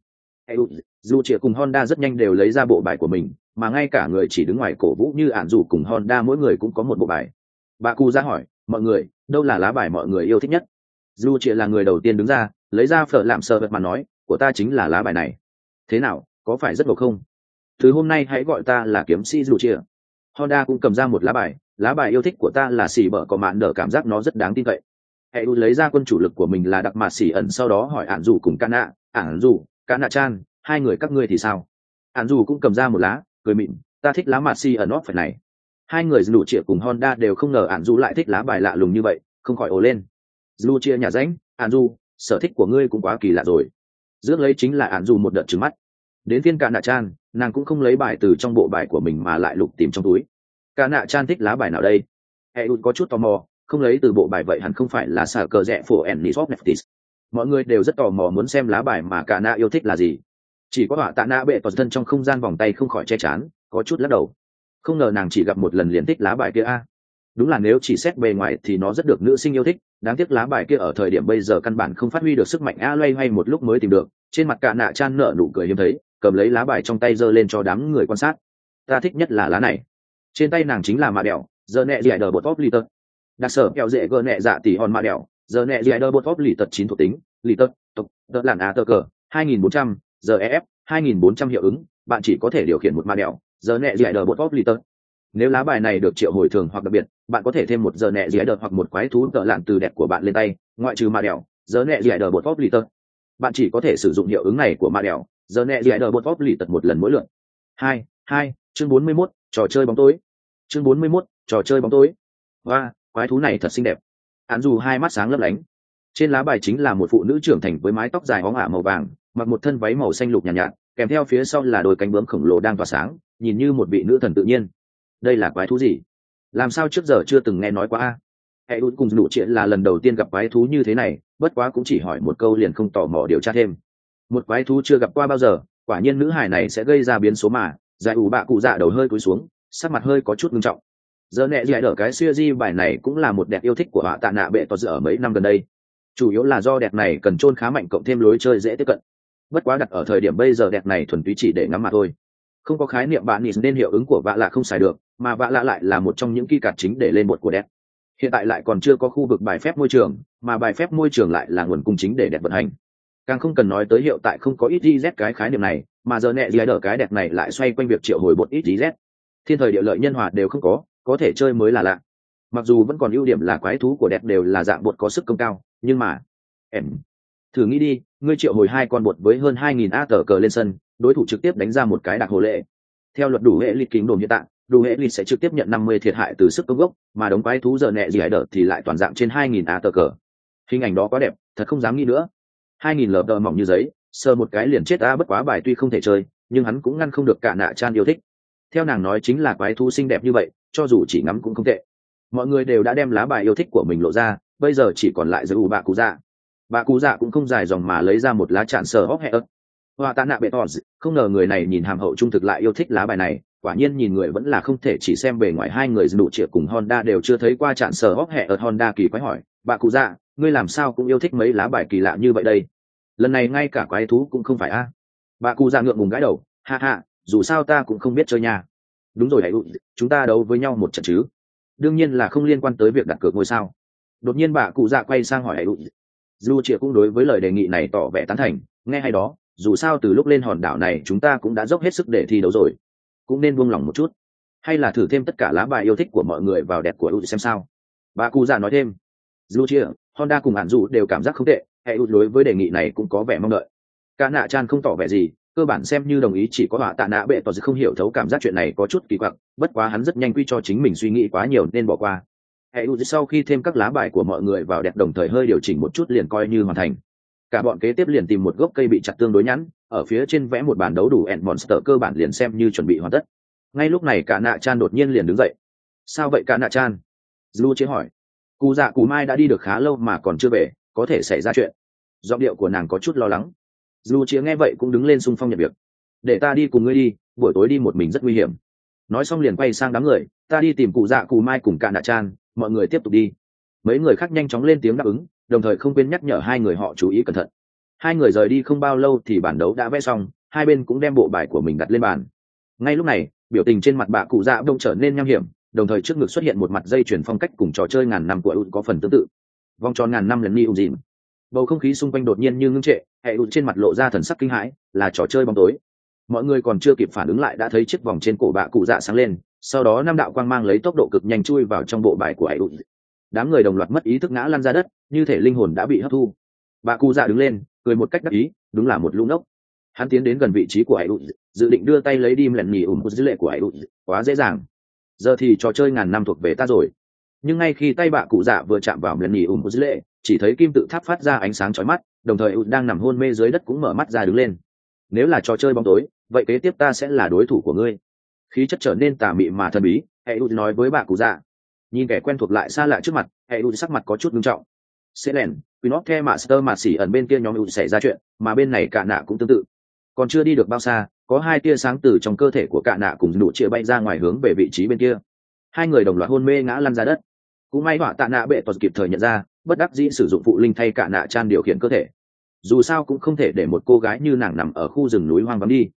Dù Triệu cùng Honda rất nhanh đều lấy ra bộ bài của mình, mà ngay cả người chỉ đứng ngoài cổ vũ như ản dù cùng Honda mỗi người cũng có một bộ bài. Bà cụ dạ hỏi, mọi người, đâu là lá bài mọi người yêu thích nhất? Dù Triệu là người đầu tiên đứng ra, lấy ra phở làm sờ vật mà nói, của ta chính là lá bài này. Thế nào, có phải rất ngầu không? Từ hôm nay hãy gọi ta là kiếm sĩ dù chia. Honda cũng cầm ra một lá bài yêu thích của ta là xỉ bở có mạn đỡ, cảm giác nó rất đáng tin cậy. Hệ lấy ra quân chủ lực của mình là đặc mạt xỉ ẩn, sau đó hỏi ản dù cùng Kana, ản dù, Kana chan, hai người các ngươi thì sao? Ản dù cũng cầm ra một lá, cười mịn, ta thích lá mạt xỉ ẩn off phải này. Hai người dù chia cùng Honda đều không ngờ ản dù lại thích lá bài lạ lùng như vậy, không khỏi ồ lên. Dù chia nhà ránh, ản dù, sở thích của ngươi cũng quá kỳ lạ rồi. Rước lấy chính là ản dù một đợt trừng mắt. Đến phiên Kana chan, nàng cũng không lấy bài từ trong bộ bài của mình mà lại lục tìm trong túi. Kana chan thích lá bài nào đây? Hệ có chút tò mò, không lấy từ bộ bài vậy hẳn không phải là xả cờ rẽ phổ ennis of neftis. Mọi người đều rất tò mò muốn xem lá bài mà Kana yêu thích là gì. Chỉ có họa tạ nạ bệ toàn thân trong không gian vòng tay không khỏi che chán, có chút lắc đầu. Không ngờ nàng chỉ gặp một lần liền thích lá bài kia a. Đúng là nếu chỉ xét bề ngoài thì nó rất được nữ sinh yêu thích, đáng tiếc lá bài kia ở thời điểm bây giờ căn bản không phát huy được sức mạnh a. Loay hoay một lúc mới tìm được, trên mặt Kana chan nở nụ cười hiếm thấy, cầm lấy lá bài trong tay giơ lên cho đám người quan sát. Ta thích nhất là lá này. Trên tay nàng chính là mạ đèo giờ nẹ dạy đờ bột vóc lì tật. Đặc sở kẹo dễ gờ nẹ dạ tỉ hòn mạ đèo giờ nẹ dạy đờ bột vóc lì tật 9 thuộc tính lì tật tộc tật làn á tờ cờ 2400 giờ ef 2400 hiệu ứng. Bạn chỉ có thể điều khiển một mạ đèo giờ nẹ dạy đờ bột vóc lì tật. Nếu lá bài này được triệu hồi thường hoặc đặc biệt, bạn có thể thêm một giờ nẹ dạy đờ hoặc một quái thú tợ lạn từ đẹp của bạn lên tay, ngoại trừ mạ đèo giờ nẹ dạy đờ bột vóc lì tật. Bạn chỉ có thể sử dụng hiệu ứng này của mạ đèo giờ nẹ dạy đờ bột vóc lì tật một lần mỗi lượt. Hai chương 41, trò chơi bóng tối. Chương 41, trò chơi bóng tối. Và quái thú này thật xinh đẹp. Án dù hai mắt sáng lấp lánh. Trên lá bài chính là một phụ nữ trưởng thành với mái tóc dài óng ả màu vàng, mặc một thân váy màu xanh lục nhàn nhạt, kèm theo phía sau là đôi cánh bướm khổng lồ đang tỏa sáng, nhìn như một vị nữ thần tự nhiên. Đây là quái thú gì? Làm sao trước giờ chưa từng nghe nói qua a? Hệ út cùng nụ chuyện là lần đầu tiên gặp quái thú như thế này, bất quá cũng chỉ hỏi một câu liền không tò mò điều tra thêm. Một quái thú chưa gặp qua bao giờ, quả nhiên nữ hài này sẽ gây ra biến số mà. Giải ủ bạ cụ dạ đầu hơi cúi xuống, sắc mặt hơi có chút nghiêm trọng. Giờ nẹ dạy đỡ cái siêu di bài này cũng là một đẹp yêu thích của họa tạ nạ bệ tỏ dự ở mấy năm gần đây. Chủ yếu là do đẹp này cần chôn khá mạnh cộng thêm lối chơi dễ tiếp cận. Bất quá đặt ở thời điểm bây giờ đẹp này thuần túy chỉ để ngắm mà thôi. Không có khái niệm bạn nhìn nên hiệu ứng của vạ lạ không xài được, mà vạ lạ lại là một trong những key card chính để lên bột của đẹp. Hiện tại lại còn chưa có khu vực bài phép môi trường, mà bài phép môi trường lại là nguồn cung chính để đẹp vận hành. Càng không cần nói tới hiệu tại không có ít GZ cái khái niệm này, mà giờ nẹ dạy đỡ cái đẹp này lại xoay quanh việc triệu hồi bột ít GZ. Thiên thời địa lợi nhân hòa đều không có thể chơi mới là lạ. Mặc dù vẫn còn ưu điểm là quái thú của đẹp đều là dạng bột có sức công cao, nhưng mà em thử nghĩ đi, ngươi triệu hồi 2 con bột với hơn 2000 a tờ cờ lên sân, đối thủ trực tiếp đánh ra một cái đặc hồ lệ. Theo luật đủ hệ lịch kính đồn hiện tại, đủ hệ lịch sẽ trực tiếp nhận 50 thiệt hại từ sức công gốc, mà đống quái thú giờ nẹ dạy đỡ thì lại toàn dạng trên 2000 a tờ cờ. Hình ảnh đó quá đẹp, thật không dám nghĩ nữa. 2000 lờ đờ mỏng như giấy, sờ một cái liền chết a. Bất quá bài tuy không thể chơi, nhưng hắn cũng ngăn không được cả nạ chan yêu thích. Theo nàng nói chính là quái thú xinh đẹp như vậy, cho dù chỉ ngắm cũng không tệ. Mọi người đều đã đem lá bài yêu thích của mình lộ ra, bây giờ chỉ còn lại giữ bạ cụ dạ. Bạ cụ dạ cũng không dài dòng mà lấy ra một lá chạn sờ hóc hẹ ớt. Hoa tạ nạ bệ tỏ, không ngờ người này nhìn hàm hậu trung thực lại yêu thích lá bài này. Quả nhiên nhìn người vẫn là không thể chỉ xem bề ngoài. Hai người đủ triệu cùng Honda đều chưa thấy qua chạn sờ hóc hẹ ớt. Honda kỳ quái hỏi, bạ cụ dạ, ngươi làm sao cũng yêu thích mấy lá bài kỳ lạ như vậy đây? Lần này ngay cả quái thú cũng không phải a? Bạ cụ dạ ngượng ngùng gãi đầu, ha ha, dù sao ta cũng không biết chơi nha. Đúng rồi, hãy chúng ta đấu với nhau một trận chứ? Đương nhiên là không liên quan tới việc đặt cược ngôi sao. Đột nhiên bạ cụ dạ quay sang hỏi hãy dù triệu cũng đối với lời đề nghị này tỏ vẻ tán thành, nghe hay đó, dù sao từ lúc lên hòn đảo này chúng ta cũng đã dốc hết sức để thi đấu rồi, cũng nên buông lỏng một chút, hay là thử thêm tất cả lá bài yêu thích của mọi người vào đẹp của xem sao. Bạ cụ dạ nói thêm. Dù triệu, Honda cùng ản dù đều cảm giác không tệ, hãy đối với đề nghị này cũng có vẻ mong đợi. Cả nạ chan không tỏ vẻ gì, cơ bản xem như đồng ý, chỉ có họa tạ nạ bệ tỏ dự không hiểu thấu cảm giác chuyện này có chút kỳ quặc, bất quá hắn rất nhanh quy cho chính mình suy nghĩ quá nhiều nên bỏ qua. Hệ sau khi thêm các lá bài của mọi người vào đẹp đồng thời hơi điều chỉnh một chút liền coi như hoàn thành. Cả bọn kế tiếp liền tìm một gốc cây bị chặt tương đối nhẵn, ở phía trên vẽ một bản đấu đủ end monster, cơ bản liền xem như chuẩn bị hoàn tất. Ngay lúc này cả nạ chan đột nhiên liền đứng dậy. Sao vậy cả nạ chan? Lu chế hỏi. Cụ dạ cụ mai đã đi được khá lâu mà còn chưa về, có thể xảy ra chuyện. Giọng điệu của nàng có chút lo lắng. Lu chế nghe vậy cũng đứng lên xung phong nhận việc. Để ta đi cùng ngươi đi, buổi tối đi một mình rất nguy hiểm. Nói xong liền quay sang đám người, ta đi tìm cụ dạ cụ mai cùng cả nạ chan, mọi người tiếp tục đi. Mấy người khác nhanh chóng lên tiếng đáp ứng, đồng thời không quên nhắc nhở hai người họ chú ý cẩn thận. Hai người rời đi không bao lâu thì bản đấu đã vẽ xong, hai bên cũng đem bộ bài của mình đặt lên bàn. Ngay lúc này, biểu tình trên mặt bạ cụ dạ đông trở nên nham hiểm, đồng thời trước ngực xuất hiện một mặt dây chuyển phong cách cùng trò chơi ngàn năm của út có phần tương tự. Vòng tròn ngàn năm lần ni dìm. Bầu không khí xung quanh đột nhiên như ngưng trệ, hệ út trên mặt lộ ra thần sắc kinh hãi, là trò chơi bóng tối. Mọi người còn chưa kịp phản ứng lại đã thấy chiếc vòng trên cổ bạ cụ dạ sáng lên, sau đó năm đạo quang mang lấy tốc độ cực nhanh chui vào trong bộ bài của hệ út. Đám người đồng loạt mất ý thức ngã lăn ra đất, như thể linh hồn đã bị hấp thu. Bạ cụ dạ đứng lên, cười một cách đắc ý, đúng là một lũ ngốc. Hắn tiến đến gần vị trí của hệ út, dự định đưa tay lấy đi lần nhì dữ lệ của hệ út, quá dễ dàng. Giờ thì trò chơi ngàn năm thuộc về ta rồi. Nhưng ngay khi tay bạ cụ dạ vừa chạm vào lần nhì dữ lệ, chỉ thấy kim tự tháp phát ra ánh sáng chói mắt, đồng thời út đang nằm hôn mê dưới đất cũng mở mắt ra đứng lên. Nếu là trò chơi bóng tối, vậy kế tiếp ta sẽ là đối thủ của ngươi. Khí chất trở nên tà mị mà thần bí, hệ út nói với bạ cụ dạ. Nhìn kẻ quen thuộc lại xa lạ trước mặt, hệ út sắc mặt có chút nghiêm trọng. Selen, Pinocchio Master mà xỉ ẩn bên kia nhóm út xảy ra chuyện, mà bên này cả nạ cũng tương tự. Còn chưa đi được bao xa, có hai tia sáng từ trong cơ thể của cả nạ cùng nụ chia bay ra ngoài hướng về vị trí bên kia. Hai người đồng loạt hôn mê ngã lăn ra đất. Cũng may họa tạ nạ bệ tuật kịp thời nhận ra, bất đắc dĩ sử dụng phụ linh thay cả nạ chan điều khiển cơ thể. Dù sao cũng không thể để một cô gái như nàng nằm ở khu rừng núi hoang vắng đi.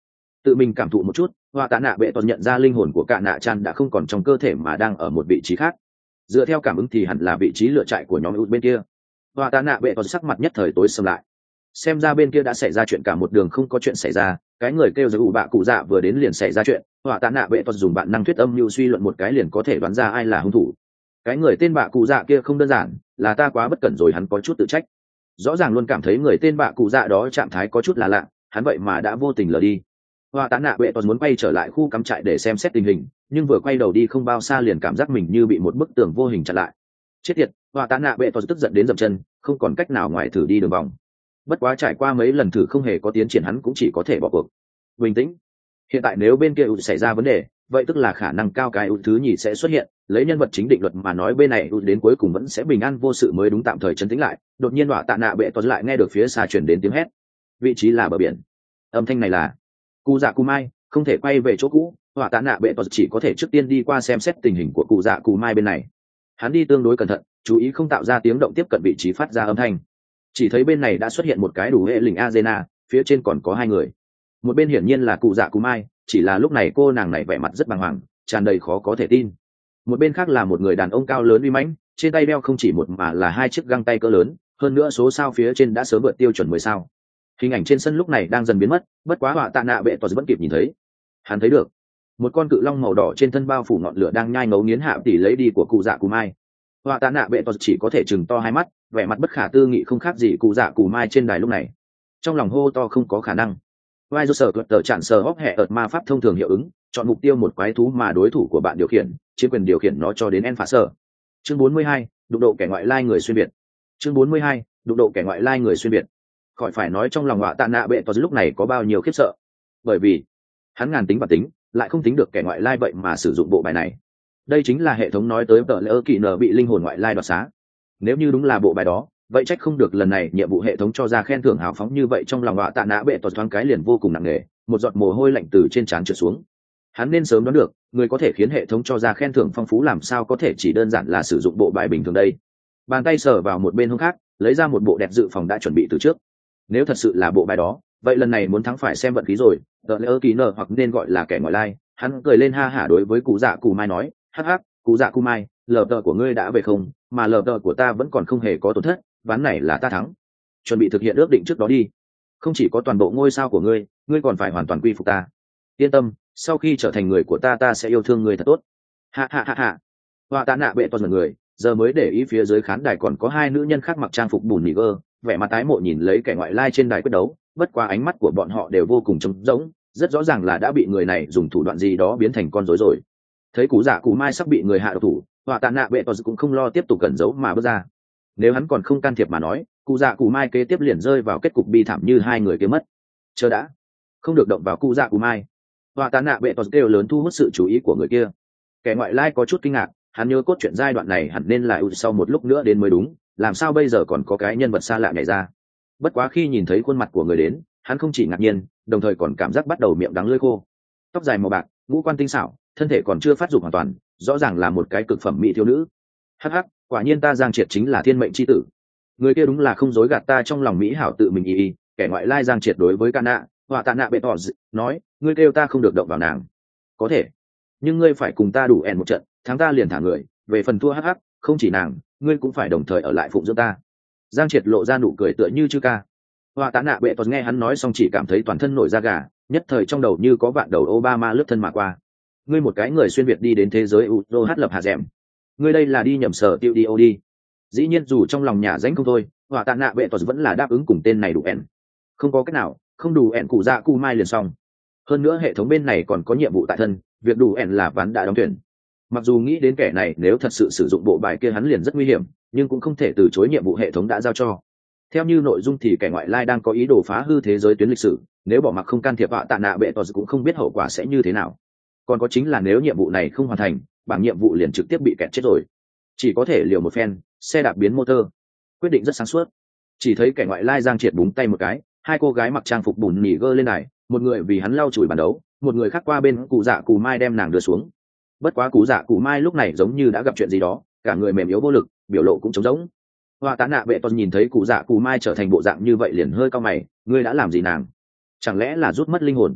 Tự mình cảm thụ một chút, họa tạ nạ bệ toàn nhận ra linh hồn của cả nạ chan đã không còn trong cơ thể mà đang ở một vị trí khác. Dựa theo cảm ứng thì hẳn là vị trí lựa trại của nhóm út bên kia. Họa tạ nạ bệ toàn sắc mặt nhất thời tối sầm lại. Xem ra bên kia đã xảy ra chuyện, cả một đường không có chuyện xảy ra, cái người kêu giới ủ bạ cụ dạ vừa đến liền xảy ra chuyện. Họa tạ nạ bệ toàn dùng bản năng thuyết âm mưu suy luận một cái liền có thể đoán ra ai là hung thủ. Cái người tên bạ cụ dạ kia không đơn giản, là ta quá bất cẩn rồi, hắn có chút tự trách. Rõ ràng luôn cảm thấy người tên bạ cụ dạ đó trạng thái có chút là lạ, hắn vậy mà đã vô tình lờ đi. Họa tạ nạ bệ toàn muốn quay trở lại khu cắm trại để xem xét tình hình, nhưng vừa quay đầu đi không bao xa liền cảm giác mình như bị một bức tường vô hình chặn lại. Chết tiệt, họa tạ nạ bệ toàn tức giận đến dậm chân, không còn cách nào ngoài thử đi đường vòng. Bất quá trải qua mấy lần thử không hề có tiến triển, hắn cũng chỉ có thể bỏ cuộc. Bình tĩnh, hiện tại nếu bên kia xảy ra vấn đề, vậy tức là khả năng cao cái thứ nhì sẽ xuất hiện. Lấy nhân vật chính định luật mà nói, bên này đến cuối cùng vẫn sẽ bình an vô sự mới đúng. Tạm thời trấn tĩnh lại, đột nhiên họa tạ nạ bệ toàn lại nghe được phía xa truyền đến tiếng hét. Vị trí là bờ biển. Âm thanh này là cụ dạ cụ mai. Không thể quay về chỗ cũ, họa tạ nạ bệ toàn chỉ có thể trước tiên đi qua xem xét tình hình của cụ dạ cụ mai bên này. Hắn đi tương đối cẩn thận, chú ý không tạo ra tiếng động tiếp cận vị trí phát ra âm thanh. Chỉ thấy bên này đã xuất hiện một cái đủ hệ lình Azena, phía trên còn có hai người. Một bên hiển nhiên là cụ dạ cụ mai, chỉ là lúc này cô nàng này vẻ mặt rất bàng hoàng, tràn đầy khó có thể tin. Một bên khác là một người đàn ông cao lớn uy mãnh, trên tay đeo không chỉ một mà là hai chiếc găng tay cỡ lớn, hơn nữa số sao phía trên đã sớm vượt tiêu chuẩn 10 sao. Hình ảnh trên sân lúc này đang dần biến mất, bất quá họa tạ nạ bệ toàn vẫn kịp nhìn thấy. Hắn thấy được một con cự long màu đỏ trên thân bao phủ ngọn lửa đang nhai ngấu nghiến hạ tỷ lấy đi của cụ dạ cụ mai. Họa tạ nạ bệ toàn chỉ có thể chừng to hai mắt, vẻ mặt bất khả tư nghị, không khác gì cụ dạ cụ mai trên đài lúc này. Trong lòng hô to không có khả năng. vai do sở tuật tờ chặn sờ hóc hẹ ợt ma pháp thông thường hiệu ứng, chọn mục tiêu một quái thú mà đối thủ của bạn điều khiển, chiếm quyền điều khiển nó cho đến en phá sở. Chương 42, đụng độ kẻ ngoại lai người xuyên biệt. Chương 42, đụng độ kẻ ngoại lai người xuyên biệt. Khỏi phải nói trong lòng họa tạ nạ bệ toàn lúc này có bao nhiêu khiếp sợ, bởi vì hắn ngàn tính và tính lại không tính được kẻ ngoại lai vậy mà sử dụng bộ bài này. Đây chính là hệ thống nói tới tờ lỡ kỳ nở bị linh hồn ngoại lai đoạt xá. Nếu như đúng là bộ bài đó, vậy trách không được lần này nhiệm vụ hệ thống cho ra khen thưởng hào phóng như vậy. Trong lòng họa tạ nạ bệ toàn thoáng cái liền vô cùng nặng nề, một giọt mồ hôi lạnh từ trên trán trượt xuống. Hắn nên sớm đoán được, người có thể khiến hệ thống cho ra khen thưởng phong phú làm sao có thể chỉ đơn giản là sử dụng bộ bài bình thường đây. Bàn tay sờ vào một bên hông khác, lấy ra một bộ đẹp dự phòng đã chuẩn bị từ trước. Nếu thật sự là bộ bài đó, vậy lần này muốn thắng phải xem vận khí rồi. Tờ lỡ kỳ nở hoặc nên gọi là kẻ ngoại lai. Hắn cười lên ha hả đối với cụ dạ cụ mai nói, hắc hắc, cụ dạ cụ mai, lờ tờ của ngươi đã về không, mà lờ tờ của ta vẫn còn không hề có tổn thất, ván này là ta thắng. Chuẩn bị thực hiện ước định trước đó đi. Không chỉ có toàn bộ ngôi sao của ngươi, ngươi còn phải hoàn toàn quy phục ta. Yên tâm, sau khi trở thành người của ta, ta sẽ yêu thương ngươi thật tốt. Ha ha ha ha. Họa tạ nạ bệ toàn mọi người giờ mới để ý phía dưới khán đài còn có hai nữ nhân khác mặc trang phục bùn nỉ gơ, vẻ mặt tái mộ nhìn lấy kẻ ngoại lai trên đài quyết đấu. Bất qua ánh mắt của bọn họ đều vô cùng trống rỗng, rất rõ ràng là đã bị người này dùng thủ đoạn gì đó biến thành con rối rồi. Thấy cú giả cụ mai sắp bị người hạ độc thủ, họa tạ nạ bệ toàn cũng không lo tiếp tục cẩn giấu mà bước ra. Nếu hắn còn không can thiệp mà nói, cụ dạ cụ mai kế tiếp liền rơi vào kết cục bi thảm như hai người kia mất. Chờ đã, không được động vào cụ dạ cụ mai. Họa tạ nạ bệ toàn kêu lớn thu hút sự chú ý của người kia. Kẻ ngoại lai có chút kinh ngạc, hắn nhớ cốt truyện giai đoạn này hẳn nên là sau một lúc nữa đến mới đúng, làm sao bây giờ còn có cái nhân vật xa lạ nhảy ra. Bất quá khi nhìn thấy khuôn mặt của người đến, hắn không chỉ ngạc nhiên, đồng thời còn cảm giác bắt đầu miệng đắng lưỡi khô. Tóc dài màu bạc, ngũ quan tinh xảo, thân thể còn chưa phát dục hoàn toàn, rõ ràng là một cái cực phẩm mỹ thiếu nữ. Hắc hắc, quả nhiên ta Giang Triệt chính là thiên mệnh chi tử. Người kia đúng là không dối gạt ta, trong lòng mỹ hảo tự mình y. Kẻ ngoại lai Giang Triệt đối với ca nạ họa tạ nạ bệ tỏ nói, ngươi kêu ta không được động vào nàng. Có thể, nhưng ngươi phải cùng ta đủ ẻn một trận, thắng ta liền thả người. Về phần thua, hắc hắc, không chỉ nàng, ngươi cũng phải đồng thời ở lại phụng dưỡng ta. Giang Triệt lộ ra nụ cười tựa như chư ca. Họa tạ nạ bệ tỏ nghe hắn nói xong chỉ cảm thấy toàn thân nổi da gà, nhất thời trong đầu như có vạn đầu Obama lướt thân mà qua. Ngươi một cái người xuyên việt đi đến thế giới Uzo hát lập hạ dẻm, ngươi đây là đi nhầm sở tiêu đi ô đi. Dĩ nhiên dù trong lòng nhà ránh không thôi, họa tạ nạ bệ tỏ vẫn là đáp ứng cùng tên này đủ ẻn. Không có cách nào, không đủ ẻn cụ dạ cụ mai liền xong. Hơn nữa hệ thống bên này còn có nhiệm vụ tại thân, việc đủ ẻn là ván đã đóng tuyển. Mặc dù nghĩ đến kẻ này nếu thật sự sử dụng bộ bài kia hắn liền rất nguy hiểm, nhưng cũng không thể từ chối nhiệm vụ hệ thống đã giao cho. Theo như nội dung thì kẻ ngoại lai đang có ý đồ phá hư thế giới tuyến lịch sử, nếu bỏ mặc không can thiệp họa tạ nạ bệ tỏ cũng không biết hậu quả sẽ như thế nào. Còn có chính là nếu nhiệm vụ này không hoàn thành, bảng nhiệm vụ liền trực tiếp bị kẹt chết rồi. Chỉ có thể liều một phen, xe đạp biến motor. Quyết định rất sáng suốt. Chỉ thấy kẻ ngoại lai Giang Triệt búng tay một cái, hai cô gái mặc trang phục bùn nỉ gơ lên này, một người vì hắn lau chùi bàn đấu, một người khác qua bên cụ dạ cụ mai đem nàng đưa xuống. Bất quá cụ dạ cụ mai lúc này giống như đã gặp chuyện gì đó, cả người mềm yếu vô lực, biểu lộ cũng trống rỗng. Họa tạ nạ bệ toàn nhìn thấy cụ dạ cụ mai trở thành bộ dạng như vậy liền hơi cau mày, ngươi đã làm gì nàng? Chẳng lẽ là rút mất linh hồn?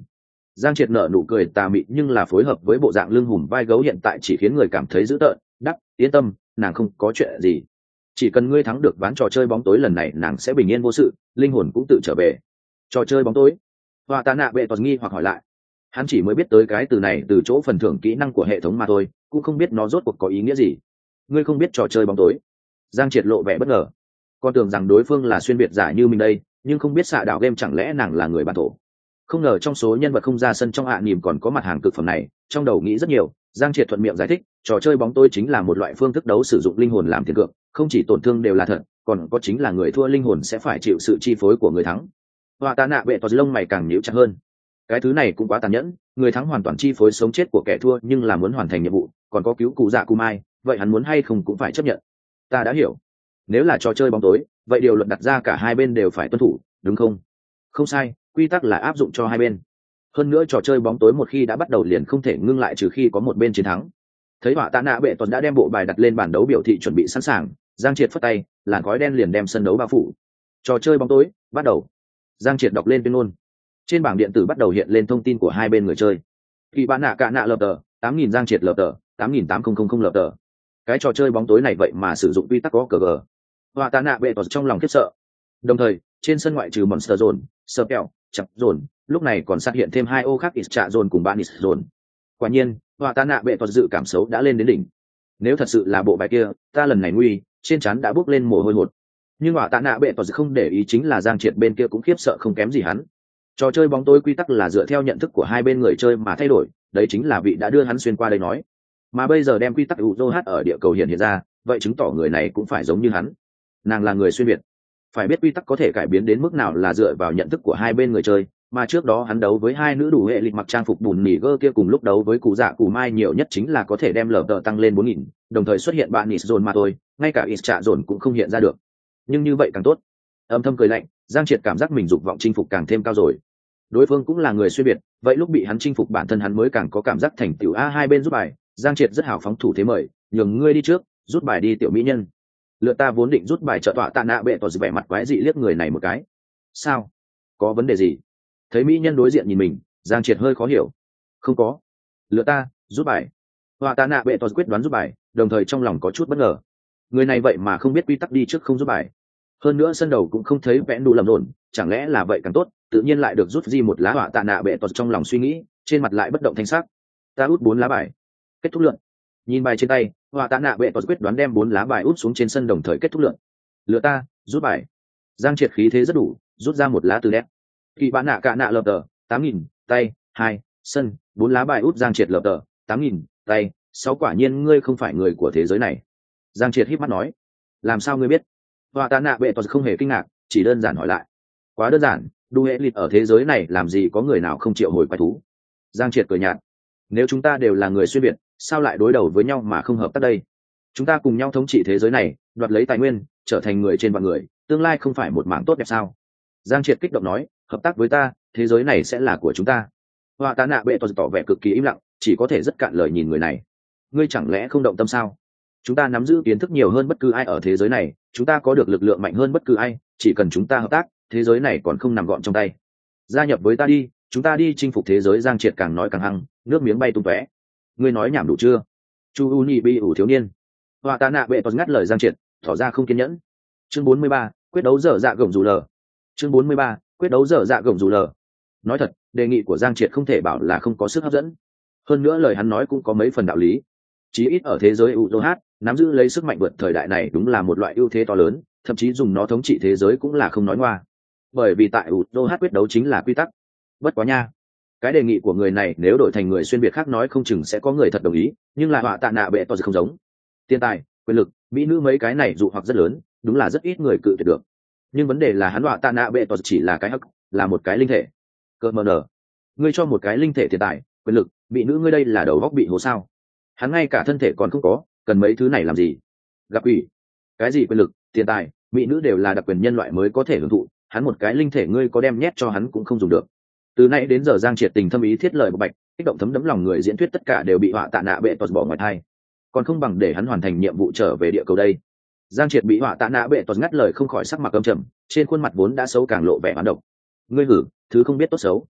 Giang Triệt nở nụ cười tà mị nhưng là phối hợp với bộ dạng lưng hùm vai gấu hiện tại chỉ khiến người cảm thấy dữ tợn. Đắc, yên tâm, nàng không có chuyện gì. Chỉ cần ngươi thắng được ván trò chơi bóng tối lần này, nàng sẽ bình yên vô sự, linh hồn cũng tự trở về. Trò chơi bóng tối? Hoa Tạ Nạ Bệ Tọt nghi hoặc hỏi lại. Hắn chỉ mới biết tới cái từ này từ chỗ phần thưởng kỹ năng của hệ thống mà thôi, cũng không biết nó rốt cuộc có ý nghĩa gì. Ngươi không biết trò chơi bóng tối? Giang Triệt lộ vẻ bất ngờ. Con tưởng rằng đối phương là xuyên việt giả như mình đây, nhưng không biết xạ đạo game chẳng lẽ nàng là người bản thổ. Không ngờ trong số nhân vật không ra sân trong ạ nỉm còn có mặt hàng cực phẩm này, trong đầu nghĩ rất nhiều. Giang Triệt thuận miệng giải thích, trò chơi bóng tối chính là một loại phương thức đấu sử dụng linh hồn làm tiền cược, không chỉ tổn thương đều là thật, còn có chính là người thua linh hồn sẽ phải chịu sự chi phối của người thắng. Hoa Tạ Nạ Bệ Tọt lông mày càng nhíu chặt hơn. Cái thứ này cũng quá tàn nhẫn, người thắng hoàn toàn chi phối sống chết của kẻ thua, nhưng là muốn hoàn thành nhiệm vụ, còn có cứu cụ dạ cụ mai, vậy hắn muốn hay không cũng phải chấp nhận. Ta đã hiểu. Nếu là trò chơi bóng tối, vậy điều luật đặt ra cả hai bên đều phải tuân thủ, đúng không? Không sai, quy tắc là áp dụng cho hai bên. Hơn nữa trò chơi bóng tối một khi đã bắt đầu liền không thể ngưng lại trừ khi có một bên chiến thắng. Thấy Hoa Tạ Nạ Bệ Tọt đã đem bộ bài đặt lên bàn đấu biểu thị chuẩn bị sẵn sàng, Giang Triệt phất tay, làn khói đen liền đem sân đấu bao phủ. Trò chơi bóng tối bắt đầu. Giang Triệt đọc lên tuyên ngôn. Trên bảng điện tử bắt đầu hiện lên thông tin của hai bên người chơi. Kỳ bạn nạ cả nạ lợp tờ 8.000, Giang Triệt lợp tờ 8.800 lợp tờ. Cái trò chơi bóng tối này vậy mà sử dụng quy tắc có cờ gờ. Hoa Tạ Nạ Bệ Tọt trong lòng khiếp sợ. Đồng thời trên sân ngoại trừ Monster Zone, Serpel, chặt Zone, lúc này còn xuất hiện thêm hai ô khác Istra Zone cùng Banis Zone. Quả nhiên Hoa Tạ Nạ Bệ Tọt dự cảm xấu đã lên đến đỉnh. Nếu thật sự là bộ bài kia, ta lần này nguy, trên trán đã bước lên mồ hôi hột. Nhưng Hoa Tạ Nạ Bệ Tọt không để ý, chính là Giang Triệt bên kia cũng khiếp sợ không kém gì hắn. Trò chơi bóng tối quy tắc là dựa theo nhận thức của hai bên người chơi mà thay đổi, đấy chính là vị đã đưa hắn xuyên qua đây nói. Mà bây giờ đem quy tắc UZOH ở địa cầu hiện ra, vậy chứng tỏ người này cũng phải giống như hắn. Nàng là người xuyên việt. Phải biết quy tắc có thể cải biến đến mức nào là dựa vào nhận thức của hai bên người chơi, mà trước đó hắn đấu với hai nữ đủ hệ lịch mặc trang phục bùn nỉ gơ kia cùng lúc đấu với cụ dạ cụ mai nhiều nhất chính là có thể đem lở tờ tăng lên 4.000, đồng thời xuất hiện bạn nỉ dồn mà thôi, ngay cả ít trả dồn cũng không hiện ra được. Nhưng như vậy càng tốt. Âm thầm cười lạnh, Giang Triệt cảm giác mình dục vọng chinh phục càng thêm cao rồi. Đối phương cũng là người xuyên việt, vậy lúc bị hắn chinh phục bản thân hắn mới càng có cảm giác thành tiểu a. Hai bên rút bài, Giang Triệt rất hào phóng thủ thế mời, nhường ngươi đi trước, rút bài đi tiểu mỹ nhân. Lựa ta vốn định rút bài trợ tọa Tạ Nạ Bệ Tọt vẻ mặt quái dị liếc người này một cái. Sao? Có vấn đề gì? Thấy mỹ nhân đối diện nhìn mình, Giang Triệt hơi khó hiểu. Không có. Lựa ta rút bài. Hoa Tạ Nạ Bệ Tọt quyết đoán rút bài, đồng thời trong lòng có chút bất ngờ. Người này vậy mà không biết quy tắc đi trước không rút bài. Hơn nữa sân đầu cũng không thấy vẽ đủ lầm rộn, chẳng lẽ là vậy càng tốt, tự nhiên lại được rút di một lá. Hoa Tạ Nạ Bệ Tọt trong lòng suy nghĩ, trên mặt lại bất động thanh sắc. Ta út 4 lá bài. Kết thúc lượt. Nhìn bài trên tay, Hoa Tạ Nạ Bệ Tọt quyết đoán đem 4 lá bài út xuống trên sân đồng thời kết thúc lượt. Lựa ta rút bài. Giang Triệt khí thế rất đủ, rút ra một lá từ đẹp. Kỳ bạn nạ cả nạ lợp tờ 8.000, tay 2, sân 4 lá bài út. Giang Triệt lợp tờ 8.000, tay 6. Quả nhiên ngươi không phải người của thế giới này. Giang Triệt híp mắt nói. Làm sao ngươi biết? Hoa Tạ Nạ Bệ Tọt không hề kinh ngạc, chỉ đơn giản hỏi lại. Quá đơn giản, đu hệ lịch ở thế giới này làm gì có người nào không chịu hồi quái thú. Giang Triệt cười nhạt. Nếu chúng ta đều là người xuyên việt, sao lại đối đầu với nhau mà không hợp tác đây? Chúng ta cùng nhau thống trị thế giới này, đoạt lấy tài nguyên, trở thành người trên vạn người, tương lai không phải một mảng tốt đẹp sao? Giang Triệt kích động nói, hợp tác với ta, thế giới này sẽ là của chúng ta. Hoa Tạ Nạ Bệ Tọt tỏ vẻ cực kỳ im lặng, chỉ có thể rất cạn lời nhìn người này. Ngươi chẳng lẽ không động tâm sao? Chúng ta nắm giữ kiến thức nhiều hơn bất cứ ai ở thế giới này, chúng ta có được lực lượng mạnh hơn bất cứ ai, chỉ cần chúng ta hợp tác, thế giới này còn không nằm gọn trong tay. Gia nhập với ta đi, chúng ta đi chinh phục thế giới. Giang Triệt càng nói càng hăng, nước miếng bay tung tóe. Ngươi nói nhảm đủ chưa? Chu Uni bi ủ thiếu niên. Hoa Tạ Nạ Bệ Tọt ngắt lời Giang Triệt, tỏ ra không kiên nhẫn. Chương 43, quyết đấu dở dạ gồng dù lờ. Chương 43, quyết đấu dở dạ gồng dù lờ. Nói thật, đề nghị của Giang Triệt không thể bảo là không có sức hấp dẫn. Hơn nữa lời hắn nói cũng có mấy phần đạo lý. Chí ít ở thế giới UZOH, nắm giữ lấy sức mạnh vượt thời đại này đúng là một loại ưu thế to lớn, thậm chí dùng nó thống trị thế giới cũng là không nói ngoa. Bởi vì tại UZOH quyết đấu chính là quy tắc. Bất quá nha, cái đề nghị của người này nếu đổi thành người xuyên biệt khác nói không chừng sẽ có người thật đồng ý, nhưng là Hoa Tạ Nạ Bệ Tọt không giống. Tiền tài, quyền lực, mỹ nữ mấy cái này dụ hoặc rất lớn, đúng là rất ít người cự tuyệt được. Nhưng vấn đề là hắn Hoa Tạ Nạ Bệ Tọt chỉ là cái hắc, là một cái linh thể. Cơ mờ nở, ngươi cho một cái linh thể tiền tài, quyền lực, mỹ nữ, ngươi đây là đầu góc bị hố sao? Hắn ngay cả thân thể còn không có, cần mấy thứ này làm gì? Gặp ủy, cái gì quyền lực, tiền tài, mỹ nữ đều là đặc quyền nhân loại mới có thể hưởng thụ, hắn một cái linh thể ngươi có đem nhét cho hắn cũng không dùng được. Từ nay đến giờ Giang Triệt tình thâm ý thiết lời bộc bạch, kích động thấm đẫm lòng người diễn thuyết tất cả đều bị Hoa Tạ Nạ Bệ Tọt bỏ ngoài tai. Còn không bằng để hắn hoàn thành nhiệm vụ trở về địa cầu đây. Giang Triệt bị Hoa Tạ Nạ Bệ Tọt ngắt lời không khỏi sắc mặt âm trầm, trên khuôn mặt vốn đã xấu càng lộ vẻ oán độc. Ngươi hử, thứ không biết tốt xấu.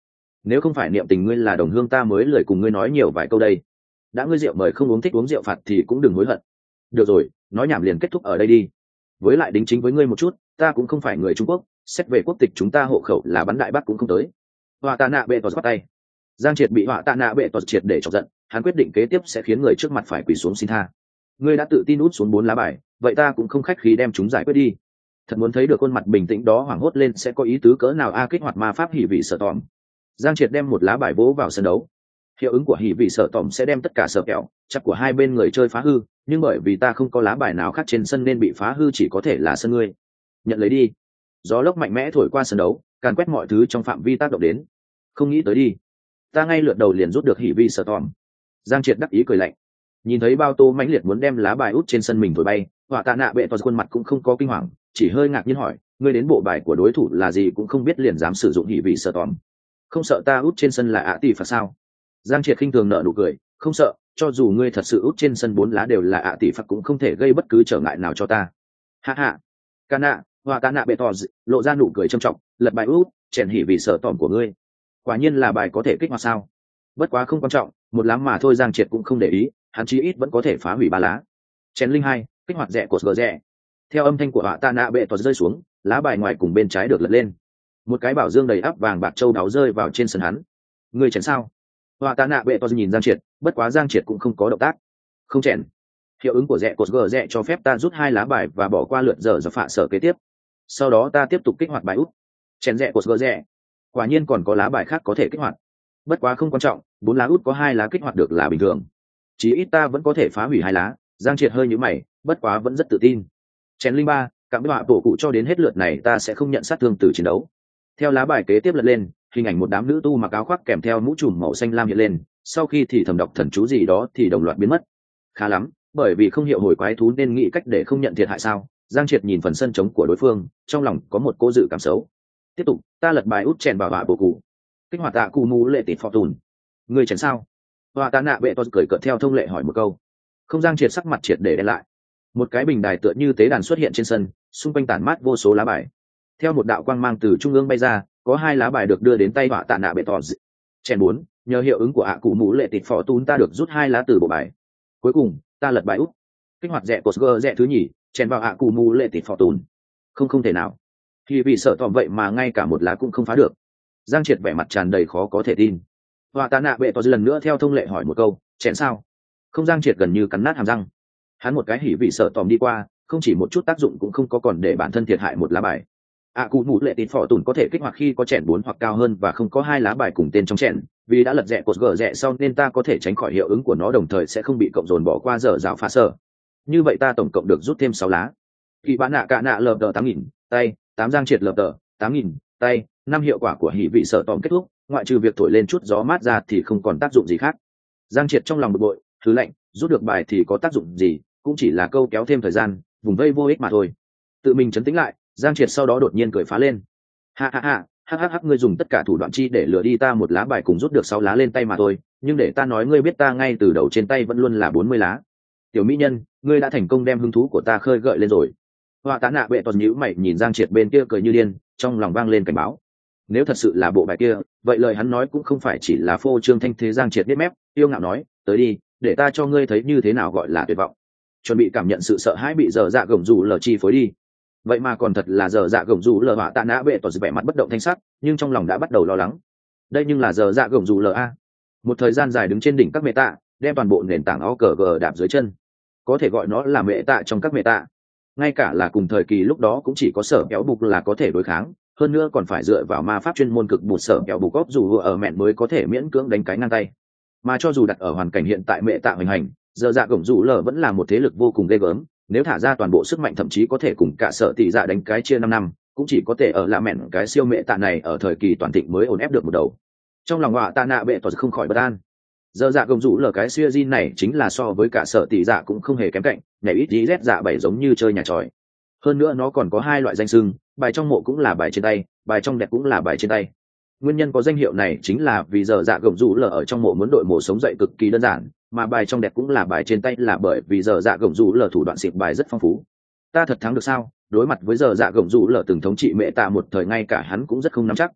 nếu không phải niệm tình ngươi là đồng hương ta mới lười cùng ngươi nói nhiều vài câu đây. Đã ngươi rượu mời không uống, thích uống rượu phạt thì cũng đừng hối hận. Được rồi, nói nhảm liền kết thúc ở đây đi. Với lại đính chính với ngươi một chút, ta cũng không phải người Trung Quốc, xét về quốc tịch chúng ta hộ khẩu là bắn đại bắc cũng không tới. Họa tạ nạ bệ tọt bắt tay. Giang Triệt bị họa tạ nạ bệ tọt triệt để chọc giận, hắn quyết định kế tiếp sẽ khiến người trước mặt phải quỳ xuống xin tha. Ngươi đã tự tin út xuống 4 lá bài, vậy ta cũng không khách khí đem chúng giải quyết đi. Thật muốn thấy được khuôn mặt bình tĩnh đó hoảng hốt lên sẽ có ý tứ cỡ nào. Kích hoạt ma pháp hỉ vị sợ tỏm. Giang Triệt đem 1 lá bài vỗ vào sân đấu. Hiệu ứng của hỉ vị sợ tỏm sẽ đem tất cả sợ kẹo chắc của hai bên người chơi phá hư, nhưng bởi vì ta không có lá bài nào khác trên sân nên bị phá hư chỉ có thể là sân ngươi. Nhận lấy đi. Gió lốc mạnh mẽ thổi qua sân đấu, càn quét mọi thứ trong phạm vi tác động đến. Không nghĩ tới đi, ta ngay lượt đầu liền rút được hỉ vị sợ tỏm. Giang Triệt đắc ý cười lạnh. Nhìn thấy bao tô mãnh liệt muốn đem lá bài út trên sân mình thổi bay, họa tạ nạ bệ toàn khuôn mặt cũng không có kinh hoàng, chỉ hơi ngạc nhiên hỏi, ngươi đến bộ bài của đối thủ là gì cũng không biết liền dám sử dụng hỉ vị sợ tỏm, không sợ ta út trên sân là ạ tỷ phạt sao? Giang Triệt khinh thường nở nụ cười, không sợ, cho dù ngươi thật sự út trên sân 4 lá đều là ạ tỷ phạt cũng không thể gây bất cứ trở ngại nào cho ta. Ha ha. Cana, họa tạ nạ bệ tỏ lộ ra nụ cười trầm trọng, lật bài út, chèn hỉ vị sợ tỏm của ngươi. Quả nhiên là bài có thể kích hoạt sao? Bất quá không quan trọng, 1 lá mà thôi. Giang Triệt cũng không để ý, hắn chí ít vẫn có thể phá hủy 3 lá. Chén linh 2, kích hoạt rẽ của rẽ. Theo âm thanh của họa tạ nạ bệ tỏ rơi xuống, lá bài ngoài cùng bên trái được lật lên. Một cái bảo dương đầy ắp vàng bạc châu đáo rơi vào trên sân hắn. Ngươi chèn sao? Họa tạ nạ bệ tỏ nhìn Giang Triệt, bất quá Giang Triệt cũng không có động tác. Không chèn. Hiệu ứng của rẽ cột gờ rẽ cho phép ta rút 2 lá bài và bỏ qua lượt giờ phạ sở kế tiếp. Sau đó ta tiếp tục kích hoạt bài út. Chèn rẽ cột gờ rẽ. Quả nhiên còn có lá bài khác có thể kích hoạt. Bất quá không quan trọng, 4 lá út có 2 lá kích hoạt được là bình thường. Chí ít ta vẫn có thể phá hủy 2 lá. Giang Triệt hơi nhíu mày, bất quá vẫn rất tự tin. Chèn linh 3, cạm bẫy họa bổ cụ cho đến hết lượt này ta sẽ không nhận sát thương từ chiến đấu. Theo lá bài kế tiếp lật lên, hình ảnh một đám nữ tu mặc áo khoác kèm theo mũ trùm màu xanh lam hiện lên, sau khi thì thầm đọc thần chú gì đó thì đồng loạt biến mất. Khá lắm, bởi vì không hiệu hồi quái thú nên nghĩ cách để không nhận thiệt hại sao? Giang Triệt nhìn phần sân trống của đối phương, trong lòng có một cô dự cảm xấu. Tiếp tục, ta lật bài út chèn vào họa bổ cụ. Kích hoạt tạ cụ mũ lệ tịt phò tùn. Người chèn sao? Họa tạ nạ bệ to cười cợt theo thông lệ hỏi một câu. Không. Giang Triệt sắc mặt triệt để đen lại. Một cái bình đài tựa như tế đàn xuất hiện trên sân, xung quanh tản mát vô số lá bài. Theo một đạo quang mang từ trung ương bay ra, có 2 lá bài được đưa đến tay họa tạ nạ bệ tỏ. Chèn 4, nhờ hiệu ứng của ạ cụ mũ lệ tịt phò tún ta được rút 2 lá từ bộ bài. Cuối cùng ta lật bài út, kích hoạt rẽ cột gờ rẽ thứ nhì, chèn vào ạ cụ mũ lệ tịt phò tún. Không thể nào, thì vì sợ tòm vậy mà ngay cả 1 lá cũng không phá được. Giang Triệt vẻ mặt tràn đầy khó có thể tin. Họa tạ nạ bệ tỏ lần nữa theo thông lệ hỏi một câu, chèn sao? Không. Giang Triệt gần như cắn nát hàm răng. Hắn một cái hỉ vị sợ tòm đi qua, không chỉ một chút tác dụng cũng không có, còn để bản thân thiệt hại 1 lá bài. Cụ mũ lệ tịt phò tùn có thể kích hoạt khi có chèn 4 hoặc cao hơn và không có 2 lá bài cùng tên trong chèn, vì đã lật rẽ cột gờ rẽ sau nên ta có thể tránh khỏi hiệu ứng của nó, đồng thời sẽ không bị cộng dồn bỏ qua dở dạo phá sở. Như vậy ta tổng cộng được rút thêm 6 lá. Kỳ bán nạ cả nạ lợp tờ 8.000 tay, 8 Giang Triệt lợp tờ 8.000 tay, 5 hiệu quả của hỉ vị sợ tòm kết thúc, ngoại trừ việc thổi lên chút gió mát ra thì không còn tác dụng gì khác. Giang Triệt trong lòng bực bội, thứ lạnh, rút được bài thì có tác dụng gì, cũng chỉ là câu kéo thêm thời gian, vùng vây vô ích mà thôi. Tự mình trấn tĩnh lại, Giang Triệt sau đó đột nhiên cười phá lên. Ha ha ha, hắc ngươi dùng tất cả thủ đoạn chi để lừa đi ta 1 lá bài cùng rút được 6 lá lên tay mà thôi, nhưng để ta nói ngươi biết ta ngay từ đầu trên tay vẫn luôn là 40 lá. Tiểu mỹ nhân, ngươi đã thành công đem hứng thú của ta khơi gợi lên rồi. Họa tạ nạ bệ toàn nhíu mày nhìn Giang Triệt bên kia cười như điên, trong lòng vang lên cảnh báo. Nếu thật sự là bộ bài kia, vậy lời hắn nói cũng không phải chỉ là phô trương thanh thế. Giang Triệt biết mép, yêu ngạo nói, tới đi, để ta cho ngươi thấy như thế nào gọi là tuyệt vọng. Chuẩn bị cảm nhận sự sợ hãi bị dở dạ gồng rủ lờ chi phối đi. Vậy mà còn thật là dở dạ gồng rủ lờ. Họa tạ nạ bệ toàn vẻ mặt bất động thanh sắc, nhưng trong lòng đã bắt đầu lo lắng. Đây nhưng là dở dạ gồng rủ lờ a. Một thời gian dài đứng trên đỉnh các mẹ tạ, đem toàn bộ nền tảng OKG đạp dưới chân. Có thể gọi nó là mẹ tạ trong các mẹ tạ. Ngay cả là cùng thời kỳ lúc đó cũng chỉ có sở kéo bục là có thể đối kháng, hơn nữa còn phải dựa vào ma pháp chuyên môn cực bụt sở kéo bục góp dù ở mẹn mới có thể miễn cưỡng đánh cái ngang tay. Mà cho dù đặt ở hoàn cảnh hiện tại mẹ tạ hoành hành, giờ dạ gồng rủ lờ vẫn là một thế lực vô cùng ghê gớm, nếu thả ra toàn bộ sức mạnh thậm chí có thể cùng cả sở tỷ dạ đánh cái chia 5 năm, cũng chỉ có thể ở lạ mẹn cái siêu mẹ tạ này ở thời kỳ toàn thịnh mới ổn ép được một đầu. Trong lòng họa tạ nạ bệ tỏ không khỏi bất an. Giờ dạ gồng rủ lờ cái siêu Jin này chính là so với cả sở tỷ dạ cũng không hề kém cạnh, nhảy ít tí z dạ 7 giống như chơi nhà tròi. Hơn nữa nó còn có 2 loại danh xưng, bài trong mộ cũng là bài trên tay, bài trong đẹp cũng là bài trên tay. Nguyên nhân có danh hiệu này chính là vì giờ dạ gồng rủ lờ ở trong mộ muốn đội mộ sống dậy cực kỳ đơn giản, mà bài trong đẹp cũng là bài trên tay là bởi vì giờ dạ gồng rủ lờ thủ đoạn xịt bài rất phong phú. Ta thật thắng được sao? Đối mặt với giờ dạ gồng rủ lờ từng thống trị mẹ tạ một thời ngay cả hắn cũng rất không nắm chắc.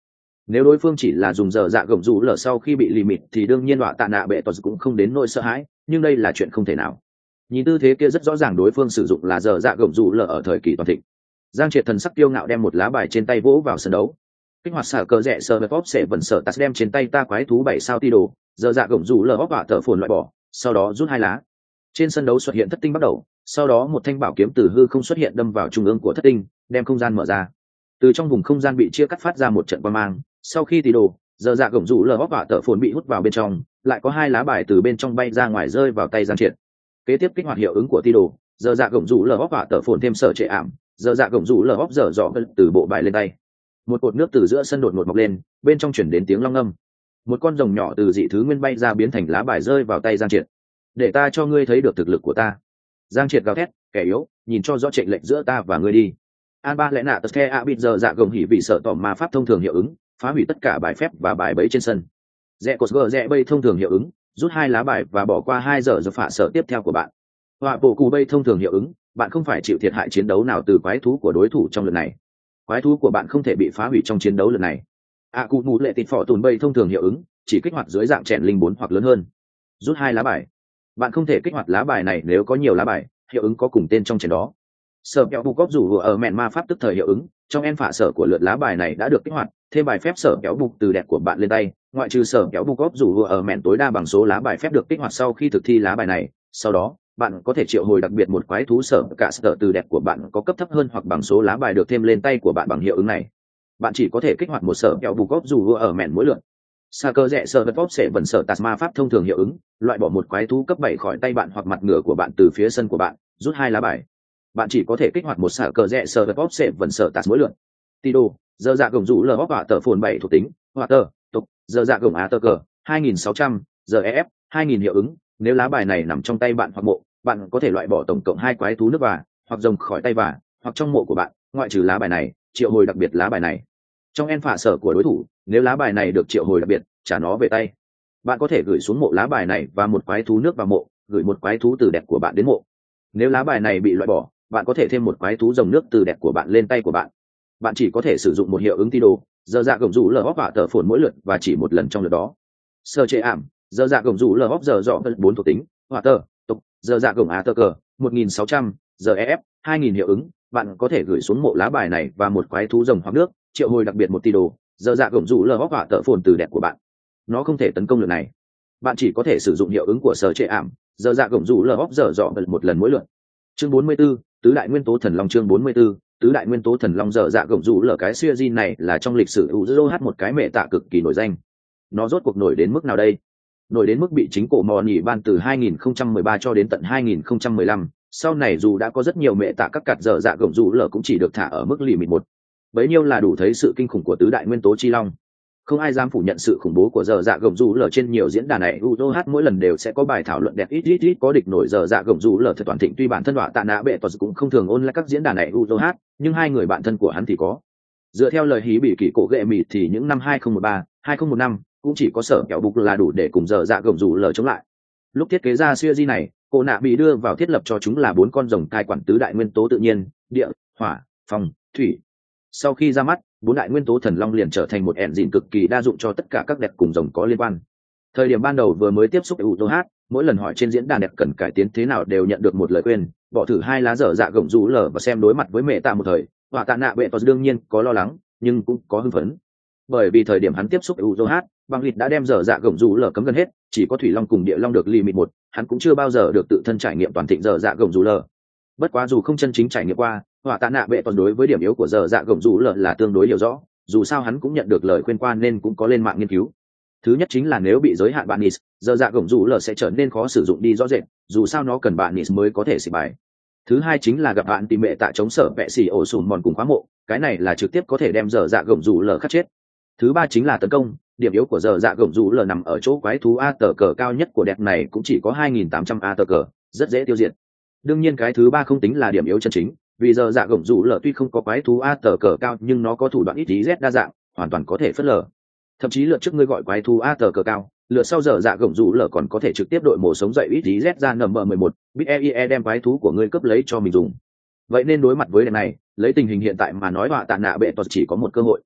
Nếu đối phương chỉ là dùng giờ dạ gồng rủ lở sau khi bị limit thì đương nhiên đọa tạ nạ bệ tọt cũng không đến nỗi sợ hãi, nhưng đây là chuyện không thể nào. Nhìn tư thế kia rất rõ ràng đối phương sử dụng là giờ dạ gồng rủ lở ở thời kỳ toàn thịnh. Giang Triệt thần sắc kiêu ngạo đem một lá bài trên tay vỗ vào sân đấu. Kích hoạt xả cờ rẽ sờ bẹp bóp sẽ vần sở tạt đem trên tay ta quái thú 7 sao ti đồ, giờ dạ gồng rủ lở bóp hỏa tở phồn loại bỏ, sau đó rút 2 lá. Trên sân đấu xuất hiện thất tinh bắt đầu, sau đó một thanh bảo kiếm từ hư không xuất hiện đâm vào trung ương của thất tinh, đem không gian mở ra. Từ trong vùng không gian bị chia cắt phát ra một trận quang mang, sau khi ti đồ, giờ dạ gồng rủ lở bóp hỏa tở phồn bị hút vào bên trong, lại có 2 lá bài từ bên trong bay ra ngoài rơi vào tay Giang Triệt. Kế tiếp kích hoạt hiệu ứng của ti đồ, giờ dạ gồng rủ lở bóp hỏa tở phồn thêm sở trệ ảm, giờ dạ gồng rủ lở bóp dở dọ từ bộ bài lên tay. Một cột nước từ giữa sân đột ngột mọc lên, bên trong chuyển đến tiếng long ngâm. Một con rồng nhỏ từ dị thứ nguyên bay ra biến thành lá bài rơi vào tay Giang Triệt. Để ta cho ngươi thấy được thực lực của ta. Giang Triệt gào thét, kẻ yếu, nhìn cho rõ chênh lệch giữa ta và ngươi đi. An ba lẽ nạ tật the a bịt giờ dạ gồng hỉ vì sợ tỏ ma pháp thông thường hiệu ứng, phá hủy tất cả bài phép và bài bẫy trên sân. Rẽ cột gờ rẽ bay thông thường hiệu ứng, rút 2 lá bài và bỏ qua 2 giờ phạ sở tiếp theo của bạn. Họa bộ cù bay thông thường hiệu ứng, bạn không phải chịu thiệt hại chiến đấu nào từ quái thú của đối thủ trong lần này. Quái thú của bạn không thể bị phá hủy trong chiến đấu lần này. Cụ mù lệ tịt phỏ tùn bay thông thường hiệu ứng, chỉ kích hoạt dưới dạng chèn linh 4 hoặc lớn hơn. Rút 2 lá bài. Bạn không thể kích hoạt lá bài này nếu có nhiều lá bài, hiệu ứng có cùng tên trong chèn đó. Sở kéo bục góp rủ ở mẹn ma pháp tức thời hiệu ứng, trong en phả sở của lượt lá bài này đã được kích hoạt, thêm bài phép sở kéo bục từ đẹp của bạn lên tay, ngoại trừ sở kéo bục góp rủ ở mẹn tối đa bằng số lá bài phép được kích hoạt sau khi thực thi lá bài này. Sau đó, bạn có thể triệu hồi đặc biệt một quái thú sở cả sở từ đẹp của bạn có cấp thấp hơn hoặc bằng số lá bài được thêm lên tay của bạn bằng hiệu ứng này. Bạn chỉ có thể kích hoạt một sở kéo bù góp dù ở mẹn mỗi lượt. Sa cơ rẽ sở vật góp sẽ vần sở tạt ma pháp thông thường hiệu ứng, loại bỏ một quái thú cấp 7 khỏi tay bạn hoặc mặt ngựa của bạn từ phía sân của bạn, rút 2 lá bài. Bạn chỉ có thể kích hoạt một xả cờ rẽ sở vật góp sẽ vần sở tạt mỗi lượt. Tido, giờ dạ gồng rủ lờ góp hỏa tờ phồn 7 thuộc tính, hỏa tờ, tục, giờ dạ gồng á tờ cờ, 2600, giờ EF, 2000 hiệu ứng. Nếu lá bài này nằm trong tay bạn hoặc mộ, bạn có thể loại bỏ tổng cộng 2 quái thú nước và hoặc rồng khỏi tay và hoặc trong mộ của bạn, ngoại trừ lá bài này, triệu hồi đặc biệt lá bài này. Trong en phả sở của đối thủ, nếu lá bài này được triệu hồi đặc biệt, trả nó về tay. Bạn có thể gửi xuống mộ lá bài này và một quái thú nước vào mộ, gửi một quái thú từ đẹp của bạn đến mộ. Nếu lá bài này bị loại bỏ, bạn có thể thêm một quái thú rồng nước từ đẹp của bạn lên tay của bạn. Bạn chỉ có thể sử dụng một hiệu ứng ti đồ, giờ dạ gồng rủ lờ hóp hỏa tờ phồn mỗi lượt và chỉ một lần trong lượt đó. Sơ chế ảm, giờ dạ gồng rủ lờ hóp giờ dọ 4 thuộc tính, hỏa tờ, tục, giờ dạ gồng á tờ cờ, 1600, giờ EF, 2000 hiệu ứng. Bạn có thể gửi xuống mộ lá bài này và một quái thú rồng hoặc nước, triệu hồi đặc biệt một ti đồ, giờ dạ gồng rủ lờ hóp hỏa tờ phồn từ đẹp của bạn. Nó không thể tấn công lượt này. Bạn chỉ có thể sử dụng hiệu ứng của sở trệ ảm, giờ dạ gồng rủ lờ hóp giờ dọ một lần mỗi lượt. Chương 44, tứ đại nguyên tố thần long. Chương 44, tứ đại nguyên tố thần long. Giờ dạ gồng rủ lờ cái siêu di này là trong lịch sử UZO một cái mẹ tạ cực kỳ nổi danh. Nó rốt cuộc nổi đến mức nào đây? Nổi đến mức bị chính cổ mò nhỉ ban từ 2013 cho đến tận 2015. Sau này dù đã có rất nhiều mẹ tạ các cặt giờ dạ gồng rủ lờ cũng chỉ được thả ở mức limit 1. Bấy nhiêu là đủ thấy sự kinh khủng của tứ đại nguyên tố chi long. Không ai dám phủ nhận sự khủng bố của giờ dạ gồng rủ lờ. Trên nhiều diễn đàn này UZO mỗi lần đều sẽ có bài thảo luận đẹp ít có địch nổi giờ dạ gồng rủ lờ thật toàn thịnh. Tuy bản thân đọa tạ nạ bệ tọt cũng không thường ôn lại các diễn đàn này UZO, nhưng hai người bạn thân của hắn thì có. Dựa theo lời hí bị kỳ cổ ghệ mịt thì những năm 2013, 2015 cũng chỉ có sở kẹo bục là đủ để cùng giờ dạ gồng rủ lờ chống lại. Lúc thiết kế ra siêu di này, cô nạ bị đưa vào thiết lập cho chúng là 4 con rồng cai quản tứ đại nguyên tố tự nhiên, địa, hỏa, phong, thủy. Sau khi ra mắt, 4 đại nguyên tố thần long liền trở thành một engine cực kỳ đa dụng cho tất cả các đẹp cùng rồng có liên quan. Thời điểm ban đầu vừa mới tiếp xúc UZO, mỗi lần hỏi trên diễn đàn đẹp cần cải tiến thế nào đều nhận được một lời khuyên, bỏ thử 2 lá giờ dạ gồng rủ lờ và xem đối mặt với mẹ tạ một thời. Họa tạ nạ bệ tọt đương nhiên có lo lắng, nhưng cũng có hưng phấn. Bởi vì thời điểm hắn tiếp xúc UZO, băng lịt đã đem giờ dạ gồng rủ lờ cấm gần hết, chỉ có thủy long cùng địa long được limit 1, hắn cũng chưa bao giờ được tự thân trải nghiệm toàn thịnh giờ dạ gồng rủ lờ. Bất quá dù không chân chính trải nghiệm qua, họa tạ nạ bệ tọt đối với điểm yếu của giờ dạ gồng rủ lờ là tương đối hiểu rõ, dù sao hắn cũng nhận được lời khuyên qua nên cũng có lên mạng nghiên cứu. Thứ nhất chính là nếu bị giới hạn bạn nis, giờ dạ gồng rủ lờ sẽ trở nên khó sử dụng đi rõ rệt, dù sao nó cần bạn nis mới có thể xịt bài. Thứ hai chính là gặp bạn tìm mẹ tạ chống sở vẹ xì ổ sùn mòn cùng khóa mộ, cái này là trực tiếp có thể đem giờ dạ gồng rủ lờ khắc chết. Thứ ba chính là tấn công, điểm yếu của giờ dạ gồng rủ lờ nằm ở chỗ quái thú a tờ cờ cao nhất của đẹp này cũng chỉ có 2800 a tờ cờ, rất dễ tiêu diệt. Đương nhiên cái thứ ba không tính là điểm yếu chân chính, vì giờ dạ gồng rủ lờ tuy không có quái thú a tờ cờ cao nhưng nó có thủ đoạn ít tí z đa dạng, hoàn toàn có thể phớt lờ. Thậm chí lượt trước ngươi gọi quái thú a tờ cờ cao, lượt sau giờ dạ gồng rủ lờ còn có thể trực tiếp đội mổ sống dậy ít tí z ra nm 11 bit eie đem quái thú của ngươi cướp lấy cho mình dùng. Vậy nên đối mặt với đợt này, lấy tình hình hiện tại mà nói họa tạ nạ bệ tọt chỉ có một cơ hội.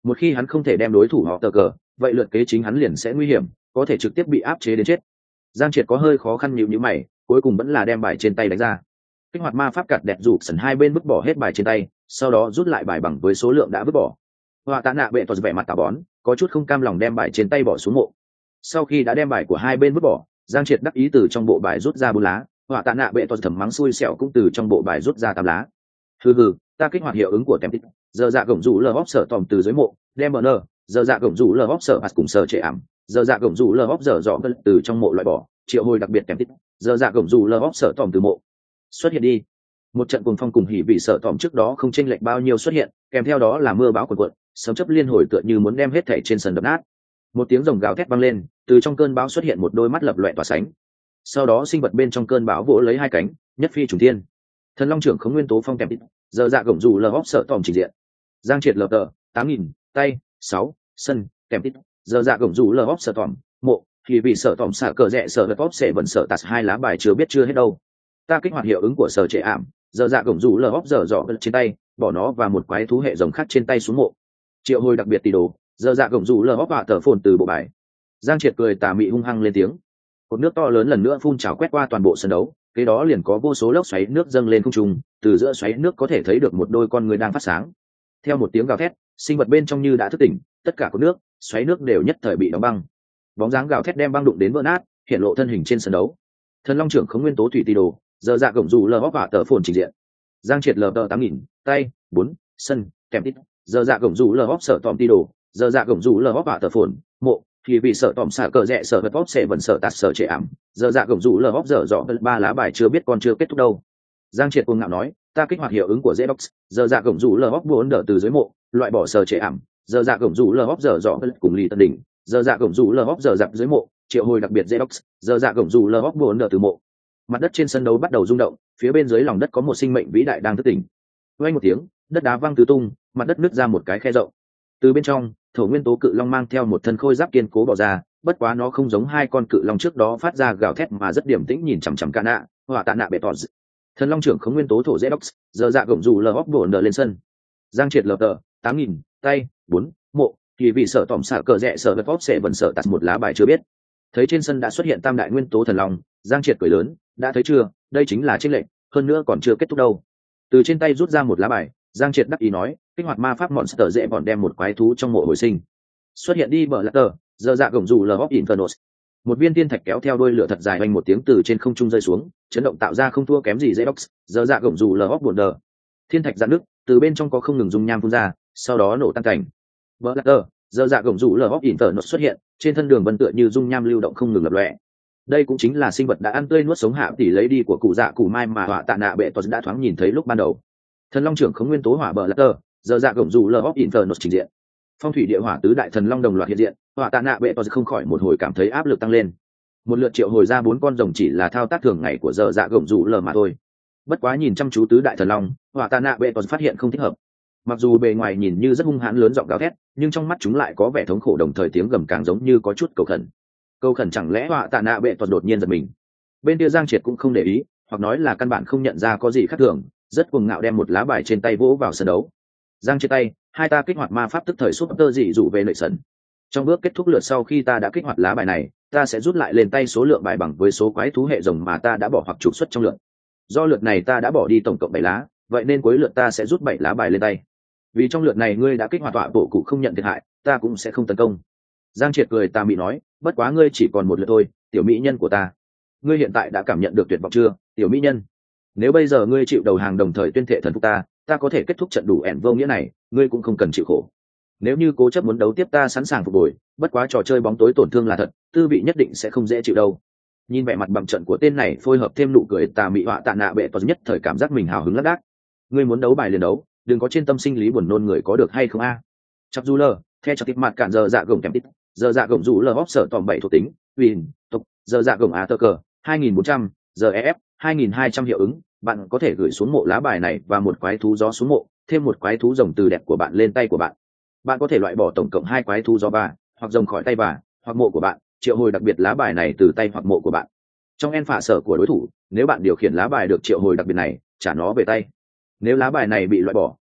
Một khi hắn không thể đem đối thủ họ tờ cờ, vậy lượt kế chính hắn liền sẽ nguy hiểm, có thể trực tiếp bị áp chế đến chết. Giang Triệt có hơi khó khăn nhíu mày, cuối cùng vẫn là đem bài trên tay đánh ra. Kích hoạt ma pháp cạt đẹp rủ sần hai bên vứt bỏ hết bài trên tay, sau đó rút lại bài bằng với số lượng đã vứt bỏ. Họa tạ nạ bệ toàn vẻ mặt tà bón, có chút không cam lòng đem bài trên tay bỏ xuống mộ. Sau khi đã đem bài của hai bên vứt bỏ, Giang Triệt đắc ý từ trong bộ bài rút ra 4 lá, họa tạ nạ bệ toàn thầm mắng xui xẻo cũng từ trong bộ bài rút ra 8 lá. Hừ, ta kích hoạt hiệu ứng của Tempest, giờ dạ gồng rủ lờ hốc sở tòm từ dưới mộ, đem bờ nơ, giờ dạ gồng rủ lờ hốc sở cùng sở trệ ảm, giờ dạ gồng rủ lờ hốc dở dọ từ trong mộ loại bỏ, triệu hồi đặc biệt Tempest, giờ dạ gồng rủ lờ hốc sở tòm từ mộ. Xuất hiện đi. Một trận cuồng phong cùng hỉ vị sợ tòm trước đó không chênh lệch bao nhiêu xuất hiện, kèm theo đó là mưa bão cuồn cuộn, sấm chớp liên hồi tựa như muốn đem hết thảy trên sân đập nát. Một tiếng rồng gào thét vang lên, từ trong cơn bão xuất hiện một đôi mắt lập lòe tỏa sáng. Sau đó sinh vật bên trong cơn bão vỗ lấy hai cánh, nhất phi trùng thiên. Thần Long trưởng Khống Nguyên Tố Phong kèm tít, giờ dạ gồng dù lờ hốc sợ tòm trình diện. Giang Triệt lờ tờ 8000, tay 6, sân kèm tít, giờ dạ gồng dù lờ hốc sợ tòm, mộ, thì vì sợ tòm xả cờ rẽ sợ vật hốc sẽ vẫn sợ tạt hai lá bài chưa biết chưa hết đâu. Ta kích hoạt hiệu ứng của sở trệ ảm, giờ dạ gồng rủ lờ hóc dở dọ trên tay, bỏ nó và một quái thú hệ rồng khác trên tay xuống mộ. Triệu hồi đặc biệt tỷ đồ, giờ dạ gồng rủ lờ hóc họa tờ phồn từ bộ bài. Giang Triệt cười tà mị hung hăng lên tiếng. Cột nước to lớn lần nữa phun trào quét qua toàn bộ sân đấu, kế đó liền có vô số lốc xoáy nước dâng lên không trung, từ giữa xoáy nước có thể thấy được một đôi con người đang phát sáng. Theo một tiếng gào thét, sinh vật bên trong như đã thức tỉnh, tất cả cột nước, xoáy nước đều nhất thời bị đóng băng. Bóng dáng gào thét đem băng đụng đến vỡ nát, hiện lộ thân hình trên sân đấu. Thần Long trưởng Khống Nguyên Tố Thủy Tỷ Đồ, giờ dạ gồng dù lờ hóc họa tờ phồn trình diện. Giang Triệt lờ tờ 8000, tay 4, sân kèm tít, giờ dạ gồng dù lờ hóc sở tòm tỷ đồ, giờ dạ gồng dù lờ hóc họa tờ phồn, mộ, thì vì sở tòm xả cờ rẽ sở vật hóc sẽ vẫn sở tạt sở trệ ảm, giờ dạ gồng dù lờ hóc dở dọ 3 lá bài chưa biết còn chưa kết thúc đâu. Giang Triệt cuồng ngạo nói, ta kích hoạt hiệu ứng của Zedox, giờ dạ gồng dù lờ hóc buồn đỡ từ dưới mộ, loại bỏ sở trệ ảm, giờ dạ gồng dù lờ hóc dở dọ cùng lì tân đỉnh, giờ dạ gồng dù lờ hóc dở dạp dưới mộ, triệu hồi đặc biệt Zedox, giờ dạ gồng dù lờ hóc buồn đỡ từ mộ. Mặt đất trên sân đấu bắt đầu rung động, phía bên dưới lòng đất có một sinh mệnh vĩ đại đang thức tỉnh. Vang một tiếng, đất đá văng tứ tung, mặt đất nứt ra một cái khe rộng. Từ bên trong, thổ nguyên tố cự long mang theo một thân khôi giáp kiên cố bò ra, bất quá nó không giống hai con cự long trước đó phát ra gào thét mà rất điềm tĩnh nhìn chằm chằm Cana, họa tạ nạ bệ tọt. Thần Long trưởng Khống Nguyên Tố thổ Zedox, giờ dạ gồng dù lờ hóc bổn đờ lên sân. Giang Triệt lờ tờ 8000, tay 4, mộ, thì vì sợ tỏm xạ cờ rẽ sợ vật hóc sẽ vẫn sợ tạt một lá bài chưa biết. Thấy trên sân đã xuất hiện tam đại nguyên tố thần long, Giang Triệt cười lớn, đã thấy chưa, đây chính là chênh lệnh, hơn nữa còn chưa kết thúc đâu. Từ trên tay rút ra một lá bài, Giang Triệt đắc ý nói, kích hoạt ma pháp monster dễ bọn đem một quái thú trong mộ hồi sinh. Xuất hiện đi bờ lạt tờ, giờ dạ gồng dù lờ hóc infernos. Một viên tiên thạch kéo theo đuôi lửa thật dài hoành một tiếng từ trên không trung rơi xuống, chấn động tạo ra không thua kém gì Zedox, giờ dạ gồng dù lờ hóc buồn đờ. Thiên thạch giãn nước, từ bên trong có không ngừng dung nham phun ra, sau đó nổ tan cảnh. Bờ lạt tờ, giờ dạ gồng dù lờ hóc infernos xuất hiện, trên thân đường vân tựa như dung nham lưu động không ngừng lập lòe. Đây cũng chính là sinh vật đã ăn tươi nuốt sống hạ tỷ lấy đi của cụ dạ cụ mai mà họa tạ nạ bệ tuật đã thoáng nhìn thấy lúc ban đầu. Thần Long trưởng Khống Nguyên Tố hỏa bờ lạt tờ, giờ dạ gồng dù lờ hóc infernos trình diện. Phong thủy địa hỏa tứ đại thần long đồng loạt hiện diện, họa tạ nạ bệ tuật không khỏi một hồi cảm thấy áp lực tăng lên. Một lượt triệu hồi ra 4 con rồng chỉ là thao tác thường ngày của giờ dạ gồng dù lờ mà thôi. Bất quá nhìn chăm chú tứ đại thần long, họa tạ nạ bệ tuật phát hiện không thích hợp. Mặc dù bề ngoài nhìn như rất hung hãn lớn giọng gào thét, nhưng trong mắt chúng lại có vẻ thống khổ, đồng thời tiếng gầm càng giống như có chút cầu khẩn. Cầu khẩn chẳng lẽ họa tạ nạ bệ tuật đột nhiên giật mình. Bên kia Giang Triệt cũng không để ý, hoặc nói là căn bản không nhận ra có gì khác thường, rất cuồng ngạo đem một lá bài trên tay vỗ vào sân đấu. Giang trên tay, hai ta kích hoạt ma pháp tức thời giúp tơ dị dụ về nội sân. Trong bước kết thúc lượt sau khi ta đã kích hoạt lá bài này, ta sẽ rút lại lên tay số lượng bài bằng với số quái thú hệ rồng mà ta đã bỏ hoặc trục xuất trong lượt. Do lượt này ta đã bỏ đi tổng cộng 7 lá, vậy nên cuối lượt ta sẽ rút 7 lá bài lên tay. Vì trong lượt này ngươi đã kích hoạt tọa bộ cụ không nhận thiệt hại, ta cũng sẽ không tấn công. Giang Triệt cười tà mị nói, bất quá ngươi chỉ còn một lượt thôi, tiểu mỹ nhân của ta. Ngươi hiện tại đã cảm nhận được tuyệt vọng chưa, tiểu mỹ nhân? Nếu bây giờ ngươi chịu đầu hàng đồng thời tuyên thệ thần phục ta có thể kết thúc trận đủ ẻn vô nghĩa này, ngươi cũng không cần chịu khổ. Nếu như cố chấp muốn đấu tiếp ta sẵn sàng phục hồi, bất quá trò chơi bóng tối tổn thương là thật, tư vị nhất định sẽ không dễ chịu đâu. Nhìn vẻ mặt bằng trận của tên này phối hợp thêm nụ cười tà mị họa tạ nạ bệ tuật nhất thời cảm giác mình hào hứng lác đác. Ngươi muốn đấu bài liền đấu, đừng có trên tâm sinh lý buồn nôn người có được hay không a? Chắc du lờ, theo chặt tiếp mặt cản giờ dạ gồng kèm tít, giờ dạ gồng rủ lờ hóp sở tòm 7 thuộc tính, win, tục, giờ dạ gồng á tơ cờ, 2400, giờ ef, 2200 hiệu ứng, bạn có thể gửi xuống mộ lá bài này và một quái thú gió xuống mộ, thêm một quái thú rồng từ đẹp của bạn lên tay của bạn. Bạn có thể loại bỏ tổng cộng 2 quái thú gió và hoặc rồng khỏi tay và hoặc mộ của bạn, triệu hồi đặc biệt lá bài này từ tay hoặc mộ của bạn. Trong en phạ sở của đối thủ, nếu bạn điều khiển lá bài được triệu hồi đặc biệt này, trả nó về tay. Nếu lá bài này bị loại bỏ,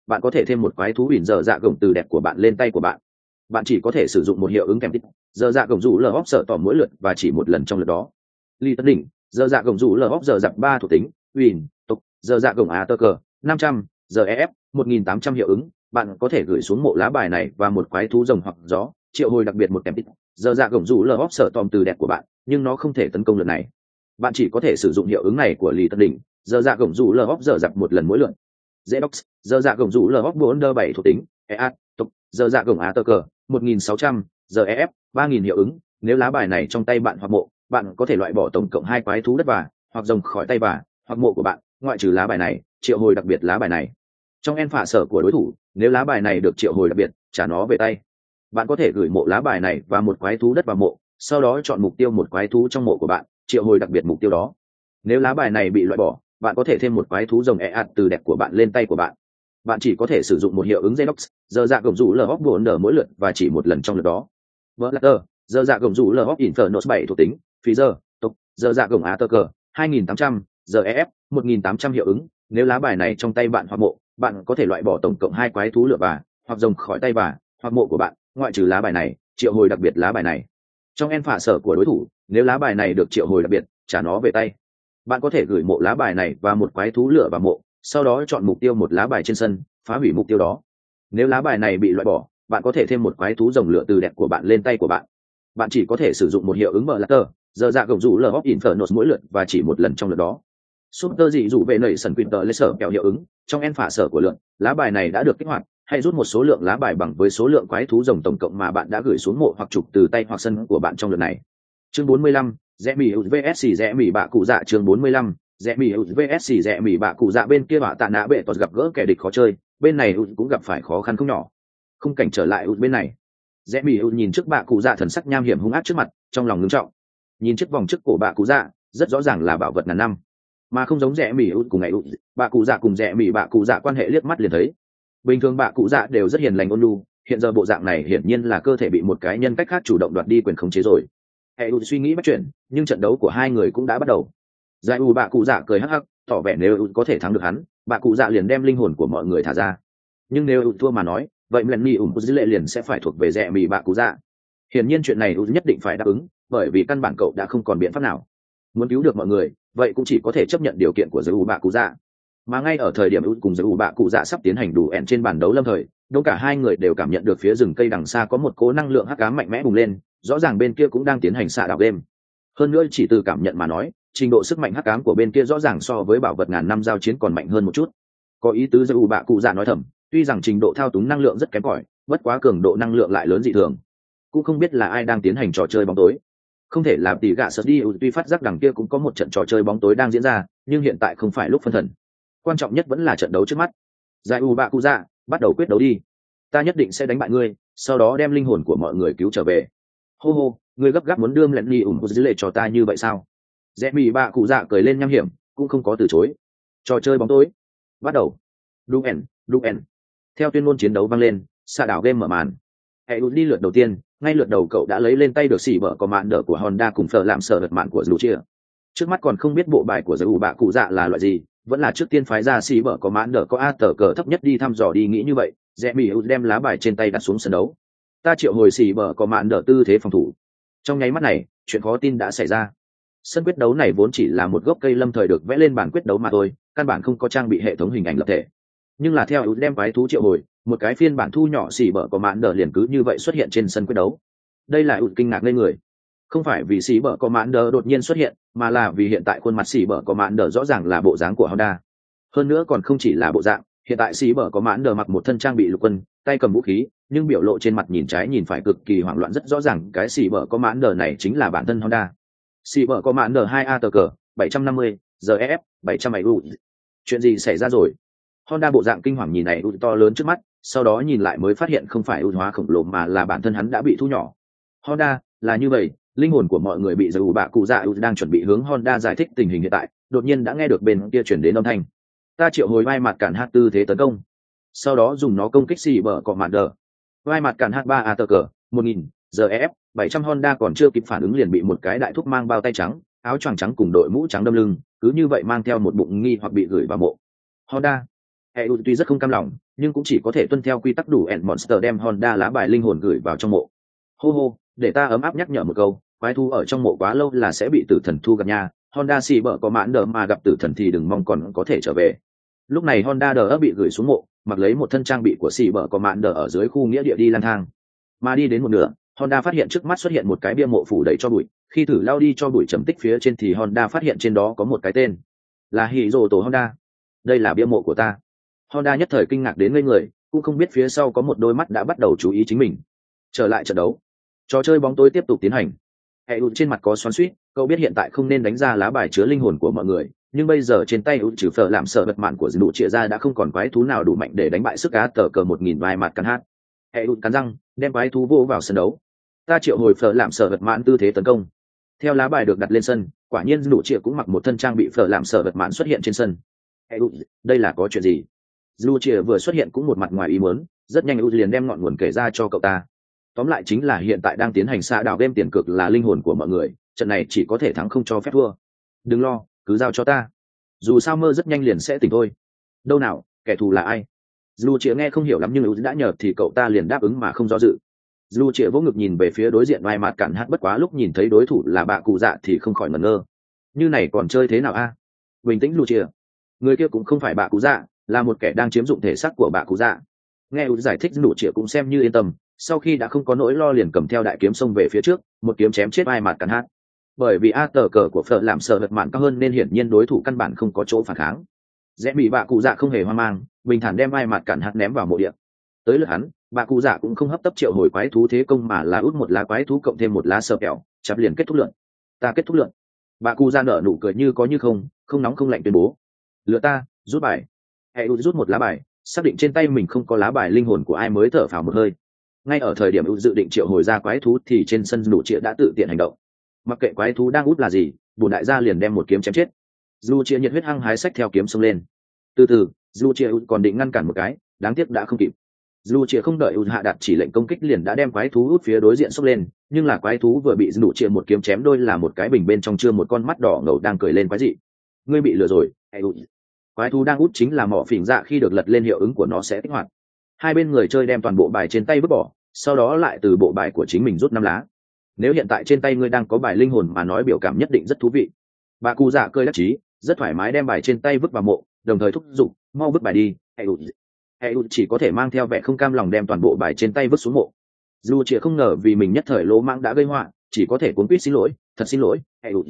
bạn có thể thêm một quái thú ỉn giờ dạ gồng từ đẹp của bạn lên tay của bạn. Bạn chỉ có thể sử dụng một hiệu ứng kèm tích giờ dạ gồng rủ lờ hóc sợ tỏ mỗi lượt và chỉ một lần trong lượt đó. Ly Tân Đỉnh, giờ dạ gồng rủ lờ hóc giờ dạp 3 thuộc tính, Win, tục, giờ dạ gồng A tơ cờ, 500, giờ EF, 1800 hiệu ứng, bạn có thể gửi xuống mộ lá bài này và một quái thú rồng hoặc gió, triệu hồi đặc biệt một kèm tích giờ dạ gồng rủ lờ hóc sợ tòm từ đẹp của bạn, nhưng nó không thể tấn công lượt này. Bạn chỉ có thể sử dụng hiệu ứng này của Ly Tân Đỉnh, giờ dạ gồng rủ lờ hóc giờ dạp một lần mỗi lượt. Zedox, giờ dạ gồng rủ lờ hóc 7 thuộc tính, EA, tục, giờ dạ gồng A tơ cờ, 1600, giờ EF, 3000 hiệu ứng, nếu lá bài này trong tay bạn hoặc mộ, bạn có thể loại bỏ tổng cộng 2 quái thú đất và hoặc rồng khỏi tay và hoặc mộ của bạn, ngoại trừ lá bài này, triệu hồi đặc biệt lá bài này. Trong en phả sở của đối thủ, nếu lá bài này được triệu hồi đặc biệt, trả nó về tay. Bạn có thể gửi mộ lá bài này và một quái thú đất vào mộ, sau đó chọn mục tiêu một quái thú trong mộ của bạn, triệu hồi đặc biệt mục tiêu đó. Nếu lá bài này bị loại bỏ, bạn có thể thêm một quái thú rồng EA từ đẹp của bạn lên tay của bạn. Bạn chỉ có thể sử dụng một hiệu ứng Zedox, giờ dạ gồng rủ lờ hóc mỗi lượt và chỉ một lần trong lượt đó. Blatter, giờ dạ gồng rủ lờ hóc Infernos 7 thuộc tính, phí giờ, tục, giờ dạ gồng A tơ cờ, 2800, giờ EF, 1800 hiệu ứng, nếu lá bài này trong tay bạn hoặc mộ, bạn có thể loại bỏ tổng cộng 2 quái thú lửa và hoặc rồng khỏi tay và hoặc mộ của bạn, ngoại trừ lá bài này, triệu hồi đặc biệt lá bài này. Trong en phả sở của đối thủ, nếu lá bài này được triệu hồi đặc biệt, trả nó về tay. Bạn có thể gửi mộ lá bài này và một quái thú lửa vào mộ, sau đó chọn mục tiêu một lá bài trên sân, phá hủy mục tiêu đó. Nếu lá bài này bị loại bỏ, bạn có thể thêm một quái thú rồng lửa từ đẹp của bạn lên tay của bạn. Bạn chỉ có thể sử dụng một hiệu ứng mở latter, giờ dạ gồng rủ lờ hóc Infernos mỗi lượt và chỉ một lần trong lượt đó. Super dị dụ về nảy sần Quinter lấy sở kẹo hiệu ứng, trong en phả sở của lượt, lá bài này đã được kích hoạt, hãy rút một số lượng lá bài bằng với số lượng quái thú rồng tổng cộng mà bạn đã gửi xuống mộ hoặc trục từ tay hoặc sân của bạn trong lượt này. Chương 45, rẽ mì vs rẽ mì bạ cụ dạ. Chương 45, rẽ mì vs rẽ mì bạ cụ dạ. Bên kia bạ tạ nạ bệ toàn gặp gỡ kẻ địch khó chơi, bên này cũng gặp phải khó khăn không nhỏ. Khung cảnh trở lại bên này, rẽ mì nhìn trước bạ cụ dạ thần sắc nham hiểm hung ác trước mặt, trong lòng ngưng trọng. Nhìn chiếc vòng trước cổ bạ cụ dạ, rất rõ ràng là bảo vật ngàn năm, mà không giống rẽ mì cùng ngày bạ cụ dạ cùng rẽ mì bạ cụ dạ quan hệ liếc mắt liền thấy. Bình thường bạ cụ dạ đều rất hiền lành ôn nhu, hiện giờ bộ dạng này hiển nhiên là cơ thể bị một cái nhân cách khác chủ động đoạt đi quyền khống chế rồi. Hệ suy nghĩ bắt chuyện, nhưng trận đấu của hai người cũng đã bắt đầu. Giải bạ cụ dạ cười hắc hắc, tỏ vẻ nếu có thể thắng được hắn, bạ cụ dạ liền đem linh hồn của mọi người thả ra. Nhưng nếu thua mà nói, vậy lần mi dữ lệ liền sẽ phải thuộc về rẽ mì bạ cụ dạ. Hiển nhiên chuyện này nhất định phải đáp ứng, bởi vì căn bản cậu đã không còn biện pháp nào. Muốn cứu được mọi người, vậy cũng chỉ có thể chấp nhận điều kiện của giới bạ cụ dạ. Mà ngay ở thời điểm cùng giới bạ cụ dạ sắp tiến hành đủ ẹn trên bàn đấu lâm thời, đâu cả hai người đều cảm nhận được phía rừng cây đằng xa có một cỗ năng lượng hắc ám mạnh mẽ bùng lên, rõ ràng bên kia cũng đang tiến hành xạ đạo game. Hơn nữa chỉ từ cảm nhận mà nói, trình độ sức mạnh hắc ám của bên kia rõ ràng so với bảo vật ngàn năm giao chiến còn mạnh hơn một chút. Có ý tứ giới bạ cụ dạ nói thầm, tuy rằng trình độ thao túng năng lượng rất kém cỏi, bất quá cường độ năng lượng lại lớn dị thường. Cũng không biết là ai đang tiến hành trò chơi bóng tối. Không thể làm tỉ gạ sợ đi, tuy phát giác đằng kia cũng có một trận trò chơi bóng tối đang diễn ra, nhưng hiện tại không phải lúc phân thần. Quan trọng nhất vẫn là trận đấu trước mắt. Giải bạ cụ dạ, bắt đầu quyết đấu đi. Ta nhất định sẽ đánh bại ngươi, sau đó đem linh hồn của mọi người cứu trở về. Hô hô, ngươi gấp gáp muốn đưa lẹn đi ủng hộ dữ lệ cho ta như vậy sao? Rẽ mì bạ cụ dạ cười lên nham hiểm, cũng không có từ chối. Trò chơi bóng tối bắt đầu. Duel. Theo tuyên ngôn chiến đấu vang lên, xạ đảo game mở màn. Hệ đi lượt đầu tiên, ngay lượt đầu cậu đã lấy lên tay được xỉ vợ có mạn đỡ của Honda cùng phở làm sở đợt mạn của dù chia. Trước mắt còn không biết bộ bài của giới bạ cụ dạ là loại gì, vẫn là trước tiên phái ra xỉ vợ có mạn đỡ có a tờ cờ thấp nhất đi thăm dò đi nghĩ như vậy. Rẽ mì đem lá bài trên tay đặt xuống sân đấu. Ta triệu hồi xỉ vợ có mạn đỡ tư thế phòng thủ. Trong nháy mắt này, chuyện khó tin đã xảy ra. Sân quyết đấu này vốn chỉ là một gốc cây lâm thời được vẽ lên bản quyết đấu mà thôi, căn bản không có trang bị hệ thống hình ảnh lập thể. Nhưng là theo đem quái thú triệu hồi, một cái phiên bản thu nhỏ xỉ bở có mạn đờ liền cứ như vậy xuất hiện trên sân quyết đấu. Đây là kinh ngạc lên người. Không phải vì xỉ bở có mạn đờ đột nhiên xuất hiện, mà là vì hiện tại khuôn mặt xỉ bở có mạn đờ rõ ràng là bộ dáng của Honda. Hơn nữa còn không chỉ là bộ dạng, hiện tại xỉ bở có mạn đờ mặc một thân trang bị lục quân, tay cầm vũ khí, nhưng biểu lộ trên mặt nhìn trái nhìn phải cực kỳ hoảng loạn, rất rõ ràng cái xỉ bở có mạn đờ này chính là bản thân Honda. Xỉ bở có mạn đờ 2A tờ cờ 750, giờ EF 770. Chuyện gì xảy ra rồi? Honda bộ dạng kinh hoàng nhìn này to lớn trước mắt, sau đó nhìn lại mới phát hiện không phải hóa khổng lồ mà là bản thân hắn đã bị thu nhỏ. Honda, là như vậy, linh hồn của mọi người bị giới bạ cụ dạ đang chuẩn bị hướng Honda giải thích tình hình hiện tại, đột nhiên đã nghe được bên kia chuyển đến âm thanh. Ta triệu hồi vai mặt cản hát tư thế tấn công, sau đó dùng nó công kích xì bờ cọ mạn đờ. Vai mặt cản hát 3A tờ cờ 1000, giờ EF 700. Honda còn chưa kịp phản ứng liền bị một cái đại thúc mang bao tay trắng, áo choàng trắng cùng đội mũ trắng đâm lưng, cứ như vậy mang theo một bụng nghi hoặc bị gửi vào mộ. Honda, EU tuy rất không cam lòng, nhưng cũng chỉ có thể tuân theo quy tắc đủ ẻn monster đem Honda lá bài linh hồn gửi vào trong mộ. Hô hô, để ta ấm áp nhắc nhở một câu, quái thú ở trong mộ quá lâu là sẽ bị tử thần thu gặp nha. Honda xì bở có mãn đờ mà gặp tử thần thì đừng mong còn có thể trở về. Lúc này Honda đờ bị gửi xuống mộ, mặc lấy một thân trang bị của xì bở có mãn đờ ở dưới khu nghĩa địa đi lang thang. Mà đi đến một nửa, Honda phát hiện trước mắt xuất hiện một cái bia mộ phủ đầy cho bụi. Khi thử lao đi cho bụi trầm tích phía trên thì Honda phát hiện trên đó có một cái tên, là Hiro tổ Honda. Đây là bia mộ của ta. Honda nhất thời kinh ngạc đến ngây người, cũng không biết phía sau có một đôi mắt đã bắt đầu chú ý chính mình. Trở lại trận đấu, trò chơi bóng tối tiếp tục tiến hành. Hệ trên mặt có xoắn xuýt, cậu biết hiện tại không nên đánh ra lá bài chứa linh hồn của mọi người, nhưng bây giờ trên tay trừ phở làm sợ vật mạn của đủ trịa ra đã không còn quái thú nào đủ mạnh để đánh bại sức cá tờ cờ 1000 vai mặt cắn hát. Hệ cắn răng, đem quái thú vô vào sân đấu. Ta triệu hồi phở làm sợ vật mạn tư thế tấn công. Theo lá bài được đặt lên sân, quả nhiên đủ trịa cũng mặc một thân trang bị phở làm sợ vật mạn xuất hiện trên sân. Hệ đây là có chuyện gì? Dù Chia vừa xuất hiện cũng một mặt ngoài ý muốn, rất nhanh liền đem ngọn nguồn kể ra cho cậu ta. Tóm lại chính là hiện tại đang tiến hành xa đảo game tiền cược là linh hồn của mọi người, trận này chỉ có thể thắng không cho phép thua. Đừng lo, cứ giao cho ta. Dù sao mơ rất nhanh liền sẽ tỉnh thôi. Đâu nào, kẻ thù là ai? Dù Chia nghe không hiểu lắm nhưng đã nhờ thì cậu ta liền đáp ứng mà không do dự. Dù Chia vỗ ngực nhìn về phía đối diện vai mặt cản hát, bất quá lúc nhìn thấy đối thủ là bạ cụ dạ thì không khỏi ngẩn ngơ. Như này còn chơi thế nào a? Bình tĩnh Dù Chia. Người kia cũng không phải bạ cụ dạ, là một kẻ đang chiếm dụng thể xác của bạ cụ dạ. Nghe giải thích đủ Chia cũng xem như yên tâm, sau khi đã không có nỗi lo liền cầm theo đại kiếm xông về phía trước, một kiếm chém chết ai mặt cắn hát. Bởi vì a tờ cờ của phở làm sợ vật mạn cao hơn nên hiển nhiên đối thủ căn bản không có chỗ phản kháng. Rẽ bị bạ cụ dạ không hề hoang mang, bình thản đem ai mặt cắn hát ném vào mộ địa. Tới lượt hắn, bạ cụ dạ cũng không hấp tấp triệu hồi quái thú thế công mà là út một lá quái thú cộng thêm một lá sờ kẹo, chắp liền kết thúc lượn. Ta kết thúc lượn. Bạ cụ dạ nở nụ cười như có như không, không nóng không lạnh tuyên bố. Lựa ta, rút bài. Hãy rút một lá bài, xác định trên tay mình không có lá bài linh hồn của ai mới thở phào một hơi. Ngay ở thời điểm dự định triệu hồi ra quái thú thì trên sân đủ trịa đã tự tiện hành động. Mặc kệ quái thú đang út là gì, bùn đại gia liền đem một kiếm chém chết. Dù trịa nhiệt huyết hăng hái xách theo kiếm xông lên. Từ từ, dù trịa còn định ngăn cản một cái, đáng tiếc đã không kịp. Dù trịa không đợi hạ đạt chỉ lệnh công kích liền đã đem quái thú út phía đối diện xốc lên, nhưng là quái thú vừa bị đủ trịa một kiếm chém đôi là một cái bình bên trong chưa một con mắt đỏ ngầu đang cười lên quái dị. Ngươi bị lừa rồi. Quái thú đang út chính là mỏ phỉnh dạ, khi được lật lên hiệu ứng của nó sẽ kích hoạt. Hai bên người chơi đem toàn bộ bài trên tay vứt bỏ, sau đó lại từ bộ bài của chính mình rút 5 lá. Nếu hiện tại trên tay ngươi đang có bài linh hồn mà nói biểu cảm nhất định rất thú vị. Bà cụ dạ cười đắc chí, rất thoải mái đem bài trên tay vứt vào mộ, đồng thời thúc giục, mau vứt bài đi. Hệ chỉ có thể mang theo vẻ không cam lòng đem toàn bộ bài trên tay vứt xuống mộ. Dù chỉ không ngờ vì mình nhất thời lỗ mãng đã gây họa, chỉ có thể cuống quýt xin lỗi, thật xin lỗi.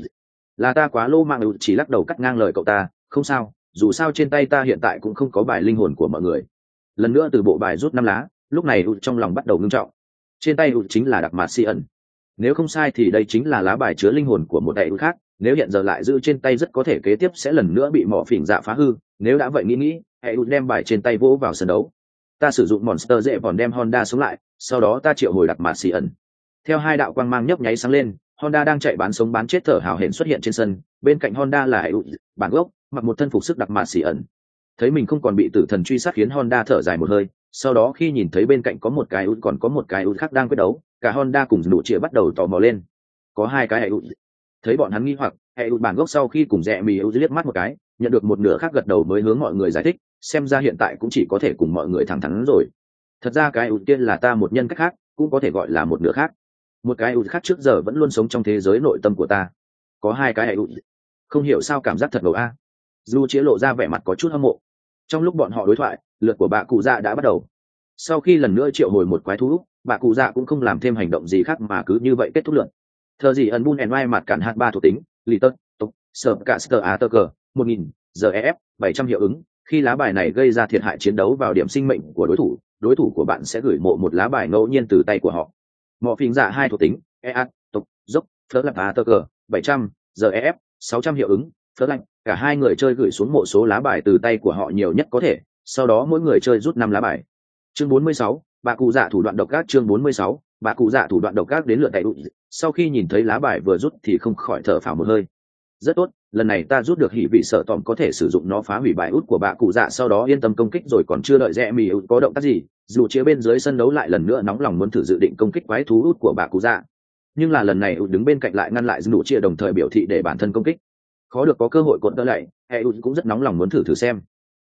Là ta quá lỗ mãng. Chỉ lắc đầu cắt ngang lời cậu ta, không sao, dù sao trên tay ta hiện tại cũng không có bài linh hồn của mọi người. Lần nữa từ bộ bài rút 5 lá, lúc này trong lòng bắt đầu ngưng trọng. Trên tay chính là đặc mạt si ẩn. Nếu không sai thì đây chính là lá bài chứa linh hồn của một đại khác, nếu hiện giờ lại giữ trên tay rất có thể kế tiếp sẽ lần nữa bị mỏ phỉnh dạ phá hư. Nếu đã vậy nghĩ hãy đem bài trên tay vỗ vào sân đấu. Ta sử dụng monster dễ vòn đem Honda sống lại, sau đó ta triệu hồi đặc mạt si ẩn. Theo hai đạo quang mang nhấp nháy sáng lên, Honda đang chạy bán sống bán chết thở hào hển xuất hiện trên sân, bên cạnh Honda là bản gốc mặc một thân phục sức đặc mạt si ẩn. Thấy mình không còn bị tử thần truy sát khiến Honda thở dài một hơi, sau đó khi nhìn thấy bên cạnh có một cái còn có một cái khác đang quyết đấu, cả Honda cùng đủ trịa bắt đầu tò mò lên. Có hai cái thấy bọn hắn nghi hoặc, bản gốc sau khi cùng rẽ mì liếc mắt một cái, nhận được một nửa khác gật đầu mới hướng mọi người giải thích, xem ra hiện tại cũng chỉ có thể cùng mọi người thẳng thắn rồi. Thật ra cái tiên là ta một nhân cách khác, cũng có thể gọi là một nửa khác. Một cái khác trước giờ vẫn luôn sống trong thế giới nội tâm của ta. Có hai cái không hiểu sao cảm giác thật ngầu a. Dù Chĩa lộ ra vẻ mặt có chút hâm mộ. Trong lúc bọn họ đối thoại, lượt của bà cụ dạ đã bắt đầu. Sau khi lần nữa triệu hồi một quái thú, bà cụ dạ cũng không làm thêm hành động gì khác mà cứ như vậy kết thúc lượt. Thờ gì ẩn bun and vai mặt cản hạt 3 thuộc tính, lì tật, tục, sở cả sờ á tơ cờ, 1000, giờ ef, 700 hiệu ứng. Khi lá bài này gây ra thiệt hại chiến đấu vào điểm sinh mệnh của đối thủ của bạn sẽ gửi mộ một lá bài ngẫu nhiên từ tay của họ. Mọ phình dạ 2 thuộc tính, ea, tục, dốc, phớt lạp á tơ cờ, 700, giờ ef, 600 hiệu ứng. Phớt lạnh, cả hai người chơi gửi xuống mộ số lá bài từ tay của họ nhiều nhất có thể, sau đó mỗi người chơi rút 5 lá bài. Chương 46, bà cụ dạ thủ đoạn độc ác. Chương 46, bà cụ dạ thủ đoạn độc ác đến lượt tay đụng. Sau khi nhìn thấy lá bài vừa rút thì không khỏi thở phào một hơi. Rất tốt, lần này ta rút được hỉ vị sợ tòm có thể sử dụng nó phá hủy bài út của bà cụ dạ, sau đó yên tâm công kích rồi còn chưa đợi rẽ mì út có động tác gì, dù chia bên dưới sân đấu lại lần nữa nóng lòng muốn thử dự định công kích quái thú út của bà cụ dạ. Nhưng là lần này út đứng bên cạnh lại ngăn lại dù chia đồng thời biểu thị để bản thân công kích. Khó được có cơ hội cột đỡ lại, út cũng rất nóng lòng muốn thử xem.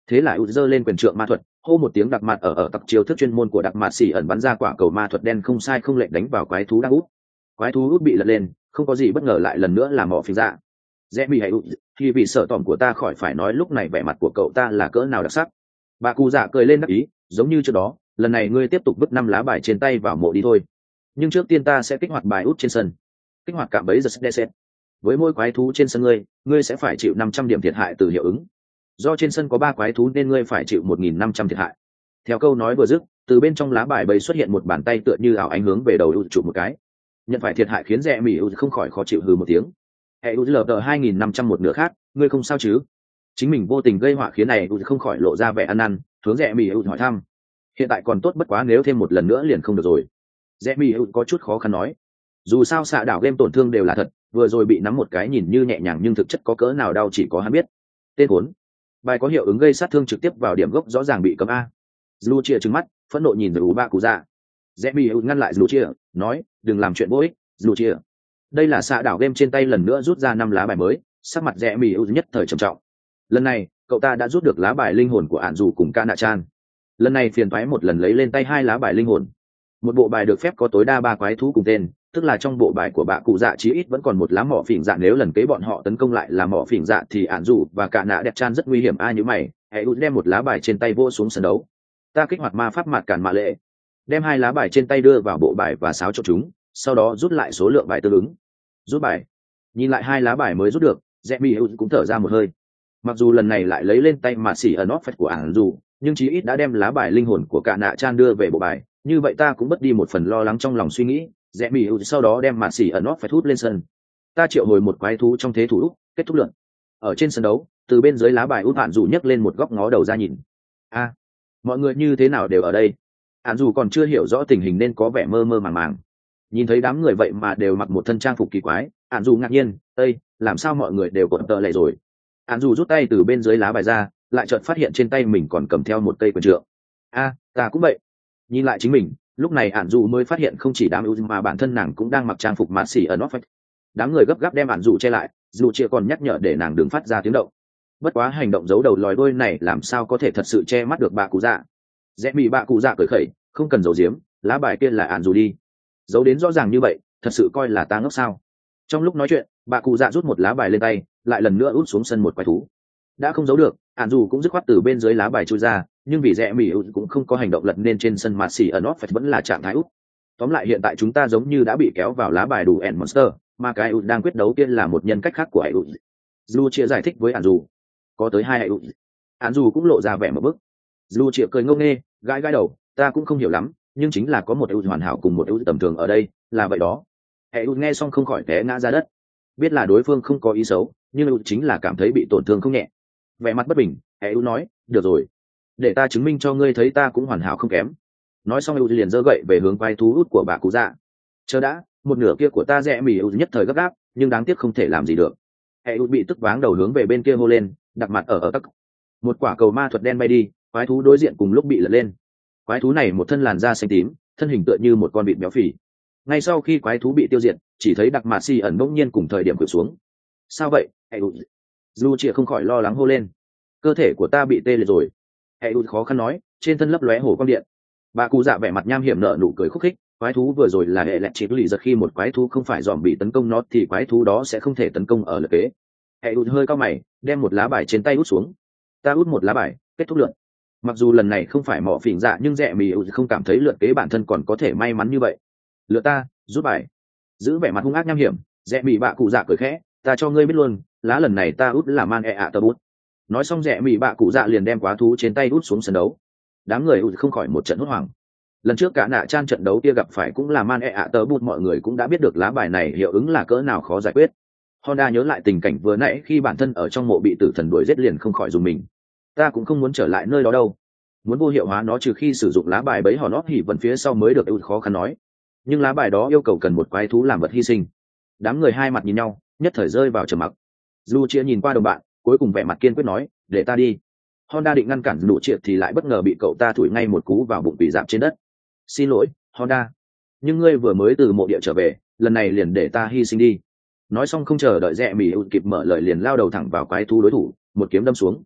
thế là ưu giơ lên quyền trượng ma thuật, hô một tiếng đặc mặt ở tập chiêu thức chuyên môn của đặc mặt xỉ ẩn bắn ra quả cầu ma thuật đen không sai không lệch đánh vào quái thú đang út. Quái thú út bị lật lên, không có gì bất ngờ lại lần nữa là mỏ phình dạ. Rẽ bị hay út, thì vì sợ tỏm của ta khỏi phải nói lúc này vẻ mặt của cậu ta là cỡ nào đặc sắc. Bà cụ dạ cười lên đắc ý, giống như trước đó, lần này ngươi tiếp tục vứt 5 lá bài trên tay vào mộ đi thôi. Nhưng trước tiên ta sẽ kích hoạt bài út trên sân. Kích hoạt cạm bẫy giật deset. Với mỗi quái thú trên sân ngươi sẽ phải chịu 500 điểm thiệt hại từ hiệu ứng. Do trên sân có 3 quái thú nên ngươi phải chịu 1.500 thiệt hại. Theo câu nói vừa dứt, từ bên trong lá bài bầy xuất hiện một bàn tay tựa như ảo ánh hướng về đầu chụp một cái. Nhận phải thiệt hại khiến rẽ mỉ không khỏi khó chịu hừ một tiếng. Hệ lờ 2.500 một nửa khác, ngươi không sao chứ? Chính mình vô tình gây họa khiến này không khỏi lộ ra vẻ ăn năn, hướng rẽ mỉ hỏi thăm. Hiện tại còn tốt bất quá nếu thêm một lần nữa liền không được rồi. Rẽ mỉ có chút khó khăn nói. Dù sao xạ đảo game tổn thương đều là thật, vừa rồi bị nắm một cái nhìn như nhẹ nhàng nhưng thực chất có cỡ nào đau chỉ có hắn biết. Tên cuốn bài có hiệu ứng gây sát thương trực tiếp vào điểm gốc rõ ràng bị cấm a. Lucia trừng mắt phẫn nộ nhìn về ba cụ dạ. Remy ngăn lại Lucia, nói đừng làm chuyện vô ích. Lucia, đây là xạ đảo game trên tay lần nữa rút ra 5 lá bài mới, sắc mặt Remy nhất thời trầm trọng. Lần này cậu ta đã rút được lá bài linh hồn của ản dù cùng Kana Chan. Lần này phiền toái một lần lấy lên tay 2 lá bài linh hồn. Một bộ bài được phép có tối đa 3 quái thú cùng tên, tức là trong bộ bài của bạ cụ dạ chí ít vẫn còn một lá mỏ phỉnh dạ, nếu lần kế bọn họ tấn công lại là mỏ phỉnh dạ thì ản dù và cả nạ đẹp chan rất nguy hiểm. Như mày, hãy đem một lá bài trên tay vô xuống sân đấu. Ta kích hoạt ma pháp mạt cản mạ lệ, đem 2 lá bài trên tay đưa vào bộ bài và xáo cho chúng, sau đó rút lại số lượng bài tương ứng. Rút bài, nhìn lại 2 lá bài mới rút được, Jemmy cũng thở ra một hơi. Mặc dù lần này lại lấy lên tay mà xỉ ẩn phách của ản dù, nhưng chí ít đã đem lá bài linh hồn của cả nạ chan đưa về bộ bài, như vậy ta cũng mất đi một phần lo lắng trong lòng suy nghĩ. Rẽ mì sau đó đem mạt xỉ ẩn phải hút lên sân. Ta triệu hồi một quái thú trong thế thủ út, kết thúc lượn. Ở trên sân đấu, từ bên dưới lá bài út hạn dù nhấc lên một góc ngó đầu ra nhìn. A, mọi người như thế nào đều ở đây? Hạn dù còn chưa hiểu rõ tình hình nên có vẻ mơ mơ màng màng. Nhìn thấy đám người vậy mà đều mặc một thân trang phục kỳ quái, hạn dù ngạc nhiên, ây, làm sao mọi người đều cột tợ lệ rồi? Hạn dù rút tay từ bên dưới lá bài ra, lại chợt phát hiện trên tay mình còn cầm theo một cây quyền trượng. A, ta cũng vậy. Nhìn lại chính mình, lúc này ản dù mới phát hiện không chỉ đám ưu mà bản thân nàng cũng đang mặc trang phục mạt xỉ ẩn phách. Đám người gấp gáp đem ản dù che lại, dù chia còn nhắc nhở để nàng đừng phát ra tiếng động. Bất quá hành động giấu đầu lòi đuôi này làm sao có thể thật sự che mắt được bà cụ dạ. Rẽ bị bà cụ dạ cởi khẩy, không cần giấu giếm, lá bài kia là ản dù đi. Giấu đến rõ ràng như vậy, thật sự coi là ta ngốc sao? Trong lúc nói chuyện, bà cụ dạ rút một lá bài lên tay, lại lần nữa út xuống sân một quái thú. Đã không giấu được, ản dù cũng dứt khoát từ bên dưới lá bài chui ra, nhưng vì rẽ mỉ cũng không có hành động lật nên trên sân mà xỉ ở nót phải vẫn là trạng thái út. Tóm lại hiện tại chúng ta giống như đã bị kéo vào lá bài đủ ẻn monster, mà cái út đang quyết đấu kia là một nhân cách khác của út. Lu chia giải thích với ản dù, có tới 2 út. Ản dù cũng lộ ra vẻ một bức. Lu chia cười ngông nghê, gãi gãi đầu, ta cũng không hiểu lắm, nhưng chính là có một út hoàn hảo cùng một út tầm thường ở đây, là vậy đó. Út nghe xong không khỏi té ngã ra đất. Biết là đối phương không có ý xấu, nhưng út chính là cảm thấy bị tổn thương không nhẹ. Vẻ mặt bất bình, út nói, được rồi, để ta chứng minh cho ngươi thấy ta cũng hoàn hảo không kém. Nói xong ưu liền giơ gậy về hướng quái thú út của bà cụ dạ. Chờ đã, một nửa kia của ta rẽ mỉ ưu nhất thời gấp gáp, nhưng đáng tiếc không thể làm gì được. Ưu bị tức váng đầu hướng về bên kia hô lên, đặt mặt ở tắc. Một quả cầu ma thuật đen bay đi, quái thú đối diện cùng lúc bị lật lên. Quái thú này một thân làn da xanh tím, thân hình tựa như một con vịt béo phì. Ngay sau khi quái thú bị tiêu diệt, chỉ thấy đặc mạt xì ẩn bỗng nhiên cùng thời điểm cử xuống. Sao vậy? Lu chia không khỏi lo lắng hô lên. Cơ thể của ta bị tê liệt rồi. Khó khăn nói, trên thân lấp lóe hồ quang điện. Bà cụ dạ vẻ mặt nham hiểm nở nụ cười khúc khích, quái thú vừa rồi là hệ lẹt chịp lì giật, khi một quái thú không phải dòm bị tấn công nó thì quái thú đó sẽ không thể tấn công ở lượt kế. Hơi cao mày, đem một lá bài trên tay út xuống. Ta út một lá bài, kết thúc lượt. Mặc dù lần này không phải mỏ phỉnh dạ nhưng rẽ mì không cảm thấy lượt kế bản thân còn có thể may mắn như vậy. Lượt ta, rút bài. Giữ vẻ mặt hung ác nham hiểm, rẽ mì bà cụ dạ cười khẽ, ta cho ngươi biết luôn, lá lần này ta út là man tơ bút. Nói xong rẽ mì bạ cụ dạ liền đem quá thú trên tay út xuống sân đấu. Đám người không khỏi một trận hốt hoảng. Lần trước cả nạ chan trận đấu kia gặp phải cũng là man tơ bút, mọi người cũng đã biết được lá bài này hiệu ứng là cỡ nào khó giải quyết. Honda nhớ lại tình cảnh vừa nãy khi bản thân ở trong mộ bị tử thần đuổi giết liền không khỏi dùng mình. Ta cũng không muốn trở lại nơi đó đâu. Muốn vô hiệu hóa nó trừ khi sử dụng lá bài bấy hòn nót hỉ vần phía sau mới được. Khó khăn nói. Nhưng lá bài đó yêu cầu cần một quái thú làm vật hy sinh. Đám người hai mặt nhìn nhau, nhất thời rơi vào trầm mặc. Lu chia nhìn qua đồng bạn, cuối cùng vẻ mặt kiên quyết nói, để ta đi. Honda định ngăn cản Lu chia thì lại bất ngờ bị cậu ta thủi ngay một cú vào bụng bị dạp trên đất. Xin lỗi, Honda. Nhưng ngươi vừa mới từ mộ địa trở về, lần này liền để ta hy sinh đi. Nói xong không chờ đợi rẽ mỉ kịp mở lời liền lao đầu thẳng vào quái thú đối thủ, một kiếm đâm xuống.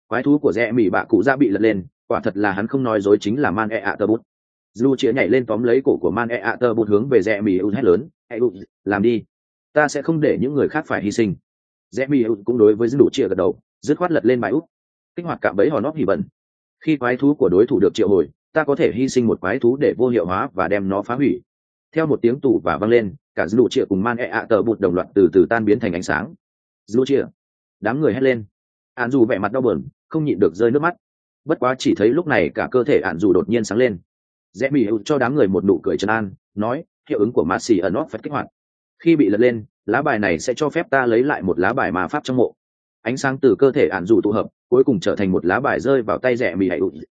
Quái thú của rẽ mì bạ cụ dạ bị lật lên, quả thật là hắn không nói dối, chính là man e ạ tơ bút. Lu chĩa nhảy lên tóm lấy cổ của man e ạ tơ bút hướng về rẽ mì hét lớn, làm đi, ta sẽ không để những người khác phải hy sinh. Rẽ mì cũng đối với Lu chĩa gật đầu, dứt khoát lật lên bài út, kích hoạt cạm bẫy hòn óc hỉ bẩn. Khi quái thú của đối thủ được triệu hồi, ta có thể hy sinh một quái thú để vô hiệu hóa và đem nó phá hủy. Theo một tiếng tù và vang lên, cả Lu chĩa cùng man e ạ tơ bút đồng loạt từ từ tan biến thành ánh sáng. Lu chĩa, đám người hét lên. Án dù vẻ mặt đau buồn, không nhịn được rơi nước mắt. Bất quá chỉ thấy lúc này cả cơ thể án dù đột nhiên sáng lên. Rẽ mì cho đám người một nụ cười trấn an, nói hiệu ứng của Marcy ẩn óc phải kích hoạt. Khi bị lật lên, lá bài này sẽ cho phép ta lấy lại một lá bài ma pháp trong mộ. Ánh sáng từ cơ thể án dù tụ hợp, cuối cùng trở thành một lá bài rơi vào tay rẽ mì.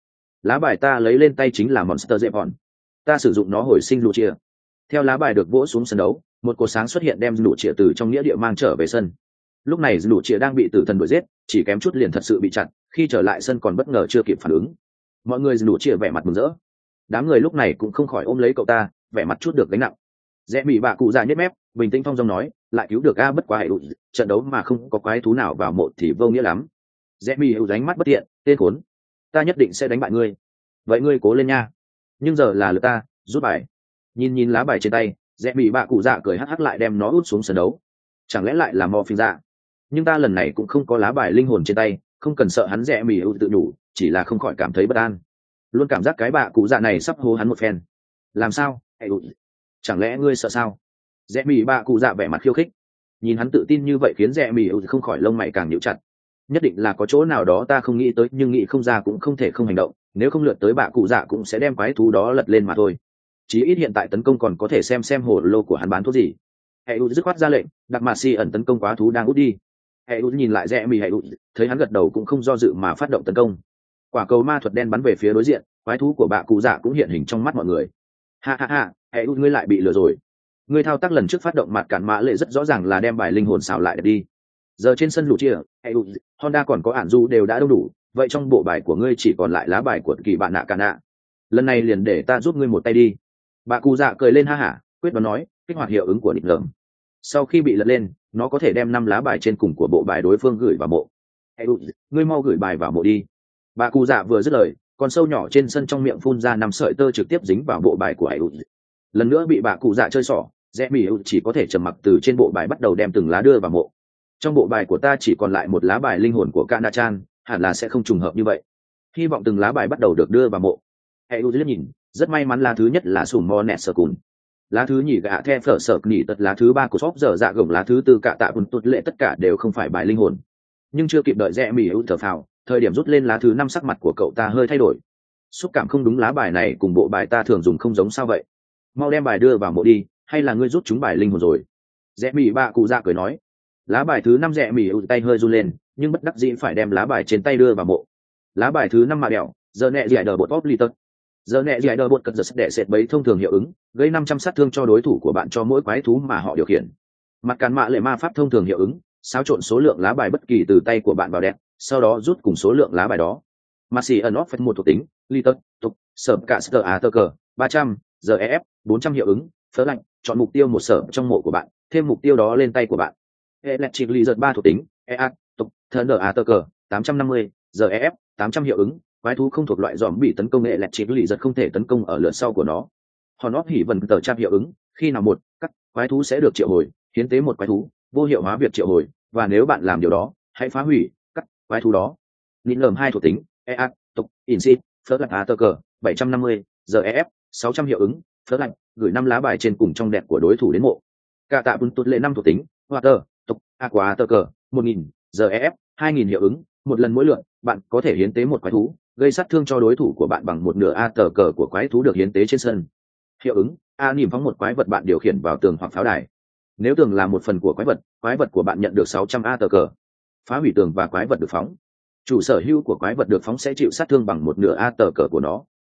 Lá bài ta lấy lên tay chính là Monster Zephon. Ta sử dụng nó hồi sinh Lu chia. Theo lá bài được vỗ xuống sân đấu, một cột sáng xuất hiện đem Lu chia từ trong nghĩa địa mang trở về sân. Lúc này Lu chia đang bị tử thần đuổi giết, chỉ kém chút liền thật sự bị chặn, khi trở lại sân còn bất ngờ chưa kịp phản ứng. Mọi người Lu chia vẻ mặt mừng rỡ. Đám người lúc này cũng không khỏi ôm lấy cậu ta, vẻ mặt chút được gánh nặng. Rẽ mì bạ cụ già nhếch mép, bình tĩnh phong dong nói, lại cứu được a, bất quá hệ trận đấu mà không có quái thú nào vào mộ thì vô nghĩa lắm. Rẽ mì đánh mắt bất thiện, tên khốn, ta nhất định sẽ đánh bại ngươi. Vậy ngươi cố lên nha. Nhưng giờ là lượt ta, rút bài. Nhìn lá bài trên tay, rẽ mì bạ cụ dạ cười hắc hắc lại đem nó út xuống sân đấu. Chẳng lẽ lại là mò phình dạ? Nhưng ta lần này cũng không có lá bài linh hồn trên tay, không cần sợ hắn. Rẽ mì tự nhủ, chỉ là không khỏi cảm thấy bất an, luôn cảm giác cái bạ cụ dạ này sắp hô hắn một phen. Làm sao? Chẳng lẽ ngươi sợ sao? Rẽ mì bạ cụ dạ vẻ mặt khiêu khích. Nhìn hắn tự tin như vậy khiến rẽ mì không khỏi lông mày càng nhíu chặt. Nhất định là có chỗ nào đó ta không nghĩ tới, nhưng nghĩ không ra cũng không thể không hành động, nếu không lượt tới bạ cụ dạ cũng sẽ đem quái thú đó lật lên mà thôi. Chí ít hiện tại tấn công còn có thể xem hồ lô của hắn bán thuốc gì. Hệ dứt khoát ra lệnh, đặt mà si ẩn tấn công quái thú đang út đi. Hệ nhìn lại rẽ mì, thấy hắn gật đầu cũng không do dự mà phát động tấn công. Quả cầu ma thuật đen bắn về phía đối diện, quái thú của bạ cụ dạ cũng hiện hình trong mắt mọi người. Ha ha ha, hệ ngươi lại bị lừa rồi. Ngươi thao tác lần trước phát động mặt cản mã lệ rất rõ ràng là đem bài linh hồn xào lại đi. Giờ trên sân Lu chia, Honda còn có ản du đều đã đông đủ, vậy trong bộ bài của ngươi chỉ còn lại lá bài của kỳ bạn nạ cả nạ. Lần này liền để ta giúp ngươi một tay đi. Bà cụ dạ cười lên ha hả, quyết đoán nói, kích hoạt hiệu ứng của địch lởm. Sau khi bị lật lên, nó có thể đem 5 lá bài trên cùng của bộ bài đối phương gửi vào mộ. Ngươi mau gửi bài vào mộ đi. Bà cụ dạ vừa dứt lời, con sâu nhỏ trên sân trong miệng phun ra 5 sợi tơ trực tiếp dính vào bộ bài của lần nữa bị bà cụ dạ chơi xỏ, rẽ mì chỉ có thể trầm mặc từ trên bộ bài bắt đầu đem từng lá đưa vào mộ. Trong bộ bài của ta chỉ còn lại một lá bài linh hồn của Kana-chan, hẳn là sẽ không trùng hợp như vậy. Hy vọng từng lá bài bắt đầu được đưa vào mộ. Hãy liếc nhìn, rất may mắn lá thứ nhất là sùm mo nẹt sờ cùn, lá thứ nhì gạ the phở sở nỉ tật, lá thứ 3 của shop giờ dạ gồng, lá thứ 4 cả tạ bùn tụt lệ, tất cả đều không phải bài linh hồn. Nhưng chưa kịp đợi rẽ mì thở phào, thời điểm rút lên lá thứ 5 sắc mặt của cậu ta hơi thay đổi. Xúc cảm không đúng, lá bài này cùng bộ bài ta thường dùng không giống sao vậy? Mau đem bài đưa vào mộ đi, hay là ngươi rút chúng bài linh hồn rồi? Rẽ mì bạ cụ dạ cười nói. Lá bài thứ 5 rẽ mì tay hơi run lên, nhưng bất đắc dĩ phải đem lá bài trên tay đưa vào mộ. Lá bài thứ 5 mà đẻo, giờ nẹ giải đờ bột bóp litot. Giờ nẹ giải đờ bột cật giật để sệt bấy thông thường hiệu ứng, gây 500 sát thương cho đối thủ của bạn cho mỗi quái thú mà họ điều khiển. Mặt càn mạ lệ ma pháp thông thường hiệu ứng, xáo trộn số lượng lá bài bất kỳ từ tay của bạn vào đẹp, sau đó rút cùng số lượng lá bài đó. Marcy ẩn off một thuộc tính, litot, tục, sở cả sờ a tơ cờ, 300, giờ ef, 400 hiệu ứng, phớ lạnh, chọn mục tiêu một sở trong mộ của bạn, thêm mục tiêu đó lên tay của bạn. Electric Lizard 3 thuộc tính, EA, tục, Thunder Attacker, 850, giờ EF, 800 hiệu ứng, quái thú không thuộc loại dòm bị tấn công, Electric Lizard không thể tấn công ở lượt sau của nó. Hòn óc hỉ vần tờ chạm hiệu ứng, khi nào một cắt quái thú sẽ được triệu hồi, hiến tế một quái thú, vô hiệu hóa việc triệu hồi, và nếu bạn làm điều đó, hãy phá hủy cắt quái thú đó. Nịn lởm 2 thuộc tính, EA, tục, Insit, First Attacker, 750, giờ EF, 600 hiệu ứng, First lạnh, gửi 5 lá bài trên cùng trong đẹp của đối thủ đến mộ. Cả tạ bùn tụt lệ 5 thuộc tính, Water, tục, Aqua tơ cờ, 1000, giờ EF, 2000 hiệu ứng, một lần mỗi lượt, bạn có thể hiến tế một quái thú, gây sát thương cho đối thủ của bạn bằng một nửa A tờ cờ của quái thú được hiến tế trên sân. Hiệu ứng, A nỉm phóng một quái vật bạn điều khiển vào tường hoặc pháo đài. Nếu tường là một phần của quái vật của bạn nhận được 600 A tờ cờ. Phá hủy tường và quái vật được phóng. Chủ sở hữu của quái vật được phóng sẽ chịu sát thương bằng một nửa A tờ cờ của nó.